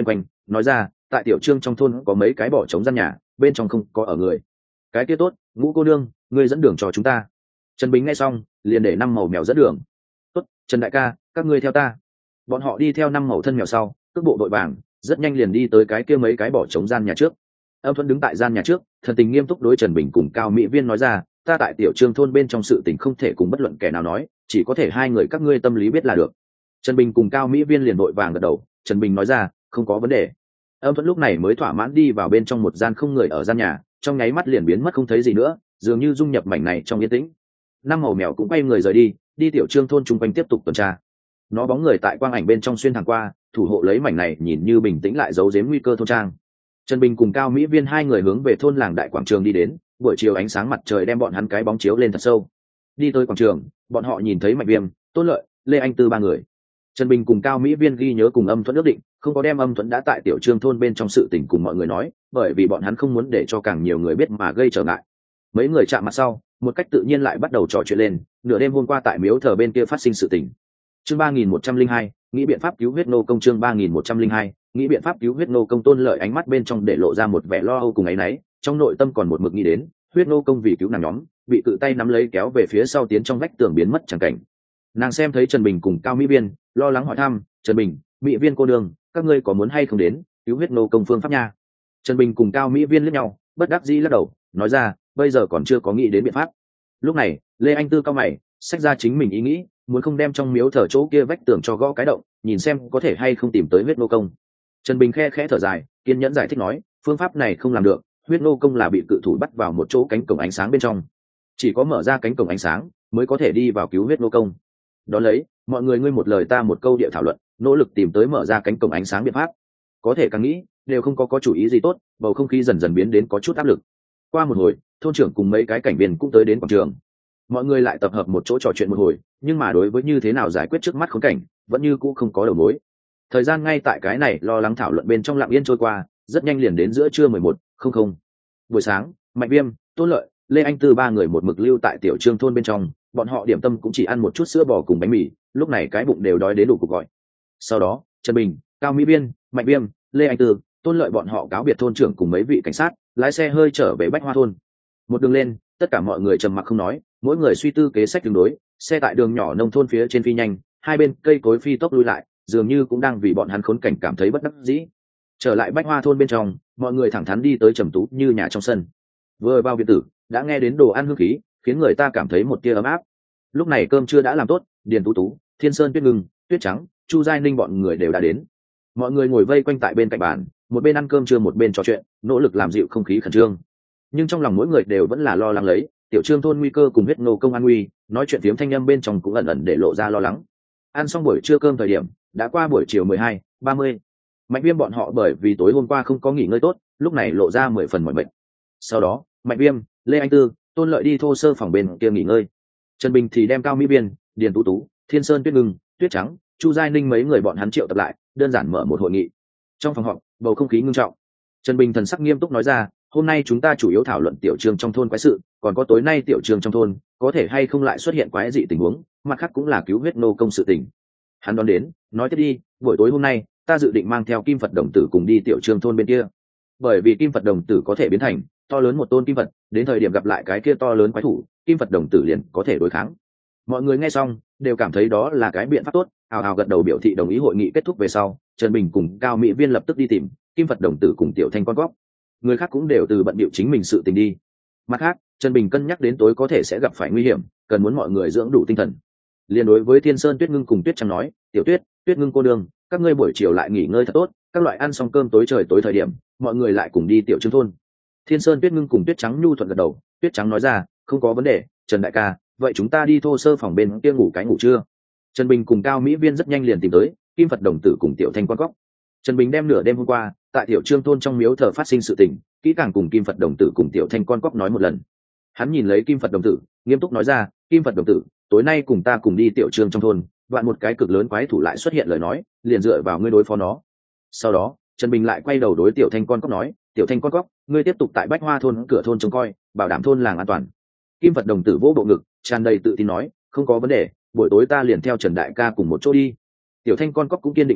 Speaker 1: nói ra tại tiểu trương trong thôn có mấy cái bỏ trống gian nhà, bên trong không có ở người. Cái kia tốt, Ngũ cô nương, ngươi dẫn đường cho chúng ta. Trần Bình nghe xong liền để 5 màu mèo dẫn đường. Tốt, Trần đại ca, các ngươi theo ta. Bọn họ đi theo 5 màu thân mèo sau, cước bộ đội vàng rất nhanh liền đi tới cái kia mấy cái bỏ trống gian nhà trước. Âm Thuận đứng tại gian nhà trước, thần tình nghiêm túc đối Trần Bình cùng Cao Mỹ Viên nói ra, ta tại tiểu trương thôn bên trong sự tình không thể cùng bất luận kẻ nào nói, chỉ có thể hai người các ngươi tâm lý biết là được. Trần Bình cùng Cao Mỹ Viên liền vội vàng gật đầu. Trần Bình nói ra, không có vấn đề. Âm Thuận lúc này mới thỏa mãn đi vào bên trong một gian không người ở gian nhà, trong nháy mắt liền biến mất không thấy gì nữa, dường như dung nhập mảnh này trong yên tĩnh. 5 màu mèo cũng quay người rời đi, đi tiểu trương thôn chung quanh tiếp tục tuần tra. Nó bóng người tại quang ảnh bên trong xuyên thẳng qua, thủ hộ lấy mảnh này nhìn như bình tĩnh lại giấu giếm nguy cơ thôn trang. Trần Bình cùng Cao Mỹ Viên hai người hướng về thôn làng đại quảng trường đi đến, buổi chiều ánh sáng mặt trời đem bọn hắn cái bóng chiếu lên thật sâu. Đi tới quảng trường, bọn họ nhìn thấy Mạnh Viêm, Tôn Lợi, Lê Anh Tư ba người. Trần Bình cùng Cao Mỹ Viên ghi nhớ cùng Âm Thuận ước định, không có đem Âm Thuận đã tại tiểu trương thôn bên trong sự tình cùng mọi người nói, bởi vì bọn hắn không muốn để cho càng nhiều người biết mà gây trở ngại. Mấy người chạm mặt sau, một cách tự nhiên lại bắt đầu trò chuyện lên, nửa đêm hôm qua tại miếu thờ bên kia phát sinh sự tình. Chương 3102, nghĩ biện pháp cứu huyết nô công. Chương 3102, nghĩ biện pháp cứu huyết nô công. Tôn Lợi ánh mắt bên trong để lộ ra một vẻ lo âu cùng áy náy, trong nội tâm còn một mực nghĩ đến huyết nô công vì cứu nàng nhóm bị tự tay nắm lấy kéo về phía sau tiến trong vách tường biến mất chẳng cảnh. Nàng xem thấy Trần Bình cùng Cao Mỹ Viên, lo lắng hỏi thăm, Trần Bình, Mỹ Viên cô nương, các ngươi có muốn hay không đến cứu huyết nô công phương pháp nha? Trần Bình cùng Cao Mỹ Viên liếc nhau, bất đắc dĩ lắc đầu, nói ra, bây giờ còn chưa có nghĩ đến biện pháp. Lúc này Lê Anh Tư cao mày, xách ra chính mình ý nghĩ, muốn không đem trong miếu thờ chỗ kia vách tường cho gõ cái động, nhìn xem có thể hay không tìm tới huyết nô công. Trần Bình khe khẽ thở dài, kiên nhẫn giải thích nói, phương pháp này không làm được, huyết nô công là bị cự thủ bắt vào một chỗ cánh cổng ánh sáng bên trong, chỉ có mở ra cánh cổng ánh sáng mới có thể đi vào cứu huyết nô công. Đó lấy, mọi người ngươi một lời ta một câu địa thảo luận, nỗ lực tìm tới mở ra cánh cổng ánh sáng biện pháp. Có thể càng nghĩ đều không có chủ ý gì tốt, bầu không khí dần dần biến đến có chút áp lực. Qua một hồi, thôn trưởng cùng mấy cái cảnh viên cũng tới đến quảng trường. Mọi người lại tập hợp một chỗ trò chuyện một hồi, nhưng mà đối với như thế nào giải quyết trước mắt khốn cảnh vẫn như cũ không có đầu mối. Thời gian ngay tại cái này lo lắng thảo luận bên trong lặng yên trôi qua, rất nhanh liền đến giữa trưa 11:00. Buổi sáng, Mạnh Viêm, Tôn Lợi, Lê Anh Tư ba người một mực lưu tại tiểu trương thôn bên trong, bọn họ điểm tâm cũng chỉ ăn một chút sữa bò cùng bánh mì, lúc này cái bụng đều đói đến đủ cục gọi. Sau đó, Trần Bình, Cao Mỹ Viên, Mạnh Viêm, Lê Anh Tư, Tôn Lợi bọn họ cáo biệt thôn trưởng cùng mấy vị cảnh sát, lái xe hơi trở về Bách Hoa thôn. Một đường lên, tất cả mọi người trầm mặc không nói, mỗi người suy tư kế sách tương đối. Xe tại đường nhỏ nông thôn phía trên phi nhanh, hai bên cây cối phi tốc lui lại, dường như cũng đang vì bọn hắn khốn cảnh cảm thấy bất đắc dĩ. Trở lại Bách Hoa thôn bên trong, mọi người thẳng thắn đi tới trầm tú như nhà trong sân. Vừa vào biệt tử, đã nghe đến đồ ăn hương khí, khiến người ta cảm thấy một tia ấm áp. Lúc này cơm trưa đã làm tốt, Điền Tú Tú, Thiên Sơn Tuyết Ngưng, Tuyết Trắng, Chu Giai Ninh bọn người đều đã đến. Mọi người ngồi vây quanh tại bên cạnh bàn, một bên ăn cơm trưa một bên trò chuyện, nỗ lực làm dịu không khí khẩn trương. Nhưng trong lòng mỗi người đều vẫn là lo lắng lấy tiểu trương thôn nguy cơ cùng huyết nô công an nguy, nói chuyện phiếm thanh âm bên trong cũng ẩn ẩn để lộ ra lo lắng. Ăn xong buổi trưa cơm thời điểm đã qua buổi chiều 12:30. Mạnh Viêm bọn họ bởi vì tối hôm qua không có nghỉ ngơi tốt, lúc này lộ ra 10 phần mỏi mệt. Sau đó Mạnh Viêm, Lê Anh Tư, Tôn Lợi đi thô sơ phòng bên kia nghỉ ngơi. Trần Bình thì đem Cao Mỹ Viên, Điền Tú Tú, Thiên Sơn Tuyết Ngưng, Tuyết Trắng, Chu Giai Ninh mấy người bọn hắn triệu tập lại, đơn giản mở một hội nghị. Trong phòng họp, bầu không khí ngưng trọng. Trần Bình thần sắc nghiêm túc nói ra, hôm nay chúng ta chủ yếu thảo luận tiểu trương trong thôn quái sự, còn có tối nay tiểu trương trong thôn có thể hay không lại xuất hiện quái dị tình huống, mặt khác cũng là cứu huyết nô công sự tình. Hắn đón đến, nói tiếp đi, buổi tối hôm nay ta dự định mang theo kim Phật đồng tử cùng đi tiểu trương thôn bên kia, bởi vì kim Phật đồng tử có thể biến thành to lớn một tôn kim Phật, đến thời điểm gặp lại cái kia to lớn quái thủ, kim Phật đồng tử liền có thể đối kháng. Mọi người nghe xong đều cảm thấy đó là cái biện pháp tốt, hào hào gật đầu biểu thị đồng ý. Hội nghị kết thúc về sau, Trần Bình cùng Cao Mỹ Viên lập tức đi tìm kim Phật đồng tử cùng tiểu thanh con góp, người khác cũng đều từ bận bịu chính mình sự tình đi. Mặt khác, Trần Bình cân nhắc đến tối có thể sẽ gặp phải nguy hiểm, cần muốn mọi người dưỡng đủ tinh thần. Liên đối với Thiên Sơn Tuyết Ngưng cùng Tuyết Trắng nói, tiểu Tuyết, Tuyết Ngưng cô đương, các ngươi buổi chiều lại nghỉ ngơi thật tốt, các loại ăn xong cơm tối trời tối thời điểm mọi người lại cùng đi tiểu trương thôn. Thiên Sơn Tuyết Ngưng cùng Tuyết Trắng nhu thuận gật đầu. Tuyết Trắng nói ra, không có vấn đề, Trần đại ca, vậy chúng ta đi thô sơ phòng bên kia ngủ cái ngủ trưa. Trần Bình cùng Cao Mỹ Viên rất nhanh liền tìm tới kim Phật đồng tử cùng tiểu thanh quan góc. Trần Bình đem nửa đêm hôm qua tại tiểu trương thôn trong miếu thờ phát sinh sự tình kỹ càng cùng kim Phật đồng tử cùng tiểu thanh con cóc nói một lần. Hắn nhìn lấy kim Phật đồng tử, nghiêm túc nói ra, kim Phật đồng tử, tối nay cùng ta cùng đi tiểu trương trong thôn, vạn một cái cực lớn quái thủ lại xuất hiện lời nói, liền dựa vào ngươi đối phó nó. Sau đó Trần Bình lại quay đầu đối tiểu thanh con cóc nói, tiểu thanh con cóc, ngươi tiếp tục tại Bách Hoa thôn cửa thôn trông coi, bảo đảm thôn làng an toàn. Kim Phật đồng tử vỗ bộ ngực, tràn đầy tự tin nói, không có vấn đề, buổi tối ta liền theo Trần đại ca cùng một chỗ đi. Tiểu thanh con cóc cũng kiên định nói,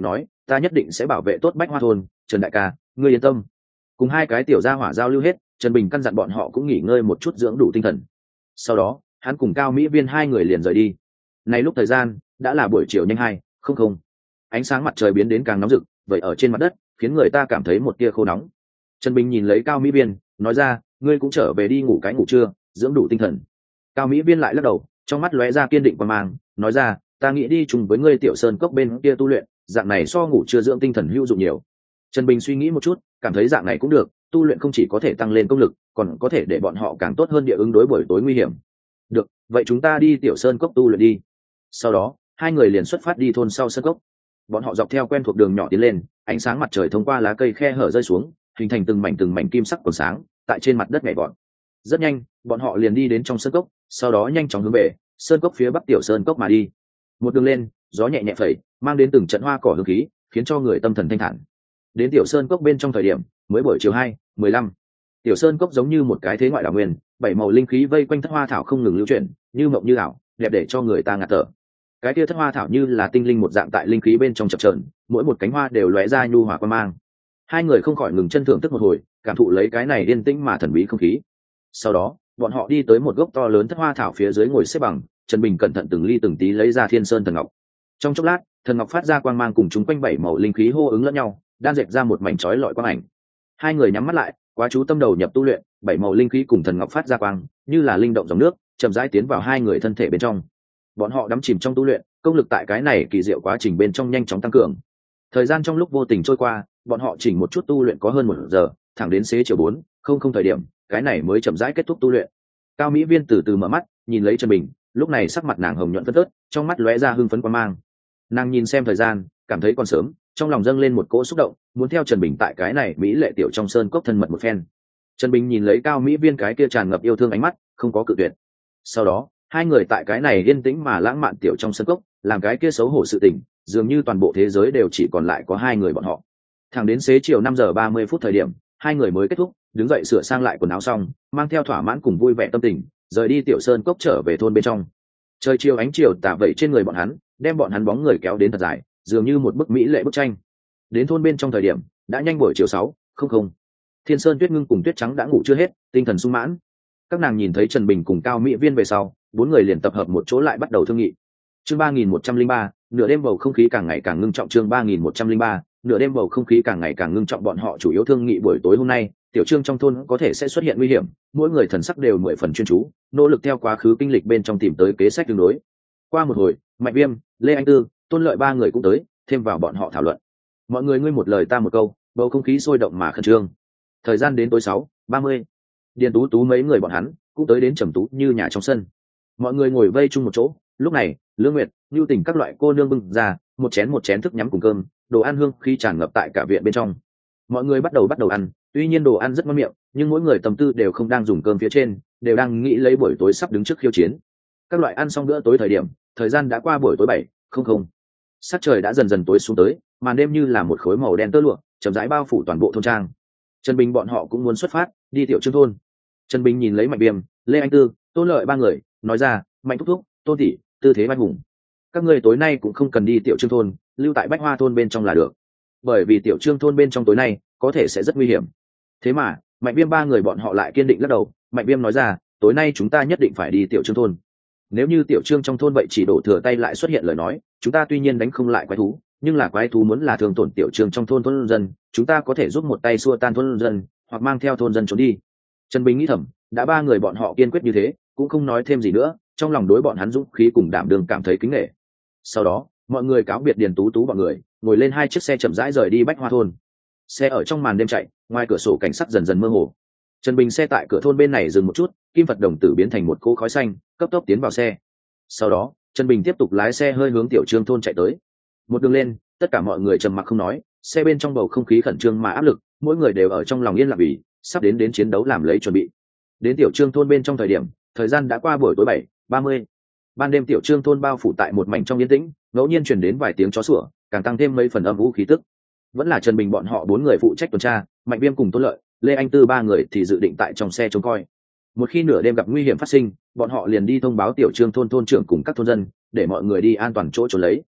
Speaker 1: ta nhất định sẽ bảo vệ tốt Bách Hoa thôn. Trần đại ca, ngươi yên tâm. Cùng hai cái tiểu gia hỏa giao lưu hết, Trần Bình căn dặn bọn họ cũng nghỉ ngơi một chút dưỡng đủ tinh thần. Sau đó hắn cùng Cao Mỹ Viên hai người liền rời đi. Này lúc thời gian đã là buổi chiều nhanh 2:00. Ánh sáng mặt trời biến đến càng nóng rực, vậy ở trên mặt đất khiến người ta cảm thấy một tia khô nóng. Trần Bình nhìn lấy Cao Mỹ Viên, nói ra, ngươi cũng trở về đi ngủ cái ngủ trưa, dưỡng đủ tinh thần. Cao Mỹ Viên lại lắc đầu, trong mắt lóe ra kiên định quan mang, nói ra, ta nghĩ đi chung với ngươi Tiểu Sơn cốc bên kia tu luyện, dạng này so ngủ trưa dưỡng tinh thần hữu dụng nhiều. Trần Bình suy nghĩ một chút, cảm thấy dạng này cũng được, tu luyện không chỉ có thể tăng lên công lực, còn có thể để bọn họ càng tốt hơn địa ứng đối buổi tối nguy hiểm. Được, vậy chúng ta đi Tiểu Sơn cốc tu luyện đi. Sau đó hai người liền xuất phát đi thôn sau sơn cốc. Bọn họ dọc theo quen thuộc đường nhỏ tiến lên, ánh sáng mặt trời thông qua lá cây khe hở rơi xuống, hình thành từng mảnh kim sắc còn sáng tại trên mặt đất nhảy vọt. Rất nhanh bọn họ liền đi đến trong sơn cốc, sau đó nhanh chóng hướng về sơn cốc phía bắc Tiểu Sơn cốc mà đi. Một đường lên, gió nhẹ nhẹ phẩy, mang đến từng trận hoa cỏ hương khí, khiến cho người tâm thần thanh thản. Đến Tiểu Sơn cốc bên trong thời điểm mới buổi chiều 2:15. Tiểu Sơn cốc giống như một cái thế ngoại đảo nguyên, bảy màu linh khí vây quanh thất hoa thảo không ngừng lưu chuyển, như mộng như ảo, đẹp để cho người ta ngạt thở. Cái kia thất hoa thảo như là tinh linh một dạng tại linh khí bên trong chập chờn, mỗi một cánh hoa đều lóe ra nhu hòa quang mang. Hai người không khỏi ngừng chân thưởng thức một hồi, cảm thụ lấy cái này yên tĩnh mà thần bí không khí. Sau đó bọn họ đi tới một gốc to lớn thất hoa thảo phía dưới ngồi xếp bằng. Trần Bình cẩn thận từng ly từng tí lấy ra Thiên Sơn thần ngọc. Trong chốc lát, thần ngọc phát ra quang mang cùng chúng quanh bảy màu linh khí hô ứng lẫn nhau, đan dệt ra một mảnh chói lọi quang ảnh. Hai người nhắm mắt lại, quá chú tâm đầu nhập tu luyện, bảy màu linh khí cùng thần ngọc phát ra quang, như là linh động dòng nước, chậm rãi tiến vào hai người thân thể bên trong. Bọn họ đắm chìm trong tu luyện, công lực tại cái này kỳ diệu quá trình bên trong nhanh chóng tăng cường. Thời gian trong lúc vô tình trôi qua, bọn họ chỉnh một chút tu luyện có hơn 1 giờ, thẳng đến xế chiều 4:00 thời điểm, cái này mới chậm rãi kết thúc tu luyện. Cao Mỹ Viên từ từ mở mắt, nhìn lấy Trần Bình, lúc này sắc mặt nàng hồng nhuận phấn phớt, trong mắt lóe ra hưng phấn quan mang. Nàng nhìn xem thời gian, cảm thấy còn sớm, trong lòng dâng lên một cỗ xúc động, muốn theo Trần Bình tại cái này mỹ lệ tiểu trong sơn cốc thân mật một phen. Trần Bình nhìn lấy Cao Mỹ Viên cái kia tràn ngập yêu thương ánh mắt, không có cự tuyệt. Sau đó hai người tại cái này yên tĩnh mà lãng mạn tiểu trong sân cốc, làm cái kia xấu hổ sự tình, dường như toàn bộ thế giới đều chỉ còn lại có hai người bọn họ. Thẳng đến xế chiều 5:30 thời điểm, hai người mới kết thúc, đứng dậy sửa sang lại quần áo xong, mang theo thỏa mãn cùng vui vẻ tâm tình, rời đi Tiểu Sơn cốc trở về thôn bên trong. Trời chiều ánh chiều tả vẩy trên người bọn hắn, đem bọn hắn bóng người kéo đến thật dài, dường như một bức mỹ lệ bức tranh. Đến thôn bên trong thời điểm đã nhanh buổi chiều 6:00. Thiên Sơn Tuyết Ngưng cùng Tuyết Trắng đã ngủ chưa hết, tinh thần sung mãn. Các nàng nhìn thấy Trần Bình cùng Cao Mỹ Viên về sau, bốn người liền tập hợp một chỗ lại bắt đầu thương nghị. Chương 3103, nửa đêm bầu không khí càng ngày càng ngưng trọng. Chương 3103, nửa đêm bầu không khí càng ngày càng ngưng trọng. Bọn họ chủ yếu thương nghị buổi tối hôm nay, Tiểu Trương trong thôn có thể sẽ xuất hiện nguy hiểm, mỗi người thần sắc đều 10 phần chuyên chú, nỗ lực theo quá khứ kinh lịch bên trong tìm tới kế sách tương đối. Qua một hồi, Mạnh Viêm, Lê Anh Tư, Tôn Lợi ba người cũng tới, thêm vào bọn họ thảo luận. Mọi người ngươi một lời ta một câu, bầu không khí sôi động mà khẩn trương. Thời gian đến tối 6:30, Điền Tú Tú mấy người bọn hắn cũng tới đến Trầm Tú Như nhà trong sân. Mọi người ngồi vây chung một chỗ, lúc này Lương Nguyệt, Nưu Tình các loại cô nương bưng ra một chén thức nhắm cùng cơm, đồ ăn hương khi tràn ngập tại cả viện bên trong. Mọi người bắt đầu ăn, tuy nhiên đồ ăn rất ngon miệng, nhưng mỗi người tâm tư đều không đang dùng cơm phía trên, đều đang nghĩ lấy buổi tối sắp đứng trước khiêu chiến. Các loại ăn xong bữa tối thời điểm, thời gian đã qua buổi tối 7:00. Sắc trời đã dần dần tối xuống tới, màn đêm như là một khối màu đen tơ lụa, chậm rãi bao phủ toàn bộ thôn trang. Trần Bình bọn họ cũng muốn xuất phát đi Tiểu Trương thôn. Trần Bình nhìn lấy Mạnh Viêm, Lê Anh Tư, Tôn Lợi ba người, nói ra, Mạnh thúc thúc, Tôn tỷ, tư thế vai hùng, các ngươi tối nay cũng không cần đi Tiểu Trương thôn, lưu tại Bách Hoa thôn bên trong là được, bởi vì Tiểu Trương thôn bên trong tối nay có thể sẽ rất nguy hiểm. Thế mà Mạnh Viêm ba người bọn họ lại kiên định lắc đầu. Mạnh Viêm nói ra, tối nay chúng ta nhất định phải đi Tiểu Trương thôn. Nếu như Tiểu Trương trong thôn vậy chỉ đổ thừa tay lại xuất hiện lời nói, chúng ta tuy nhiên đánh không lại quái thú, nhưng là quái thú muốn là thương tổn Tiểu Trương trong thôn dân, chúng ta có thể giúp một tay xua tan thôn dân, hoặc mang theo thôn dân trốn đi. Trần Bình nghĩ thầm, đã ba người bọn họ kiên quyết như thế, cũng không nói thêm gì nữa, trong lòng đối bọn hắn dũng khí cùng đảm đương cảm thấy kính nể. Sau đó mọi người cáo biệt Điền Tú Tú bọn người, ngồi lên 2 chiếc xe chậm rãi rời đi Bách Hoa thôn. Xe ở trong màn đêm chạy, ngoài cửa sổ cảnh sắc dần dần mơ hồ. Trần Bình xe tại cửa thôn bên này dừng một chút, kim Phật đồng tử biến thành một cỗ khói xanh, cấp tốc tiến vào xe. Sau đó Trần Bình tiếp tục lái xe hơi hướng Tiểu Trương thôn chạy tới. Một đường lên, tất cả mọi người trầm mặc không nói, xe bên trong bầu không khí khẩn trương mà áp lực, mỗi người đều ở trong lòng yên lặng vì sắp đến chiến đấu làm lấy chuẩn bị. Đến Tiểu Trương thôn bên trong thời điểm, thời gian đã qua buổi tối 7:30. Ban đêm Tiểu Trương thôn bao phủ tại một mảnh trong yên tĩnh, ngẫu nhiên truyền đến vài tiếng chó sủa, càng tăng thêm mấy phần âm u khí tức. Vẫn là Trần Bình bọn họ 4 người phụ trách tuần tra, Mạnh Viêm cùng Tôn Lợi, Lê Anh Tư 3 người thì dự định tại trong xe trông coi. Một khi nửa đêm gặp nguy hiểm phát sinh, bọn họ liền đi thông báo Tiểu Trương thôn thôn trưởng cùng các thôn dân, để mọi người đi an toàn chỗ trốn lấy.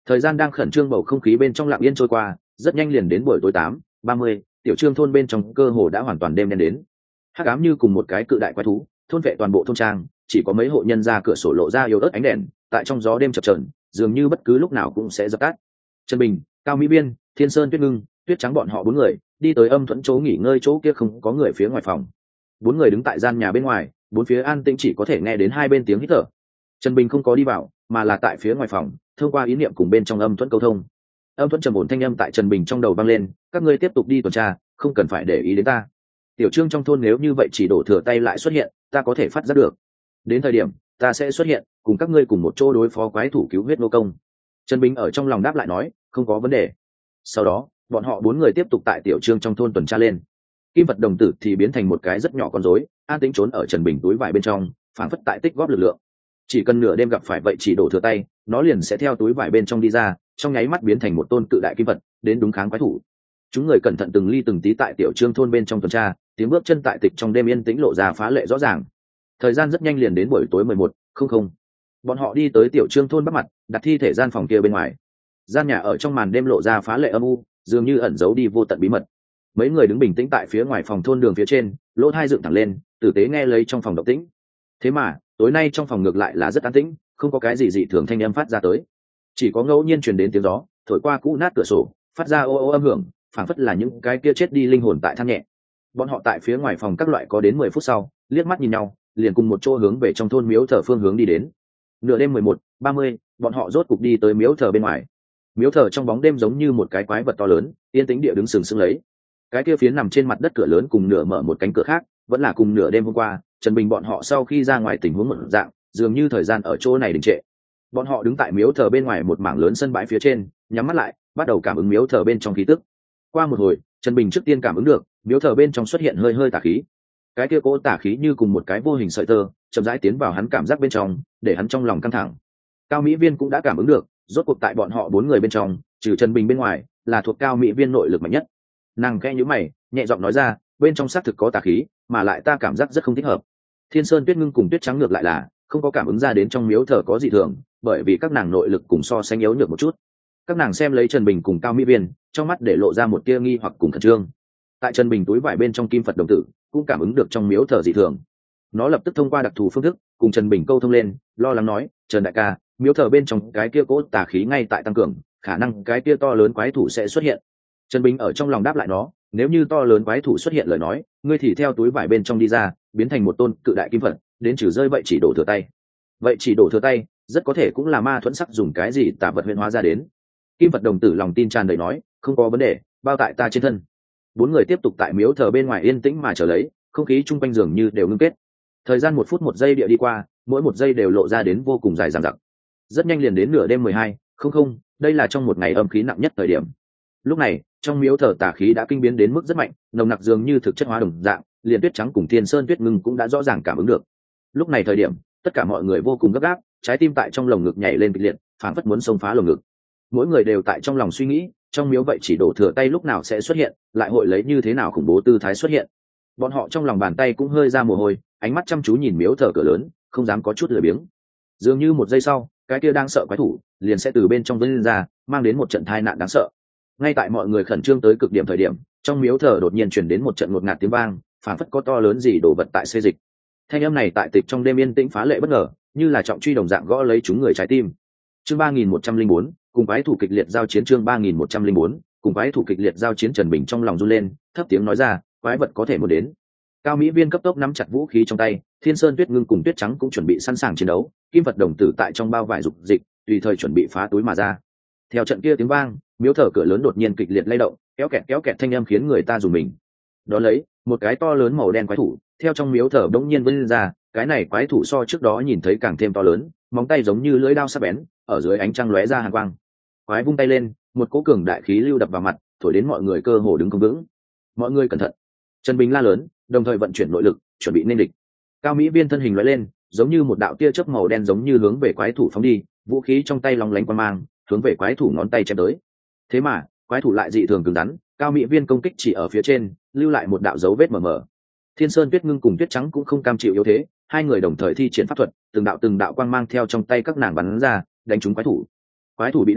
Speaker 1: Thời gian đang khẩn trương, bầu không khí bên trong lặng yên trôi qua, rất nhanh liền đến buổi tối 8:30, tiểu trương thôn bên trong cơ hồ đã hoàn toàn đêm đen đến. Hắc ám như cùng một cái cự đại quái thú, thôn vệ toàn bộ thôn trang, chỉ có mấy hộ nhân ra cửa sổ lộ ra yếu ớt ánh đèn, tại trong gió đêm chập chờn, dường như bất cứ lúc nào cũng sẽ dập tắt. Trần Bình, Cao Mỹ Biên, Thiên Sơn, Tuyết Ngưng, Tuyết Trắng bọn họ bốn người đi tới âm thuẫn chỗ nghỉ ngơi chỗ kia không có người phía ngoài phòng. Bốn người đứng tại gian nhà bên ngoài, bốn phía an tĩnh, chỉ có thể nghe đến hai bên tiếng hít thở. Trần Bình không có đi vào, mà là tại phía ngoài phòng, thông qua ý niệm cùng bên trong âm thuẫn câu thông. Âm thuẫn trầm ổn thanh âm tại Trần Bình trong đầu vang lên, các ngươi tiếp tục đi tuần tra, không cần phải để ý đến ta. Tiểu Trương trong thôn nếu như vậy chỉ đổ thừa tay lại xuất hiện, ta có thể phát giác được. Đến thời điểm ta sẽ xuất hiện, cùng các ngươi cùng một chỗ đối phó quái thủ cứu huyết nô công. Trần Bình ở trong lòng đáp lại nói, không có vấn đề. Sau đó bọn họ bốn người tiếp tục tại Tiểu Trương trong thôn tuần tra lên. Kim vật đồng tử thì biến thành một cái rất nhỏ con rối, an tĩnh trốn ở Trần Bình túi vải bên trong, phản phất tại tích góp lực lượng. Chỉ cần nửa đêm gặp phải vậy chỉ đổ thừa tay, nó liền sẽ theo túi vải bên trong đi ra, trong nháy mắt biến thành một tôn cự đại kim vật, đến đúng kháng quái thủ. Chúng người cẩn thận từng ly từng tí tại Tiểu Trương thôn bên trong tuần tra, tiếng bước chân tại tịch trong đêm yên tĩnh lộ ra phá lệ rõ ràng. Thời gian rất nhanh liền đến buổi tối 11:00. Bọn họ đi tới Tiểu Trương thôn bắc mặt, đặt thi thể gian phòng kia bên ngoài. Gian nhà ở trong màn đêm lộ ra phá lệ âm u, dường như ẩn giấu đi vô tận bí mật. Mấy người đứng bình tĩnh tại phía ngoài phòng thôn đường phía trên, lỗ tai dựng thẳng lên, tử tế nghe lấy trong phòng động tĩnh. Thế mà tối nay trong phòng ngược lại là rất an tĩnh, không có cái gì dị thường thanh âm phát ra tới, chỉ có ngẫu nhiên truyền đến tiếng gió thổi qua cũ nát cửa sổ, phát ra ô ô âm hưởng, phảng phất là những cái kia chết đi linh hồn tại than nhẹ. Bọn họ tại phía ngoài phòng các loại có đến 10 phút sau, liếc mắt nhìn nhau, liền cùng một chỗ hướng về trong thôn miếu thờ phương hướng đi đến. Nửa đêm 11:30, bọn họ rốt cục đi tới miếu thờ bên ngoài. Miếu thờ trong bóng đêm giống như một cái quái vật to lớn, yên tĩnh địa đứng sừng sững lấy. Cái kia phiến nằm trên mặt đất cửa lớn cùng nửa mở một cánh cửa khác, vẫn là cùng nửa đêm hôm qua Trần Bình bọn họ sau khi ra ngoài tình huống một dạng, dường như thời gian ở chỗ này đình trệ. Bọn họ đứng tại miếu thờ bên ngoài một mảng lớn sân bãi phía trên, nhắm mắt lại, bắt đầu cảm ứng miếu thờ bên trong khí tức. Qua một hồi, Trần Bình trước tiên cảm ứng được miếu thờ bên trong xuất hiện hơi hơi tà khí. Cái kia cỗ tà khí như cùng một cái vô hình sợi tơ, chậm rãi tiến vào hắn cảm giác bên trong, để hắn trong lòng căng thẳng. Cao Mỹ Viên cũng đã cảm ứng được, rốt cuộc tại bọn họ bốn người bên trong, trừ Trần Bình bên ngoài, là thuộc Cao Mỹ Viên nội lực mạnh nhất. Nàng khẽ nhíu mày, nhẹ giọng nói ra, bên trong xác thực có tà khí, mà lại ta cảm giác rất không thích hợp. Thiên Sơn, Tuyết Ngưng cùng Tuyết Trắng ngược lại là không có cảm ứng ra đến trong miếu thờ có gì thường, bởi vì các nàng nội lực cùng so sánh yếu nhược một chút. Các nàng xem lấy Trần Bình cùng Cao Mỹ Viên, trong mắt để lộ ra một tia nghi hoặc cùng khẩn trương. Tại Trần Bình túi vải bên trong kim Phật đồng tử cũng cảm ứng được trong miếu thờ dị thường, nó lập tức thông qua đặc thù phương thức cùng Trần Bình câu thông lên, lo lắng nói, Trần đại ca, miếu thờ bên trong cái kia cỗ tà khí ngay tại tăng cường, khả năng cái kia to lớn quái thủ sẽ xuất hiện. Trần Bình ở trong lòng đáp lại nó, nếu như to lớn quái thủ xuất hiện lời nói, ngươi thì theo túi vải bên trong đi ra, biến thành một tôn cự đại kim Phật, đến trừ rơi vậy chỉ đổ thừa tay. Vậy chỉ đổ thừa tay rất có thể cũng là ma thuẫn sắc dùng cái gì tà vật huyễn hóa ra đến. Kim Phật đồng tử lòng tin tràn đầy nói, không có vấn đề, bao tại ta trên thân. Bốn người tiếp tục tại miếu thờ bên ngoài yên tĩnh mà chờ lấy, không khí chung quanh dường như đều ngưng kết. Thời gian 1 phút 1 giây địa đi qua, mỗi một giây đều lộ ra đến vô cùng dài dằng dặc. Rất nhanh liền đến nửa đêm 12:00, đây là trong một ngày âm khí nặng nhất thời điểm. Lúc này trong miếu thờ tà khí đã kinh biến đến mức rất mạnh, nồng nặc dường như thực chất hóa đồng dạng, liền Tuyết Trắng cùng Thiên Sơn, Tuyết Ngưng cũng đã rõ ràng cảm ứng được. Lúc này thời điểm tất cả mọi người vô cùng gấp gáp, trái tim tại trong lồng ngực nhảy lên kịch liệt, phảng phất muốn xông phá lồng ngực. Mỗi người đều tại trong lòng suy nghĩ, trong miếu vậy chỉ đổ thừa tay lúc nào sẽ xuất hiện, lại hội lấy như thế nào khủng bố tư thái xuất hiện. Bọn họ trong lòng bàn tay cũng hơi ra mồ hôi, ánh mắt chăm chú nhìn miếu thờ cửa lớn, không dám có chút lười biếng. Dường như một giây sau, cái kia đang sợ quái thủ liền sẽ từ bên trong vươn lên ra, mang đến một trận tai nạn đáng sợ. Ngay tại mọi người khẩn trương tới cực điểm thời điểm, trong miếu thờ đột nhiên truyền đến một trận ngột ngạt tiếng vang, phảng phất có to lớn gì đổ vật tại xê dịch. Thanh âm này tại tịch trong đêm yên tĩnh phá lệ bất ngờ, như là trọng truy đồng dạng gõ lấy chúng người trái tim. Chương 3104, cùng quái thủ kịch liệt giao chiến. Chương 3104, cùng quái thủ kịch liệt giao chiến. Trần Bình trong lòng run lên, thấp tiếng nói ra, quái vật có thể muốn đến. Cao Mỹ Viên cấp tốc nắm chặt vũ khí trong tay, Thiên Sơn, Tuyết Ngưng cùng Tuyết Trắng cũng chuẩn bị sẵn sàng chiến đấu, kim vật đồng tử tại trong bao vải dục dịch, tùy thời chuẩn bị phá túi mà ra. Theo trận kia tiếng vang, miếu thờ cửa lớn đột nhiên kịch liệt lay động, kéo kẹt thanh âm khiến người ta rùng mình. Đó lấy một cái to lớn màu đen quái thủ theo trong miếu thờ đống nhiên vươn ra, cái này quái thủ so trước đó nhìn thấy càng thêm to lớn, móng tay giống như lưỡi dao sắc bén, ở dưới ánh trăng lóe ra hàn quang. Quái vung tay lên, một cỗ cường đại khí lưu đập vào mặt, thổi đến mọi người cơ hồ đứng không vững. Mọi người cẩn thận! Trần Bình la lớn, đồng thời vận chuyển nội lực, chuẩn bị nên địch. Cao Mỹ Viên thân hình lóe lên, giống như một đạo tia chớp màu đen giống như hướng về quái thủ phóng đi, vũ khí trong tay lóng lánh quang mang, hướng về quái thủ ngón tay chém tới. Thế mà quái thủ lại dị thường cứng rắn, Cao Mỹ Viên công kích chỉ ở phía trên, lưu lại một đạo dấu vết mờ mờ. Thiên Sơn, Tuyết Ngưng cùng Tuyết Trắng cũng không cam chịu yếu thế, hai người đồng thời thi triển pháp thuật, từng đạo quang mang theo trong tay các nàng bắn ra, đánh trúng quái thủ. Quái thủ bị đau,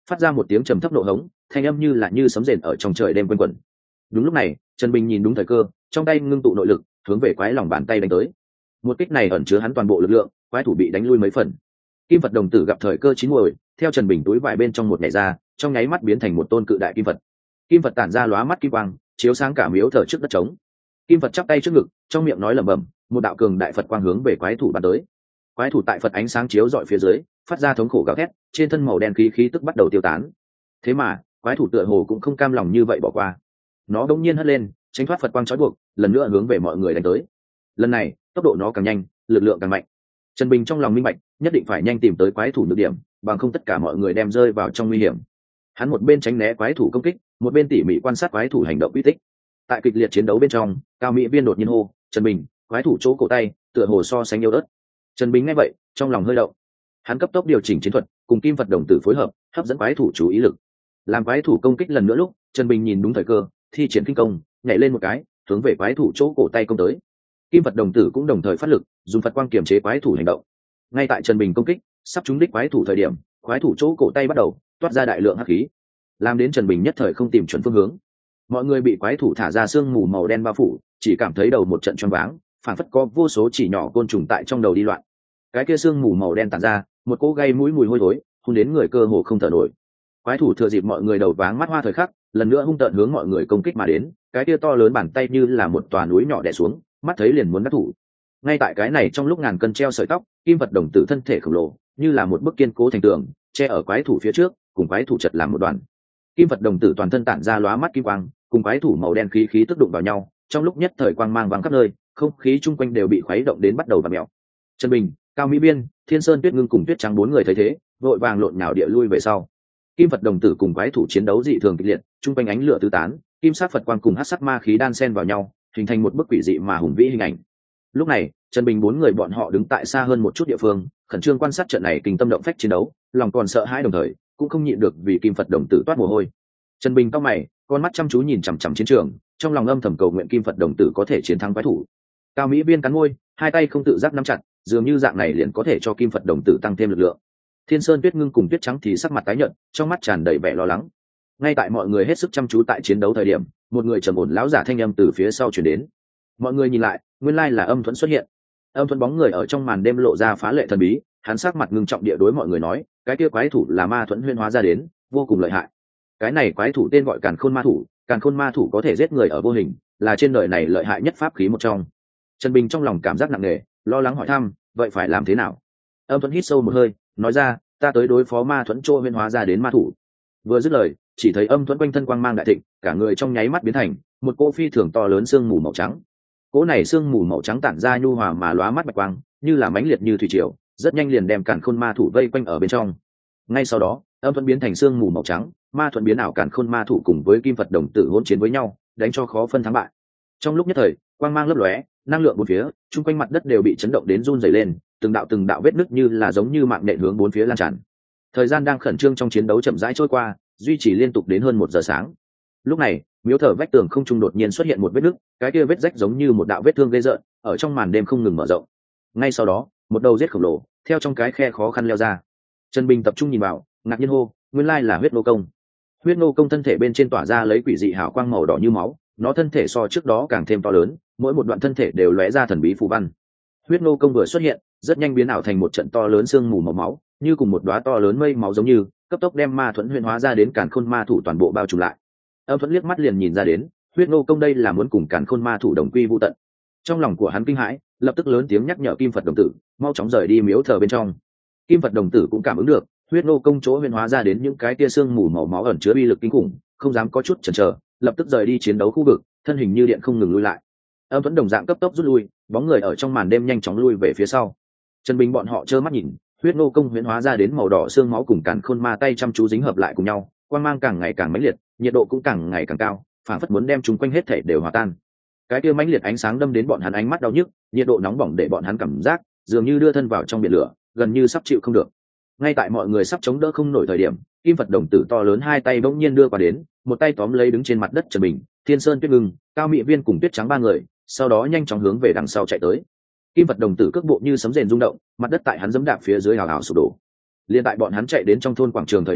Speaker 1: phát ra một tiếng trầm thấp nổ hống, thanh âm như sấm rền ở trong trời đêm quanh quẩn. Đúng lúc này Trần Bình nhìn đúng thời cơ, trong tay ngưng tụ nội lực hướng về quái lòng bàn tay đánh tới. Một kích này ẩn chứa hắn toàn bộ lực lượng, quái thủ bị đánh lui mấy phần. Kim Phật đồng tử gặp thời cơ chín muồi, theo Trần Bình túi vải bên trong một nhảy ra, trong nháy mắt biến thành một tôn cự đại kim Phật. Kim Phật tản ra lóa mắt kim quang, chiếu sáng cả miếu thờ trước đất trống. Kim Phật chắp tay trước ngực, trong miệng nói lẩm bẩm, một đạo cường đại Phật quang hướng về quái thủ bắn tới. Quái thủ tại Phật ánh sáng chiếu dọi phía dưới, phát ra thống khổ gào thét, trên thân màu đen khí tức bắt đầu tiêu tán. Thế mà quái thủ tựa hồ cũng không cam lòng như vậy bỏ qua, nó đống nhiên hất lên, tránh thoát Phật quang trói buộc, lần nữa hướng về mọi người đánh tới. Lần này tốc độ nó càng nhanh, lực lượng càng mạnh. Trần Bình trong lòng minh bạch, nhất định phải nhanh tìm tới quái thủ nhược điểm, bằng không tất cả mọi người đem rơi vào trong nguy hiểm. Hắn một bên tránh né quái thủ công kích, một bên tỉ mỉ quan sát quái thủ hành động uy tích. Tại kịch liệt chiến đấu bên trong, Cao Mỹ Viên đột nhiên hô, "Trần Bình, quái thủ chỗ cổ tay tựa hồ so sánh yếu ớt." Trần Bình nghe vậy, trong lòng hơi động. Hắn cấp tốc điều chỉnh chiến thuật, cùng Kim Phật đồng tử phối hợp, hấp dẫn quái thủ chú ý lực. Làm quái thủ công kích lần nữa lúc, Trần Bình nhìn đúng thời cơ, thi triển kinh công, nhảy lên một cái, hướng về quái thủ chỗ cổ tay công tới. Kim Phật đồng tử cũng đồng thời phát lực, dùng Phật quang kiềm chế quái thủ hành động. Ngay tại Trần Bình công kích sắp trúng đích quái thủ thời điểm, quái thủ chỗ cổ tay bắt đầu toát ra đại lượng hắc khí, làm đến Trần Bình nhất thời không tìm chuẩn phương hướng. Mọi người bị quái thủ thả ra sương mù màu đen bao phủ, chỉ cảm thấy đầu một trận choáng váng, phản phất có vô số chỉ nhỏ côn trùng tại trong đầu đi loạn. Cái kia sương mù màu đen tản ra, một cỗ gây mũi mùi hôi thối, hôn đến người cơ hồ không thở nổi. Quái thủ thừa dịp mọi người đầu váng mắt hoa thời khắc, lần nữa hung tợn hướng mọi người công kích mà đến, cái kia to lớn bàn tay như là một tòa núi nhỏ đè xuống, mắt thấy liền muốn đắc thủ. Ngay tại cái này trong lúc ngàn cân treo sợi tóc, Kim Phật đồng tử thân thể khổng lồ như là một bức kiên cố thành tường, che ở quái thủ phía trước, cùng quái thủ chật làm một đoàn. Kim Phật đồng tử toàn thân tản ra lóa mắt kim quang, cùng quái thủ màu đen khí tức đụng vào nhau, trong lúc nhất thời quang mang vàng khắp nơi, không khí chung quanh đều bị khuấy động đến bắt đầu vặn mèo. Trần Bình, Cao Mỹ Biên, Thiên Sơn Tuyết Ngưng cùng Tuyết Trắng bốn người thấy thế, vội vàng lộn nhào địa lui về sau. Kim Phật đồng tử cùng quái thủ chiến đấu dị thường kịch liệt, chung quanh ánh lửa tứ tán, kim sắc Phật quang cùng hắc sắc ma khí đan xen vào nhau, hình thành một bức quỷ dị mà hùng vĩ hình ảnh. Lúc này Trần Bình bốn người bọn họ đứng tại xa hơn một chút địa phương, khẩn trương quan sát trận này kinh tâm động phách chiến đấu, lòng còn sợ hãi đồng thời cũng không nhịn được vì Kim Phật đồng tử toát mồ hôi. Trần Bình cau mày, con mắt chăm chú nhìn chằm chằm chiến trường, trong lòng âm thầm cầu nguyện Kim Phật đồng tử có thể chiến thắng quái thủ. Cao Mỹ Biên cắn môi, hai tay không tự giác nắm chặt, dường như dạng này liền có thể cho Kim Phật đồng tử tăng thêm lực lượng. Thiên Sơn Tuyết Ngưng cùng Tuyết Trắng thì sắc mặt tái nhợt, trong mắt tràn đầy vẻ lo lắng. Ngay tại mọi người hết sức chăm chú tại chiến đấu thời điểm, một người trầm ổn lão giả thanh âm từ phía sau truyền đến. Mọi người nhìn lại, nguyên lai là Âm Thuẫn xuất hiện. Âm Thuẫn bóng người ở trong màn đêm lộ ra phá lệ thần bí, hắn sắc mặt ngưng trọng địa đối mọi người nói, cái kia quái thủ là ma thuẫn huyễn hóa ra đến, vô cùng lợi hại. Cái này quái thủ tên gọi Càn Khôn Ma Thủ, Càn Khôn Ma Thủ có thể giết người ở vô hình, là trên đời này lợi hại nhất pháp khí một trong. Trần Bình trong lòng cảm giác nặng nề, lo lắng hỏi thăm, vậy phải làm thế nào? Âm Thuẫn hít sâu một hơi, nói ra, ta tới đối phó ma thuẫn trô huyễn hóa ra đến ma thủ. Vừa dứt lời, chỉ thấy Âm Thuẫn quanh thân quang mang đại thịnh, cả người trong nháy mắt biến thành một cỗ phi thường to lớn sương mù màu trắng. Cỗ này sương mù màu trắng tản ra nhu hòa mà lóa mắt bạch quang, như là mãnh liệt như thủy triều, rất nhanh liền đem Càn Khôn Ma Thủ vây quanh ở bên trong. Ngay sau đó, Âm Thuẫn biến thành sương mù màu trắng, ma thuẫn biến ảo Càn Khôn Ma Thủ cùng với Kim Phật đồng tử hỗn chiến với nhau, đánh cho khó phân thắng bại. Trong lúc nhất thời, quang mang lấp lóe, năng lượng bốn phía, chung quanh mặt đất đều bị chấn động đến run rẩy lên, từng đạo vết nứt như là giống như mạng nhện hướng bốn phía lan tràn. Thời gian đang khẩn trương trong chiến đấu chậm rãi trôi qua, duy trì liên tục đến hơn 1 giờ sáng. Lúc này, miếu thờ vách tường không trung đột nhiên xuất hiện một vết nứt, cái kia vết rách giống như một đạo vết thương ghê rợn, ở trong màn đêm không ngừng mở rộng. Ngay sau đó, một đầu rết khổng lồ theo trong cái khe khó khăn leo ra. Trần Bình tập trung nhìn vào, ngạc nhiên hô, nguyên lai là huyết nô công. Huyết nô công thân thể bên trên tỏa ra lấy quỷ dị hào quang màu đỏ như máu, nó thân thể so trước đó càng thêm to lớn, mỗi một đoạn thân thể đều lóe ra thần bí phù văn. Huyết nô công vừa xuất hiện, rất nhanh biến ảo thành một trận to lớn sương mù màu máu, như cùng một đóa to lớn mây máu giống như cấp tốc đem ma thuẫn huyễn hóa ra đến Càn Khôn Ma Thủ toàn bộ bao trùm lại. Âm Thuẫn liếc mắt liền nhìn ra đến, huyết nô công đây là muốn cùng Càn Khôn Ma Thủ đồng quy vu tận. Trong lòng của hắn kinh hãi, lập tức lớn tiếng nhắc nhở Kim Phật đồng tử mau chóng rời đi miếu thờ bên trong. Kim Phật đồng tử cũng cảm ứng được huyết nô công chỗ huyễn hóa ra đến những cái tia sương mù màu máu ẩn chứa uy lực kinh khủng, không dám có chút chần chờ, lập tức rời đi chiến đấu khu vực, thân hình như điện không ngừng lui lại. Âm Thuẫn đồng dạng cấp tốc rút lui, bóng người ở trong màn đêm nhanh chóng lui về phía sau. Trần Bình bọn họ trơ mắt nhìn huyết nô công huyễn hóa ra đến màu đỏ xương máu cùng Càn Khôn Ma tay chăm chú dính hợp lại cùng nhau, quang mang càng ngày càng mãnh liệt, nhiệt độ cũng càng ngày càng cao, phảng phất muốn đem chúng quanh hết thể đều hòa tan. Cái kia mãnh liệt ánh sáng đâm đến bọn hắn ánh mắt đau nhức, nhiệt độ nóng bỏng để bọn hắn cảm giác dường như đưa thân vào trong biển lửa, gần như sắp chịu không được. Ngay tại mọi người sắp chống đỡ không nổi thời điểm, Kim Phật đồng tử to lớn hai tay bỗng nhiên đưa qua đến, một tay tóm lấy đứng trên mặt đất Trần Bình, Thiên Sơn Tuyết Ngưng, Cao Mị Viên cùng Tuyết Trắng ba người, sau đó nhanh chóng hướng về đằng sau chạy tới. Kim Phật đồng tử cước bộ như sấm rền rung động, mặt đất tại hắn giẫm đạp phía dưới hào hào sụp đổ. Liên tại bọn hắn chạy đến trong thôn quảng trường thời điểm,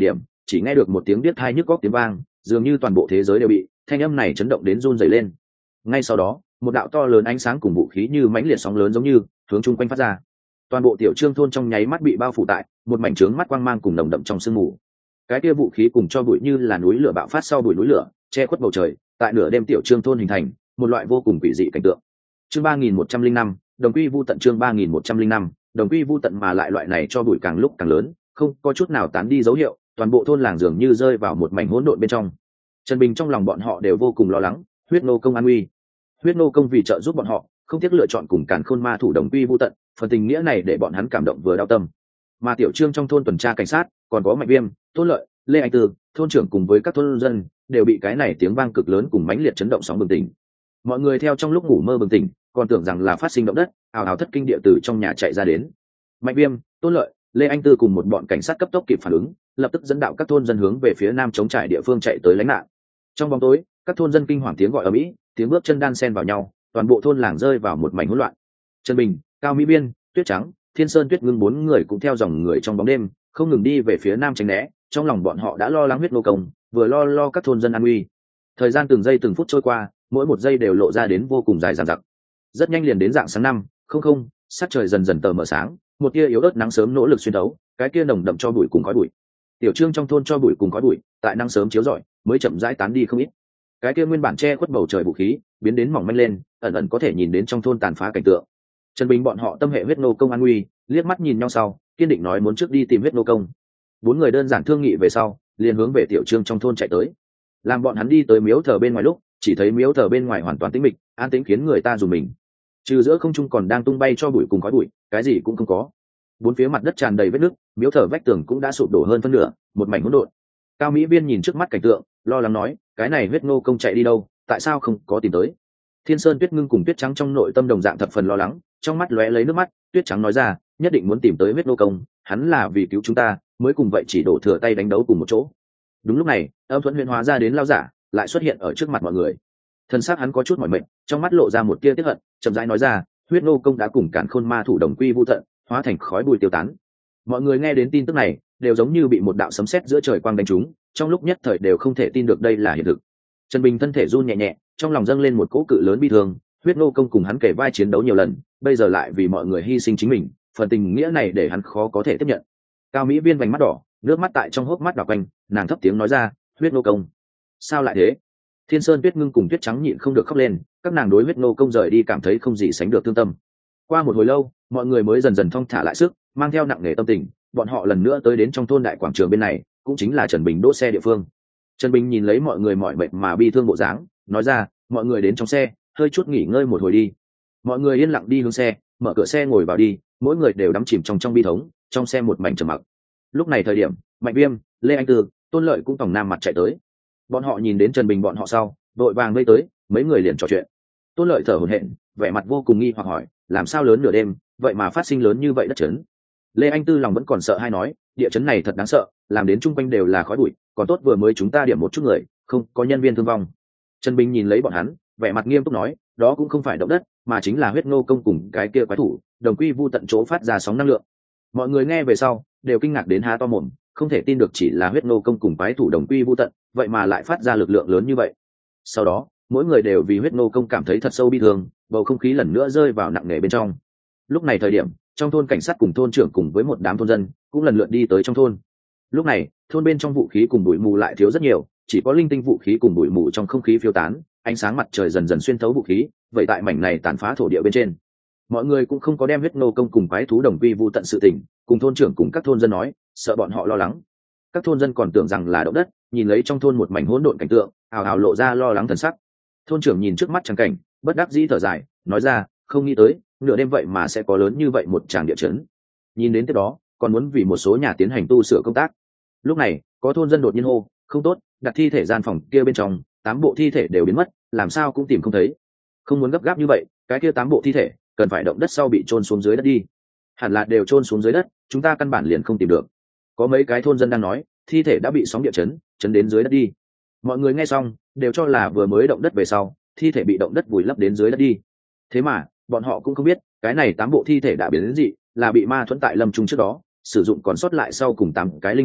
Speaker 1: chỉ nghe được một tiếng biết thai nhức góc tiếng vang, dường như toàn bộ thế giới đều bị thanh âm này chấn động đến run rẩy lên. Ngay sau đó, một đạo to lớn ánh sáng cùng vũ khí như mãnh liệt sóng lớn giống như hướng chung quanh phát ra. Toàn bộ tiểu trương thôn trong nháy mắt bị bao phủ tại một mảnh trướng mắt quang mang cùng nồng đậm trong sương mù. Cái kia vũ khí cùng cho bụi như là núi lửa bạo phát sau bụi núi lửa che khuất bầu trời, tại nửa đêm tiểu trương thôn hình thành một loại vô cùng quỷ dị cảnh tượng. Chương 3105, đồng quy vu tận. Chương 3105, đồng quy vu tận. Mà lại loại này cho bụi càng lúc càng lớn, không có chút nào tán đi dấu hiệu, toàn bộ thôn làng dường như rơi vào một mảnh hỗn độn bên trong. Trần Bình trong lòng bọn họ đều vô cùng lo lắng, huyết nô công an uy. Huyết nô công vì trợ giúp bọn họ, không tiếc lựa chọn cùng càn khôn ma thủ đồng quy vu tận, phần tình nghĩa này để bọn hắn cảm động vừa đau tâm. Mà tiểu trương trong thôn tuần tra cảnh sát, còn có Mạnh Viêm, Tôn Lợi, Lê Anh Tư, thôn trưởng cùng với các thôn dân đều bị cái này tiếng vang cực lớn cùng mãnh liệt chấn động sóng bừng tỉnh. Mọi người theo trong lúc ngủ mơ bừng tỉnh, còn tưởng rằng là phát sinh động đất, ào ào thất kinh địa từ trong nhà chạy ra đến. Mạnh Viêm, Tôn Lợi, Lê Anh Tư cùng một bọn cảnh sát cấp tốc kịp phản ứng, lập tức dẫn đạo các thôn dân hướng về phía nam chống trải địa phương chạy tới lánh nạn. Trong bóng tối, các thôn dân kinh hoàng tiếng gọi ầm ĩ, tiếng bước chân đan xen vào nhau, toàn bộ thôn làng rơi vào một mảnh hỗn loạn. Trần Bình, Cao Mỹ Biên, Tuyết Trắng, Thiên Sơn Tuyết Ngưng bốn người cũng theo dòng người trong bóng đêm, không ngừng đi về phía nam tránh né. Trong lòng bọn họ đã lo lắng huyết nô công, vừa lo các thôn dân an nguy. Thời gian từng giây từng phút trôi qua, mỗi một giây đều lộ ra đến vô cùng dài dằng dặc. Rất nhanh liền đến rạng sáng 5:00, sắc trời dần dần tờ mờ sáng, một tia yếu ớt nắng sớm nỗ lực xuyên thấu, cái kia nồng đậm cho bụi cùng khói bụi. Tiểu trương trong thôn cho bụi cùng khói bụi, tại nắng sớm chiếu rọi, mới chậm rãi tán đi không ít. Cái kia nguyên bản che khuất bầu trời vũ khí, biến đến mỏng manh lên, ẩn ẩn có thể nhìn đến trong thôn tàn phá cảnh tượng. Trần Bình bọn họ tâm hệ huyết nô công an nguy, liếc mắt nhìn nhau sau, kiên định nói muốn trước đi tìm huyết nô công. Bốn người đơn giản thương nghị về sau, liền hướng về tiểu trương trong thôn chạy tới. Làm bọn hắn đi tới miếu thờ bên ngoài lúc, chỉ thấy miếu thờ bên ngoài hoàn toàn tĩnh mịch, an tĩnh khiến người ta rùng mình. Trừ giữa không trung còn đang tung bay cho bụi cùng khói bụi, cái gì cũng không có. Bốn phía mặt đất tràn đầy vết nứt, miếu thờ vách tường cũng đã sụp đổ hơn phân nửa, một mảnh hỗn độn. Cao Mỹ Biên nhìn trước mắt cảnh tượng, lo lắng nói, cái này huyết nô công chạy đi đâu, tại sao không có tìm tới? Thiên Sơn Tuyết Ngưng cùng Tuyết Trắng trong nội tâm đồng dạng thập phần lo lắng, trong mắt lóe lấy nước mắt. Tuyết Trắng nói ra, nhất định muốn tìm tới huyết nô công, hắn là vì cứu chúng ta mới cùng vậy chỉ đổ thừa tay đánh đấu cùng một chỗ. Đúng lúc này, Âm Thuẫn Huyền hóa ra đến lao giả, lại xuất hiện ở trước mặt mọi người. Thân xác hắn có chút mỏi mệt, trong mắt lộ ra một tia tiếc hận, chậm rãi nói ra, huyết nô công đã cùng càn khôn ma thủ đồng quy vu tận, hóa thành khói bụi tiêu tán. Mọi người nghe đến tin tức này, đều giống như bị một đạo sấm sét giữa trời quang đánh trúng, trong lúc nhất thời đều không thể tin được đây là hiện thực. Trần Bình thân thể run nhẹ nhẹ, trong lòng dâng lên một cỗ cự lớn bi thương. Huyết nô công cùng hắn kể vai chiến đấu nhiều lần, bây giờ lại vì mọi người hy sinh chính mình, phần tình nghĩa này để hắn khó có thể tiếp nhận. Cao Mỹ Biên vành mắt đỏ, nước mắt tại trong hốc mắt đỏ quanh, nàng thấp tiếng nói ra, huyết nô công, sao lại thế? Thiên Sơn Tuyết Ngưng cùng Tuyết Trắng nhịn không được khóc lên, các nàng đối huyết nô công rời đi cảm thấy không gì sánh được thương tâm. Qua một hồi lâu, mọi người mới dần dần thong thả lại sức, mang theo nặng nề tâm tình, bọn họ lần nữa tới đến trong thôn đại quảng trường bên này, cũng chính là Trần Bình đỗ xe địa phương. Trần Bình nhìn lấy mọi người mỏi mệt mà bi thương bộ dáng, nói ra, mọi người đến trong xe, hơi chút nghỉ ngơi một hồi đi. Mọi người yên lặng đi hướng xe, mở cửa xe ngồi vào đi, mỗi người đều đắm chìm trong bi thống, trong xe một mảnh trầm mặc. Lúc này thời điểm, Mạnh Viêm, Lê Anh Tư, Tôn Lợi cũng tòng nam mặt chạy tới. Bọn họ nhìn đến Trần Bình bọn họ sau, vội vàng vây tới, mấy người liền trò chuyện. Tôn Lợi thở hổn hển, vẻ mặt vô cùng nghi hoặc hỏi, làm sao lớn nửa đêm, vậy mà phát sinh lớn như vậy đất chấn? Lê Anh Tư lòng vẫn còn sợ hay nói, địa chấn này thật đáng sợ, làm đến chung quanh đều là khói bụi, còn tốt vừa mới chúng ta điểm một chút người, không có nhân viên thương vong. Trần Bình nhìn lấy bọn hắn, vẻ mặt nghiêm túc nói, đó cũng không phải động đất, mà chính là huyết nô công cùng cái kia quái thủ đồng quy vu tận chỗ phát ra sóng năng lượng. Mọi người nghe về sau đều kinh ngạc đến há to mồm, không thể tin được chỉ là huyết nô công cùng quái thủ đồng quy vu tận, vậy mà lại phát ra lực lượng lớn như vậy. Sau đó mỗi người đều vì huyết nô công cảm thấy thật sâu bi thương, bầu không khí lần nữa rơi vào nặng nề bên trong. Lúc này thời điểm, trong thôn cảnh sát cùng thôn trưởng cùng với một đám thôn dân cũng lần lượt đi tới trong thôn. Lúc này thôn bên trong vũ khí cùng bụi mù lại thiếu rất nhiều, chỉ có linh tinh vũ khí cùng bụi mù trong không khí phiêu tán, ánh sáng mặt trời dần dần xuyên thấu vũ khí, vậy tại mảnh này tàn phá thổ địa bên trên. Mọi người cũng không có đem huyết nô công cùng quái thú đồng quy vu tận sự tình cùng thôn trưởng cùng các thôn dân nói, sợ bọn họ lo lắng. Các thôn dân còn tưởng rằng là động đất, nhìn lấy trong thôn một mảnh hỗn độn cảnh tượng, ào ào lộ ra lo lắng thần sắc. Thôn trưởng nhìn trước mắt trắng cảnh, bất đắc dĩ thở dài, nói ra, không nghĩ tới nửa đêm vậy mà sẽ có lớn như vậy một tràng địa chấn. Nhìn đến tiếp đó còn muốn vì một số nhà tiến hành tu sửa công tác. Lúc này có thôn dân đột nhiên hô, không tốt, đặt thi thể gian phòng kia bên trong 8 bộ thi thể đều biến mất, làm sao cũng tìm không thấy. Không muốn gấp gáp như vậy, cái kia 8 bộ thi thể cần phải động đất sau bị chôn xuống dưới đất đi. Hẳn là đều chôn xuống dưới đất, chúng ta căn bản liền không tìm được. Có mấy cái thôn dân đang nói, thi thể đã bị sóng địa chấn chấn đến dưới đất đi. Mọi người nghe xong đều cho là vừa mới động đất về sau, thi thể bị động đất vùi lấp đến dưới đất đi. Thế mà bọn họ cũng không biết, cái này 8 bộ thi thể đã biến đến dị, là bị ma thuẫn tại lâm trung trước đó sử dụng còn sót lại sau cùng 8 cái linh hồn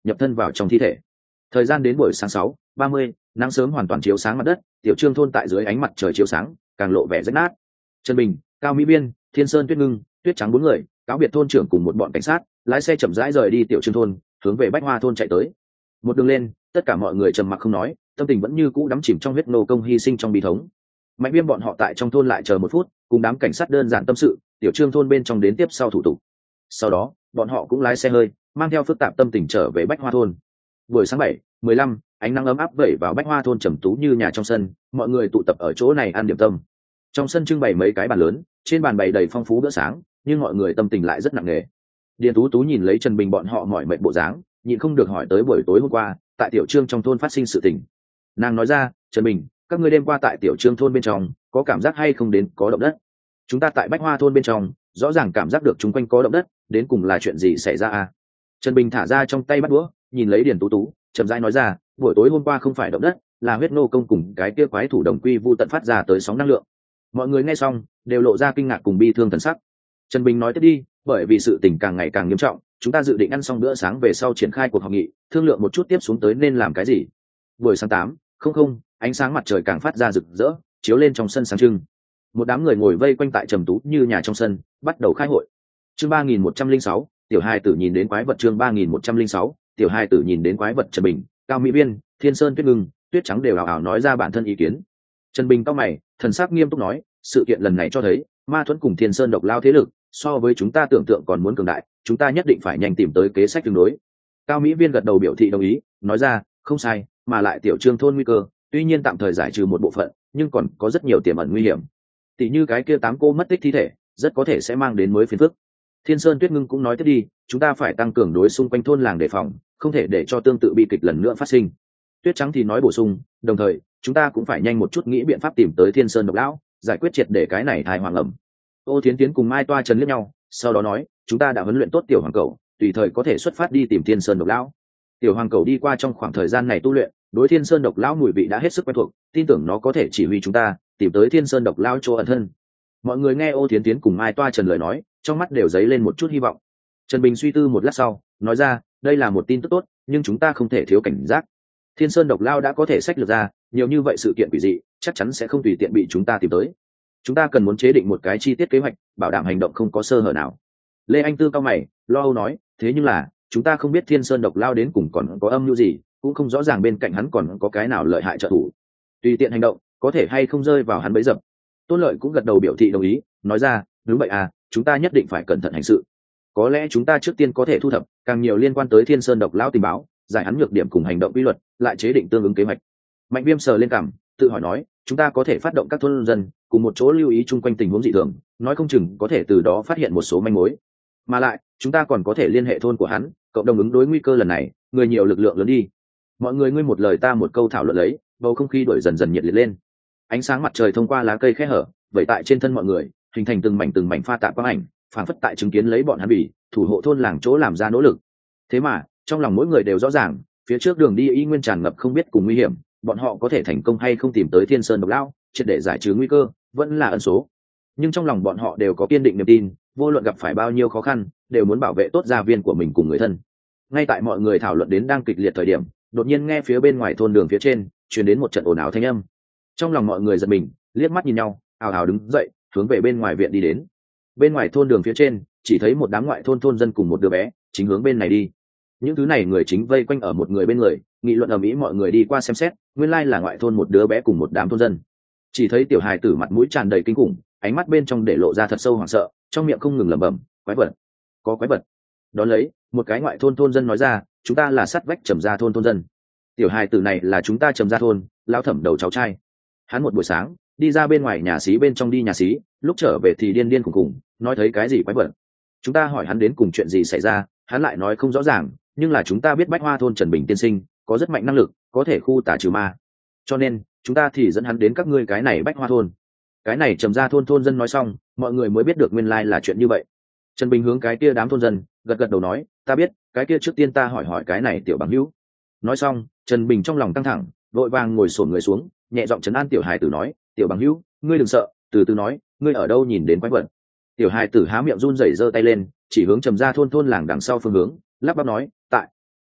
Speaker 1: nhập thân vào trong thi thể. Thời gian đến buổi sáng 6:30, nắng sớm hoàn toàn chiếu sáng mặt đất, tiểu trương thôn tại dưới ánh mặt trời chiếu sáng càng lộ vẻ rách nát. Trần Bình, Cao Mỹ Biên, Thiên Sơn, Tuyết Ngưng, Tuyết Trắng bốn người cáo biệt thôn trưởng cùng một bọn cảnh sát, lái xe chậm rãi rời đi tiểu trương thôn, hướng về Bách Hoa thôn chạy tới. Một đường lên, tất cả mọi người trầm mặc không nói, tâm tình vẫn như cũ đắm chìm trong huyết nô công hy sinh trong bi thống. Mạnh Viêm bọn họ tại trong thôn lại chờ một phút, cùng đám cảnh sát đơn giản tâm sự tiểu trương thôn bên trong đến tiếp sau thủ tục. Sau đó bọn họ cũng lái xe hơi mang theo phức tạp tâm tình trở về Bách Hoa thôn. Buổi sáng 7:15, ánh nắng ấm áp vẩy vào Bách Hoa thôn trầm tú như nhà trong sân, mọi người tụ tập ở chỗ này ăn điểm tâm. Trong sân trưng bày mấy cái bàn lớn, trên bàn bày đầy phong phú bữa sáng, nhưng mọi người tâm tình lại rất nặng nề. Điền Tú Tú nhìn lấy Trần Bình bọn họ mỏi mệt bộ dáng, nhịn không được hỏi tới buổi tối hôm qua tại tiểu trương trong thôn phát sinh sự tình. Nàng nói ra, Trần Bình, các ngươi đêm qua tại tiểu trương thôn bên trong có cảm giác hay không đến có động đất? Chúng ta tại Bách Hoa thôn bên trong rõ ràng cảm giác được chung quanh có động đất, đến cùng là chuyện gì xảy ra à? Trần Bình thả ra trong tay bắt đũa, nhìn lấy Điền Tú Tú, chậm rãi nói ra, buổi tối hôm qua không phải động đất, là huyết nô công cùng cái kia quái thủ đồng quy vu tận phát ra tới sóng năng lượng. Mọi người nghe xong đều lộ ra kinh ngạc cùng bi thương thần sắc. Trần Bình nói tiếp đi, bởi vì sự tình càng ngày càng nghiêm trọng, chúng ta dự định ăn xong bữa sáng về sau triển khai cuộc họp nghị, thương lượng một chút tiếp xuống tới nên làm cái gì. Buổi sáng 8:00, ánh sáng mặt trời càng phát ra rực rỡ, chiếu lên trong sân sáng trưng. Một đám người ngồi vây quanh tại trầm tú như nhà trong sân, bắt đầu khai hội. Chương 3106, tiểu hai tử nhìn đến quái vật. Chương 3106, tiểu hai tử nhìn đến quái vật. Trần Bình, Cao Mỹ Biên, Thiên Sơn, Tuyết Ngưng, Tuyết Trắng đều ảo ảo nói ra bản thân ý kiến. Trần Bình cau mày, thần sắc nghiêm túc nói, sự kiện lần này cho thấy Ma Thuẫn cùng Thiên Sơn độc lao thế lực so với chúng ta tưởng tượng còn muốn cường đại, chúng ta nhất định phải nhanh tìm tới kế sách tương đối. Cao Mỹ Viên gật đầu biểu thị đồng ý, nói ra, không sai, mà lại tiểu trương thôn nguy cơ tuy nhiên tạm thời giải trừ một bộ phận, nhưng còn có rất nhiều tiềm ẩn nguy hiểm. Tỷ như cái kia 8 cô mất tích thi thể, rất có thể sẽ mang đến mới phiền phức. Thiên Sơn, Tuyết Ngưng cũng nói tiếp đi, chúng ta phải tăng cường đối xung quanh thôn làng đề phòng, không thể để cho tương tự bi kịch lần nữa phát sinh. Tuyết Trắng thì nói bổ sung, đồng thời chúng ta cũng phải nhanh một chút nghĩ biện pháp tìm tới Thiên Sơn độc lão, giải quyết triệt để cái này thai hoàng ẩm. Ô Thiến Tiến cùng Mai Toa Trần liếc nhau, sau đó nói, chúng ta đã huấn luyện tốt tiểu hoàng cầu, tùy thời có thể xuất phát đi tìm Thiên Sơn độc lão. Tiểu hoàng cầu đi qua trong khoảng thời gian này tu luyện, đối Thiên Sơn độc lão mùi vị đã hết sức quen thuộc, tin tưởng nó có thể chỉ huy chúng ta tìm tới Thiên Sơn độc lão chỗ ẩn thân. Mọi người nghe Ô Thiến Tiến cùng Mai Toa Trần lời nói, trong mắt đều dấy lên một chút hy vọng. Trần Bình suy tư một lát sau, nói ra, đây là một tin tức tốt, nhưng chúng ta không thể thiếu cảnh giác. Thiên Sơn độc lão đã có thể sách lược ra nhiều như vậy sự kiện quỷ dị, chắc chắn sẽ không tùy tiện bị chúng ta tìm tới. Chúng ta cần muốn chế định một cái chi tiết kế hoạch, bảo đảm hành động không có sơ hở nào. Lê Anh Tư cao mày, lo âu nói, thế nhưng là chúng ta không biết Thiên Sơn độc lão đến cùng còn có âm mưu gì, cũng không rõ ràng bên cạnh hắn còn có cái nào lợi hại trợ thủ, tùy tiện hành động có thể hay không rơi vào hắn bẫy dập. Tôn Lợi cũng gật đầu biểu thị đồng ý, nói ra, đúng vậy à, chúng ta nhất định phải cẩn thận hành sự. Có lẽ chúng ta trước tiên có thể thu thập càng nhiều liên quan tới Thiên Sơn độc lão tình báo, giải hắn nhược điểm cùng hành động quy luật, lại chế định tương ứng kế hoạch. Mạnh Viêm sờ lên cằm, tự hỏi nói, chúng ta có thể phát động các thôn dân cùng một chỗ lưu ý chung quanh tình huống dị thường, nói không chừng có thể từ đó phát hiện một số manh mối. Mà lại chúng ta còn có thể liên hệ thôn của hắn, cộng đồng ứng đối nguy cơ lần này, người nhiều lực lượng lớn đi. Mọi người ngươi một lời ta một câu thảo luận lấy, bầu không khí đổi dần dần nhiệt liệt lên. Ánh sáng mặt trời thông qua lá cây khe hở vẩy tại trên thân mọi người, hình thành từng mảnh pha tạp quang ảnh, phảng phất tại chứng kiến lấy bọn hắn vì thủ hộ thôn làng chỗ làm ra nỗ lực. Thế mà trong lòng mỗi người đều rõ ràng, phía trước đường đi y nguyên tràn ngập không biết cùng nguy hiểm, bọn họ có thể thành công hay không tìm tới Thiên Sơn độc lão, triệt để giải trừ nguy cơ, vẫn là ẩn số. Nhưng trong lòng bọn họ đều có kiên định niềm tin, vô luận gặp phải bao nhiêu khó khăn, đều muốn bảo vệ tốt gia viên của mình cùng người thân. Ngay tại mọi người thảo luận đến đang kịch liệt thời điểm, đột nhiên nghe phía bên ngoài thôn đường phía trên truyền đến một trận ồn ào thanh âm. Trong lòng mọi người giật mình, liếc mắt nhìn nhau, ào ào đứng dậy, hướng về bên ngoài viện đi đến. Bên ngoài thôn đường phía trên, chỉ thấy một đám ngoại thôn dân cùng một đứa bé, chính hướng bên này đi. Những thứ này người chính vây quanh ở một người bên người, nghị luận ầm ĩ, mọi người đi qua xem xét, nguyên lai là ngoại thôn một đứa bé cùng một đám thôn dân. Chỉ thấy tiểu hài tử mặt mũi tràn đầy kinh khủng, ánh mắt bên trong để lộ ra thật sâu hoảng sợ, trong miệng không ngừng lẩm bẩm, quái vật, có quái vật. Đón lấy, một cái ngoại thôn dân nói ra, chúng ta là sắt vách Trầm Gia thôn dân. Tiểu hài tử này là chúng ta Trầm Gia thôn lão thẩm đầu cháu trai. Hắn một buổi sáng đi ra bên ngoài nhà xí bên trong đi nhà xí, lúc trở về thì điên khùng khùng, nói thấy cái gì quái vật. Chúng ta hỏi hắn đến cùng chuyện gì xảy ra, hắn lại nói không rõ ràng, nhưng là chúng ta biết Bách Hoa thôn Trần Bình tiên sinh có rất mạnh năng lực, có thể khu tà trừ ma, cho nên chúng ta thì dẫn hắn đến các ngươi cái này Bách Hoa thôn. Cái này Trầm Gia thôn dân nói xong, mọi người mới biết được nguyên lai là chuyện như vậy. Trần Bình hướng cái kia đám thôn dân gật đầu nói, ta biết, cái kia trước tiên ta hỏi cái này tiểu bằng hữu. Nói xong, Trần Bình trong lòng căng thẳng, vội vàng ngồi xổm người xuống, nhẹ giọng trấn an tiểu hài tử nói, tiểu bằng hữu, ngươi đừng sợ, từ từ nói, ngươi ở đâu nhìn đến quái vật. Tiểu hài tử há miệng run rẩy giơ tay lên, chỉ hướng Trầm Gia thôn làng đằng sau phương hướng, lắp bắp nói, tại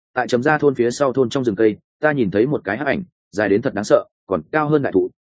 Speaker 1: tại trầm gia thôn phía sau thôn trong rừng cây, ta nhìn thấy một cái hắc ảnh, dài đến thật đáng sợ, còn cao hơn đại thụ.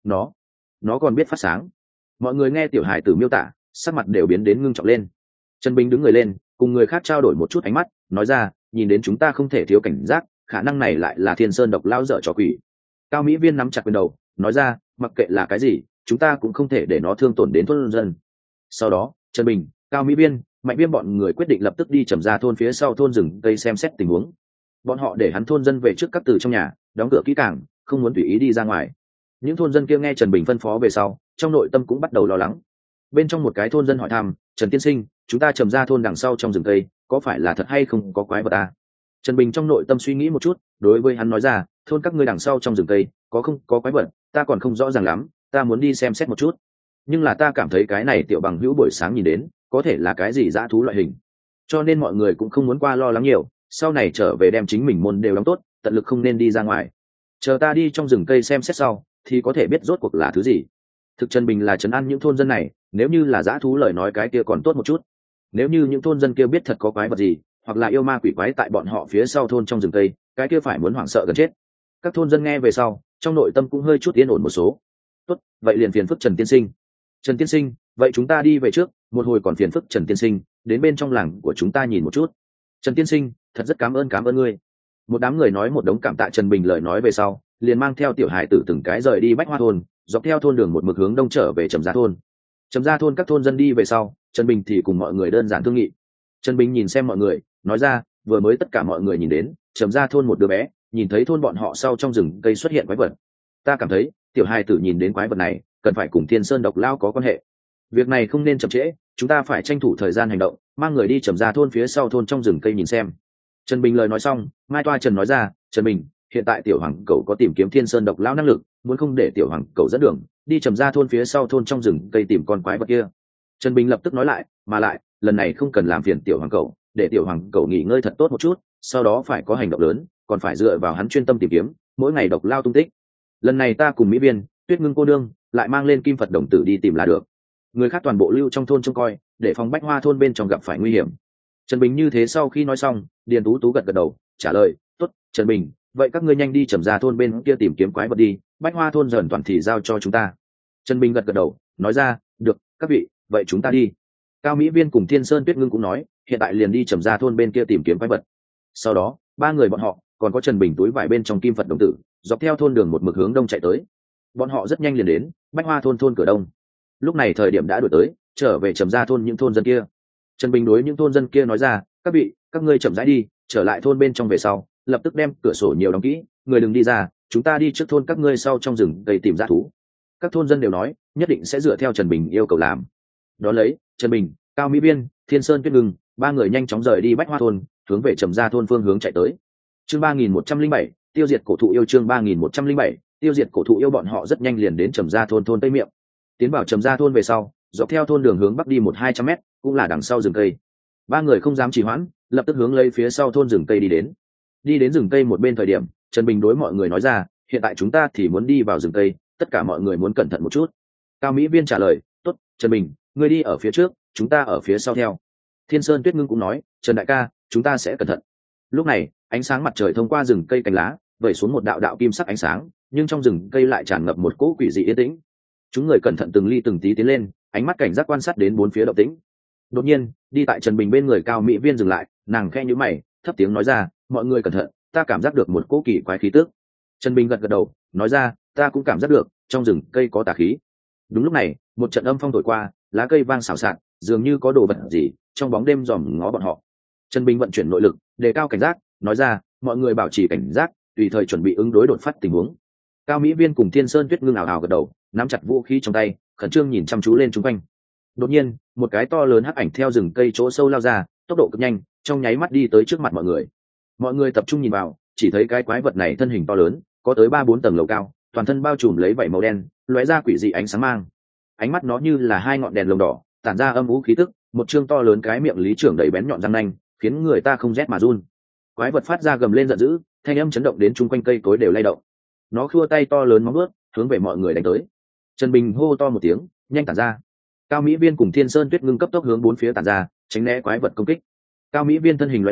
Speaker 1: Nó còn biết phát sáng. Mọi người nghe tiểu hải tử miêu tả, sắc mặt đều biến đến ngưng trọng lên. Trần Bình đứng người lên, cùng người khác trao đổi một chút ánh mắt, nói ra, nhìn đến chúng ta không thể thiếu cảnh giác, khả năng này lại là Thiên Sơn độc lao dở trò quỷ. Cao Mỹ Viên nắm chặt quyền đầu, nói ra, mặc kệ là cái gì, chúng ta cũng không thể để nó thương tổn đến thôn dân. Sau đó, Trần Bình, Cao Mỹ Viên, Mạnh Viêm bọn người quyết định lập tức đi trầm ra thôn phía sau thôn rừng cây xem xét tình huống. Bọn họ để hắn thôn dân về trước các từ trong nhà, đóng cửa kỹ càng, không muốn tùy ý đi ra ngoài. Những thôn dân kia nghe Trần Bình phân phó về sau, trong nội tâm cũng bắt đầu lo lắng. Bên trong một cái thôn dân hỏi thăm, Trần tiên sinh, chúng ta trầm ra thôn đằng sau trong rừng cây, có phải là thật hay không có quái vật à? Trần Bình trong nội tâm suy nghĩ một chút, đối với hắn nói ra, thôn các ngươi đằng sau trong rừng cây, có không có quái vật, ta còn không rõ ràng lắm, ta muốn đi xem xét một chút. Nhưng là ta cảm thấy cái này tiểu bằng hữu buổi sáng nhìn đến, có thể là cái gì dã thú loại hình. Cho nên mọi người cũng không muốn qua lo lắng nhiều, sau này trở về đem chính mình môn đều đóng tốt, tận lực không nên đi ra ngoài. Chờ ta đi trong rừng cây xem xét sau, thì có thể biết rốt cuộc là thứ gì. Thực Trần Bình là trấn an những thôn dân này, nếu như là dã thú lời nói cái kia còn tốt một chút. Nếu như những thôn dân kia biết thật có quái vật gì, hoặc là yêu ma quỷ quái tại bọn họ phía sau thôn trong rừng cây, cái kia phải muốn hoảng sợ gần chết. Các thôn dân nghe về sau, trong nội tâm cũng hơi chút yên ổn một số. Tốt, vậy liền phiền phức Trần tiên sinh. Trần tiên sinh, vậy chúng ta đi về trước, một hồi còn phiền phức Trần tiên sinh, đến bên trong làng của chúng ta nhìn một chút. Trần tiên sinh, thật rất cảm ơn ngươi. Một đám người nói một đống cảm tạ Trần Bình lời nói về sau, liền mang theo tiểu hải tử từng cái rời đi Bách Hoa thôn, dọc theo thôn đường một mực hướng đông trở về Trầm Gia thôn. Trầm Gia thôn các thôn dân đi về sau, Trần Bình thì cùng mọi người đơn giản thương nghị. Trần Bình nhìn xem mọi người, nói ra, vừa mới tất cả mọi người nhìn đến, Trầm Gia thôn một đứa bé, nhìn thấy thôn bọn họ sau trong rừng cây xuất hiện quái vật. Ta cảm thấy, tiểu hài tử nhìn đến quái vật này, cần phải cùng Thiên Sơn độc lao có quan hệ. Việc này không nên chậm trễ, chúng ta phải tranh thủ thời gian hành động, mang người đi Trầm Gia thôn phía sau thôn trong rừng cây nhìn xem. Trần Bình lời nói xong, Mai Toa Trần nói ra, Trần Bình, hiện tại tiểu hoàng cậu có tìm kiếm Thiên Sơn độc lao năng lực, muốn không để tiểu hoàng cậu dẫn đường, đi Trầm Gia thôn phía sau thôn trong rừng cây tìm con quái vật kia. Trần Bình lập tức nói lại, mà lại, lần này không cần làm phiền tiểu hoàng cậu, để tiểu hoàng cậu nghỉ ngơi thật tốt một chút, sau đó phải có hành động lớn, còn phải dựa vào hắn chuyên tâm tìm kiếm, mỗi ngày độc lao tung tích. Lần này ta cùng Mỹ Viên, Tuyết Ngưng cô đương, lại mang lên Kim Phật đồng tử đi tìm là được. Người khác toàn bộ lưu trong thôn trông coi, để phòng Bách Hoa thôn bên trong gặp phải nguy hiểm. Trần Bình như thế sau khi nói xong, Điền Tú Tú gật gật đầu, trả lời, tốt, Trần Bình, vậy các ngươi nhanh đi Trầm Gia thôn bên kia tìm kiếm quái vật đi, Bách Hoa thôn dần toàn thì giao cho chúng ta. Trần Bình gật gật đầu, nói ra, được, các vị, vậy chúng ta đi. Cao Mỹ Viên cùng Thiên Sơn Tuyết Ngưng cũng nói, hiện tại liền đi Trầm Gia thôn bên kia tìm kiếm quái vật. Sau đó, ba người bọn họ, còn có Trần Bình túi vải bên trong Kim Phật đồng tử, dọc theo thôn đường một mực hướng đông chạy tới. Bọn họ rất nhanh liền đến Bách Hoa thôn thôn cửa đông. Lúc này thời điểm đã đuổi tới, trở về Trầm Gia thôn những thôn dân kia. Trần Bình đối những thôn dân kia nói ra, các vị, các ngươi chậm rãi đi, trở lại thôn bên trong về sau, lập tức đem cửa sổ nhiều đóng kỹ, người đừng đi ra, chúng ta đi trước thôn các ngươi sau trong rừng cây tìm dã thú. Các thôn dân đều nói, nhất định sẽ dựa theo Trần Bình yêu cầu làm. Đó lấy, Trần Bình, Cao Mỹ Biên, Thiên Sơn Tuyết Ngưng, ba người nhanh chóng rời đi Bách Hoa thôn, hướng về Trầm Gia thôn phương hướng chạy tới. Chương 3107, tiêu diệt cổ thụ yêu. Chương 3107, tiêu diệt cổ thụ yêu. Bọn họ rất nhanh liền đến Trầm Gia thôn thôn Tây Miệng. Tiến vào Trầm Gia thôn về sau, dọc theo thôn đường hướng bắc đi 100-200 mét, cũng là đằng sau rừng cây. Ba người không dám trì hoãn, lập tức hướng lấy phía sau thôn rừng cây đi đến. Đi đến rừng cây một bên thời điểm, Trần Bình đối mọi người nói ra, hiện tại chúng ta thì muốn đi vào rừng cây, tất cả mọi người muốn cẩn thận một chút. Cao Mỹ Viên trả lời, tốt, Trần Bình, ngươi đi ở phía trước, chúng ta ở phía sau theo. Thiên Sơn Tuyết Ngưng cũng nói, Trần đại ca, chúng ta sẽ cẩn thận. Lúc này, ánh sáng mặt trời thông qua rừng cây cành lá, vẩy xuống một đạo đạo kim sắc ánh sáng, nhưng trong rừng cây lại tràn ngập một cỗ quỷ dị yên tĩnh. Chúng người cẩn thận từng ly từng tí tiến lên, ánh mắt cảnh giác quan sát đến bốn phía động tĩnh. Đột nhiên, đi tại Trần Bình bên người Cao Mỹ Viên dừng lại, nàng khẽ nhíu mày, thấp tiếng nói ra, mọi người cẩn thận, ta cảm giác được một cỗ kỳ quái khí tức. Trần Bình gật gật đầu, nói ra, ta cũng cảm giác được, trong rừng cây có tà khí. Đúng lúc này, một trận âm phong thổi qua, lá cây vang xào xạc, dường như có đồ vật gì trong bóng đêm dòm ngó bọn họ. Trần Bình vận chuyển nội lực, đề cao cảnh giác, nói ra, mọi người bảo trì cảnh giác, tùy thời chuẩn bị ứng đối đột phát tình huống. Cao Mỹ Viên cùng Thiên Sơn Tuyết Ngưng ảo ảo gật đầu, nắm chặt vũ khí trong tay, khẩn trương nhìn chăm chú lên chúng quanh. Đột nhiên, một cái to lớn hắc ảnh theo rừng cây chỗ sâu lao ra, tốc độ cực nhanh, trong nháy mắt đi tới trước mặt mọi người. Mọi người tập trung nhìn vào, chỉ thấy cái quái vật này thân hình to lớn, có tới 3-4 tầng lầu cao, toàn thân bao trùm lấy vảy màu đen, lóe ra quỷ dị ánh sáng mang. Ánh mắt nó như là hai ngọn đèn lồng đỏ, tản ra âm u khí tức, một trương to lớn cái miệng lý trưởng đầy bén nhọn răng nanh, khiến người ta không rét mà run. Quái vật phát ra gầm lên giận dữ, thanh âm chấn động đến chung quanh cây cối đều lay động. Nó khua tay to lớn móng vuốt, hướng về mọi người đánh tới. Trần Bình hô to một tiếng, nhanh tản ra. Cao Mỹ Viên cùng Thiên Sơn Tuyết Ngưng cấp tốc hướng bốn phía tản ra, tránh né quái vật công kích. Cao Mỹ Viên thân hình lóe lên,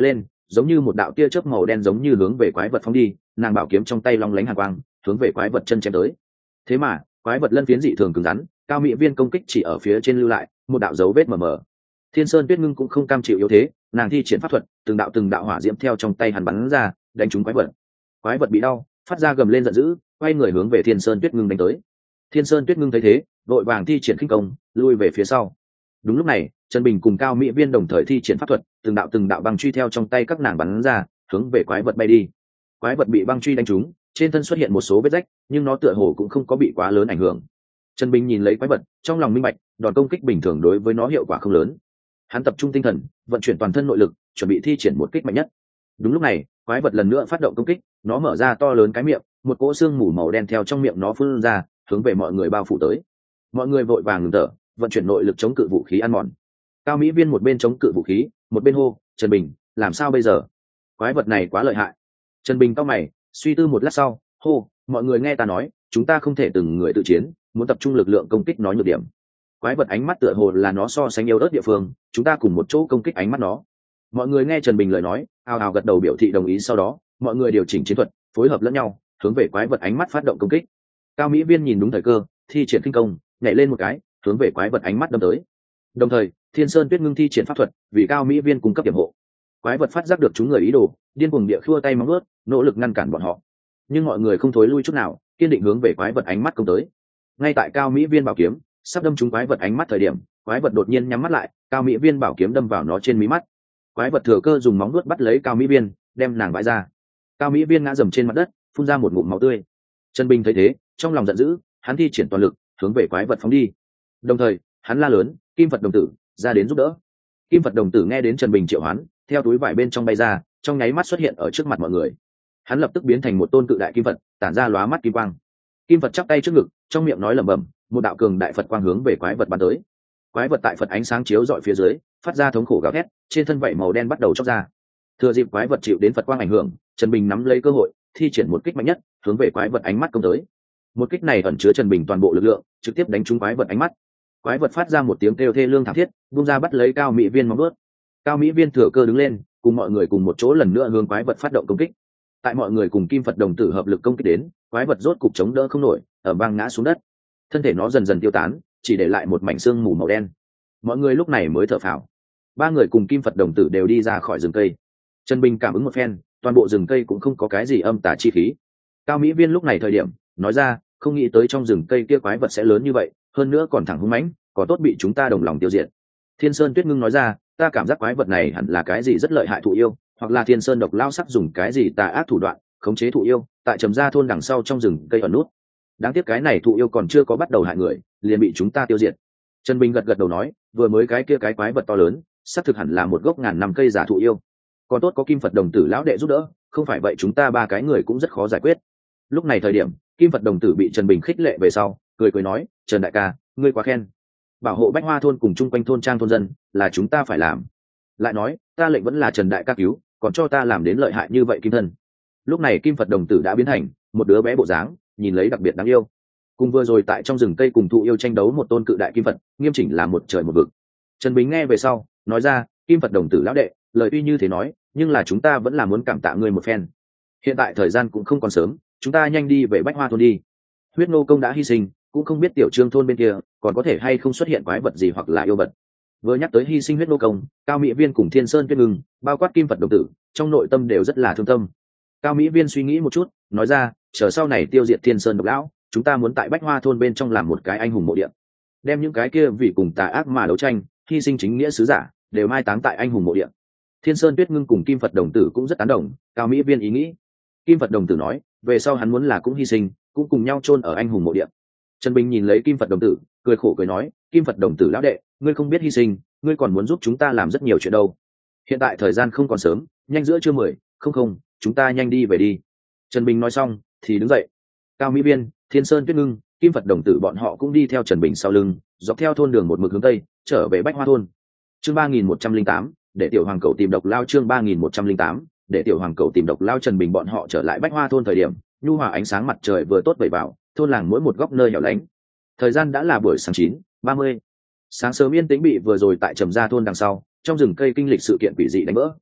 Speaker 1: giống như một đạo tia chớp màu đen giống như hướng về quái vật phóng đi, nàng bảo kiếm trong tay long lánh hàn quang hướng về quái vật chân chém tới. Thế mà quái vật lân phiến dị thường cứng rắn, cao mỹ viên công kích chỉ ở phía trên lưu lại một đạo dấu vết mờ mờ. Thiên Sơn Tuyết Ngưng cũng không cam chịu yếu thế, nàng thi triển pháp thuật, từng đạo hỏa diễm theo trong tay hắn bắn ra, đánh trúng quái vật. Quái vật bị đau, phát ra gầm lên giận dữ, quay người hướng về Thiên Sơn Tuyết Ngưng đánh tới. Thiên Sơn Tuyết Ngưng thấy thế, vội vàng thi triển khinh công, lui về phía sau. Đúng lúc này, Trần Bình cùng Cao Mỹ Viên đồng thời thi triển pháp thuật, từng đạo băng truy theo trong tay các nàng bắn ra, hướng về quái vật bay đi. Quái vật bị băng truy đánh trúng, trên thân xuất hiện một số vết rách, nhưng nó tựa hồ cũng không có bị quá lớn ảnh hưởng. Trần Bình nhìn lấy quái vật, trong lòng minh bạch, đòn công kích bình thường đối với nó hiệu quả không lớn. Hắn tập trung tinh thần, vận chuyển toàn thân nội lực, chuẩn bị thi triển một kích mạnh nhất. Đúng lúc này, quái vật lần nữa phát động công kích, nó mở ra to lớn cái miệng, một cỗ xương mù màu đen theo trong miệng nó phun ra, hướng về mọi người bao phủ tới. Mọi người vội vàng ngừng thở, vận chuyển nội lực chống cự vũ khí ăn mòn. Cao Mỹ Viên một bên chống cự vũ khí, một bên hô, Trần Bình, làm sao bây giờ? Quái vật này quá lợi hại. Trần Bình cau mày, suy tư một lát sau, hô, mọi người nghe ta nói, chúng ta không thể từng người tự chiến, muốn tập trung lực lượng công kích nó nhược điểm. Quái vật ánh mắt tựa hồ là nó so sánh yếu ớt địa phương, chúng ta cùng một chỗ công kích ánh mắt nó. Mọi người nghe Trần Bình lời nói, ào ào gật đầu biểu thị đồng ý. Sau đó mọi người điều chỉnh chiến thuật, phối hợp lẫn nhau, hướng về quái vật ánh mắt phát động công kích. Cao Mỹ Viên nhìn đúng thời cơ, thi triển kinh công, nhảy lên một cái, hướng về quái vật ánh mắt đâm tới. Đồng thời Thiên Sơn Tuyết Ngưng thi triển pháp thuật, vì Cao Mỹ Viên cung cấp điểm hộ. Quái vật phát giác được chúng người ý đồ, điên cuồng địa khua tay móng vuốt, nỗ lực ngăn cản bọn họ. Nhưng mọi người không thối lui chút nào, kiên định hướng về quái vật ánh mắt công tới. Ngay tại Cao Mỹ Viên bảo kiếm sắp đâm trúng quái vật ánh mắt thời điểm, quái vật đột nhiên nhắm mắt lại, Cao Mỹ Viên bảo kiếm đâm vào nó trên mí mắt. Quái vật thừa cơ dùng móng vuốt bắt lấy Cao Mỹ Viên, đem nàng vãi ra. Cao Mỹ Viên ngã dầm trên mặt đất, phun ra một ngụm máu tươi. Trần Bình thấy thế, trong lòng giận dữ, hắn thi triển toàn lực hướng về quái vật phóng đi. Đồng thời hắn la lớn, Kim Phật đồng tử ra đến giúp đỡ. Kim Phật đồng tử nghe đến Trần Bình triệu hoán, theo túi vải bên trong bay ra, trong nháy mắt xuất hiện ở trước mặt mọi người. Hắn lập tức biến thành một tôn cự đại kim Phật, tản ra lóa mắt kim quang. Kim Phật chắp tay trước ngực, trong miệng nói lẩm bẩm, một đạo cường đại Phật quang hướng về quái vật bắn tới. Quái vật tại Phật ánh sáng chiếu rọi phía dưới, phát ra thống khổ gào thét, trên thân vảy màu đen bắt đầu chóc ra. Thừa dịp quái vật chịu đến Phật quang ảnh hưởng, Trần Bình nắm lấy cơ hội, thi triển một kích mạnh nhất, hướng về quái vật ánh mắt công tới. Một kích này ẩn chứa Trần Bình toàn bộ lực lượng, trực tiếp đánh trúng quái vật ánh mắt. Quái vật phát ra một tiếng kêu thê lương thảm thiết, vung ra bắt lấy Cao Mỹ Viên móng vuốt. Cao Mỹ Viên thừa cơ đứng lên, cùng mọi người cùng một chỗ lần nữa hướng quái vật phát động công kích. Tại mọi người cùng Kim Phật đồng tử hợp lực công kích đến, quái vật rốt cục chống đỡ không nổi, ở băng ngã xuống đất. Thân thể nó dần dần tiêu tán, chỉ để lại một mảnh xương mù màu đen. Mọi người lúc này mới thở phào. Ba người cùng Kim Phật đồng tử đều đi ra khỏi rừng cây. Trần Bình cảm ứng một phen, toàn bộ rừng cây cũng không có cái gì âm tà chi khí. Cao Mỹ Viên lúc này thời điểm nói ra, không nghĩ tới trong rừng cây kia quái vật sẽ lớn như vậy, hơn nữa còn thẳng hung mãnh, có tốt bị chúng ta đồng lòng tiêu diệt. Thiên Sơn Tuyết Ngưng nói ra, ta cảm giác quái vật này hẳn là cái gì rất lợi hại thụ yêu, hoặc là Thiên Sơn độc lao sắc dùng cái gì tà ác thủ đoạn khống chế thụ yêu, tại Trầm Gia thôn đằng sau trong rừng cây ẩn nút. Đáng tiếc cái này thụ yêu còn chưa có bắt đầu hại người, liền bị chúng ta tiêu diệt. Trần Bình gật đầu nói, vừa mới cái kia cái quái vật to lớn, xác thực hẳn là một gốc ngàn năm cây giả thụ yêu. Còn tốt có Kim Phật đồng tử lão đệ giúp đỡ, không phải vậy chúng ta ba cái người cũng rất khó giải quyết. Lúc này thời điểm, Kim Phật đồng tử bị Trần Bình khích lệ về sau, cười nói, Trần đại ca, ngươi quá khen. Bảo hộ Bách Hoa thôn cùng chung quanh thôn trang thôn dân là chúng ta phải làm. Lại nói, ta lệnh vẫn là Trần đại ca cứu, còn cho ta làm đến lợi hại như vậy Kim thân. Lúc này Kim Phật đồng tử đã biến thành một đứa bé bộ dáng, nhìn lấy đặc biệt đáng yêu. Cùng vừa rồi tại trong rừng cây cùng thụ yêu tranh đấu một tôn cự đại kim Phật, nghiêm chỉnh là một trời một vực. Trần Bình nghe về sau, nói ra, Kim Phật đồng tử lão đệ, lời tuy như thế nói, nhưng là chúng ta vẫn là muốn cảm tạ ngươi một phen. Hiện tại thời gian cũng không còn sớm, chúng ta nhanh đi về Bách Hoa thôn đi. Huyết Nô công đã hy sinh, cũng không biết Tiểu Trương thôn bên kia còn có thể hay không xuất hiện quái vật gì hoặc là yêu vật. Vừa nhắc tới hy sinh Huyết Nô công, Cao Mỹ Viên cùng Thiên Sơn Tuyết Ngưng, bao quát Kim Phật đồng tử, trong nội tâm đều rất là thương tâm. Cao Mỹ Viên suy nghĩ một chút, nói ra, chờ sau này tiêu diệt Thiên Sơn độc lão, chúng ta muốn tại Bách Hoa thôn bên trong làm một cái anh hùng mộ địa, đem những cái kia vì cùng tà ác mà đấu tranh, hy sinh chính nghĩa sứ giả đều mai táng tại anh hùng mộ địa. Thiên Sơn Tuyết Ngưng cùng Kim Phật đồng tử cũng rất tán đồng Cao Mỹ Viên ý nghĩ. Kim Phật đồng tử nói, về sau hắn muốn là cũng hy sinh, cũng cùng nhau chôn ở anh hùng mộ địa. Trần Bình nhìn lấy Kim Phật đồng tử, cười khổ cười nói, Kim Phật đồng tử lão đệ, ngươi không biết hy sinh, ngươi còn muốn giúp chúng ta làm rất nhiều chuyện đâu. Hiện tại thời gian không còn sớm, nhanh giữa trưa 10, không, chúng ta nhanh đi về đi. Trần Bình nói xong thì đứng dậy. Cao Mỹ Viên, Thiên Sơn Tuyết Ngưng, Kim Phật đồng tử bọn họ cũng đi theo Trần Bình sau lưng, dọc theo thôn đường một mực hướng tây, trở về Bách Hoa thôn. Chương 3108, để tiểu hoàng cẩu tìm độc lao. Chương 3108, để tiểu hoàng cẩu tìm độc lao. Trần Bình bọn họ trở lại Bách Hoa thôn thời điểm, nhu hòa ánh sáng mặt trời vừa tốt vẩy vào thôn làng mỗi một góc nơi hẻo lánh. Thời gian đã là buổi sáng 9:30. Sáng sớm yên tĩnh bị vừa rồi tại Trầm Gia thôn đằng sau, trong rừng cây kinh lịch sự kiện quỷ dị đánh vỡ.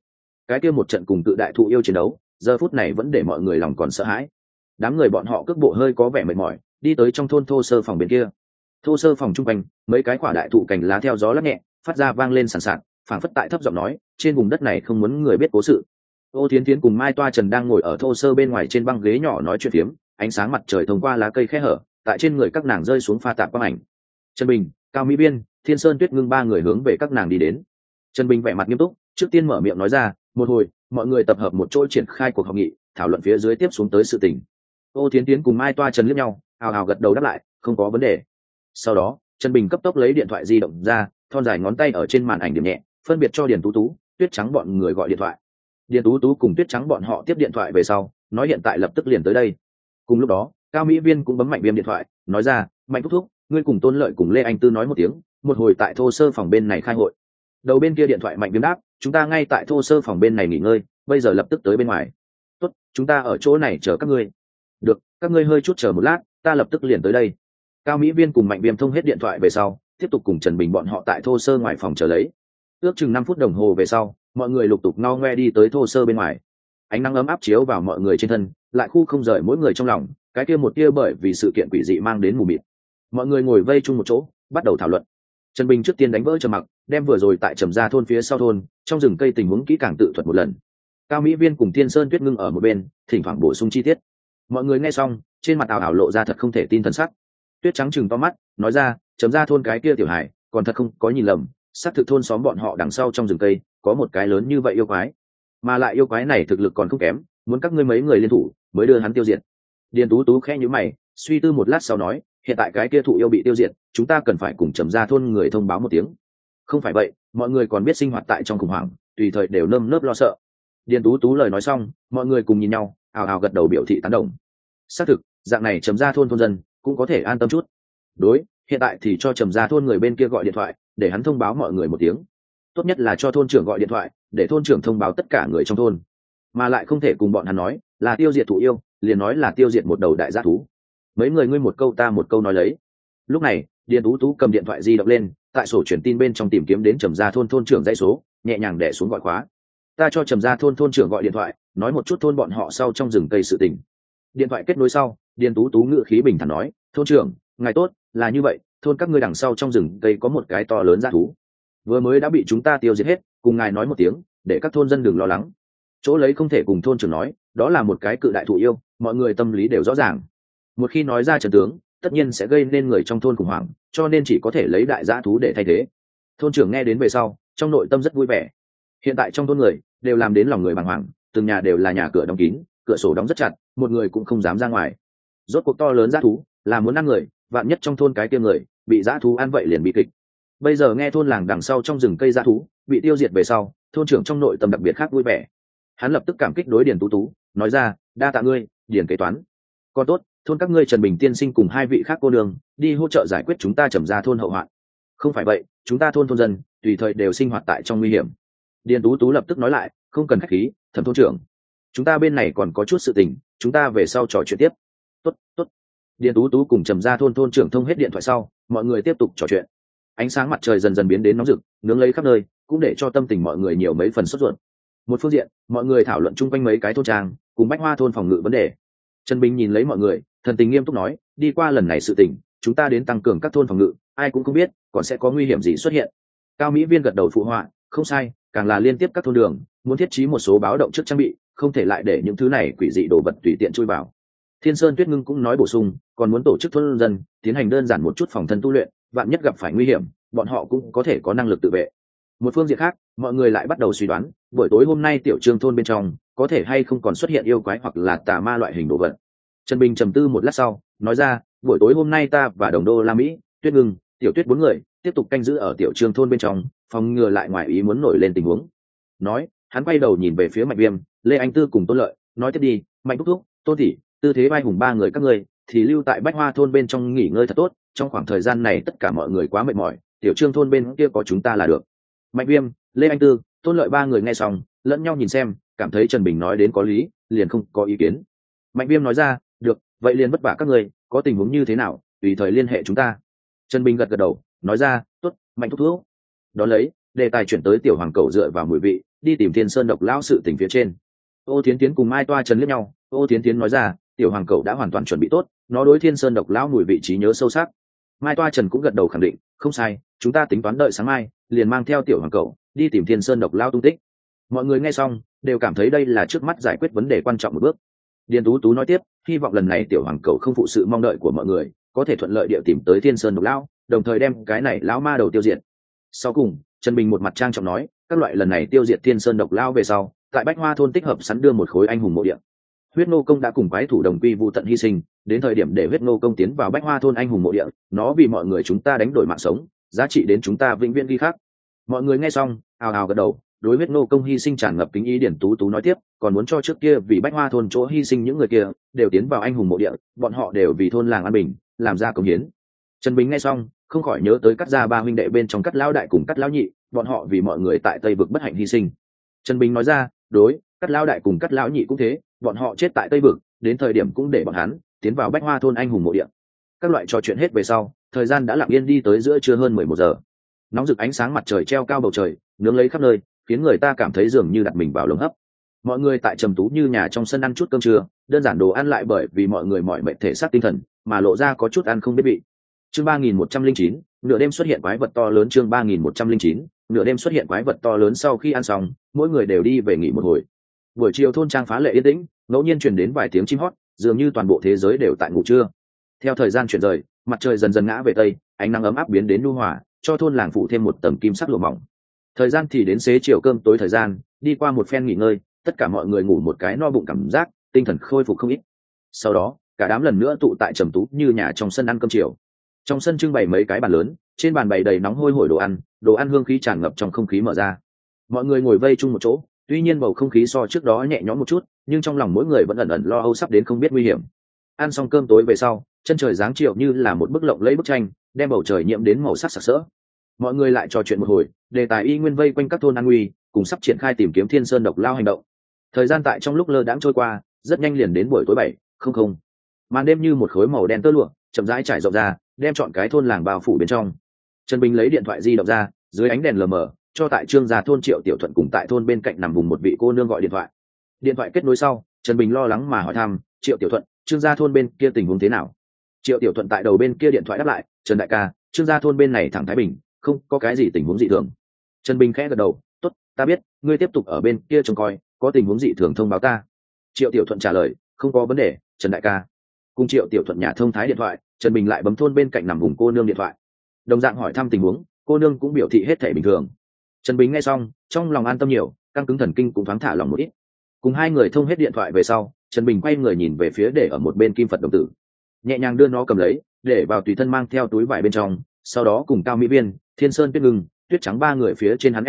Speaker 1: cái kia một trận cùng tự đại thụ yêu chiến đấu giờ phút này vẫn để mọi người lòng còn sợ hãi. Đám người bọn họ cước bộ hơi có vẻ mệt mỏi, đi tới trong thôn thô sơ phòng bên kia. Thô sơ phòng trung quanh mấy cái quả đại thụ cành lá theo gió lắc nhẹ, phát ra vang lên sàn sạt, phảng phất tại thấp giọng nói trên vùng đất này không muốn người biết cố sự. Ô Thiến Thiến cùng Mai Toa Trần đang ngồi ở thô sơ bên ngoài trên băng ghế nhỏ nói chuyện phiếm, ánh sáng mặt trời thông qua lá cây khe hở tại trên người các nàng rơi xuống pha tạp quang ảnh. Trần Bình, Cao Mỹ Biên, Thiên Sơn Tuyết Ngưng ba người hướng về các nàng đi đến. Trần Bình vẻ mặt nghiêm túc, trước tiên mở miệng nói ra, một hồi mọi người tập hợp một chỗ triển khai cuộc họp nghị, thảo luận phía dưới tiếp xuống tới sự tình. Ô Thiến Thiến cùng Mai Toa Trần liếc nhau, hào hào gật đầu đáp lại, không có vấn đề. Sau đó Trần Bình cấp tốc lấy điện thoại di động ra, thon dài ngón tay ở trên màn ảnh điểm nhẹ, phân biệt cho Điền Tú Tú, Tuyết Trắng bọn người gọi điện thoại. Điền Tú Tú cùng Tuyết Trắng bọn họ tiếp điện thoại về sau, nói hiện tại lập tức liền tới đây. Cùng lúc đó Cao Mỹ Viên cũng bấm Mạnh Viêm điện thoại, nói ra, Mạnh thúc thúc, ngươi cùng Tôn Lợi cùng Lê Anh Tư nói một tiếng, một hồi tại thô sơ phòng bên này khai hội. Đầu bên kia điện thoại Mạnh Viêm đáp, chúng ta ngay tại thô sơ phòng bên này nghỉ ngơi, bây giờ lập tức tới bên ngoài. Tốt, chúng ta ở chỗ này chờ các ngươi. Được, các ngươi hơi chút chờ một lát, ta lập tức liền tới đây. Cao Mỹ Viên cùng Mạnh Viêm thông hết điện thoại về sau, tiếp tục cùng Trần Bình bọn họ tại thô sơ ngoài phòng chờ lấy. Ước chừng 5 phút đồng hồ về sau, mọi người lục tục ngao ngoe đi tới thô sơ bên ngoài. Ánh nắng ấm áp chiếu vào mọi người trên thân, lại khu không rời mỗi người trong lòng, cái kia một tia bởi vì sự kiện quỷ dị mang đến mù mịt. Mọi người ngồi vây chung một chỗ, bắt đầu thảo luận. Trần Bình trước tiên đánh vỡ trầm mặc, đem vừa rồi tại Trầm Gia thôn phía sau thôn, trong rừng cây tình huống kỹ càng tự thuật một lần. Cao Mỹ Viên cùng Thiên Sơn Tuyết Ngưng ở một bên, thỉnh thoảng bổ sung chi tiết. Mọi người nghe xong, trên mặt ảo ảo lộ ra thật không thể tin thần sắc. Tuyết Trắng chừng to mắt, nói ra, Trầm Gia thôn cái kia tiểu hải, còn thật không có nhìn lầm, xác thực thôn xóm bọn họ đằng sau trong rừng cây, có một cái lớn như vậy yêu quái, mà lại yêu quái này thực lực còn không kém, muốn các ngươi mấy người liên thủ mới đưa hắn tiêu diệt. Điền Tú Tú khẽ nhíu mày, suy tư một lát sau nói, hiện tại cái kia thụ yêu bị tiêu diệt, chúng ta cần phải cùng Trầm Gia thôn người thông báo một tiếng. Không phải vậy, mọi người còn biết sinh hoạt tại trong khủng hoảng, tùy thời đều nơm nớp lo sợ. Điền Tú Tú lời nói xong, mọi người cùng nhìn nhau, ào ào gật đầu biểu thị tán đồng. Xác thực, dạng này Trầm Gia thôn thôn dân cũng có thể an tâm chút. Đối, hiện tại thì cho Trầm Gia thôn người bên kia gọi điện thoại, để hắn thông báo mọi người một tiếng. Tốt nhất là cho thôn trưởng gọi điện thoại, để thôn trưởng thông báo tất cả người trong thôn, mà lại không thể cùng bọn hắn nói là tiêu diệt thụ yêu, liền nói là tiêu diệt một đầu đại dã thú. Mấy người ngươi một câu ta một câu nói lấy. Lúc này Điền Tú Tú cầm điện thoại di động lên, tại sổ truyền tin bên trong tìm kiếm đến Trầm Gia thôn thôn trưởng dãy số, nhẹ nhàng đè xuống gọi khóa. Ta cho Trầm Gia thôn thôn trưởng gọi điện thoại, nói một chút thôn bọn họ sau trong rừng cây sự tình. Điện thoại kết nối sau, Điền Tú Tú ngữ khí bình thản nói, thôn trưởng, ngài tốt, là như vậy, thôn các ngươi đằng sau trong rừng cây có một cái to lớn dã thú, vừa mới đã bị chúng ta tiêu diệt hết, cùng ngài nói một tiếng, để các thôn dân đừng lo lắng. Chỗ lấy không thể cùng thôn trưởng nói, đó là một cái cự đại thụ yêu, mọi người tâm lý đều rõ ràng. Một khi nói ra trận tướng, tất nhiên sẽ gây nên người trong thôn khủng hoảng, cho nên chỉ có thể lấy đại dã thú để thay thế. Thôn trưởng nghe đến về sau, trong nội tâm rất vui vẻ. Hiện tại trong thôn người đều làm đến lòng người bàng hoàng, từng nhà đều là nhà cửa đóng kín, cửa sổ đóng rất chặt, một người cũng không dám ra ngoài. Rốt cuộc to lớn dã thú là muốn ăn người, vạn nhất trong thôn cái kia người bị dã thú ăn vậy liền bị kịch. Bây giờ nghe thôn làng đằng sau trong rừng cây dã thú bị tiêu diệt về sau, thôn trưởng trong nội tâm đặc biệt khác vui vẻ. Hắn lập tức cảm kích đối Điền Tú Tú, nói ra, đa tạ ngươi, Điền kế toán. Còn tốt, thôn các ngươi Trần Bình tiên sinh cùng 2 vị khác cô đường đi hỗ trợ giải quyết chúng ta Trầm Gia thôn hậu hoạn. Không phải vậy, chúng ta thôn dân tùy thời đều sinh hoạt tại trong nguy hiểm. Điền Tú Tú lập tức nói lại, không cần khách khí, Thẩm thôn trưởng, chúng ta bên này còn có chút sự tình, chúng ta về sau trò chuyện tiếp. Tốt, tốt. Điền Tú Tú cùng Trầm Gia thôn thôn trưởng thông hết điện thoại sau, mọi người tiếp tục trò chuyện. Ánh sáng mặt trời dần dần biến đến nóng rực, nướng lấy khắp nơi, cũng để cho tâm tình mọi người nhiều mấy phần sốt ruột. Một phương diện, mọi người thảo luận chung quanh mấy cái thôn trang cùng Bách Hoa thôn phòng ngự vấn đề. Trần Bình nhìn lấy mọi người, thần tình nghiêm túc nói, đi qua lần này sự tình, chúng ta đến tăng cường các thôn phòng ngự, ai cũng không biết còn sẽ có nguy hiểm gì xuất hiện. Cao Mỹ Viên gật đầu phụ họa, không sai, càng là liên tiếp các thôn đường muốn thiết trí một số báo động trước trang bị, không thể lại để những thứ này quỷ dị đồ vật tùy tiện chui vào. Thiên Sơn Tuyết Ngưng cũng nói bổ sung, còn muốn tổ chức thôn dân tiến hành đơn giản một chút phòng thân tu luyện, vạn nhất gặp phải nguy hiểm, bọn họ cũng có thể có năng lực tự vệ. Một phương diện khác, mọi người lại bắt đầu suy đoán, buổi tối hôm nay tiểu trương thôn bên trong có thể hay không còn xuất hiện yêu quái hoặc là tà ma loại hình đồ vật. Trần Bình trầm tư một lát sau, nói ra, buổi tối hôm nay ta và Đồng Đô La Mỹ, Tuyết Ngưng, Tiểu Tuyết 4 người tiếp tục canh giữ ở tiểu trương thôn bên trong, phòng ngừa lại ngoài ý muốn nổi lên tình huống. Nói, hắn quay đầu nhìn về phía Mạnh Viêm, Lê Anh Tư cùng Tôn Lợi, nói tiếp đi, Mạnh thúc thúc, Tôn thị, Tư Thế Vai Hùng 3 người các ngươi thì lưu tại Bách Hoa thôn bên trong nghỉ ngơi thật tốt, trong khoảng thời gian này tất cả mọi người quá mệt mỏi, tiểu trương thôn bên kia có chúng ta là được. Mạnh Viêm, Lê Anh Tư, Tôn Lợi 3 người nghe xong, lẫn nhau nhìn xem, cảm thấy Trần Bình nói đến có lý, liền không có ý kiến. Mạnh Viêm nói ra, được, vậy liền vất vả các ngươi, có tình huống như thế nào tùy thời liên hệ chúng ta. Trần Bình gật gật đầu, nói ra, tốt, Mạnh thúc thúc. Đó lấy đề tài chuyển tới tiểu hoàng cầu dựa vào mùi vị đi tìm thiên sơn độc lão sự tình phía trên. Ô Thiến Tiến cùng Mai Toa Trần liếc nhau, Ô Thiến Tiến nói ra tiểu hoàng cầu đã hoàn toàn chuẩn bị tốt, nó đối thiên sơn độc lão mùi vị trí nhớ sâu sắc. Mai Toa Trần cũng gật đầu khẳng định không sai, chúng ta tính toán đợi sáng mai liền mang theo tiểu hoàng cầu đi tìm thiên sơn độc lão tung tích. Mọi người nghe xong đều cảm thấy đây là trước mắt giải quyết vấn đề quan trọng một bước. Điền Tú Tú nói tiếp, hy vọng lần này tiểu hoàng cầu không phụ sự mong đợi của mọi người, có thể thuận lợi địa tìm tới thiên sơn độc lão, đồng thời đem cái này lão ma đầu tiêu diệt. Sau cùng Trần Bình một mặt trang trọng nói, các loại lần này tiêu diệt thiên sơn độc lão về sau, tại Bách Hoa thôn tích hợp sẵn đưa một khối anh hùng mộ địa. Huyết Nô Công đã cùng quái thủ đồng quy vu tận hy sinh, đến thời điểm để Huyết Nô Công tiến vào Bách Hoa thôn anh hùng mộ địa, nó vì mọi người chúng ta đánh đổi mạng sống, giá trị đến chúng ta vĩnh viễn ghi khắc. Mọi người nghe xong ào ào gật đầu, đối Huyết Nô Công hy sinh tràn ngập kính ý. Điển Tú Tú nói tiếp, còn muốn cho trước kia vì Bách Hoa thôn chỗ hy sinh những người kia đều tiến vào anh hùng mộ địa, bọn họ đều vì thôn làng an bình làm ra công hiến. Trần Bình nghe xong không khỏi nhớ tới Cắt gia ba huynh đệ bên trong Cắt lão đại cùng Cắt lão nhị, bọn họ vì mọi người tại Tây vực bất hạnh hy sinh. Trần Bình nói ra, đối, Cắt lão đại cùng Cắt lão nhị cũng thế, bọn họ chết tại Tây vực, đến thời điểm cũng để bọn hắn tiến vào Bách Hoa thôn anh hùng mộ địa. Các loại trò chuyện hết về sau, thời gian đã lặng yên đi tới giữa trưa hơn 11 giờ. Nóng rực ánh sáng mặt trời treo cao bầu trời, nướng lấy khắp nơi, khiến người ta cảm thấy dường như đặt mình vào lồng hấp. Mọi người tại trầm tú như nhà trong sân ăn chút cơm trưa, đơn giản đồ ăn lại bởi vì mọi người mỏi mệt thể xác tinh thần mà lộ ra có chút ăn không biết vị. Chương 3109, nửa đêm xuất hiện quái vật to lớn. Chương 3109, nửa đêm xuất hiện quái vật to lớn. Sau khi ăn xong, mỗi người đều đi về nghỉ một hồi. Buổi chiều thôn trang phá lệ yên tĩnh, ngẫu nhiên truyền đến vài tiếng chim hót, dường như toàn bộ thế giới đều tại ngủ trưa. Theo thời gian chuyển rời, mặt trời dần dần ngã về tây, ánh nắng ấm áp biến đến nhu hòa, cho thôn làng phủ thêm một tầng kim sắc lụa mỏng. Thời gian thì đến xế chiều cơm tối thời gian, đi qua một phen nghỉ ngơi, tất cả mọi người ngủ một cái no bụng cảm giác, tinh thần khôi phục không ít. Sau đó, cả đám lần nữa tụ tại trầm tú như nhà trong sân ăn cơm chiều. Trong sân trưng bày mấy cái bàn lớn, trên bàn bày đầy nóng hôi hổi đồ ăn hương khí tràn ngập trong không khí mở ra. Mọi người ngồi vây chung một chỗ, tuy nhiên bầu không khí so trước đó nhẹ nhõm một chút, nhưng trong lòng mỗi người vẫn ẩn ẩn lo âu sắp đến không biết nguy hiểm. Ăn xong cơm tối về sau, chân trời dáng chiều như là một bức lộng lẫy bức tranh, đem bầu trời nhiễm đến màu sắc sặc sỡ. Mọi người lại trò chuyện một hồi, đề tài y nguyên vây quanh các thôn an nguy, cùng sắp triển khai tìm kiếm thiên sơn độc lao hành động. Thời gian tại trong lúc lơ đãng trôi qua, rất nhanh liền đến buổi tối 7:00. Màn đêm như một khối màu đen tơ lụa, chậm rãi trải rộng ra, đem trọn cái thôn làng bao phủ bên trong. Trần Bình lấy điện thoại di động ra, dưới ánh đèn lờ mờ, cho tại Trương gia thôn Triệu Tiểu Thuận cùng tại thôn bên cạnh nằm vùng một vị cô nương gọi điện thoại. Điện thoại kết nối sau, Trần Bình lo lắng mà hỏi thăm, Triệu Tiểu Thuận, Trương gia thôn bên kia tình huống thế nào? Triệu Tiểu Thuận tại đầu bên kia điện thoại đáp lại, Trần đại ca, Trương gia thôn bên này thẳng thái bình, không có cái gì tình huống dị thường. Trần Bình khẽ gật đầu, tốt, ta biết, ngươi tiếp tục ở bên kia trông coi, có tình huống dị thường thông báo ta. Triệu Tiểu Thuận trả lời, không có vấn đề, Trần đại ca. Cùng Triệu Tiểu Thuận nhà thông thái điện thoại, Trần Bình lại bấm thôn bên cạnh nằm vùng cô nương điện thoại, đồng dạng hỏi thăm tình huống, cô nương cũng biểu thị hết thể bình thường. Trần Bình nghe xong, trong lòng an tâm nhiều, căng cứng thần kinh cũng thoáng thả lòng một ít. Cùng hai người thông hết điện thoại về sau, Trần Bình quay người nhìn về phía để ở một bên kim Phật đồng tử, nhẹ nhàng đưa nó cầm lấy, để vào tùy thân mang theo túi vải bên trong, sau đó cùng Cao Mỹ Viên, Thiên Sơn, Tuyết Ngưng, Tuyết Trắng ba người phía trên hắn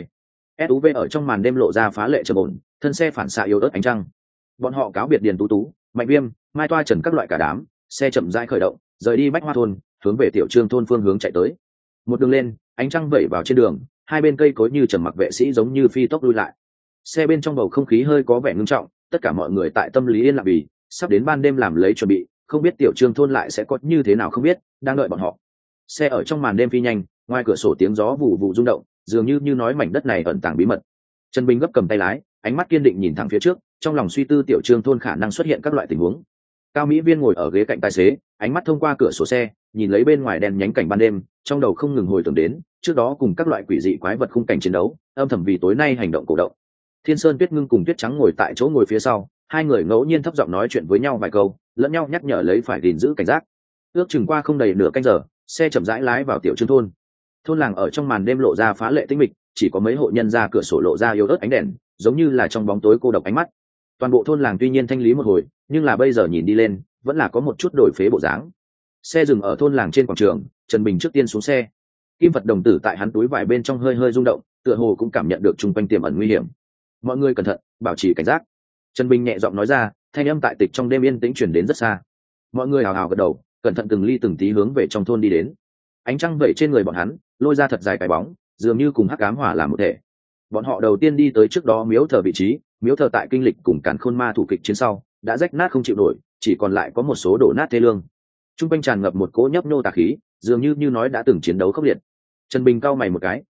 Speaker 1: SUV ở trong màn đêm lộ ra phá lệ trầm ổn, thân xe phản xạ yếu ớt ánh trăng. Bọn họ cáo biệt Điền Tú Tú, Mạnh Viêm, Mai Toa Trần các loại cả đám, xe chậm rãi khởi động, rời đi Bách Hoa thôn, hướng về Tiểu Trương thôn phương hướng chạy tới. Một đường lên, ánh trăng vẩy vào trên đường, hai bên cây cối như trầm mặc vệ sĩ giống như phi tốc lui lại. Xe bên trong bầu không khí hơi có vẻ ngưng trọng, tất cả mọi người tại tâm lý yên lặng vì sắp đến ban đêm làm lấy chuẩn bị, không biết Tiểu Trương thôn lại sẽ có như thế nào không biết, đang đợi bọn họ. Xe ở trong màn đêm phi nhanh, ngoài cửa sổ tiếng gió vụ vụ rung động, dường như nói mảnh đất này ẩn tàng bí mật. Trần Bình gấp cầm tay lái, ánh mắt kiên định nhìn thẳng phía trước, trong lòng suy tư Tiểu Trương thôn khả năng xuất hiện các loại tình huống. Cao Mỹ Viên ngồi ở ghế cạnh tài xế, ánh mắt thông qua cửa sổ xe, nhìn lấy bên ngoài đèn nhánh cảnh ban đêm, trong đầu không ngừng hồi tưởng đến trước đó cùng các loại quỷ dị quái vật khung cảnh chiến đấu, âm thầm vì tối nay hành động cổ động. Thiên Sơn, Tuyết Ngưng cùng Tuyết Trắng ngồi tại chỗ ngồi phía sau, hai người ngẫu nhiên thấp giọng nói chuyện với nhau vài câu, lẫn nhau nhắc nhở lấy phải gìn giữ cảnh giác. Ước chừng qua không đầy nửa canh giờ, xe chậm rãi lái vào Tiểu Trương thôn. Thôn làng ở trong màn đêm lộ ra phá lệ tĩnh mịch, chỉ có mấy hộ nhân ra cửa sổ lộ ra yếu ớt ánh đèn, giống như là trong bóng tối cô độc ánh mắt. Toàn bộ thôn làng tuy nhiên thanh lý một hồi, nhưng là bây giờ nhìn đi lên, vẫn là có một chút đổi phế bộ dáng. Xe dừng ở thôn làng trên quảng trường, Trần Bình trước tiên xuống xe. Kim Phật đồng tử tại hắn túi vải bên trong hơi hơi rung động, tựa hồ cũng cảm nhận được chung quanh tiềm ẩn nguy hiểm. Mọi người cẩn thận, bảo trì cảnh giác. Trần Bình nhẹ giọng nói ra, thanh âm tại tịch trong đêm yên tĩnh truyền đến rất xa. Mọi người hào hào gật đầu, cẩn thận từng ly từng tí hướng về trong thôn đi đến. Ánh trăng vẩy trên người bọn hắn, lôi ra thật dài cái bóng, dường như cùng hắc ám hòa làm một thể. Bọn họ đầu tiên đi tới trước đó miếu thờ vị trí, miếu thờ tại kinh lịch cùng Càn Khôn Ma thủ kịch chiến sau, đã rách nát không chịu nổi, chỉ còn lại có một số đổ nát thê lương. Trung quanh tràn ngập một cỗ nhấp nhô tà khí, dường như nói đã từng chiến đấu khốc liệt. Trần Bình cau mày một cái,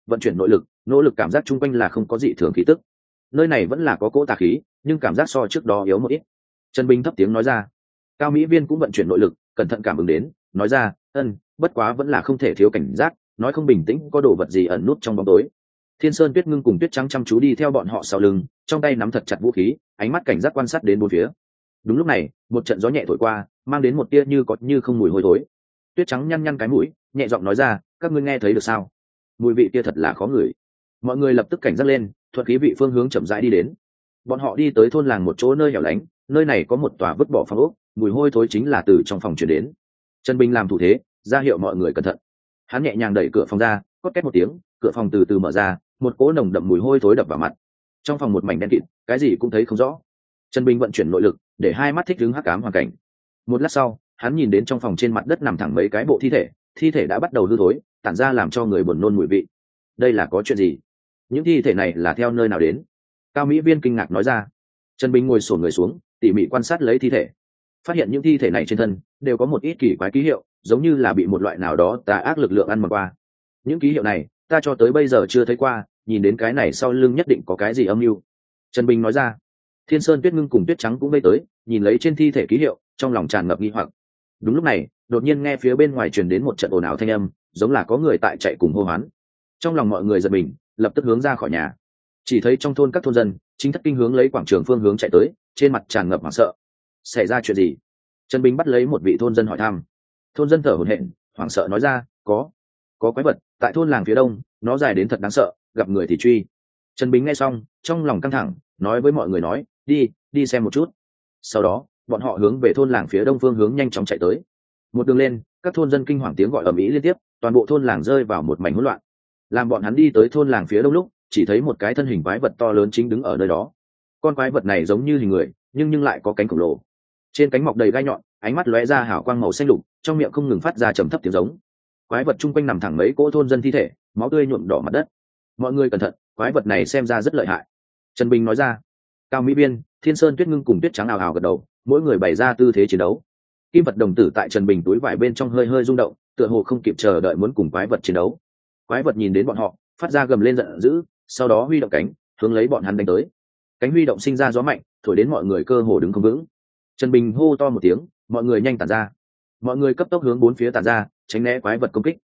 Speaker 1: vận chuyển nội lực, nỗ lực cảm giác chung quanh là không có dị thường khí tức. Nơi này vẫn là có cỗ tà khí, nhưng cảm giác so trước đó yếu một ít. Trần Bình thấp tiếng nói ra. Cao Mỹ Viên cũng vận chuyển nội lực, cẩn thận cảm ứng đến, nói ra, bất quá vẫn là không thể thiếu cảnh giác, nói không bình tĩnh có đồ vật gì ẩn nút trong bóng tối. Thiên Sơn Tuyết Ngưng cùng Tuyết Trắng chăm chú đi theo bọn họ sau lưng, trong tay nắm thật chặt vũ khí, ánh mắt cảnh giác quan sát đến bốn phía. Đúng lúc này, một trận gió nhẹ thổi qua, mang đến một tia như có như không mùi hôi thối. Tuyết Trắng nhăn nhăn cái mũi, nhẹ giọng nói ra, các ngươi nghe thấy được sao? Mùi vị kia thật là khó ngửi. Mọi người lập tức cảnh giác lên, thuận khí vị phương hướng chậm rãi đi đến. Bọn họ đi tới thôn làng một chỗ nơi hẻo lánh, nơi này có một tòa vứt bỏ phòng ốc, mùi hôi thối chính là từ trong phòng truyền đến. Trần Bình làm thủ thế, ra hiệu mọi người cẩn thận. Hắn nhẹ nhàng đẩy cửa phòng ra, cốt két một tiếng, cửa phòng từ từ mở ra, một cỗ nồng đậm mùi hôi thối đập vào mặt. Trong phòng một mảnh đen kịt, cái gì cũng thấy không rõ. Trần Bình vận chuyển nội lực, để hai mắt thích ứng hắc ám hoàn cảnh. Một lát sau, hắn nhìn đến trong phòng trên mặt đất nằm thẳng mấy cái bộ thi thể đã bắt đầu hư thối, tản ra làm cho người buồn nôn mùi vị. Đây là có chuyện gì? Những thi thể này là theo nơi nào đến? Cao Mỹ Viên kinh ngạc nói ra. Trần Bình ngồi xổm người xuống, tỉ mỉ quan sát lấy thi thể, phát hiện những thi thể này trên thân đều có một ít kỳ quái ký hiệu, giống như là bị một loại nào đó tà ác lực lượng ăn mòn qua. Những ký hiệu này ta cho tới bây giờ chưa thấy qua, nhìn đến cái này sau lưng nhất định có cái gì âm mưu. Trần Bình nói ra. Thiên Sơn Tuyết Ngưng cùng Tuyết Trắng cũng vây tới, nhìn lấy trên thi thể ký hiệu, trong lòng tràn ngập nghi hoặc. Đúng lúc này, đột nhiên nghe phía bên ngoài truyền đến một trận ồn ào thanh âm, giống là có người tại chạy cùng hô hoán. Trong lòng mọi người giật mình, lập tức hướng ra khỏi nhà. Chỉ thấy trong thôn các thôn dân chính thất kinh hướng lấy quảng trường phương hướng chạy tới, trên mặt tràn ngập hoảng sợ. Xảy ra chuyện gì? Trần Bình bắt lấy một vị thôn dân hỏi thăm. Thôn dân thở hổn hển, hoảng sợ nói ra, có quái vật tại thôn làng phía đông, nó dài đến thật đáng sợ, gặp người thì truy. Trần Bình nghe xong, trong lòng căng thẳng, nói với mọi người nói, đi xem một chút. Sau đó, bọn họ hướng về thôn làng phía đông phương hướng nhanh chóng chạy tới. Một đường lên, các thôn dân kinh hoàng tiếng gọi ầm ĩ liên tiếp, toàn bộ thôn làng rơi vào một mảnh hỗn loạn. Làm bọn hắn đi tới thôn làng phía đông lúc, chỉ thấy một cái thân hình quái vật to lớn chính đứng ở nơi đó. Con quái vật này giống như hình người, nhưng lại có cánh khổng lồ. Trên cánh mọc đầy gai nhọn, ánh mắt lóe ra hào quang màu xanh lục, trong miệng không ngừng phát ra trầm thấp tiếng giống. Quái vật chung quanh nằm thẳng mấy cỗ thôn dân thi thể, máu tươi nhuộm đỏ mặt đất. Mọi người cẩn thận, quái vật này xem ra rất lợi hại. Trần Bình nói ra. Cao Mỹ Biên, Thiên Sơn Tuyết Ngưng cùng Tuyết Trắng ào ào gật đầu, mỗi người bày ra tư thế chiến đấu. Kim vật đồng tử tại Trần Bình túi vải bên trong hơi hơi rung động, tựa hồ không kịp chờ đợi muốn cùng quái vật chiến đấu. Quái vật nhìn đến bọn họ, phát ra gầm lên giận dữ, sau đó huy động cánh, hướng lấy bọn hắn đánh tới. Cánh huy động sinh ra gió mạnh, thổi đến mọi người cơ hồ đứng không vững. Trần Bình hô to một tiếng, mọi người nhanh tản ra. Mọi người cấp tốc hướng bốn phía tản ra, tránh né quái vật công kích.